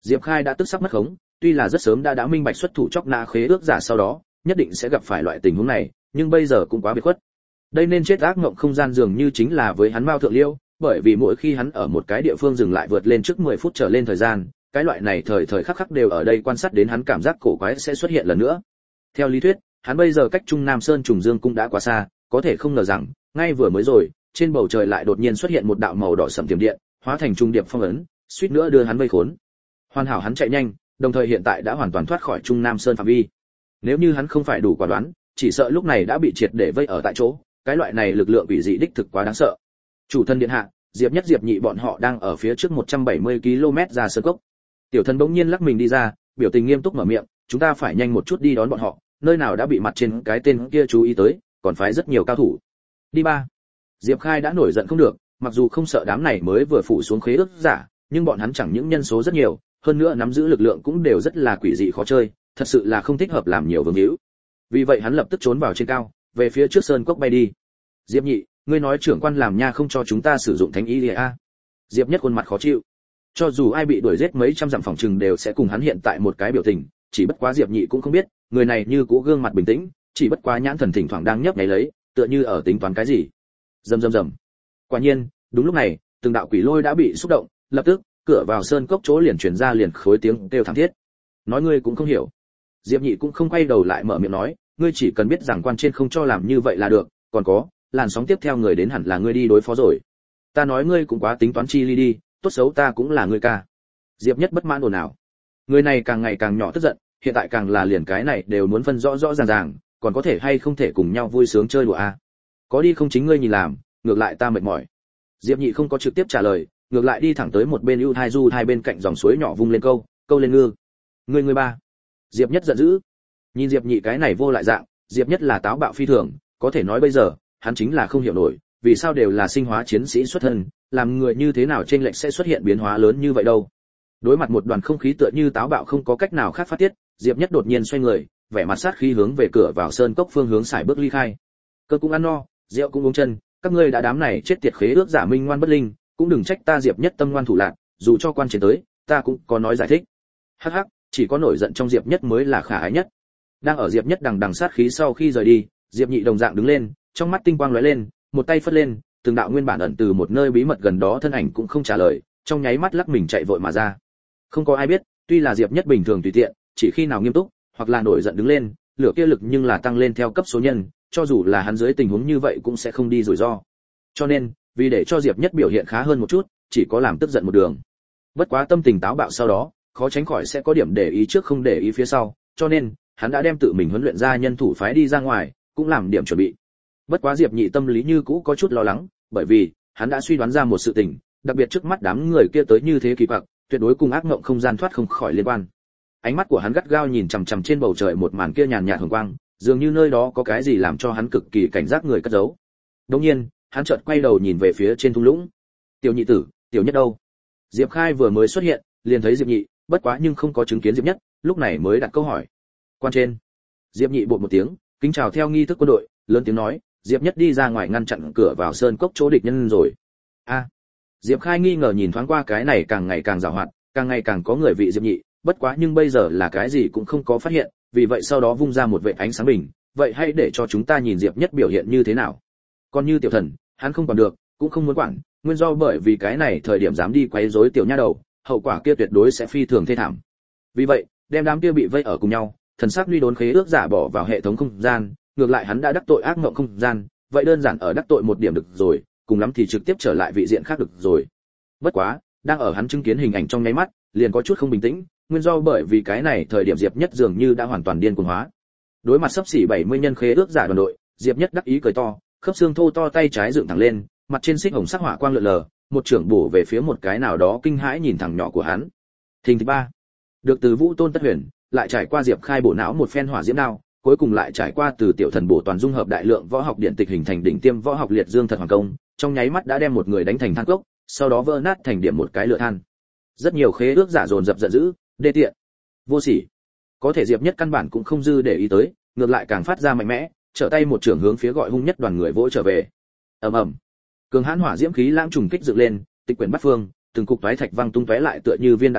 A: Diệp Khai đã tức sắp mất khống, tuy là rất sớm đã minh bạch xuất thủ chọc nã khế ước giả sau đó nhất định sẽ gặp phải loại tình huống này, nhưng bây giờ cũng quá biệt khuất. Đây nên chết ác ngộng không gian dường như chính là với hắn Mao Thượng Liêu, bởi vì mỗi khi hắn ở một cái địa phương dừng lại vượt lên trước 10 phút trở lên thời gian, cái loại này thời thời khắc khắc đều ở đây quan sát đến hắn cảm giác cổ quái sẽ xuất hiện lần nữa. Theo lý thuyết, hắn bây giờ cách Trung Nam Sơn Trùng Dương cũng đã quá xa, có thể không ngờ rằng, ngay vừa mới rồi, trên bầu trời lại đột nhiên xuất hiện một đạo màu đỏ sẫm tiềm điện, hóa thành trung điệp phong ấn, suýt nữa đưa hắn vây khốn. Hoàn hảo hắn chạy nhanh, đồng thời hiện tại đã hoàn toàn thoát khỏi Trung Nam Sơn phạm vi. Nếu như hắn không phải đủ quả đoán, chỉ sợ lúc này đã bị triệt để vây ở tại chỗ, cái loại này lực lượng quỷ dị đích thực quá đáng sợ. Chủ thân điện hạ, Diệp Nhất Diệp Nhị bọn họ đang ở phía trước 170 km ra sơn cốc. Tiểu thần bỗng nhiên lắc mình đi ra, biểu tình nghiêm túc mở miệng, chúng ta phải nhanh một chút đi đón bọn họ, nơi nào đã bị mặt trên cái tên kia chú ý tới, còn phái rất nhiều cao thủ. Đi ba. Diệp Khai đã nổi giận không được, mặc dù không sợ đám này mới vừa phủ xuống khế ước giả, nhưng bọn hắn chẳng những nhân số rất nhiều, hơn nữa nắm giữ lực lượng cũng đều rất là quỷ dị khó chơi, thật sự là không thích hợp làm nhiều vương hữu. Vì vậy hắn lập tức trốn vào trên cao, về phía trước sơn cốc bay đi. Diệp Nhị, ngươi nói trưởng quan làm nha không cho chúng ta sử dụng thánh y a? Diệp Nhất khuôn mặt khó chịu. Cho dù ai bị đuổi giết mấy trăm dặm phòng trừng đều sẽ cùng hắn hiện tại một cái biểu tình, chỉ bất quá Diệp Nhị cũng không biết, người này như cũ gương mặt bình tĩnh, chỉ bất quá nhãn thần thỉnh thoảng đang nhấp nháy lấy, tựa như ở tính toán cái gì. Rầm rầm rầm. Quả nhiên, đúng lúc này, từng đạo quỷ lôi đã bị xúc động, lập tức, cửa vào sơn cốc chỗ liền truyền ra liền khối tiếng kêu thảm thiết. Nói ngươi cũng không hiểu. Diệp Nhị cũng không quay đầu lại mở miệng nói, ngươi chỉ cần biết rằng quan trên không cho làm như vậy là được, còn có, làn sóng tiếp theo người đến hẳn là ngươi đi đối phó rồi. Ta nói ngươi cũng quá tính toán chi ly đi, tốt xấu ta cũng là ngươi ca. Diệp Nhất bất mãn ồn ào. Người này càng ngày càng nhỏ tức giận, hiện tại càng là liền cái này đều muốn phân rõ rõ ràng ràng, còn có thể hay không thể cùng nhau vui sướng chơi đùa a? Có đi không chính ngươi nhìn làm, ngược lại ta mệt mỏi. Diệp Nhị không có trực tiếp trả lời, ngược lại đi thẳng tới một bên ưu thai du hai bên cạnh dòng suối nhỏ vung lên câu lên ngư. Ngươi ba. Diệp Nhất giận dữ. Nhìn Diệp Nhị cái này vô lại dạng, Diệp Nhất là táo bạo phi thường, có thể nói bây giờ, hắn chính là không hiểu nổi, vì sao đều là sinh hóa chiến sĩ xuất thân, làm người như thế nào trên lệch sẽ xuất hiện biến hóa lớn như vậy đâu. Đối mặt một đoàn không khí tựa như táo bạo không có cách nào khác phát tiết, Diệp Nhất đột nhiên xoay người, vẻ mặt sát khí hướng về cửa vào sơn cốc phương hướng xài bước ly khai. Cơ cũng ăn no, rượu cũng uống chân, các ngươi đã đám này chết tiệt khế ước giả minh ngoan bất linh, cũng đừng trách ta Diệp Nhất tâm ngoan thủ lạn, dù cho quan chiến tới, ta cũng có nói giải thích. Hắc hắc, chỉ có nổi giận trong Diệp Nhất mới là khả ái nhất. Đang ở Diệp Nhất đằng sát khí sau khi rời đi, Diệp Nhị đồng dạng đứng lên, trong mắt tinh quang lóe lên, một tay phất lên, từng đạo nguyên bản ẩn từ một nơi bí mật gần đó thân ảnh cũng không trả lời, trong nháy mắt lắc mình chạy vội mà ra. Không có ai biết, tuy là Diệp Nhất bình thường tùy tiện, chỉ khi nào nghiêm túc, hoặc là nổi giận đứng lên, lửa kia lực nhưng là tăng lên theo cấp số nhân, cho dù là hắn dưới tình huống như vậy cũng sẽ không đi rủi ro. Cho nên, vì để cho Diệp Nhất biểu hiện khá hơn một chút, chỉ có làm tức giận một đường. Bất quá tâm tình táo bạo sau đó, khó tránh khỏi sẽ có điểm để ý trước không để ý phía sau, cho nên, hắn đã đem tự mình huấn luyện ra nhân thủ phái đi ra ngoài, cũng làm điểm chuẩn bị. Bất quá Diệp Nhị tâm lý như cũ có chút lo lắng, bởi vì hắn đã suy đoán ra một sự tình, đặc biệt trước mắt đám người kia tới như thế kỳ quặc, tuyệt đối cùng ác mộng không gian thoát không khỏi liên quan. Ánh mắt của hắn gắt gao nhìn chằm chằm trên bầu trời một màn kia nhàn nhạt hồng quang, dường như nơi đó có cái gì làm cho hắn cực kỳ cảnh giác người cất giấu. Đột nhiên, hắn chợt quay đầu nhìn về phía trên thung lũng. Tiểu Nhị tử, Tiểu Nhất đâu? Diệp Khai vừa mới xuất hiện, liền thấy Diệp Nhị, bất quá nhưng không có chứng kiến Diệp Nhất, lúc này mới đặt câu hỏi. Quan trên. Diệp Nhị bột một tiếng, kính chào theo nghi thức quân đội, lớn tiếng nói, Diệp Nhất đi ra ngoài ngăn chặn cửa vào sơn cốc chỗ địch nhân rồi. A. Diệp Khai nghi ngờ nhìn thoáng qua cái này càng ngày càng giàu hoạt, càng ngày càng có người vị Diệp Nhị, bất quá nhưng bây giờ là cái gì cũng không có phát hiện, vì vậy sau đó vung ra một vệt ánh sáng bình, vậy hãy để cho chúng ta nhìn Diệp Nhất biểu hiện như thế nào. Còn như tiểu thần, hắn không quản được, cũng không muốn quản, nguyên do bởi vì cái này thời điểm dám đi quấy rối tiểu nha đầu, hậu quả kia tuyệt đối sẽ phi thường thê thảm. Vì vậy, đem đám kia bị vây ở cùng nhau, thần sắc uy đốn khế ước giả bỏ vào hệ thống không gian, ngược lại hắn đã đắc tội ác mộng không gian, vậy đơn giản ở đắc tội một điểm được rồi, cùng lắm thì trực tiếp trở lại vị diện khác được rồi. Bất quá, đang ở hắn chứng kiến hình ảnh trong nháy mắt, liền có chút không bình tĩnh, nguyên do bởi vì cái này thời điểm Diệp Nhất dường như đã hoàn toàn điên cuồng hóa. Đối mặt sắp xỉ 70 nhân khế ước giả đoàn đội, Diệp Nhất đắc ý cười to, khớp xương thô to tay trái dựng thẳng lên, mặt trên xích hồng sắc hỏa quang lượn lờ, một trưởng bổ về phía một cái nào đó kinh hãi nhìn thẳng nhỏ của hắn. Thình thứ ba, được từ Vũ Tôn Tất Huyền, lại trải qua Diệp Khai bổ não một phen hỏa diễm đao, cuối cùng lại trải qua từ tiểu thần bổ toàn dung hợp đại lượng võ học điện tịch hình thành đỉnh tiêm võ học liệt dương thật hoàng công, trong nháy mắt đã đem một người đánh thành than cốc, sau đó vỡ nát thành điểm một cái lửa than. Rất nhiều khế ước giả dồn dập giận dữ, đê tiện, vô sỉ. Có thể Diệp Nhất căn bản cũng không dư để ý tới, ngược lại càng phát ra mạnh mẽ, trở tay một trưởng hướng phía gọi hung nhất đoàn người vỗ trở về. Ầm ầm. Cường hãn hỏa diễm khí lãng trùng kích dựng lên, tịch quyển bát phương, từng cục toái thạch văng tung tóe lại tựa như viên đạn vậy,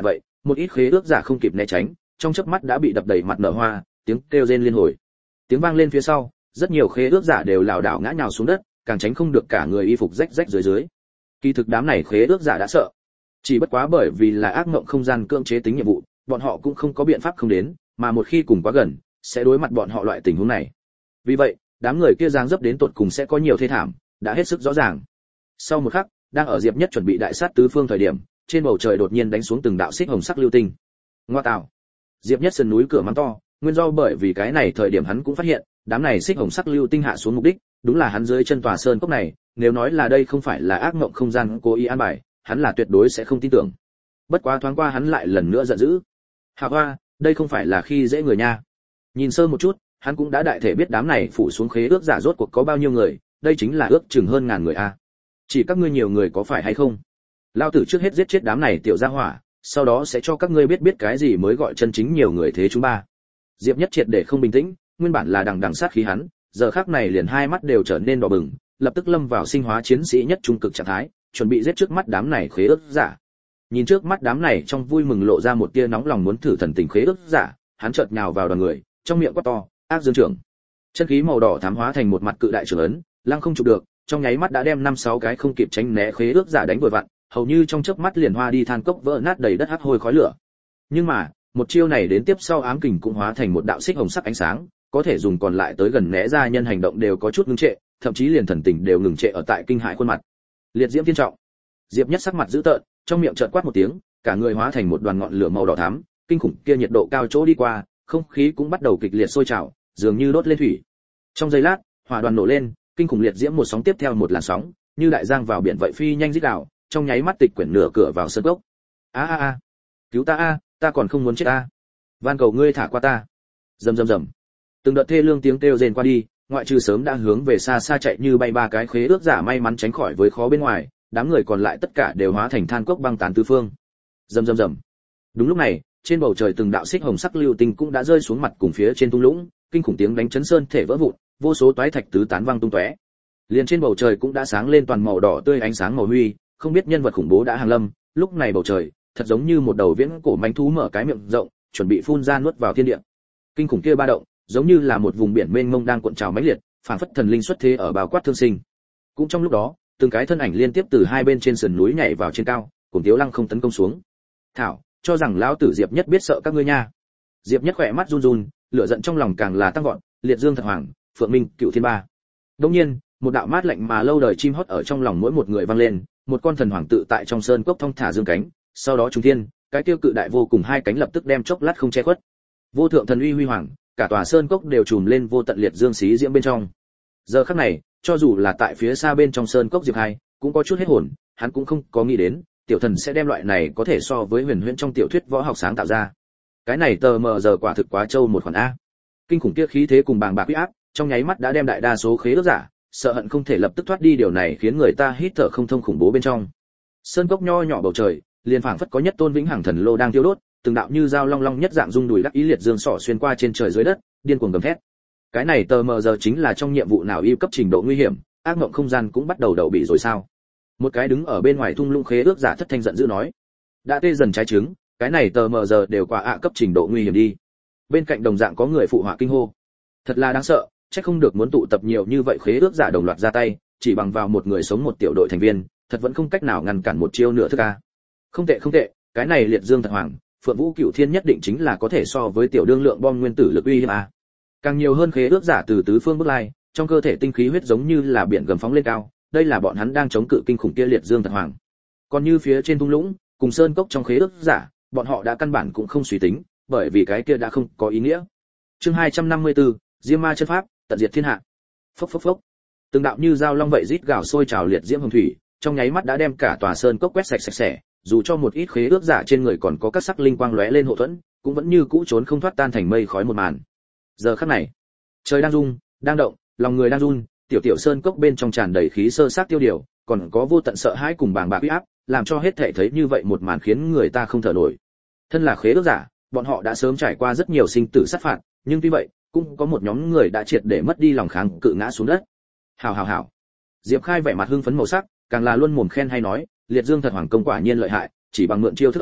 A: một ít khế ước giả không kịp né tránh, trong chớp mắt đã bị đập đầy mặt nở hoa, tiếng kêu rên liên hồi. Tiếng vang lên phía sau, rất nhiều khế ước giả đều lảo đảo ngã nhào xuống đất, càng tránh không được cả người y phục rách rách dưới dưới. Kỳ thực đám này khế ước giả đã sợ, chỉ bất quá bởi vì là ác mộng không gian cưỡng chế tính nhiệm vụ, bọn họ cũng không có biện pháp không đến, mà một khi cùng quá gần, sẽ đối mặt bọn họ loại tình huống này. Vì vậy, đám người kia giáng dấp đến tột cùng sẽ có nhiều thê thảm, đã hết sức rõ ràng. Sau một khắc, đang ở Diệp Nhất chuẩn bị đại sát tứ phương thời điểm, trên bầu trời đột nhiên đánh xuống từng đạo xích hồng sắc lưu tinh. Ngoa tạo! Diệp Nhất sườn núi cửa mắng to, nguyên do bởi vì cái này thời điểm hắn cũng phát hiện, đám này xích hồng sắc lưu tinh hạ xuống mục đích, đúng là hắn dưới chân tòa sơn cốc này, nếu nói là đây không phải là ác mộng không gian cố ý an bài, hắn là tuyệt đối sẽ không tin tưởng. Bất quá thoáng qua hắn lại lần nữa giận dữ. Hà Hoa, đây không phải là khi dễ người nha. Nhìn sơ một chút, hắn cũng đã đại thể biết đám này phủ xuống khế ước giả rốt cuộc có bao nhiêu người, đây chính là ước chừng hơn ngàn người a. Chỉ các ngươi nhiều người có phải hay không? Lao tử trước hết giết chết đám này tiểu gia hỏa, sau đó sẽ cho các ngươi biết cái gì mới gọi chân chính nhiều người thế chúng ba. Diệp Nhất triệt để không bình tĩnh, nguyên bản là đằng đằng sát khí hắn, giờ khắc này liền hai mắt đều trở nên đỏ bừng, lập tức lâm vào sinh hóa chiến sĩ nhất trung cực trạng thái, chuẩn bị giết trước mắt đám này khế ước giả. Nhìn trước mắt đám này trong vui mừng lộ ra một tia nóng lòng muốn thử thần tình khế ước giả, hắn chợt nhào vào đoàn người, trong miệng quát to, ác dương trưởng. Chân khí màu đỏ thám hóa thành một mặt cự đại trưởng ấn, lăng không chụp được, trong nháy mắt đã đem 5-6 cái không kịp tránh né khế ước giả đánh vừa vặn, hầu như trong chớp mắt liền hoa đi than cốc vỡ nát đầy đất hắc hôi khói lửa. Nhưng mà, một chiêu này đến tiếp sau ám kình cũng hóa thành một đạo xích hồng sắc ánh sáng, có thể dùng còn lại tới gần né ra nhân hành động đều có chút ngưng trệ, thậm chí liền thần tình đều ngừng trệ ở tại kinh hãi khuôn mặt. Liệt diễm thiên trọng. Diệp Nhất sắc mặt dữ tợn, trong miệng chợt quát một tiếng, cả người hóa thành một đoàn ngọn lửa màu đỏ thắm, kinh khủng kia nhiệt độ cao chỗ đi qua, không khí cũng bắt đầu kịch liệt sôi trào, dường như đốt lên thủy. Trong giây lát, hỏa đoàn nổ lên, kinh khủng liệt diễm một sóng tiếp theo một làn sóng, như đại giang vào biển vậy phi nhanh rít gào, trong nháy mắt tịch quyển nửa cửa vào sơn cốc. A, cứu ta a, ta còn không muốn chết a. Van cầu ngươi thả qua ta. Rầm rầm rầm. Từng đợt thê lương tiếng kêu rền qua đi, ngoại trừ sớm đã hướng về xa xa chạy như bay ba cái khế ước giả may mắn tránh khỏi với khó bên ngoài, đám người còn lại tất cả đều hóa thành than cốc băng tán tứ phương. Rầm rầm rầm. Đúng lúc này, trên bầu trời từng đạo xích hồng sắc lưu tinh cũng đã rơi xuống mặt cùng phía trên thung lũng, kinh khủng tiếng đánh chấn sơn thể vỡ vụn, vô số toái thạch tứ tán văng tung tóe. Liền trên bầu trời cũng đã sáng lên toàn màu đỏ tươi ánh sáng màu huy, không biết nhân vật khủng bố đã hàng lâm, lúc này bầu trời thật giống như một đầu viễn cổ manh thú mở cái miệng rộng, chuẩn bị phun ra nuốt vào thiên địa. Kinh khủng kia ba động, giống như là một vùng biển mênh mông đang cuộn trào mãnh liệt, phảng phất thần linh xuất thế ở bao quát thương sinh. Cũng trong lúc đó, từng cái thân ảnh liên tiếp từ hai bên trên sườn núi nhảy vào trên cao, cùng Tiếu Lăng không tấn công xuống. Thảo, cho rằng lão tử Diệp Nhất biết sợ các ngươi nha. Diệp Nhất khỏe mắt run run, lửa giận trong lòng càng là tăng vọt, liệt dương thật hoàng, phượng minh, cựu thiên ba. Đương nhiên, một đạo mát lạnh mà lâu đời chim hót ở trong lòng mỗi một người vang lên, một con thần hoàng tự tại trong sơn cốc thong thả dương cánh, sau đó trung thiên, cái tiêu cự đại vô cùng hai cánh lập tức đem chốc lát không che khuất. Vô thượng thần uy huy hoàng, cả tòa sơn cốc đều trùm lên vô tận liệt dương xí diễm bên trong. Giờ khắc này, cho dù là tại phía xa bên trong sơn cốc Diệp Hai, cũng có chút hết hồn, hắn cũng không có nghĩ đến, tiểu thần sẽ đem loại này có thể so với huyền huyễn trong tiểu thuyết võ học sáng tạo ra. Cái này tờ mờ giờ quả thực quá trâu một khoản a. Kinh khủng kia khí thế cùng bàng bạc uy áp, trong nháy mắt đã đem đại đa số khế ước giả, sợ hận không thể lập tức thoát đi, điều này khiến người ta hít thở không thông khủng bố bên trong. Sơn cốc nho nhỏ bầu trời, liền phảng phất có nhất tôn vĩnh hằng thần lô đang thiêu đốt, từng đạo như dao long long nhất dạng rung đùi đắc ý liệt dương sỏ xuyên qua trên trời dưới đất, điên cuồng gầm thét. Cái này tờ mờ giờ chính là trong nhiệm vụ nào y cấp trình độ nguy hiểm, ác mộng không gian cũng bắt đầu đậu bị rồi sao? Một cái đứng ở bên ngoài thung lũng khế ước giả thất thanh giận dữ nói, đã tê dần trái trứng, cái này tờ mờ giờ đều qua ạ cấp trình độ nguy hiểm đi. Bên cạnh đồng dạng có người phụ họa kinh hô, thật là đáng sợ, chắc không được muốn tụ tập nhiều như vậy khế ước giả đồng loạt ra tay, chỉ bằng vào một người sống một tiểu đội thành viên, thật vẫn không cách nào ngăn cản một chiêu nửa thức a. Không tệ, cái này liệt dương thật hoàng, phượng vũ cửu thiên nhất định chính là có thể so với tiểu đương lượng bom nguyên tử lực uy hiếp a. Càng nhiều hơn khế ước giả từ tứ phương bước lai, trong cơ thể tinh khí huyết giống như là biển gầm phóng lên cao, đây là bọn hắn đang chống cự kinh khủng kia liệt dương thật hoàng. Còn như phía trên thung lũng, cùng sơn cốc trong khế ước giả, bọn họ đã căn bản cũng không suy tính, bởi vì cái kia đã không có ý nghĩa. Chương 254, Diêm Ma chân pháp, tận diệt thiên hạ. Phốc phốc phốc. Từng đạo như dao long vậy rít gào sôi trào liệt diễm hồng thủy, trong nháy mắt đã đem cả tòa sơn cốc quét sạch sạch sẽ, dù cho một ít khế ước giả trên người còn có các sắc linh quang lóe lên hộ thuẫn, cũng vẫn như cũ trốn không thoát tan thành mây khói một màn. Giờ khắc này, trời đang rung, đang động, lòng người đang run, tiểu tiểu sơn cốc bên trong tràn đầy khí sơ sát tiêu điều, còn có vô tận sợ hãi cùng bàng bạc uy áp, làm cho hết thảy thấy như vậy một màn khiến người ta không thở nổi. Thân là khế ước giả, bọn họ đã sớm trải qua rất nhiều sinh tử sát phạt, nhưng tuy vậy, cũng có một nhóm người đã triệt để mất đi lòng kháng cự ngã xuống đất. Hảo. Diệp Khai vẻ mặt hưng phấn màu sắc, càng là luôn mồm khen hay nói, liệt dương thật hoàng công quả nhiên lợi hại, chỉ bằng mượn chiêu thức ấy,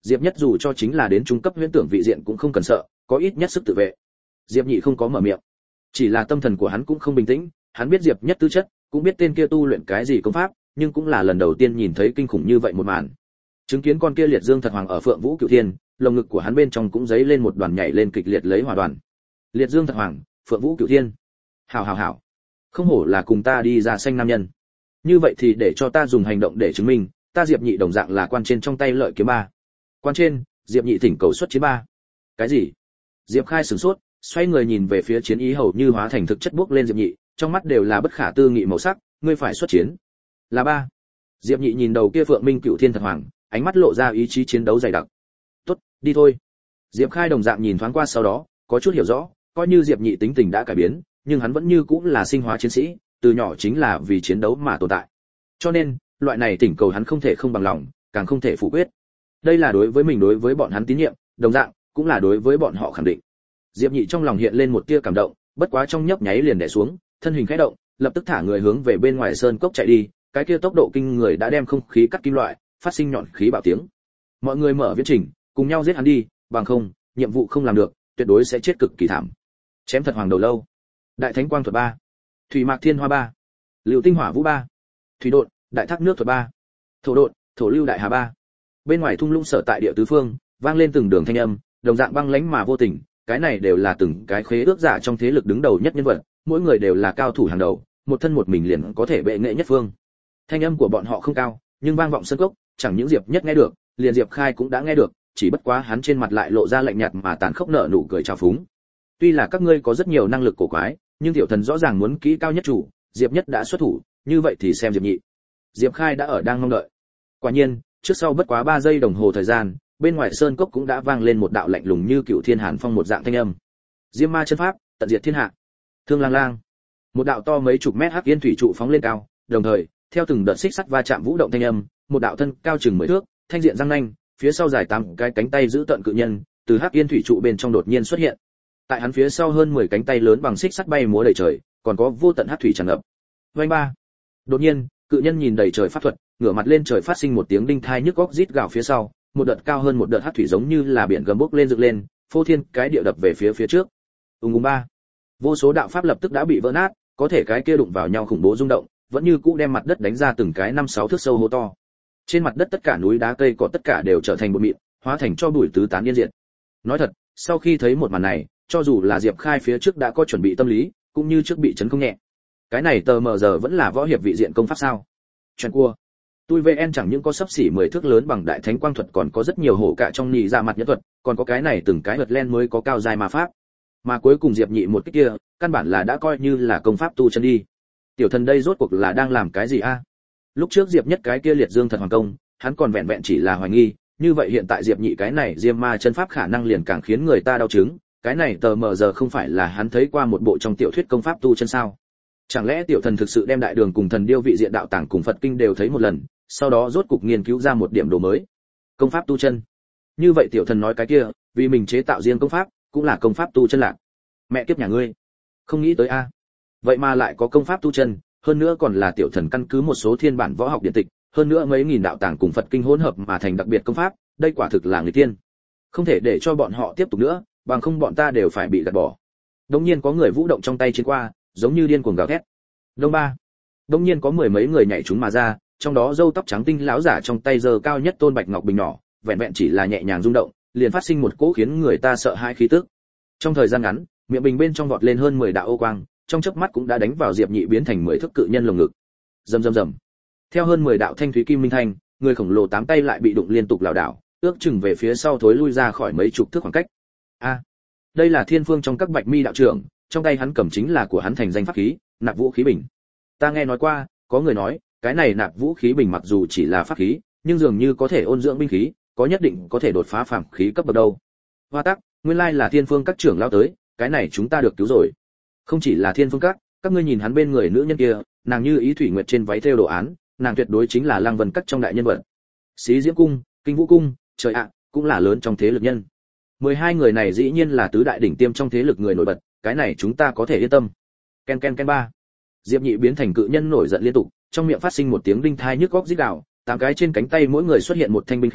A: Diệp Nhất dù cho chính là đến trung cấp huyễn tưởng vị diện cũng không cần sợ, có ít nhất sức tự vệ. Diệp Nhị không có mở miệng, chỉ là tâm thần của hắn cũng không bình tĩnh, hắn biết Diệp Nhất tư chất, cũng biết tên kia tu luyện cái gì công pháp, nhưng cũng là lần đầu tiên nhìn thấy kinh khủng như vậy một màn. Chứng kiến con kia liệt dương thật hoàng ở Phượng Vũ Cửu Thiên, lồng ngực của hắn bên trong cũng dấy lên một đoàn nhảy lên kịch liệt lấy hỏa đoàn. Liệt dương thật hoàng, Phượng Vũ Cửu Thiên. Hảo hảo hảo. Không hổ là cùng ta đi ra xanh nam nhân. Như vậy thì để cho ta dùng hành động để chứng minh, ta Diệp Nhị đồng dạng là quan trên trong tay lợi kiếm ba. Quan trên, Diệp Nhị thỉnh cầu xuất chiến ba. Cái gì? Diệp Khai sửng sốt, xoay người nhìn về phía chiến ý hầu như hóa thành thực chất bước lên Diệp Nhị, trong mắt đều là bất khả tư nghị màu sắc, ngươi phải xuất chiến. Là ba. Diệp Nhị nhìn đầu kia Phượng Minh Cửu Thiên thật hoàng, ánh mắt lộ ra ý chí chiến đấu dày đặc. Tốt, đi thôi. Diệp Khai đồng dạng nhìn thoáng qua sau đó, có chút hiểu rõ, coi như Diệp Nhị tính tình đã cải biến, nhưng hắn vẫn như cũng là sinh hóa chiến sĩ, từ nhỏ chính là vì chiến đấu mà tồn tại. Cho nên, loại này tỉnh cầu hắn không thể không bằng lòng, càng không thể phủ quyết. Đây là đối với mình đối với bọn hắn tín nhiệm, đồng dạng cũng là đối với bọn họ khẳng định. Diệp Nhị trong lòng hiện lên một tia cảm động, bất quá trong nhấp nháy liền đè xuống, thân hình khẽ động, lập tức thả người hướng về bên ngoài sơn cốc chạy đi, cái kia tốc độ kinh người đã đem không khí cắt kim loại, phát sinh nhọn khí bạo tiếng. Mọi người mở viễn trình, cùng nhau giết hắn đi, bằng không, nhiệm vụ không làm được, tuyệt đối sẽ chết cực kỳ thảm. Chém thật hoàng đầu lâu. Đại thánh quang thuật 3. Thủy mạc thiên hoa 3. Lưu tinh hỏa vũ 3. Thủy độn, đại thác nước thuật 3. Thổ độn, thổ lưu đại hà 3. Bên ngoài thung lũng sở tại địa tứ phương, vang lên từng đường thanh âm, đồng dạng băng lãnh mà vô tình, cái này đều là từng cái khế ước giả trong thế lực đứng đầu nhất nhân vật, mỗi người đều là cao thủ hàng đầu, một thân một mình liền có thể bệ nghệ nhất phương. Thanh âm của bọn họ không cao, nhưng vang vọng sân cốc, chẳng những Diệp Nhất nghe được, liền Diệp Khai cũng đã nghe được, chỉ bất quá hắn trên mặt lại lộ ra lạnh nhạt mà tàn khốc nở nụ cười trào phúng. Tuy là các ngươi có rất nhiều năng lực cổ quái, nhưng tiểu thần rõ ràng muốn kỹ cao nhất chủ, Diệp Nhất đã xuất thủ, như vậy thì xem Diệp Nhị. Diệp Khai đã ở đang mong đợi. Quả nhiên, trước sau bất quá 3 giây đồng hồ thời gian, bên ngoài sơn cốc cũng đã vang lên một đạo lạnh lùng như cựu thiên hàn phong một dạng thanh âm. Diêm ma chân pháp, tận diệt thiên hạ. Thương lang lang. Một đạo to mấy chục mét hắc yên thủy trụ phóng lên cao, đồng thời, theo từng đợt xích sắt va chạm vũ động thanh âm, một đạo thân cao chừng 10 thước, thanh diện răng nanh, phía sau dài 8 cái cánh tay giữ tận cự nhân, từ hắc yên thủy trụ bên trong đột nhiên xuất hiện. Tại hắn phía sau hơn 10 cánh tay lớn bằng xích sắt bay múa đầy trời, còn có vô tận hắc thủy tràn ngập. Vành ba. Đột nhiên, cự nhân nhìn đầy trời pháp thuật, ngửa mặt lên trời phát sinh một tiếng đinh thai nhức óc rít gào phía sau, một đợt cao hơn một đợt hắc thủy giống như là biển gầm bốc lên dựng lên, phô thiên cái địa đập về phía trước. Ba. Vô số đạo pháp lập tức đã bị vỡ nát, có thể cái kia đụng vào nhau khủng bố rung động, vẫn như cũ đem mặt đất đánh ra từng cái 5-6 thước sâu hố to. Trên mặt đất tất cả núi đá cây cỏ tất cả đều trở thành bột mịn, hóa thành cho bụi tứ tán yên diệt. Nói thật, sau khi thấy một màn này, cho dù là Diệp Khai phía trước đã có chuẩn bị tâm lý, cũng như trước bị chấn không nhẹ. Cái này tờ mờ giờ vẫn là võ hiệp vị diện công pháp sao? Chuyện cua. Tôi VN chẳng những có sắp xỉ 10 thước lớn bằng đại thánh quang thuật, còn có rất nhiều hổ cả trong nhị ra mặt nhẫn thuật, còn có cái này từng cái vật len mới có cao dài ma pháp. Mà cuối cùng Diệp Nhị một cái kia, căn bản là đã coi như là công pháp tu chân đi. Tiểu thần đây rốt cuộc là đang làm cái gì a? Lúc trước Diệp Nhất cái kia liệt dương thật hoàng công, hắn còn vẹn vẹn chỉ là hoài nghi, như vậy hiện tại Diệp Nhị cái này diêm ma chân pháp khả năng liền càng khiến người ta đau chứng, cái này tờ mờ giờ không phải là hắn thấy qua một bộ trong tiểu thuyết công pháp tu chân sao? Chẳng lẽ tiểu thần thực sự đem đại đường cùng thần điêu vị diện đạo tàng cùng Phật kinh đều thấy một lần, sau đó rốt cục nghiên cứu ra một điểm đồ mới. Công pháp tu chân. Như vậy tiểu thần nói cái kia, vì mình chế tạo riêng công pháp, cũng là công pháp tu chân lạc. Mẹ kiếp nhà ngươi, không nghĩ tới a. Vậy mà lại có công pháp tu chân, hơn nữa còn là tiểu thần căn cứ một số thiên bản võ học điện tịch, hơn nữa mấy nghìn đạo tàng cùng Phật kinh hỗn hợp mà thành đặc biệt công pháp, đây quả thực là người tiên. Không thể để cho bọn họ tiếp tục nữa, bằng không bọn ta đều phải bị gạt bỏ. Đống nhiên có người vũ động trong tay chiến qua, giống như điên cuồng gào thét. Đông ba. Đống nhiên có mười mấy người nhảy chúng mà ra, trong đó râu tóc trắng tinh lão giả trong tay giơ cao nhất tôn bạch ngọc bình nhỏ, vẹn vẹn chỉ là nhẹ nhàng rung động, liền phát sinh một cỗ khiến người ta sợ hãi khí tức. Trong thời gian ngắn, miệng bình bên trong vọt lên hơn 10 đạo ô quang, trong chớp mắt cũng đã đánh vào Diệp Nhị biến thành 10 thước cự nhân lồng ngực. Rầm rầm rầm. Theo hơn 10 đạo thanh thúy kim minh thanh, người khổng lồ 8 tay lại bị đụng liên tục lảo đảo, ước chừng về phía sau thối lui ra khỏi mấy chục thước khoảng cách. A, đây là Thiên Phương trong các Bạch Mi đạo trưởng, trong tay hắn cầm chính là của hắn thành danh pháp khí, Nạp Vũ khí bình. Ta nghe nói qua, có người nói, cái này Nạp Vũ khí bình mặc dù chỉ là pháp khí, nhưng dường như có thể ôn dưỡng binh khí, có nhất định có thể đột phá phàm khí cấp bậc đâu. Hoa tắc, nguyên lai là Thiên Phương các trưởng lao tới, cái này chúng ta được cứu rồi. Không chỉ là Thiên Phương các ngươi nhìn hắn bên người nữ nhân kia, nàng như ý thủy nguyệt trên váy thêu đồ án, nàng tuyệt đối chính là Lăng Vân các trong đại nhân vật. Xí Diễm cung, Kinh Vũ cung, trời ạ, cũng là lớn trong thế lực nhân. 12 người này dĩ nhiên là tứ đại đỉnh tiêm trong thế lực người nổi bật, cái này chúng ta có thể yên tâm. Ken ken ken ba. Diệp Nhị biến thành cự nhân nổi giận liên tục, trong miệng phát sinh một tiếng đinh thai nhức óc rít gào, 8 cái trên cánh tay mỗi người xuất hiện một thanh binh khí,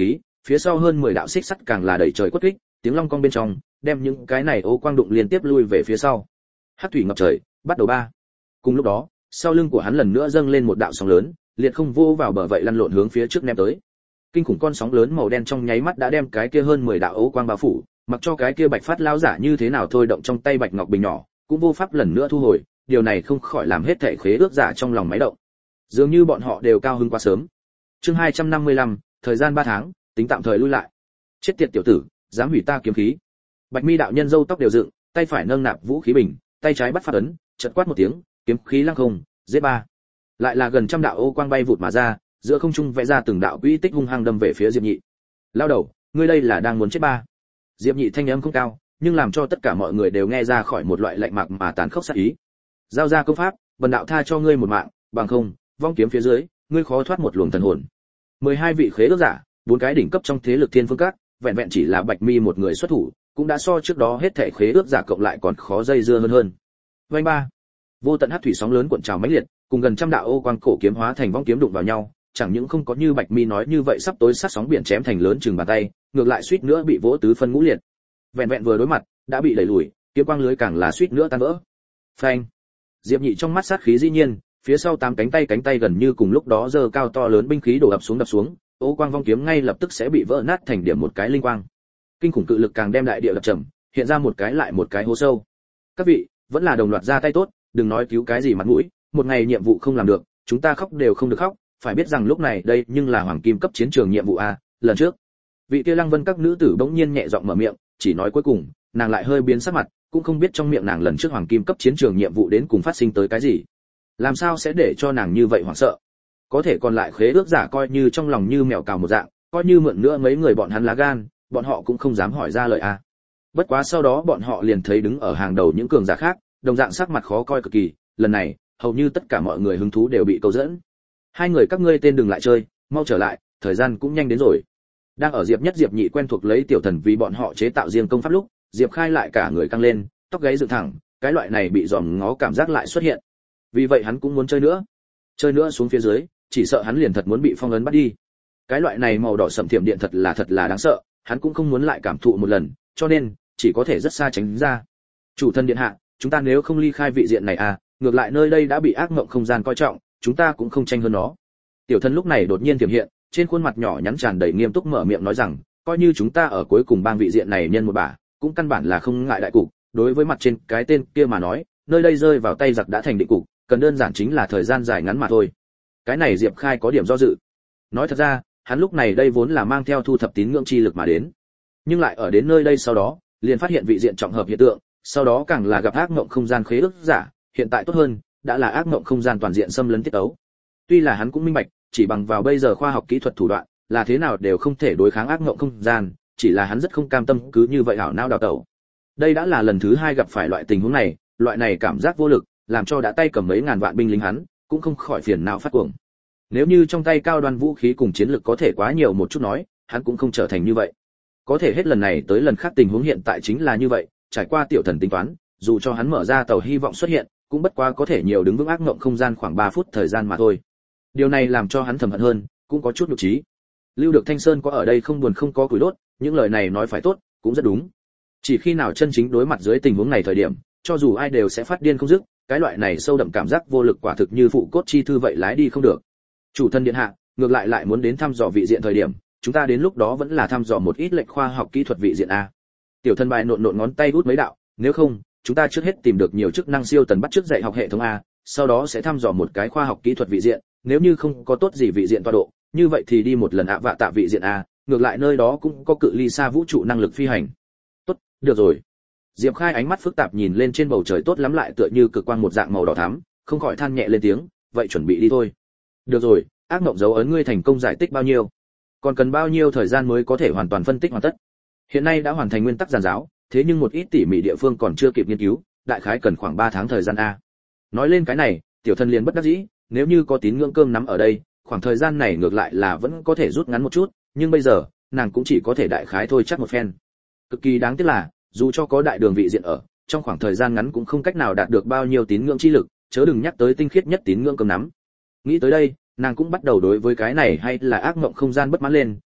A: phía sau hơn 10 đạo xích sắt càng là đẩy trời quất kích, tiếng long cong bên trong, đem những cái này ô quang đụng liên tiếp lui về phía sau. Hắc thủy ngập trời, bắt đầu ba. Cùng lúc đó, sau lưng của hắn lần nữa dâng lên một đạo sóng lớn, liệt không vô vào bờ vậy lăn lộn hướng phía trước ném tới. Kinh khủng con sóng lớn màu đen trong nháy mắt đã đem cái kia hơn 10 đạo ô quang bao phủ, mặc cho cái kia Bạch Phát lão giả như thế nào thôi động trong tay bạch ngọc bình nhỏ, cũng vô pháp lần nữa thu hồi, điều này không khỏi làm hết thảy khế ước giả trong lòng máy động. Dường như bọn họ đều cao hứng quá sớm. Chương 255, thời gian 3 tháng, tính tạm thời lui lại. Chết tiệt tiểu tử, dám hủy ta kiếm khí. Bạch Mi đạo nhân râu tóc đều dựng, tay phải nâng nạp vũ khí bình, tay trái bắt phát ấn, chợt quát một tiếng, kiếm khí lăng không, giết ba. Lại là gần trăm đạo ô quang bay vụt mà ra, giữa không trung vẽ ra từng đạo quỹ tích hung hăng đâm về phía Diệp Nhị. Lao đầu, ngươi đây là đang muốn chết ba. Diệp Nhị thanh âm không cao, nhưng làm cho tất cả mọi người đều nghe ra khỏi một loại lạnh mạc mà tàn khốc sát ý. Giao ra công pháp, bần đạo tha cho ngươi một mạng, bằng không, vong kiếm phía dưới, ngươi khó thoát một luồng thần hồn. 12 vị khế ước giả, 4 cái đỉnh cấp trong thế lực Thiên Phương Các, vẹn vẹn chỉ là Bạch Mi một người xuất thủ, cũng đã so trước đó hết thảy khế ước giả cộng lại còn khó dây dưa hơn. Vành ba, vô tận hắc thủy sóng lớn cuộn trào mãnh liệt, cùng gần trăm đạo ô quang cổ kiếm hóa thành vong kiếm đụng vào nhau, chẳng những không có như Bạch Mi nói như vậy sắp tối sát sóng biển chém thành lớn chừng bàn tay, ngược lại suýt nữa bị vỗ tứ phân ngũ liệt. Vẹn vẹn vừa đối mặt, đã bị đẩy lùi, kiếm quang lưới càng là suýt nữa tan vỡ. Phanh! Diệp Nhị trong mắt sát khí dĩ nhiên, phía sau 8 cánh tay gần như cùng lúc đó giơ cao to lớn binh khí đổ đập xuống, ô quang vong kiếm ngay lập tức sẽ bị vỡ nát thành điểm một cái linh quang. Kinh khủng cự lực càng đem đại địa đập trầm, hiện ra một cái lại một cái hố sâu. Các vị, vẫn là đồng loạt ra tay tốt, đừng nói cứu cái gì mặt mũi, một ngày nhiệm vụ không làm được, chúng ta khóc đều không được khóc, phải biết rằng lúc này đây nhưng là hoàng kim cấp chiến trường nhiệm vụ a, lần trước. Vị kia Lăng Vân các nữ tử bỗng nhiên nhẹ giọng mở miệng, chỉ nói cuối cùng, nàng lại hơi biến sắc mặt, cũng không biết trong miệng nàng lần trước hoàng kim cấp chiến trường nhiệm vụ đến cùng phát sinh tới cái gì. Làm sao sẽ để cho nàng như vậy hoảng sợ? Có thể còn lại khế ước giả coi như trong lòng như mèo cào một dạng, coi như mượn nữa mấy người bọn hắn lá gan, bọn họ cũng không dám hỏi ra lời a. Bất quá sau đó bọn họ liền thấy đứng ở hàng đầu những cường giả khác, đồng dạng sắc mặt khó coi cực kỳ, lần này, hầu như tất cả mọi người hứng thú đều bị câu dẫn. Hai người các ngươi tên đừng lại chơi, mau trở lại, thời gian cũng nhanh đến rồi. Đang ở Diệp Nhất Diệp Nhị quen thuộc lấy tiểu thần vì bọn họ chế tạo riêng công pháp lúc, Diệp Khai lại cả người căng lên, tóc gáy dựng thẳng, cái loại này bị dòm ngó cảm giác lại xuất hiện. Vì vậy hắn cũng muốn chơi nữa xuống phía dưới, chỉ sợ hắn liền thật muốn bị phong ấn bắt đi. Cái loại này màu đỏ sẫm thiểm điện thật là đáng sợ, hắn cũng không muốn lại cảm thụ một lần, cho nên chỉ có thể rất xa tránh ra. Chủ thân điện hạ, chúng ta nếu không ly khai vị diện này à, ngược lại nơi đây đã bị ác mộng không gian coi trọng, chúng ta cũng không tranh hơn nó. Tiểu thân lúc này đột nhiên tiềm hiện, trên khuôn mặt nhỏ nhắn tràn đầy nghiêm túc mở miệng nói rằng, coi như chúng ta ở cuối cùng bang vị diện này nhân một bả, cũng căn bản là không ngại đại cục, đối với mặt trên cái tên kia mà nói, nơi đây rơi vào tay giặc đã thành định cục, cần đơn giản chính là thời gian dài ngắn mà thôi. Cái này Diệp Khai có điểm do dự. Nói thật ra, hắn lúc này đây vốn là mang theo thu thập tín ngưỡng chi lực mà đến, nhưng lại ở đến nơi đây sau đó, liền phát hiện vị diện trọng hợp hiện tượng, sau đó càng là gặp ác mộng không gian khế ước giả, hiện tại tốt hơn, đã là ác mộng không gian toàn diện xâm lấn tiết tấu. Tuy là hắn cũng minh bạch, chỉ bằng vào bây giờ khoa học kỹ thuật thủ đoạn, là thế nào đều không thể đối kháng ác mộng không gian, chỉ là hắn rất không cam tâm cứ như vậy hảo não đào tẩu. Đây đã là lần thứ 2 gặp phải loại tình huống này, loại này cảm giác vô lực, làm cho đã tay cầm mấy ngàn vạn binh lính hắn, cũng không khỏi phiền não phát cuồng. Nếu như trong tay cao đoan vũ khí cùng chiến lực có thể quá nhiều một chút nói, hắn cũng không trở thành như vậy. Có thể hết lần này tới lần khác tình huống hiện tại chính là như vậy, trải qua tiểu thần tính toán, dù cho hắn mở ra tàu hy vọng xuất hiện, cũng bất quá có thể nhiều đứng vững ác ngộng không gian khoảng 3 phút thời gian mà thôi. Điều này làm cho hắn thầm hận hơn, cũng có chút nhục trí. Lưu được Thanh Sơn có ở đây không buồn không có củi đốt, những lời này nói phải tốt, cũng rất đúng. Chỉ khi nào chân chính đối mặt dưới tình huống này thời điểm, cho dù ai đều sẽ phát điên không dứt, cái loại này sâu đậm cảm giác vô lực quả thực như phụ cốt chi thư vậy lái đi không được. Chủ thân điện hạ, ngược lại muốn đến thăm dò vị diện thời điểm, chúng ta đến lúc đó vẫn là thăm dò một ít lệnh khoa học kỹ thuật vị diện a. Tiểu thân bài nộn ngón tay hút mấy đạo, nếu không, chúng ta trước hết tìm được nhiều chức năng siêu tần bắt trước dạy học hệ thống a, sau đó sẽ thăm dò một cái khoa học kỹ thuật vị diện, nếu như không có tốt gì vị diện tọa độ, như vậy thì đi một lần ạ vạ tạ vị diện a, ngược lại nơi đó cũng có cự ly xa vũ trụ năng lực phi hành. Tốt, được rồi. Diệp Khai ánh mắt phức tạp nhìn lên trên bầu trời tốt lắm lại tựa như cực quang một dạng màu đỏ thắm, không khỏi than nhẹ lên tiếng, vậy chuẩn bị đi thôi. Được rồi, ác mộng dấu ấn ngươi thành công giải tích bao nhiêu? Còn cần bao nhiêu thời gian mới có thể hoàn toàn phân tích hoàn tất? Hiện nay đã hoàn thành nguyên tắc giản giáo, thế nhưng một ít tỉ mỉ địa phương còn chưa kịp nghiên cứu, đại khái cần khoảng 3 tháng thời gian a. Nói lên cái này, tiểu thân liền bất đắc dĩ, nếu như có tín ngưỡng cơm nắm ở đây, khoảng thời gian này ngược lại là vẫn có thể rút ngắn một chút, nhưng bây giờ, nàng cũng chỉ có thể đại khái thôi chắc một phen. Cực kỳ đáng tiếc là, dù cho có đại đường vị diện ở, trong khoảng thời gian ngắn cũng không cách nào đạt được bao nhiêu tín ngưỡng chi lực, chớ đừng nhắc tới tinh khiết nhất tín ngưỡng cơm nắm. Nghĩ tới đây, nàng cũng bắt đầu đối với cái này hay là ác mộng không gian bất mãn lên,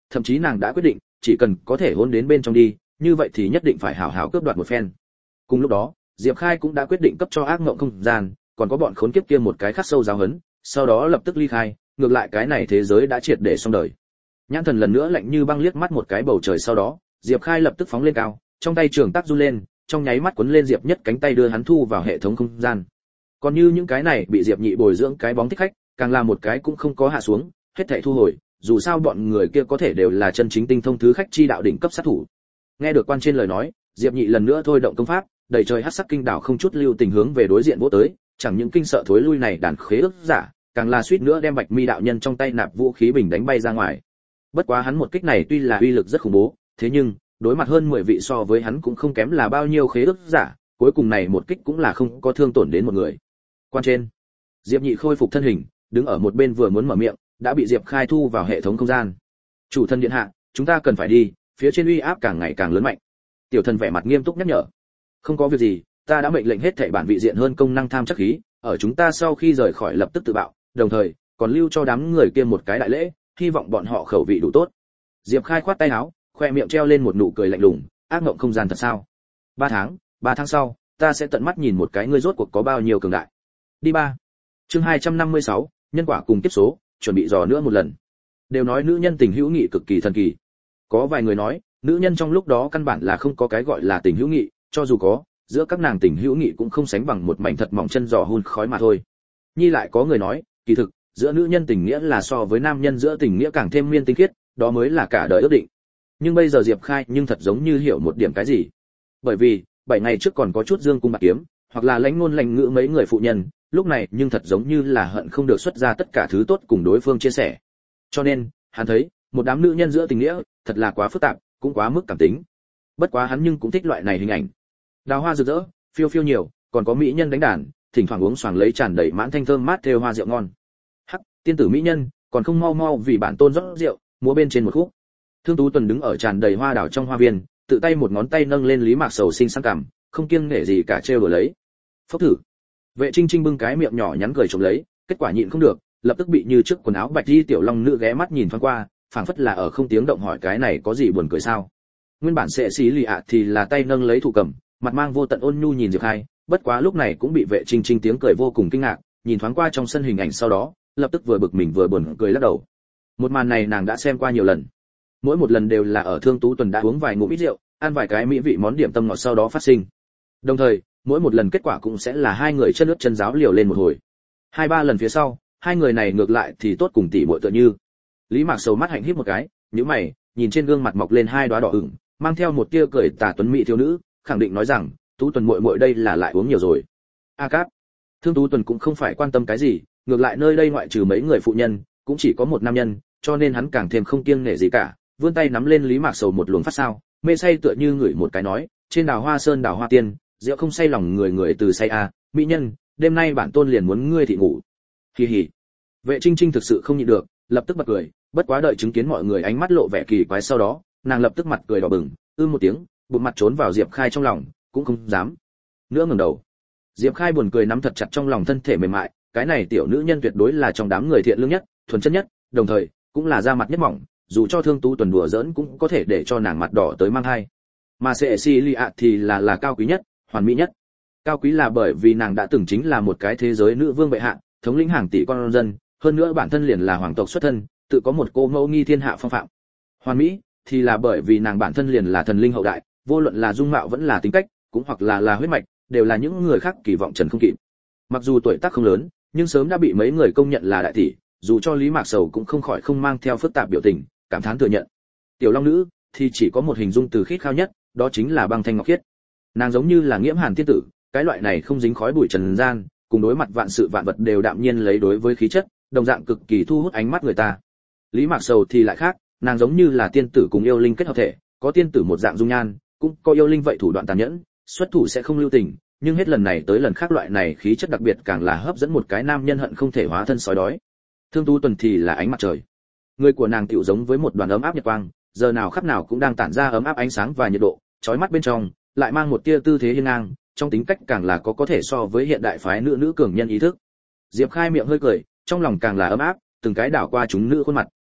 A: thậm chí nàng đã quyết định, chỉ cần có thể hôn đến bên trong đi, như vậy thì nhất định phải hảo hảo cướp đoạt một phen. Cùng lúc đó, Diệp Khai cũng đã quyết định cấp cho ác mộng không gian, còn có bọn khốn kiếp kia một cái khắc sâu giáo huấn, sau đó lập tức ly khai, ngược lại cái này thế giới đã triệt để xong đời. Nhãn thần lần nữa lạnh như băng liếc mắt một cái bầu trời, sau đó, Diệp Khai lập tức phóng lên cao, trong tay trường tác run lên, trong nháy mắt cuốn lên Diệp Nhất cánh tay đưa hắn thu vào hệ thống không gian. Còn như những cái này bị Diệp Nhị bồi dưỡng cái bóng thích khách, càng là một cái cũng không có hạ xuống, hết thảy thu hồi, dù sao bọn người kia có thể đều là chân chính tinh thông thứ khách chi đạo đỉnh cấp sát thủ. Nghe được quan trên lời nói, Diệp Nhị lần nữa thôi động công pháp, đầy trời hắc sắc kinh đảo không chút lưu tình hướng về đối diện vỗ tới, chẳng những kinh sợ thối lui này đàn khế ước giả, càng là suýt nữa đem Bạch Mi đạo nhân trong tay nạp vũ khí bình đánh bay ra ngoài. Bất quá hắn một kích này tuy là uy lực rất khủng bố, thế nhưng đối mặt hơn 10 vị so với hắn cũng không kém là bao nhiêu khế ước giả, cuối cùng này một kích cũng là không có thương tổn đến một người. Quan trên, Diệp Nhị khôi phục thân hình, đứng ở một bên vừa muốn mở miệng, đã bị Diệp Khai thu vào hệ thống không gian. Chủ thân điện hạ, chúng ta cần phải đi, phía trên uy áp càng ngày càng lớn mạnh. Tiểu thần vẻ mặt nghiêm túc nhắc nhở. Không có việc gì, ta đã mệnh lệnh hết thảy bản vị diện hơn công năng tham chắc khí, ở chúng ta sau khi rời khỏi lập tức tự bạo, đồng thời còn lưu cho đám người kia một cái đại lễ, hy vọng bọn họ khẩu vị đủ tốt. Diệp Khai khoát tay áo, khoe miệng treo lên một nụ cười lạnh lùng, ác mộng không gian thật sao? 3 tháng sau, ta sẽ tận mắt nhìn một cái ngươi rốt cuộc có bao nhiêu cường đại. Đi ba. Chương 256, nhân quả cùng kiếp số, chuẩn bị dò nữa một lần. Đều nói nữ nhân tình hữu nghị cực kỳ thần kỳ. Có vài người nói, nữ nhân trong lúc đó căn bản là không có cái gọi là tình hữu nghị, cho dù có, giữa các nàng tình hữu nghị cũng không sánh bằng một mảnh thật mỏng chân giò hun khói mà thôi. Nhi lại có người nói, kỳ thực, giữa nữ nhân tình nghĩa là so với nam nhân giữa tình nghĩa càng thêm miên tinh khiết, đó mới là cả đời ước định. Nhưng bây giờ Diệp Khai nhưng thật giống như hiểu một điểm cái gì. Bởi vì, 7 ngày trước còn có chút dương cung bạc kiếm, hoặc là lãnh ngôn lãnh ngữ mấy người phụ nhân, lúc này nhưng thật giống như là hận không được xuất ra tất cả thứ tốt cùng đối phương chia sẻ. Cho nên, hắn thấy, một đám nữ nhân giữa tình nghĩa, thật là quá phức tạp, cũng quá mức cảm tính. Bất quá hắn nhưng cũng thích loại này hình ảnh. Đào hoa rực rỡ, phiêu phiêu nhiều, còn có mỹ nhân đánh đàn, thỉnh thoảng uống xoàng lấy tràn đầy mãn thanh thơm mát theo hoa rượu ngon. Hắc, tiên tử mỹ nhân, còn không mau mau vì bản tôn rót rượu, múa bên trên một khúc. Thương Tú Tuần đứng ở tràn đầy hoa đào trong hoa viên, tự tay một ngón tay nâng lên Lý Mạc Sầu xinh xắn cằm, không kiêng nể gì cả trêu đùa lấy. Phốc thử. Vệ Trinh Trinh bưng cái miệng nhỏ nhắn cười trộm lấy, kết quả nhịn không được, lập tức bị như trước quần áo bạch y tiểu long nữ ghé mắt nhìn thoáng qua, phảng phất là ở không tiếng động hỏi cái này có gì buồn cười sao. Nguyên bản sẽ xí lì ạ thì là tay nâng lấy thủ cầm, mặt mang vô tận ôn nhu nhìn Diệp Khai, bất quá lúc này cũng bị Vệ Trinh Trinh tiếng cười vô cùng kinh ngạc, nhìn thoáng qua trong sân hình ảnh sau đó, lập tức vừa bực mình vừa buồn cười lắc đầu. Một màn này nàng đã xem qua nhiều lần, mỗi một lần đều là ở Thương Tú Tuần đã uống vài ngụm ít rượu, ăn vài cái mỹ vị món điểm tâm ngọt sau đó phát sinh. Đồng thời, mỗi một lần kết quả cũng sẽ là hai người chân nước chân giáo liều lên một hồi. 2-3 lần phía sau, hai người này ngược lại thì tốt cùng tỷ muội tựa như. Lý Mạc Sầu mắt hạnh híp một cái, nhíu mày, nhìn trên gương mặt mọc lên hai đóa đỏ ửng, mang theo một tia cười tà tuấn mỹ thiếu nữ, khẳng định nói rằng, Tú Tuần muội muội đây là lại uống nhiều rồi. A Cáp. Thương Tú Tuần cũng không phải quan tâm cái gì, ngược lại nơi đây ngoại trừ mấy người phụ nhân, cũng chỉ có một nam nhân, cho nên hắn càng thêm không kiêng nể gì cả, vươn tay nắm lên Lý Mạc Sầu một luồng phát sao, mê say tựa như ngửi một cái nói, trên đào hoa sơn đào hoa tiên, rượu không say lòng người người từ say a, mỹ nhân, đêm nay bản tôn liền muốn ngươi thị ngủ. Hì hì. Vệ Trinh Trinh thực sự không nhịn được, lập tức bật cười, bất quá đợi chứng kiến mọi người ánh mắt lộ vẻ kỳ quái sau đó, nàng lập tức mặt cười đỏ bừng, một tiếng, bụng mặt trốn vào Diệp Khai trong lòng, cũng không dám nữa ngẩng đầu. Diệp Khai buồn cười nắm thật chặt trong lòng thân thể mềm mại, cái này tiểu nữ nhân tuyệt đối là trong đám người thiện lương nhất, thuần chân nhất, đồng thời cũng là da mặt nhất mỏng, dù cho Thương Tú Tuần đùa giỡn cũng có thể để cho nàng mặt đỏ tới mang hai. Mà Cecilia thì là cao quý nhất, hoàn mỹ nhất. Cao quý là bởi vì nàng đã từng chính là một cái thế giới nữ vương bệ hạ, thống lĩnh hàng tỷ con dân, hơn nữa bản thân liền là hoàng tộc xuất thân, tự có một cô mẫu nghi thiên hạ phong phạm. Hoàn mỹ thì là bởi vì nàng bản thân liền là thần linh hậu đại, vô luận là dung mạo vẫn là tính cách, cũng hoặc là huyết mạch, đều là những người khác kỳ vọng trần không kịp. Mặc dù tuổi tác không lớn, nhưng sớm đã bị mấy người công nhận là đại tỷ, dù cho Lý Mạc Sầu cũng không khỏi không mang theo phức tạp biểu tình, cảm thán thừa nhận. Tiểu long nữ thì chỉ có một hình dung từ khít khao nhất, đó chính là băng thanh ngọc khiết. Nàng giống như là nghiễm hàn tiên tử, cái loại này không dính khói bụi trần gian, cùng đối mặt vạn sự vạn vật đều đạm nhiên lấy đối với khí chất, đồng dạng cực kỳ thu hút ánh mắt người ta. Lý Mạc Sầu thì lại khác, nàng giống như là tiên tử cùng yêu linh kết hợp thể, có tiên tử một dạng dung nhan, cũng có yêu linh vậy thủ đoạn tàn nhẫn, xuất thủ sẽ không lưu tình, nhưng hết lần này tới lần khác loại này khí chất đặc biệt càng là hấp dẫn một cái nam nhân hận không thể hóa thân sói đói. Thương Tú Tuần thì là ánh mặt trời. Người của nàng tựu giống với một đoàn ấm áp nhật quang, giờ nào khắc nào cũng đang tản ra ấm áp ánh sáng và nhiệt độ, chói mắt bên trong, lại mang một tia tư thế hiên ngang, trong tính cách càng là có thể so với hiện đại phái nữ cường nhân ý thức. Diệp Khai miệng hơi cười, trong lòng càng là ấm áp, từng cái đảo qua chúng nữ khuôn mặt,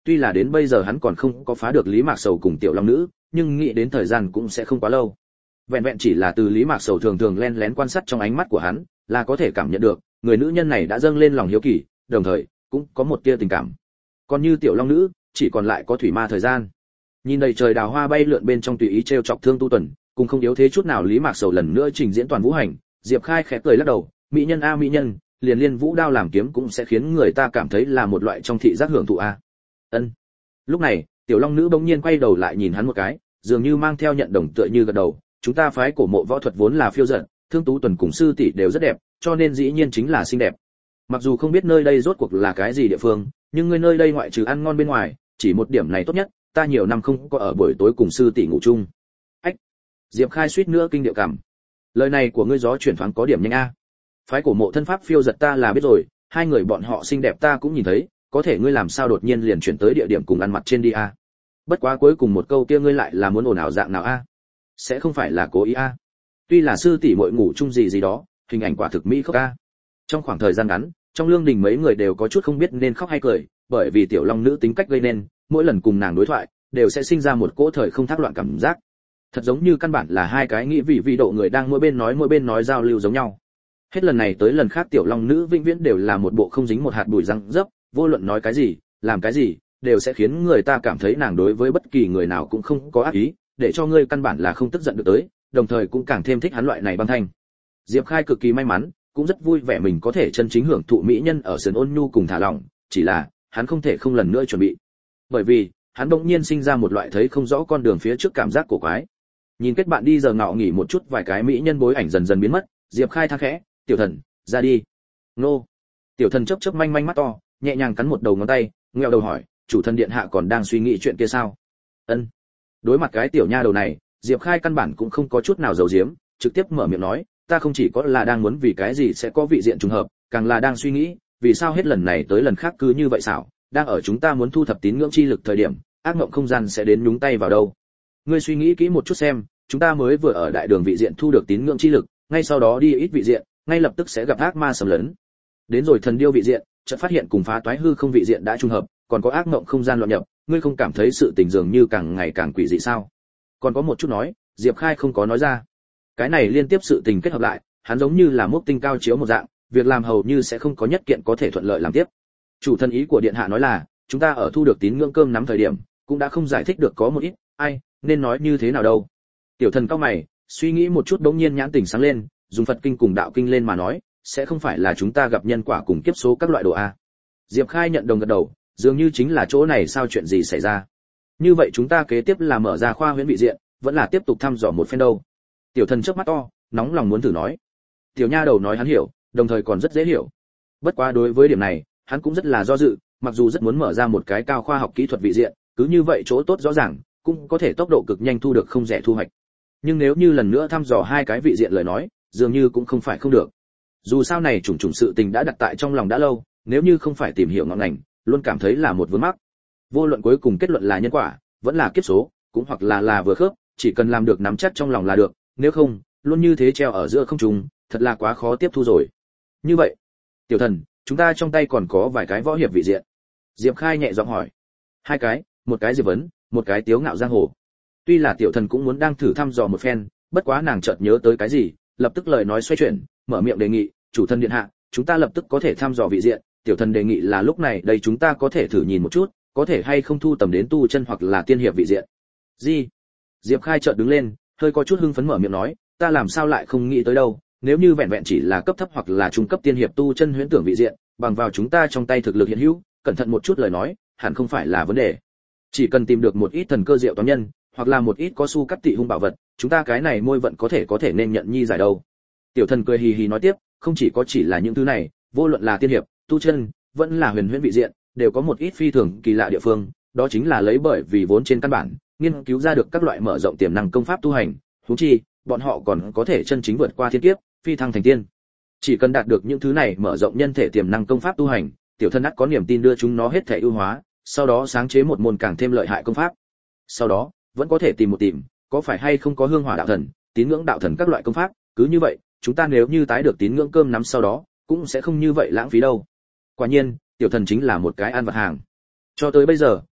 A: tuy là đến bây giờ hắn còn không có phá được Lý Mạc Sầu cùng Tiểu Long Nữ, nhưng nghĩ đến thời gian cũng sẽ không quá lâu. Vẹn vẹn chỉ là từ Lý Mạc Sầu thường thường lén lén quan sát trong ánh mắt của hắn, là có thể cảm nhận được, người nữ nhân này đã dâng lên lòng hiếu kỳ, đồng thời cũng có một tia tình cảm. Còn như Tiểu Long Nữ, chỉ còn lại có thủy ma thời gian. Nhìn đầy trời đào hoa bay lượn bên trong tùy ý trêu chọc Thương Tu Tuần, cùng không yếu thế chút nào Lý Mạc Sầu lần nữa trình diễn toàn vũ hành, Diệp Khai khẽ cười lắc đầu, mỹ nhân a mỹ nhân, liền liên vũ đao làm kiếm cũng sẽ khiến người ta cảm thấy là một loại trong thị giác hưởng thụ a. Ân. Lúc này, Tiểu Long Nữ bỗng nhiên quay đầu lại nhìn hắn một cái, dường như mang theo nhận đồng tựa như gật đầu, chúng ta phái cổ mộ võ thuật vốn là phiêu dật, Thương Tú Tuần cùng sư tỷ đều rất đẹp, cho nên dĩ nhiên chính là xinh đẹp. Mặc dù không biết nơi đây rốt cuộc là cái gì địa phương, nhưng người nơi đây ngoại trừ ăn ngon bên ngoài, chỉ một điểm này tốt nhất, ta nhiều năm không có ở buổi tối cùng sư tỷ ngủ chung. Ách. Diệp Khai suýt nữa kinh điệu cảm. Lời này của ngươi gió chuyển thoáng có điểm nhanh a. Phái cổ mộ thân pháp phiêu giật ta là biết rồi, hai người bọn họ xinh đẹp ta cũng nhìn thấy, có thể ngươi làm sao đột nhiên liền chuyển tới địa điểm cùng ăn mặt trên đi a? Bất quá cuối cùng một câu kia ngươi lại là muốn ồn ào dạng nào a? Sẽ không phải là cố ý a? Tuy là sư tỷ muội ngủ chung gì gì đó, hình ảnh quả thực mỹ khốc a. Trong khoảng thời gian ngắn, trong lương đình mấy người đều có chút không biết nên khóc hay cười, bởi vì Tiểu Long Nữ tính cách gây nên, mỗi lần cùng nàng đối thoại, đều sẽ sinh ra một cỗ thời không thác loạn cảm giác. Thật giống như căn bản là hai cái nghĩ vị độ người đang mỗi bên nói giao lưu giống nhau. Hết lần này tới lần khác Tiểu Long Nữ vĩnh viễn đều là một bộ không dính một hạt bụi răng dấp, vô luận nói cái gì, làm cái gì, đều sẽ khiến người ta cảm thấy nàng đối với bất kỳ người nào cũng không có ác ý, để cho ngươi căn bản là không tức giận được tới, đồng thời cũng càng thêm thích hắn loại này băng thanh. Diệp Khai cực kỳ may mắn, cũng rất vui vẻ mình có thể chân chính hưởng thụ mỹ nhân ở sườn ôn nhu cùng thả lỏng, chỉ là hắn không thể không lần nữa chuẩn bị. Bởi vì, hắn bỗng nhiên sinh ra một loại thấy không rõ con đường phía trước cảm giác cổ quái. Nhìn kết bạn đi giờ ngọ nghỉ một chút vài cái mỹ nhân bối ảnh dần dần biến mất, Diệp Khai than khẽ, "Tiểu thần, ra đi." "Nô." Tiểu thần chớp chớp manh manh mắt to, nhẹ nhàng cắn một đầu ngón tay, ngẹo đầu hỏi, "Chủ thần điện hạ còn đang suy nghĩ chuyện kia sao?" "Ân." Đối mặt cái tiểu nha đầu này, Diệp Khai căn bản cũng không có chút nào giấu giếm, trực tiếp mở miệng nói, "Ta không chỉ có là đang muốn vì cái gì sẽ có vị diện trùng hợp, càng là đang suy nghĩ, vì sao hết lần này tới lần khác cứ như vậy xảo, đang ở chúng ta muốn thu thập tín ngưỡng chi lực thời điểm, ác mộng không gian sẽ đến nhúng tay vào đâu. Ngươi suy nghĩ kỹ một chút xem, chúng ta mới vừa ở đại đường vị diện thu được tín ngưỡng chi lực, ngay sau đó đi ít vị diện, ngay lập tức sẽ gặp ác ma xâm lấn. Đến rồi thần điêu vị diện, chợt phát hiện cùng phá toái hư không vị diện đã trùng hợp, còn có ác mộng không gian loạn nhập, ngươi không cảm thấy sự tình dường như càng ngày càng quỷ dị sao?" Còn có một chút nói, Diệp Khai không có nói ra. Cái này liên tiếp sự tình kết hợp lại, hắn giống như là mốc tinh cao chiếu một dạng, việc làm hầu như sẽ không có nhất kiện có thể thuận lợi làm tiếp. Chủ thân ý của điện hạ nói là, chúng ta ở thu được tín ngưỡng cơm nắm thời điểm, cũng đã không giải thích được có một ít, ai, nên nói như thế nào đâu. Tiểu thần cao mày, suy nghĩ một chút bỗng nhiên nhãn tỉnh sáng lên, dùng Phật kinh cùng đạo kinh lên mà nói, sẽ không phải là chúng ta gặp nhân quả cùng kiếp số các loại đồ a. Diệp Khai nhận đồng gật đầu, dường như chính là chỗ này sao chuyện gì xảy ra. Như vậy chúng ta kế tiếp là mở ra khoa huyễn vị diện, vẫn là tiếp tục thăm dò một phen đâu. Tiểu thần chớp mắt to, nóng lòng muốn thử nói. Tiểu nha đầu nói hắn hiểu, đồng thời còn rất dễ hiểu. Bất quá đối với điểm này, hắn cũng rất là do dự, mặc dù rất muốn mở ra một cái cao khoa học kỹ thuật vị diện, cứ như vậy chỗ tốt rõ ràng, cũng có thể tốc độ cực nhanh thu được không rẻ thu hoạch. Nhưng nếu như lần nữa thăm dò hai cái vị diện lời nói, dường như cũng không phải không được. Dù sao này trùng sự tình đã đặt tại trong lòng đã lâu, nếu như không phải tìm hiểu ngọn ngành, luôn cảm thấy là một vướng mắc. Vô luận cuối cùng kết luận là nhân quả, vẫn là kiếp số, cũng hoặc là vừa khớp, chỉ cần làm được nắm chắc trong lòng là được, nếu không, luôn như thế treo ở giữa không trung, thật là quá khó tiếp thu rồi. Như vậy, tiểu thần, chúng ta trong tay còn có vài cái võ hiệp vị diện. Diệp Khai nhẹ giọng hỏi. Hai cái, một cái Diệp Vấn, một cái Tiếu Ngạo Giang Hồ. Tuy là tiểu thần cũng muốn đang thử thăm dò một phen, bất quá nàng chợt nhớ tới cái gì, lập tức lời nói xoay chuyển, mở miệng đề nghị, "Chủ thần điện hạ, chúng ta lập tức có thể thăm dò vị diện, tiểu thần đề nghị là lúc này đây chúng ta có thể thử nhìn một chút, có thể hay không thu tầm đến tu chân hoặc là tiên hiệp vị diện." "Gì?" Diệp Khai chợt đứng lên, hơi có chút hưng phấn mở miệng nói, "Ta làm sao lại không nghĩ tới đâu, nếu như vẹn vẹn chỉ là cấp thấp hoặc là trung cấp tiên hiệp tu chân huyễn tưởng vị diện, bằng vào chúng ta trong tay thực lực hiện hữu, cẩn thận một chút lời nói, hẳn không phải là vấn đề. Chỉ cần tìm được một ít thần cơ diệu toán nhân, hoặc là một ít có su cắt tị hung bảo vật, chúng ta cái này môi vận có thể nên nhận nhi giải đâu." Tiểu thần cười hì hì nói tiếp, "Không chỉ là những thứ này, vô luận là tiên hiệp, tu chân, vẫn là huyền huyễn vị diện, đều có một ít phi thường kỳ lạ địa phương, đó chính là lấy bởi vì vốn trên căn bản, nghiên cứu ra được các loại mở rộng tiềm năng công pháp tu hành, huống chi, bọn họ còn có thể chân chính vượt qua thiên kiếp, phi thăng thành tiên. Chỉ cần đạt được những thứ này mở rộng nhân thể tiềm năng công pháp tu hành, tiểu thân ắt có niềm tin đưa chúng nó hết thể ưu hóa, sau đó sáng chế một môn càng thêm lợi hại công pháp. Sau đó, vẫn có thể tìm, có phải hay không có hương hỏa đạo thần, tín ngưỡng đạo thần các loại công pháp, cứ như vậy, chúng ta nếu như tái được tín ngưỡng cơm nắm sau đó, cũng sẽ không như vậy lãng phí đâu." Quả nhiên, tiểu thần chính là một cái ăn vật hàng. Cho tới bây giờ,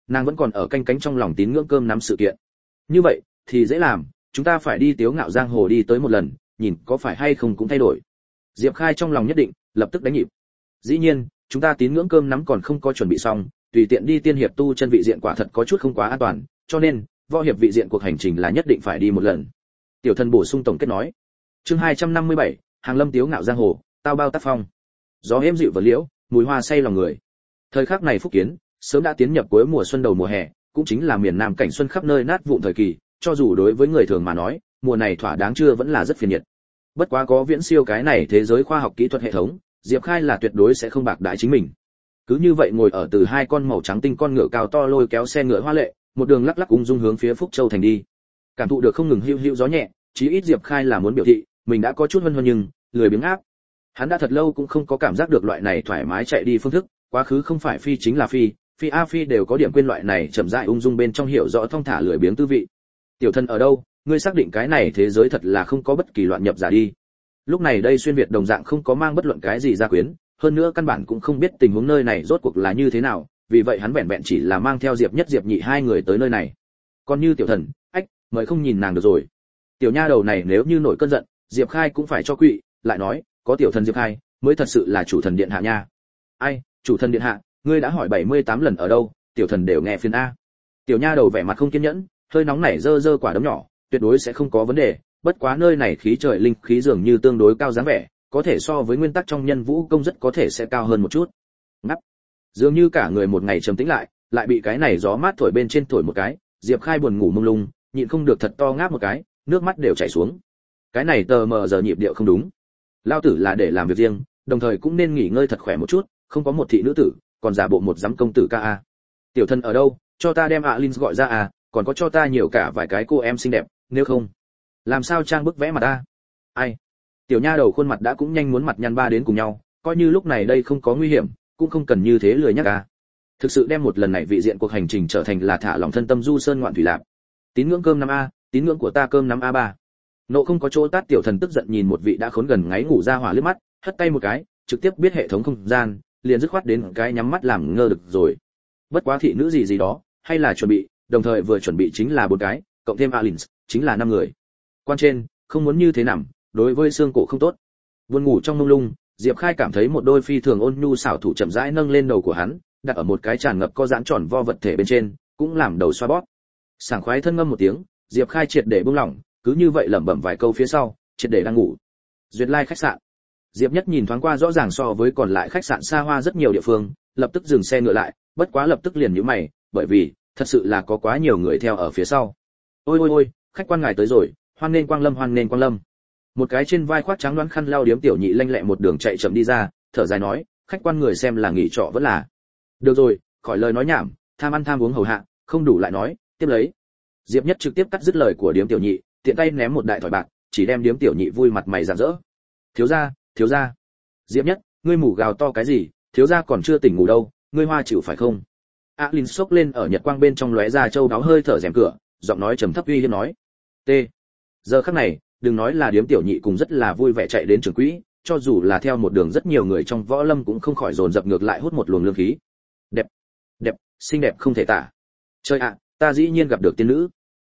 A: Nàng vẫn còn ở canh cánh trong lòng tín ngưỡng cơm nắm sự kiện. Như vậy thì dễ làm, chúng ta phải đi Tiếu Ngạo Giang Hồ đi tới một lần, nhìn có phải hay không cũng thay đổi. Diệp Khai trong lòng nhất định, lập tức đánh nhịp. Dĩ nhiên, chúng ta tín ngưỡng cơm nắm còn không có chuẩn bị xong, tùy tiện đi tiên hiệp tu chân vị diện quả thật có chút không quá an toàn, cho nên võ hiệp vị diện cuộc hành trình là nhất định phải đi một lần. Tiểu Thần bổ sung tổng kết nói. Chương 257, Hàng Lâm Tiếu Ngạo Giang Hồ, tao bao tác phong. Gió êm dịu và liễu, mùi hoa say lòng người. Thời khắc này Phúc Kiến sớm đã tiến nhập cuối mùa xuân đầu mùa hè, cũng chính là miền Nam cảnh xuân khắp nơi nát vụn thời kỳ, cho dù đối với người thường mà nói, mùa này thỏa đáng chưa vẫn là rất phiền nhiệt. Bất quá có viễn siêu cái này thế giới khoa học kỹ thuật hệ thống, Diệp Khai là tuyệt đối sẽ không bạc đãi chính mình. Cứ như vậy ngồi ở từ hai con màu trắng tinh con ngựa cao to lôi kéo xe ngựa hoa lệ, một đường lắc lắc ung dung hướng phía Phúc Châu thành đi. Cảm thụ được không ngừng hữu hữu gió nhẹ, chí ít Diệp Khai là muốn biểu thị, mình đã có chút hân hoan nhưng lười biếng áp. Hắn đã thật lâu cũng không có cảm giác được loại này thoải mái chạy đi phương thức, quá khứ không phải phi chính là phi, phi a phi đều có điểm quên loại này chậm rãi ung dung bên trong hiểu rõ thong thả lười biếng tư vị. Tiểu Thần ở đâu, ngươi xác định cái này thế giới thật là không có bất kỳ loạn nhập giả đi. Lúc này đây xuyên việt đồng dạng không có mang bất luận cái gì gia quyến, hơn nữa căn bản cũng không biết tình huống nơi này rốt cuộc là như thế nào, vì vậy hắn vẹn vẹn chỉ là mang theo Diệp Nhất Diệp Nhị hai người tới nơi này. Còn như Tiểu Thần, ách, mời không nhìn nàng được rồi. Tiểu nha đầu này nếu như nổi cơn giận, Diệp Khai cũng phải cho quỵ, lại nói, có Tiểu Thần Diệp Khai, mới thật sự là chủ thần điện hạ nha. Ai, chủ thần điện hạ, ngươi đã hỏi 78 lần ở đâu, Tiểu Thần đều nghe phiền a. Tiểu nha đầu vẻ mặt không kiên nhẫn, hơi nóng nảy dơ dơ quả đấm nhỏ, tuyệt đối sẽ không có vấn đề, bất quá nơi này khí trời linh khí dường như tương đối cao dáng vẻ, có thể so với nguyên tắc trong nhân vũ công rất có thể sẽ cao hơn một chút. Ngắp. Dường như cả người một ngày trầm tĩnh lại bị cái này gió mát thổi bên trên thổi một cái, Diệp Khai buồn ngủ mông lung, nhịn không được thật to ngáp một cái, nước mắt đều chảy xuống. Cái này tờ mờ giờ nhịp điệu không đúng. Lao tử là để làm việc riêng, đồng thời cũng nên nghỉ ngơi thật khỏe một chút, không có một thị nữ tử, còn giả bộ một giám công tử ca a. Tiểu Thần ở đâu, cho ta đem Linh gọi ra à, còn có cho ta nhiều cả vài cái cô em xinh đẹp, nếu không làm sao trang bức vẽ mặt ta. Ai, tiểu nha đầu khuôn mặt đã cũng nhanh muốn mặt nhăn ba đến cùng nhau, coi như lúc này đây không có nguy hiểm, cũng không cần như thế lười nhắc à. Thực sự đem một lần này vị diện cuộc hành trình trở thành là thả lòng thân tâm du sơn ngoạn thủy lạc. Tín ngưỡng cơm 5A, tín ngưỡng của ta cơm 5A3. Nộ không có chỗ tát Tiểu Thần tức giận nhìn một vị đã khốn gần ngáy ngủ ra hỏa liếc mắt, hất tay một cái, trực tiếp biết hệ thống không gian, liền dứt khoát đến cái nhắm mắt làm ngơ được rồi. Bất quá thị nữ gì gì đó, hay là chuẩn bị, đồng thời vừa chuẩn bị chính là 4 cái, cộng thêm Alins, chính là 5 người. Quan trên, không muốn như thế nằm, đối với xương cổ không tốt. Buồn ngủ trong mông lung, Diệp Khai cảm thấy một đôi phi thường ôn nhu xảo thủ chậm rãi nâng lên đầu của hắn, đặt ở một cái tràn ngập có giãn tròn vo vật thể bên trên, cũng làm đầu xoa bóp. Sảng khoái thân ngâm một tiếng, Diệp Khai triệt để buông lỏng, cứ như vậy lẩm bẩm vài câu phía sau, triệt để đang ngủ. Duyệt Lai khách sạn. Diệp Nhất nhìn thoáng qua rõ ràng so với còn lại khách sạn xa hoa rất nhiều địa phương, lập tức dừng xe ngựa lại, bất quá lập tức liền nhíu mày, bởi vì thật sự là có quá nhiều người theo ở phía sau. Ôi ôi ôi, khách quan ngài tới rồi, hoan nên quang lâm hoan nên quang lâm. Một cái trên vai khoác trắng đoán khăn lau điếm tiểu nhị lanh lẹ một đường chạy chậm đi ra, thở dài nói, khách quan người xem là nghỉ trọ vẫn là. Được rồi, khỏi lời nói nhảm, tham ăn tham uống hầu hạ, không đủ lại nói, tiếp lấy. Diệp Nhất trực tiếp cắt dứt lời của điếm tiểu nhị, tiện tay ném một đại thỏi bạc, chỉ đem điếm tiểu nhị vui mặt mày rạng rỡ. Thiếu gia, thiếu gia. Diệp Nhất, ngươi mủ gào to cái gì, thiếu gia còn chưa tỉnh ngủ đâu, ngươi hoa chịu phải không? Alin sốc lên ở nhật quang bên trong lóe ra châu đáo hơi thở rèm cửa, giọng nói trầm thấp uy hiếp nói. T. Giờ khắc này, đừng nói là điếm tiểu nhị cùng rất là vui vẻ chạy đến trường quỹ, cho dù là theo một đường rất nhiều người trong võ lâm cũng không khỏi dồn dập ngược lại hút một luồng lương khí. Đẹp, đẹp, xinh đẹp không thể tả. Trời ạ, ta dĩ nhiên gặp được tiên nữ.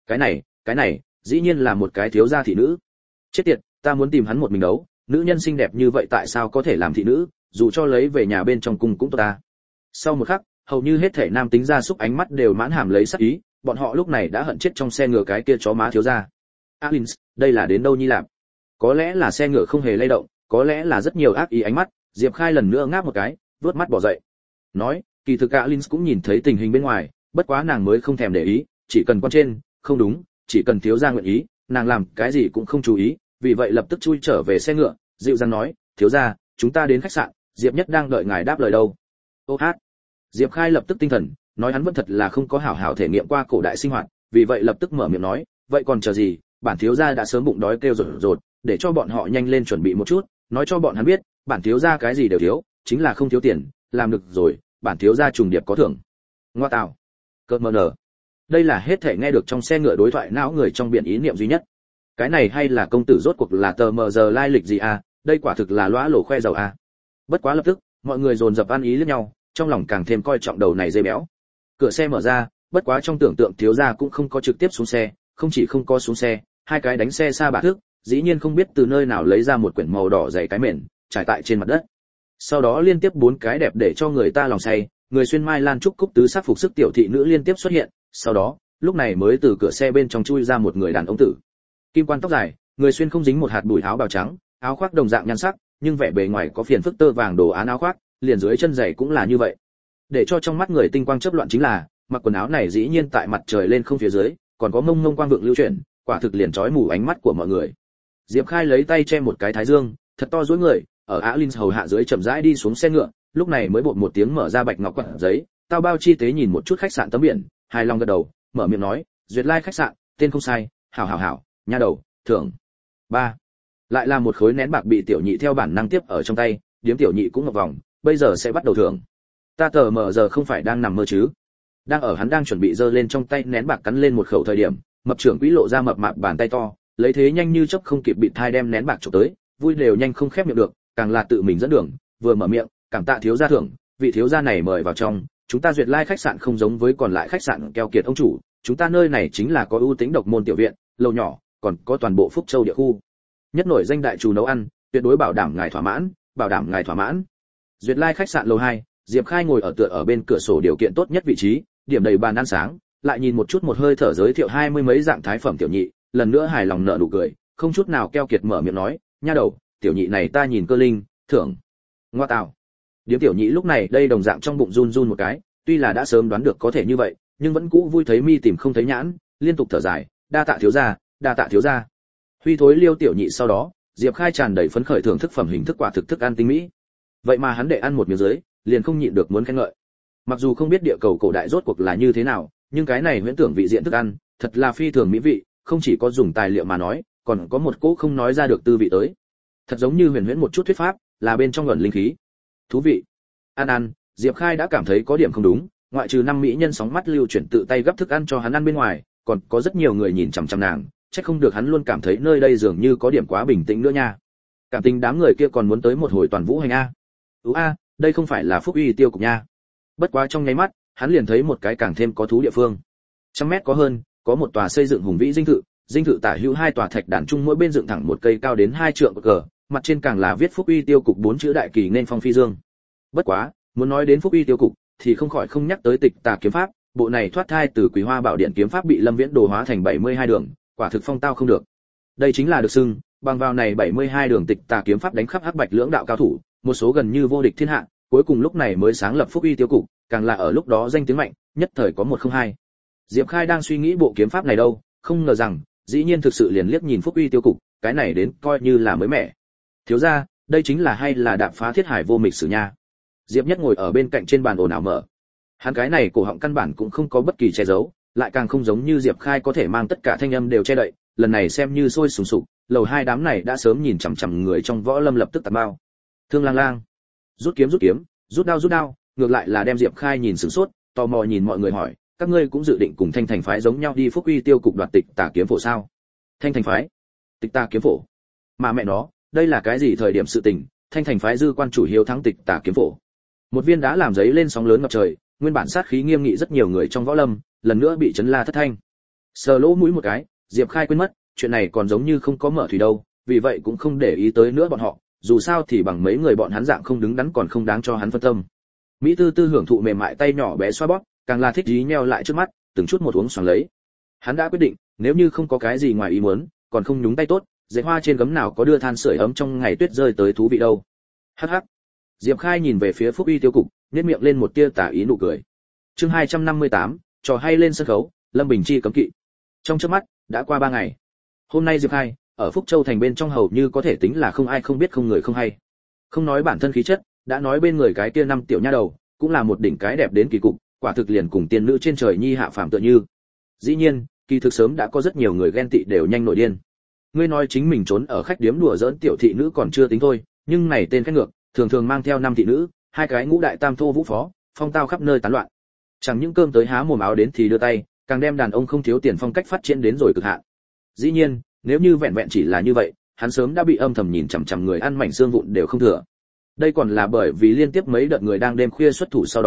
A: Cái này, dĩ nhiên là một cái thiếu gia thị nữ. Chết tiệt, ta muốn tìm hắn một mình đấu, nữ nhân xinh đẹp như vậy tại sao có thể làm thị nữ, dù cho lấy về nhà bên trong cung cũng tốt ta. Sau một khắc, hầu như hết thể nam tính gia súc ánh mắt đều mãn hàm lấy sắc ý, bọn họ lúc này đã hận chết trong xe ngựa cái kia chó má thiếu gia. Alins, đây là đến đâu nhi làm? Có lẽ là xe ngựa không hề lay động, có lẽ là rất nhiều ác ý ánh mắt, Diệp Khai lần nữa ngáp một cái, vớt mắt bỏ dậy. Nói, kỳ thực Alins cũng nhìn thấy tình hình bên ngoài, bất quá nàng mới không thèm để ý, chỉ cần quan trên, không đúng, chỉ cần thiếu gia nguyện ý, nàng làm cái gì cũng không chú ý, vì vậy lập tức chui trở về xe ngựa, dịu dàng nói, thiếu gia, chúng ta đến khách sạn, Diệp Nhất đang đợi ngài đáp lời đâu. Ô hát. Diệp Khai lập tức tinh thần, nói hắn vẫn thật là không có hảo hảo thể nghiệm qua cổ đại sinh hoạt, vì vậy lập tức mở miệng nói, vậy còn chờ gì, bản thiếu gia đã sớm bụng đói kêu rột rột, để cho bọn họ nhanh lên chuẩn bị một chút, nói cho bọn hắn biết, bản thiếu gia cái gì đều thiếu, chính là không thiếu tiền, làm được rồi, bản thiếu gia trùng điệp có thưởng. Ngoa tạo. Cợt mờ nở. Đây là hết thể nghe được trong xe ngựa đối thoại não người trong biển ý niệm duy nhất. Cái này hay là công tử rốt cuộc là tờ mờ giờ lai lịch gì à, đây quả thực là lóa lổ khoe giàu à. Bất quá lập tức, mọi người dồn dập ăn ý lẫn nhau, trong lòng càng thêm coi trọng đầu này dây béo. Cửa xe mở ra, bất quá trong tưởng tượng thiếu gia cũng không có trực tiếp xuống xe, không chỉ không có xuống xe, hai cái đánh xe xa bả thước, dĩ nhiên không biết từ nơi nào lấy ra một quyển màu đỏ dày cái mền, trải tại trên mặt đất. Sau đó liên tiếp 4 cái đẹp để cho người ta lòng say, người xuyên mai lan trúc cúc tứ sắc phục sức tiểu thị nữ liên tiếp xuất hiện, sau đó, lúc này mới từ cửa xe bên trong chui ra một người đàn ông tử. Kim quan tóc dài, người xuyên không dính một hạt bụi, áo bào trắng, áo khoác đồng dạng nhan sắc, nhưng vẻ bề ngoài có phiền phức tơ vàng đồ án áo khoác, liền dưới chân giày cũng là như vậy. Để cho trong mắt người tinh quang chớp loạn chính là, mặc quần áo này dĩ nhiên tại mặt trời lên không phía dưới, còn có mông mông quang vượng lưu chuyển, quả thực liền chói mù ánh mắt của mọi người. Diệp Khai lấy tay che một cái thái dương, thật to duỗi người, ở Alin hầu hạ dưới chậm rãi đi xuống xe ngựa, lúc này mới bột một tiếng mở ra bạch ngọc quạt giấy, tao bao chi tế nhìn một chút khách sạn tấm biển, hài lòng gật đầu, mở miệng nói, duyệt lai khách sạn, tên không sai, hảo, nha đầu, thưởng. 3. Lại là một khối nén bạc bị tiểu nhị theo bản năng tiếp ở trong tay, điếm tiểu nhị cũng ngập vòng, bây giờ sẽ bắt đầu thưởng. Ta tờ mờ giờ không phải đang nằm mơ chứ? Đang ở hắn đang chuẩn bị giơ lên trong tay nén bạc cắn lên một khẩu thời điểm, mập trưởng quỹ lộ ra mập mạp bàn tay to, lấy thế nhanh như chớp không kịp bị thai đem nén bạc chụp tới, vui đều nhanh không khép miệng được, càng là tự mình dẫn đường, vừa mở miệng, cảm tạ thiếu gia thưởng, vị thiếu gia này mời vào trong, chúng ta duyệt lai khách sạn không giống với còn lại khách sạn keo kiệt ông chủ, chúng ta nơi này chính là có ưu tính độc môn tiểu viện, lầu nhỏ, còn có toàn bộ Phúc Châu địa khu. Nhất nổi danh đại厨nấu ăn, tuyệt đối bảo đảm ngài thỏa mãn, bảo đảm ngài thỏa mãn. Duyệt lai khách sạn lầu 2, Diệp Khai ngồi ở tựa ở bên cửa sổ điều kiện tốt nhất vị trí, điểm đầy bàn ăn sáng, lại nhìn một chút một hơi thở giới thiệu 20 mấy dạng thái phẩm tiểu nhị, lần nữa hài lòng nở nụ cười, không chút nào keo kiệt mở miệng nói, nha đầu, tiểu nhị này ta nhìn cơ linh, thưởng. Ngoa tào. Điếm tiểu nhị lúc này đây đồng dạng trong bụng run run một cái, tuy là đã sớm đoán được có thể như vậy, nhưng vẫn cũ vui thấy mi tìm không thấy nhãn, liên tục thở dài, đa tạ thiếu gia, đa tạ thiếu gia. Huy thối liêu tiểu nhị sau đó, Diệp Khai tràn đầy phấn khởi thưởng thức phẩm hình thức quả thực thức ăn tinh mỹ. Vậy mà hắn để ăn một miếng dưới, liền không nhịn được muốn khen ngợi. Mặc dù không biết địa cầu cổ đại rốt cuộc là như thế nào, nhưng cái này huyễn tưởng vị diện thức ăn, thật là phi thường mỹ vị, không chỉ có dùng tài liệu mà nói, còn có một cỗ không nói ra được tư vị tới. Thật giống như huyền huyễn một chút thuyết pháp, là bên trong ẩn linh khí. Thú vị. Ăn, Diệp Khai đã cảm thấy có điểm không đúng, ngoại trừ 5 mỹ nhân sóng mắt lưu chuyển tự tay gấp thức ăn cho hắn ăn bên ngoài, còn có rất nhiều người nhìn chằm chằm nàng, chắc không được hắn luôn cảm thấy nơi đây dường như có điểm quá bình tĩnh nữa nha. Cảm tình đám người kia còn muốn tới một hồi toàn vũ hành a. Đây không phải là Phúc Uy tiêu cục nha. Bất quá trong nháy mắt, hắn liền thấy một cái càng thêm có thú địa phương. 100 mét có hơn, có một tòa xây dựng hùng vĩ dinh thự tả hữu 2 tòa thạch đàn chung mỗi bên dựng thẳng một cây cao đến 2 trượng cờ, mặt trên càng là viết Phúc Uy tiêu cục 4 chữ đại kỳ nên phong phi dương. Bất quá, muốn nói đến Phúc Uy tiêu cục, thì không khỏi không nhắc tới Tịch Tà kiếm pháp, bộ này thoát thai từ Quý Hoa Bảo Điện kiếm pháp bị Lâm Viễn đồ hóa thành 72 đường, quả thực phong tao không được. Đây chính là được xưng, bằng vào này 72 đường Tịch Tà kiếm pháp đánh khắp hắc bạch lưỡng đạo cao thủ, một số gần như vô địch thiên hạ, cuối cùng lúc này mới sáng lập Phúc Uy tiêu cục, càng là ở lúc đó danh tiếng mạnh, nhất thời có 102. Diệp Khai đang suy nghĩ bộ kiếm pháp này đâu, không ngờ rằng, dĩ nhiên thực sự liền liếc nhìn Phúc Uy tiêu cục, cái này đến coi như là mới mẻ. Thiếu gia, đây chính là hay là đạp phá thiết hải vô mịch sử nha. Diệp Nhất ngồi ở bên cạnh trên bàn ồn ào mở. Hắn cái này cổ họng căn bản cũng không có bất kỳ che giấu, lại càng không giống như Diệp Khai có thể mang tất cả thanh âm đều che đậy, lần này xem như sôi sùng sục, lầu 2 đám này đã sớm nhìn chằm chằm người trong võ lâm lập tức tạt bao. Thương lang lang, rút kiếm, rút đao, ngược lại là đem Diệp Khai nhìn sửng sốt, tò mò nhìn mọi người hỏi, các ngươi cũng dự định cùng Thanh Thành phái giống nhau đi Phúc Uy tiêu cục đoạt Tịch Tà kiếm phổ sao? Thanh Thành phái? Tịch Tà kiếm phổ? Mà mẹ nó, đây là cái gì thời điểm sự tình, Thanh Thành phái dư quan chủ hiếu thắng Tịch Tà kiếm phổ. Một viên đá làm giấy lên sóng lớn ngập trời, nguyên bản sát khí nghiêm nghị rất nhiều người trong võ lâm, lần nữa bị chấn la thất thanh. Sờ lỗ mũi một cái, Diệp Khai quên mất, chuyện này còn giống như không có mở thủy đâu, vì vậy cũng không để ý tới nữa bọn họ, dù sao thì bằng mấy người bọn hắn dạng không đứng đắn còn không đáng cho hắn phân tâm. Mỹ Tư Tư hưởng thụ mềm mại tay nhỏ bé xoa bóp, càng là thích dí nheo lại trước mắt, từng chút một uống xoàng lấy. Hắn đã quyết định, nếu như không có cái gì ngoài ý muốn, còn không nhúng tay tốt, dễ hoa trên gấm nào có đưa than sưởi ấm trong ngày tuyết rơi tới thú vị đâu. Hắc hắc. Diệp Khai nhìn về phía Phúc Uy tiêu cục, nhếch miệng lên một tia tà ý nụ cười. Chương 258, trò hay lên sân khấu, Lâm Bình Chi cấm kỵ. Trong chớp mắt, đã qua 3 ngày. Hôm nay Diệp Khai, ở Phúc Châu thành bên trong hầu như có thể tính là không ai không biết không người không hay. Không nói bản thân khí chất, đã nói bên người cái kia 5 tiểu nha đầu, cũng là một đỉnh cái đẹp đến kỳ cục, quả thực liền cùng tiên nữ trên trời nhi hạ phàm tựa như. Dĩ nhiên, kỳ thực sớm đã có rất nhiều người ghen tị đều nhanh nổi điên. Ngươi nói chính mình trốn ở khách điếm đùa giỡn tiểu thị nữ còn chưa tính thôi, nhưng này tên khách ngược, thường thường mang theo 5 thị nữ, 2 cái ngũ đại tam thô vũ phó, phong tao khắp nơi tán loạn. Chẳng những cơm tới há mồm áo đến thì đưa tay, càng đem đàn ông không thiếu tiền phong cách phát triển đến rồi cực hạn. Dĩ nhiên, nếu như vẹn vẹn chỉ là như vậy, hắn sớm đã bị âm thầm nhìn chằm chằm người ăn mảnh xương vụn đều không thừa. Đây còn là bởi vì liên tiếp mấy đợt người đang đêm khuya xuất thủ sau đó,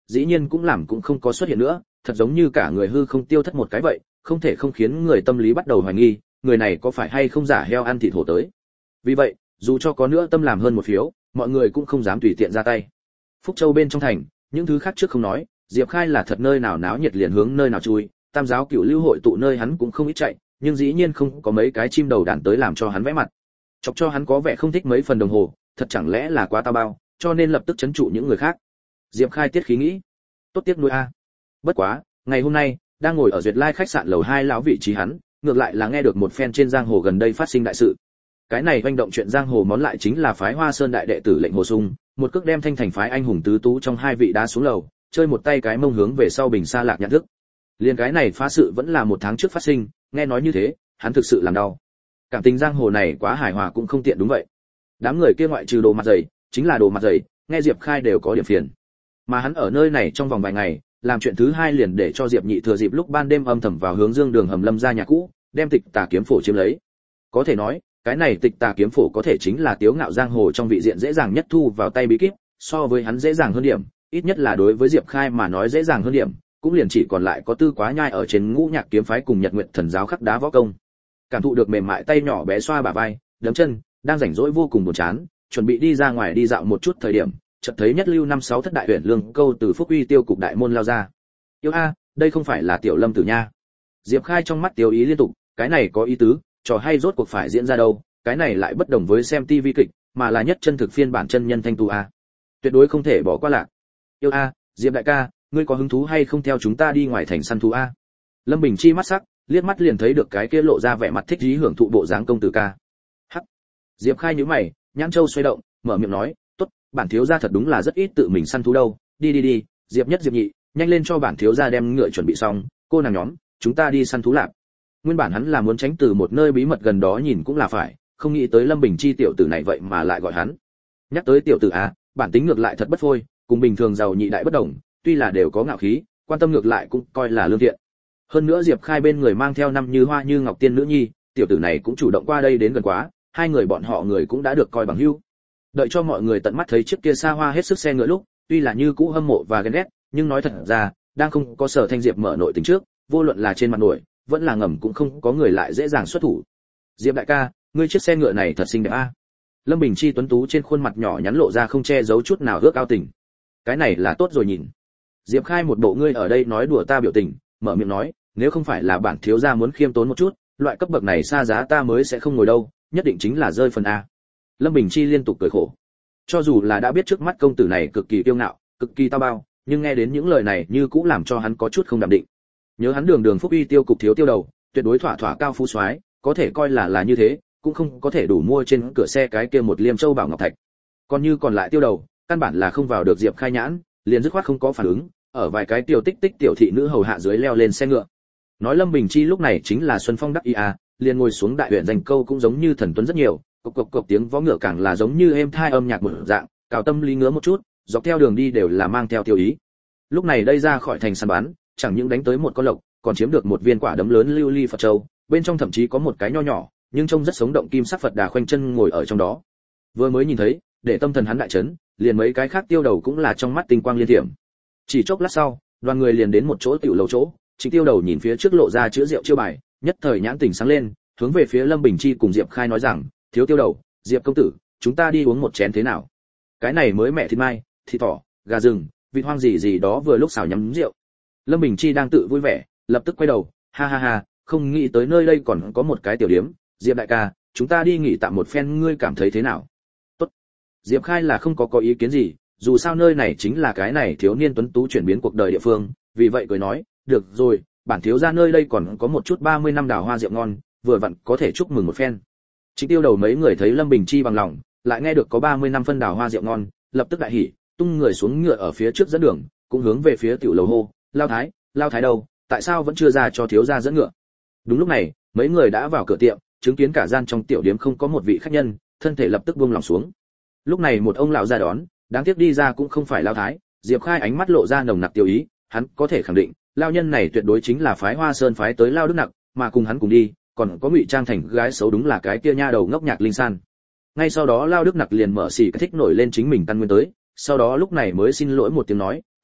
A: dĩ nhiên cũng làm cũng không có xuất hiện nữa, thật giống như cả người hư không tiêu thất một cái vậy, không thể không khiến người tâm lý bắt đầu hoài nghi, người này có phải hay không giả heo ăn thịt hổ tới. Vì vậy, dù cho có nữa tâm làm hơn một phiếu, mọi người cũng không dám tùy tiện ra tay. Phúc Châu bên trong thành, những thứ khác trước không nói, Diệp Khai là thật nơi nào náo nhiệt liền hướng nơi nào chui, Tam giáo Cửu Lưu hội tụ nơi hắn cũng không ít chạy, nhưng dĩ nhiên không có mấy cái chim đầu đàn tới làm cho hắn vẽ mặt. Chọc cho hắn có vẻ không thích mấy phần đồng hồ, thật chẳng lẽ là quá tao bao, cho nên lập tức trấn trụ những người khác. Diệp Khai tiết khí nghĩ, tốt tiếc nuôi a. Bất quá, ngày hôm nay, đang ngồi ở Duyệt Lai khách sạn lầu 2 lão vị trí hắn, ngược lại là nghe được một phen trên giang hồ gần đây phát sinh đại sự. Cái này hoành động chuyện giang hồ món lại chính là phái Hoa Sơn đại đệ tử Lệnh Hồ Sung, một cước đem Thanh Thành phái anh hùng tứ tú trong hai vị đá xuống lầu, chơi một tay cái mông hướng về sau bình xa lạc nhận thức. Liên cái này phá sự vẫn là 1 tháng trước phát sinh, nghe nói như thế, hắn thực sự làm đau. Cảm tình giang hồ này quá hài hòa cũng không tiện đúng vậy. Đám người kia ngoại trừ đồ mặt dày, chính là đồ mặt dày, nghe Diệp Khai đều có điểm phiền. Mà hắn ở nơi này trong vòng vài ngày, làm chuyện thứ hai liền để cho Diệp Nhị thừa dịp lúc ban đêm âm thầm vào hướng Dương Đường hầm Lâm gia nhà cũ, đem Tịch Tà kiếm phổ chiếm lấy. Có thể nói, cái này Tịch Tà kiếm phổ có thể chính là tiếu ngạo giang hồ trong vị diện dễ dàng nhất thu vào tay bí kíp, so với hắn dễ dàng hơn điểm, ít nhất là đối với Diệp Khai mà nói dễ dàng hơn điểm, cũng liền chỉ còn lại có Tư Quá Nhai ở trên Ngũ Nhạc kiếm phái cùng Nhật Nguyệt thần giáo khắc đá võ công. Cảm thụ được mềm mại tay nhỏ bé xoa bả vai, đấm chân, đang rảnh rỗi vô cùng buồn chán, chuẩn bị đi ra ngoài đi dạo một chút thời điểm, chợt thấy nhất lưu 5-6 thất đại huyền lương câu từ Phúc Uy tiêu cục đại môn lao ra. Yêu a, đây không phải là Tiểu Lâm Tử nha. Diệp Khai trong mắt tiêu ý liên tục, cái này có ý tứ, trò hay rốt cuộc phải diễn ra đâu, cái này lại bất đồng với xem TV kịch, mà là nhất chân thực phiên bản chân nhân thanh tu a. Tuyệt đối không thể bỏ qua lạc. Yêu a, Diệp đại ca, ngươi có hứng thú hay không theo chúng ta đi ngoài thành săn thú a? Lâm Bình Chi mắt sắc, liếc mắt liền thấy được cái kia lộ ra vẻ mặt thích ý hưởng thụ bộ dáng công tử ca. Hắc. Diệp Khai nhíu mày, nhãn châu xoay động, mở miệng nói, "Tốt, bản thiếu gia thật đúng là rất ít tự mình săn thú đâu, đi, Diệp Nhất Diệp Nhị, nhanh lên cho bản thiếu gia đem ngựa chuẩn bị xong, cô nàng nhóm, chúng ta đi săn thú lạc." Nguyên bản hắn là muốn tránh từ một nơi bí mật gần đó nhìn cũng là phải, không nghĩ tới Lâm Bình Chi tiểu tử này vậy mà lại gọi hắn. Nhắc tới tiểu tử a, bản tính ngược lại thật bất phôi, cùng bình thường giàu nhị đại bất đồng, tuy là đều có ngạo khí, quan tâm ngược lại cũng coi là lương thiện. Hơn nữa Diệp Khai bên người mang theo năm như hoa như ngọc tiên nữ nhi, tiểu tử này cũng chủ động qua đây đến gần quá, hai người bọn họ người cũng đã được coi bằng hữu. Đợi cho mọi người tận mắt thấy chiếc kia xa hoa hết sức xe ngựa lúc, tuy là như cũ hâm mộ và ghen ghét, nhưng nói thật ra, đang không có Sở Thanh Diệp mở nội tình trước, vô luận là trên mặt nổi, vẫn là ngầm cũng không có người lại dễ dàng xuất thủ. Diệp đại ca, ngươi chiếc xe ngựa này thật xinh đẹp a. Lâm Bình Chi tuấn tú trên khuôn mặt nhỏ nhắn lộ ra không che giấu chút nào ước ao tình. Cái này là tốt rồi nhìn. Diệp Khai một bộ ngươi ở đây nói đùa ta biểu tình, mở miệng nói, nếu không phải là bản thiếu gia muốn khiêm tốn một chút, loại cấp bậc này xa giá ta mới sẽ không ngồi đâu, nhất định chính là rơi phần a. Lâm Bình Chi liên tục cười khổ. Cho dù là đã biết trước mắt công tử này cực kỳ kiêu ngạo, cực kỳ tao bao, nhưng nghe đến những lời này như cũng làm cho hắn có chút không đạm định. Nhớ hắn đường Phúc Uy tiêu cục thiếu tiêu đầu, tuyệt đối thỏa cao phú soái, có thể coi là như thế, cũng không có thể đủ mua trên cửa xe cái kia một liêm châu bảo ngọc thạch. Còn như còn lại tiêu đầu, căn bản là không vào được Diệp Khai nhãn, liền dứt khoát không có phản ứng, ở vài cái tiểu tích tiểu thị nữ hầu hạ dưới leo lên xe ngựa. Nói Lâm Bình Chi lúc này chính là Xuân Phong đắc ý a, liền ngồi xuống đại huyện dành câu cũng giống như thần tuấn rất nhiều, cộc tiếng vó ngựa càng là giống như êm thai âm nhạc một dạng, cào tâm lý ngứa một chút, dọc theo đường đi đều là mang theo tiêu ý. Lúc này đây ra khỏi thành săn bắn, chẳng những đánh tới một con lộc, còn chiếm được một viên quả đấm lớn lưu ly Phật châu, bên trong thậm chí có một cái nho nhỏ, nhưng trông rất sống động kim sắc Phật Đà khoanh chân ngồi ở trong đó. Vừa mới nhìn thấy, để tâm thần hắn đại chấn, liền mấy cái khác tiêu đầu cũng là trong mắt tinh quang liên thiểm. Chỉ chốc lát sau, đoàn người liền đến một chỗ tiểu lầu chỗ, Trịnh Tiêu Đầu nhìn phía trước lộ ra chữ rượu chiêu bài, nhất thời nhãn tình sáng lên, hướng về phía Lâm Bình Chi cùng Diệp Khai nói rằng, "Thiếu Tiêu Đầu, Diệp công tử, chúng ta đi uống một chén thế nào?" Cái này mới mẹ thịt mai, thịt thỏ, gà rừng, vịt hoang gì đó vừa lúc xào nhắm rượu. Lâm Bình Chi đang tự vui vẻ, lập tức quay đầu, ha, không nghĩ tới nơi đây còn có một cái tiểu điếm, Diệp đại ca, chúng ta đi nghỉ tạm một phen ngươi cảm thấy thế nào? Tốt. Diệp Khai là không có ý kiến gì, dù sao nơi này chính là cái này thiếu niên tuấn tú chuyển biến cuộc đời địa phương, vì vậy cười nói, được rồi, bản thiếu gia nơi đây còn có một chút 30 năm đào hoa rượu ngon, vừa vặn có thể chúc mừng một phen. Trịnh Tiêu Đầu mấy người thấy Lâm Bình Chi bằng lòng, lại nghe được có 30 năm phân đào hoa rượu ngon, lập tức đại hỉ, tung người xuống ngựa ở phía trước dẫn đường, cũng hướng về phía tiểu lầu hô, lao thái đâu, tại sao vẫn chưa ra cho thiếu gia dẫn ngựa? Đúng lúc này, mấy người đã vào cửa tiệm, chứng kiến cả gian trong tiểu điếm không có một vị khách nhân, thân thể lập tức buông lòng xuống. Lúc này một ông lão ra đón, đáng tiếc đi ra cũng không phải lao thái. Diệp Khai ánh mắt lộ ra nồng nặc tiêu ý, hắn có thể khẳng định, lao nhân này tuyệt đối chính là phái Hoa Sơn phái tới Lao Đức Nặc, mà cùng hắn cùng đi, còn có ngụy trang thành gái xấu đúng là cái kia nha đầu ngốc nhạc Linh San. Ngay sau đó Lao Đức Nặc liền mở xỉ thích nổi lên chính mình căn nguyên tới, sau đó lúc này mới xin lỗi một tiếng nói,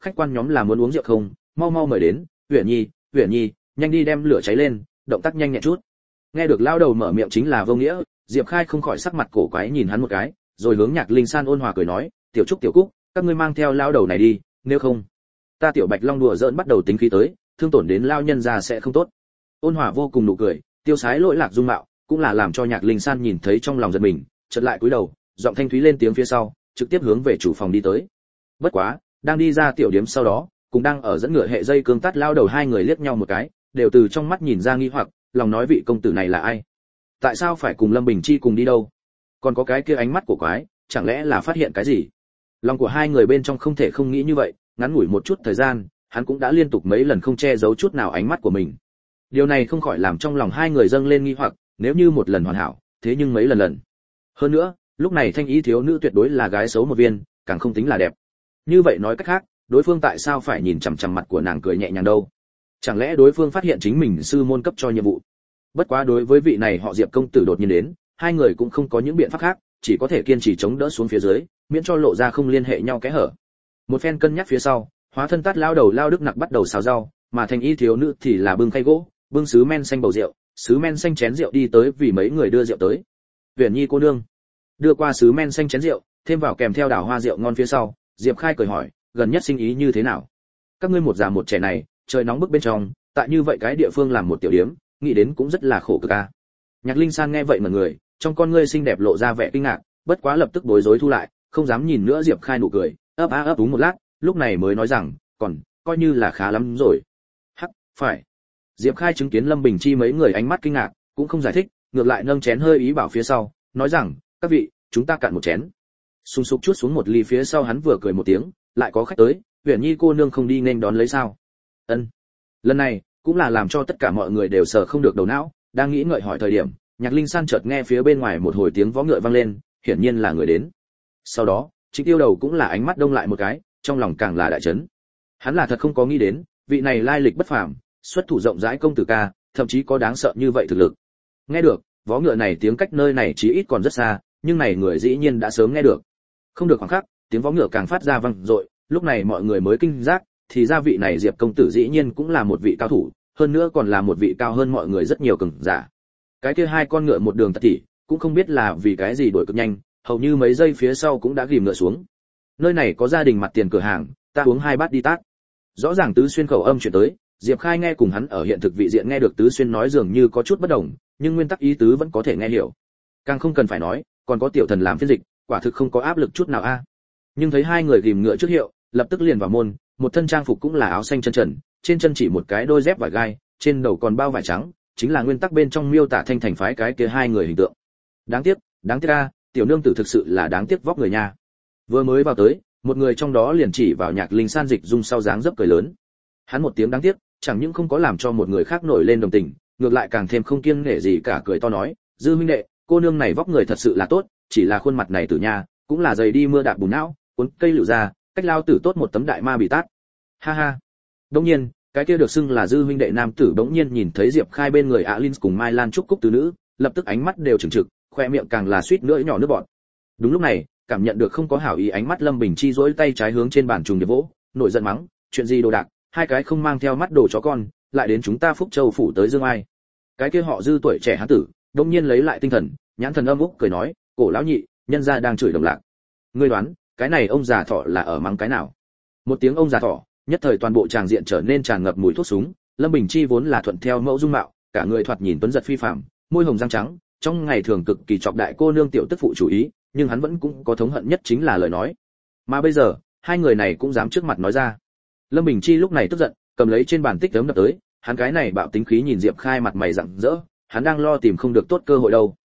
A: khách quan nhóm là muốn uống rượu không, mau mau mời đến. Uyển Nhi, nhanh đi đem lửa cháy lên, động tác nhanh nhẹn chút. Nghe được lao đầu mở miệng chính là Vô Nghĩa, Diệp Khai không khỏi sắc mặt cổ quái nhìn hắn một cái, rồi hướng Nhạc Linh San ôn hòa cười nói, tiểu Trúc tiểu Cúc, các ngươi mang theo lao đầu này đi, nếu không ta Tiểu Bạch Long đùa giỡn bắt đầu tính khí tới, thương tổn đến lao nhân già sẽ không tốt. Ôn hòa vô cùng nụ cười, tiêu sái lỗi lạc dung mạo, cũng là làm cho Nhạc Linh San nhìn thấy trong lòng giật mình, chợt lại cúi đầu, giọng thanh thúy lên tiếng phía sau, trực tiếp hướng về chủ phòng đi tới. Bất quá, đang đi ra tiểu điếm sau đó, cùng đang ở dẫn ngựa hệ dây cương tát lao đầu hai người liếc nhau một cái, đều từ trong mắt nhìn ra nghi hoặc, lòng nói vị công tử này là ai? Tại sao phải cùng Lâm Bình Chi cùng đi đâu? Còn có cái kia ánh mắt của quái, chẳng lẽ là phát hiện cái gì? Lòng của hai người bên trong không thể không nghĩ như vậy, ngắn ngủi một chút thời gian, hắn cũng đã liên tục mấy lần không che giấu chút nào ánh mắt của mình. Điều này không khỏi làm trong lòng hai người dâng lên nghi hoặc, nếu như một lần hoàn hảo, thế nhưng mấy lần. Hơn nữa, lúc này thanh ý thiếu nữ tuyệt đối là gái xấu một viên, càng không tính là đẹp. Như vậy nói cách khác, đối phương tại sao phải nhìn chằm chằm mặt của nàng cười nhẹ nhàng đâu? Chẳng lẽ đối phương phát hiện chính mình sư môn cấp cho nhiệm vụ? Bất quá đối với vị này họ Diệp công tử đột nhiên đến, hai người cũng không có những biện pháp khác, chỉ có thể kiên trì chống đỡ xuống phía dưới, miễn cho lộ ra không liên hệ nhau kẽ hở. Một phen cân nhắc phía sau, hóa thân tát lao đầu lao đức nặc bắt đầu xào rau, mà thanh y thiếu nữ thì là bưng khay gỗ, bưng sứ men xanh bầu rượu, sứ men xanh chén rượu đi tới vì mấy người đưa rượu tới. Uyển Nhi cô nương đưa qua sứ men xanh chén rượu, thêm vào kèm theo đào hoa rượu ngon phía sau, Diệp Khai cười hỏi, gần nhất sinh ý như thế nào? Các ngươi một già một trẻ này, trời nóng bức bên trong, tại như vậy cái địa phương làm một tiểu điếm, nghĩ đến cũng rất là khổ cực a. Nhạc Linh San nghe vậy mà người, trong con ngươi xinh đẹp lộ ra vẻ kinh ngạc, bất quá lập tức bối rối thu lại, không dám nhìn nữa Diệp Khai nụ cười, ấp á ấp úng một lát, lúc này mới nói rằng, còn coi như là khá lắm rồi. Hắc, phải. Diệp Khai chứng kiến Lâm Bình Chi mấy người ánh mắt kinh ngạc, cũng không giải thích, ngược lại nâng chén hơi ý bảo phía sau, nói rằng, các vị, chúng ta cạn một chén. Sung sục chút xuống một ly phía sau hắn vừa cười một tiếng, lại có khách tới, Uyển Nhi cô nương không đi nên đón lấy sao? Ân. Lần này cũng là làm cho tất cả mọi người đều sờ không được đầu não, đang nghĩ ngợi hỏi thời điểm, Nhạc Linh San chợt nghe phía bên ngoài một hồi tiếng vó ngựa vang lên, hiển nhiên là người đến. Sau đó, Trịnh Tiêu Đầu cũng là ánh mắt đông lại một cái, trong lòng càng là đại chấn. Hắn là thật không có nghĩ đến, vị này lai lịch bất phàm, xuất thủ rộng rãi công tử ca, thậm chí có đáng sợ như vậy thực lực. Nghe được, vó ngựa này tiếng cách nơi này chí ít còn rất xa, nhưng này người dĩ nhiên đã sớm nghe được. Không được khoảng khắc, tiếng vó ngựa càng phát ra vang dội, lúc này mọi người mới kinh giác, thì ra vị này Diệp công tử dĩ nhiên cũng là một vị cao thủ, hơn nữa còn là một vị cao hơn mọi người rất nhiều cường giả. Cái kia hai con ngựa một đường tật tỉ, cũng không biết là vì cái gì đuổi cực nhanh, hầu như mấy giây phía sau cũng đã ghim ngựa xuống. Nơi này có gia đình mặt tiền cửa hàng, ta uống hai bát đi tát. Rõ ràng Tứ Xuyên khẩu âm chuyển tới, Diệp Khai nghe cùng hắn ở hiện thực vị diện nghe được Tứ Xuyên nói dường như có chút bất đồng, nhưng nguyên tắc ý tứ vẫn có thể nghe hiểu. Càng không cần phải nói, còn có tiểu thần làm phiên dịch, quả thực không có áp lực chút nào a. Nhưng thấy hai người ghim ngựa trước hiệu, lập tức liền vào môn, một thân trang phục cũng là áo xanh chân trần, trên chân chỉ một cái đôi dép vải gai, trên đầu còn bao vải trắng, chính là nguyên tắc bên trong miêu tả Thanh Thành phái cái kia hai người hình tượng. Đáng tiếc a, tiểu nương tử thực sự là đáng tiếc vóc người nha. Vừa mới vào tới, một người trong đó liền chỉ vào Nhạc Linh San dịch dung sau dáng dấp cười lớn. Hắn một tiếng đáng tiếc, chẳng những không có làm cho một người khác nổi lên đồng tình, ngược lại càng thêm không kiêng nể gì cả cười to nói, dư huynh đệ, cô nương này vóc người thật sự là tốt, chỉ là khuôn mặt này tử nha, cũng là dày đi mưa đạp bùn não, cuốn cây lựu ra, cách lao tử tốt một tấm đại ma bị tát. Ha ha. Đương nhiên, cái kia được xưng là dư huynh đệ nam tử bỗng nhiên nhìn thấy Diệp Khai bên người Alin cùng Mai Lan trúc cúc tứ nữ, lập tức ánh mắt đều trừng trực, khoe miệng càng là suýt nữa nhỏ nước bọt. Đúng lúc này, cảm nhận được không có hảo ý ánh mắt Lâm Bình Chi duỗi tay trái hướng trên bàn trùng điệp vỗ, nổi giận mắng, chuyện gì đồ đạc, hai cái không mang theo mắt đồ chó con, lại đến chúng ta Phúc Châu phủ tới Dương Ai. Cái kia họ Dư tuổi trẻ hán tử, đột nhiên lấy lại tinh thần, nhãn thần âm úc cười nói, cổ lão nhị, nhân gia đang chửi đồng lạc. Ngươi đoán, cái này ông già thọ là ở mắng cái nào? Một tiếng ông già thọ, nhất thời toàn bộ tràng diện trở nên tràn ngập mùi thuốc súng. Lâm Bình Chi vốn là thuận theo mẫu dung mạo, cả người thoạt nhìn tuấn giật phi phàm, môi hồng răng trắng, trong ngày thường cực kỳ chọc đại cô nương tiểu tức phụ chủ ý, nhưng hắn vẫn cũng có thống hận nhất chính là lời nói. Mà bây giờ, hai người này cũng dám trước mặt nói ra. Lâm Bình Chi lúc này tức giận, cầm lấy trên bàn tích tấm đập tới, hắn cái này bạo tính khí nhìn Diệp Khai mặt mày rạng rỡ, hắn đang lo tìm không được tốt cơ hội đâu.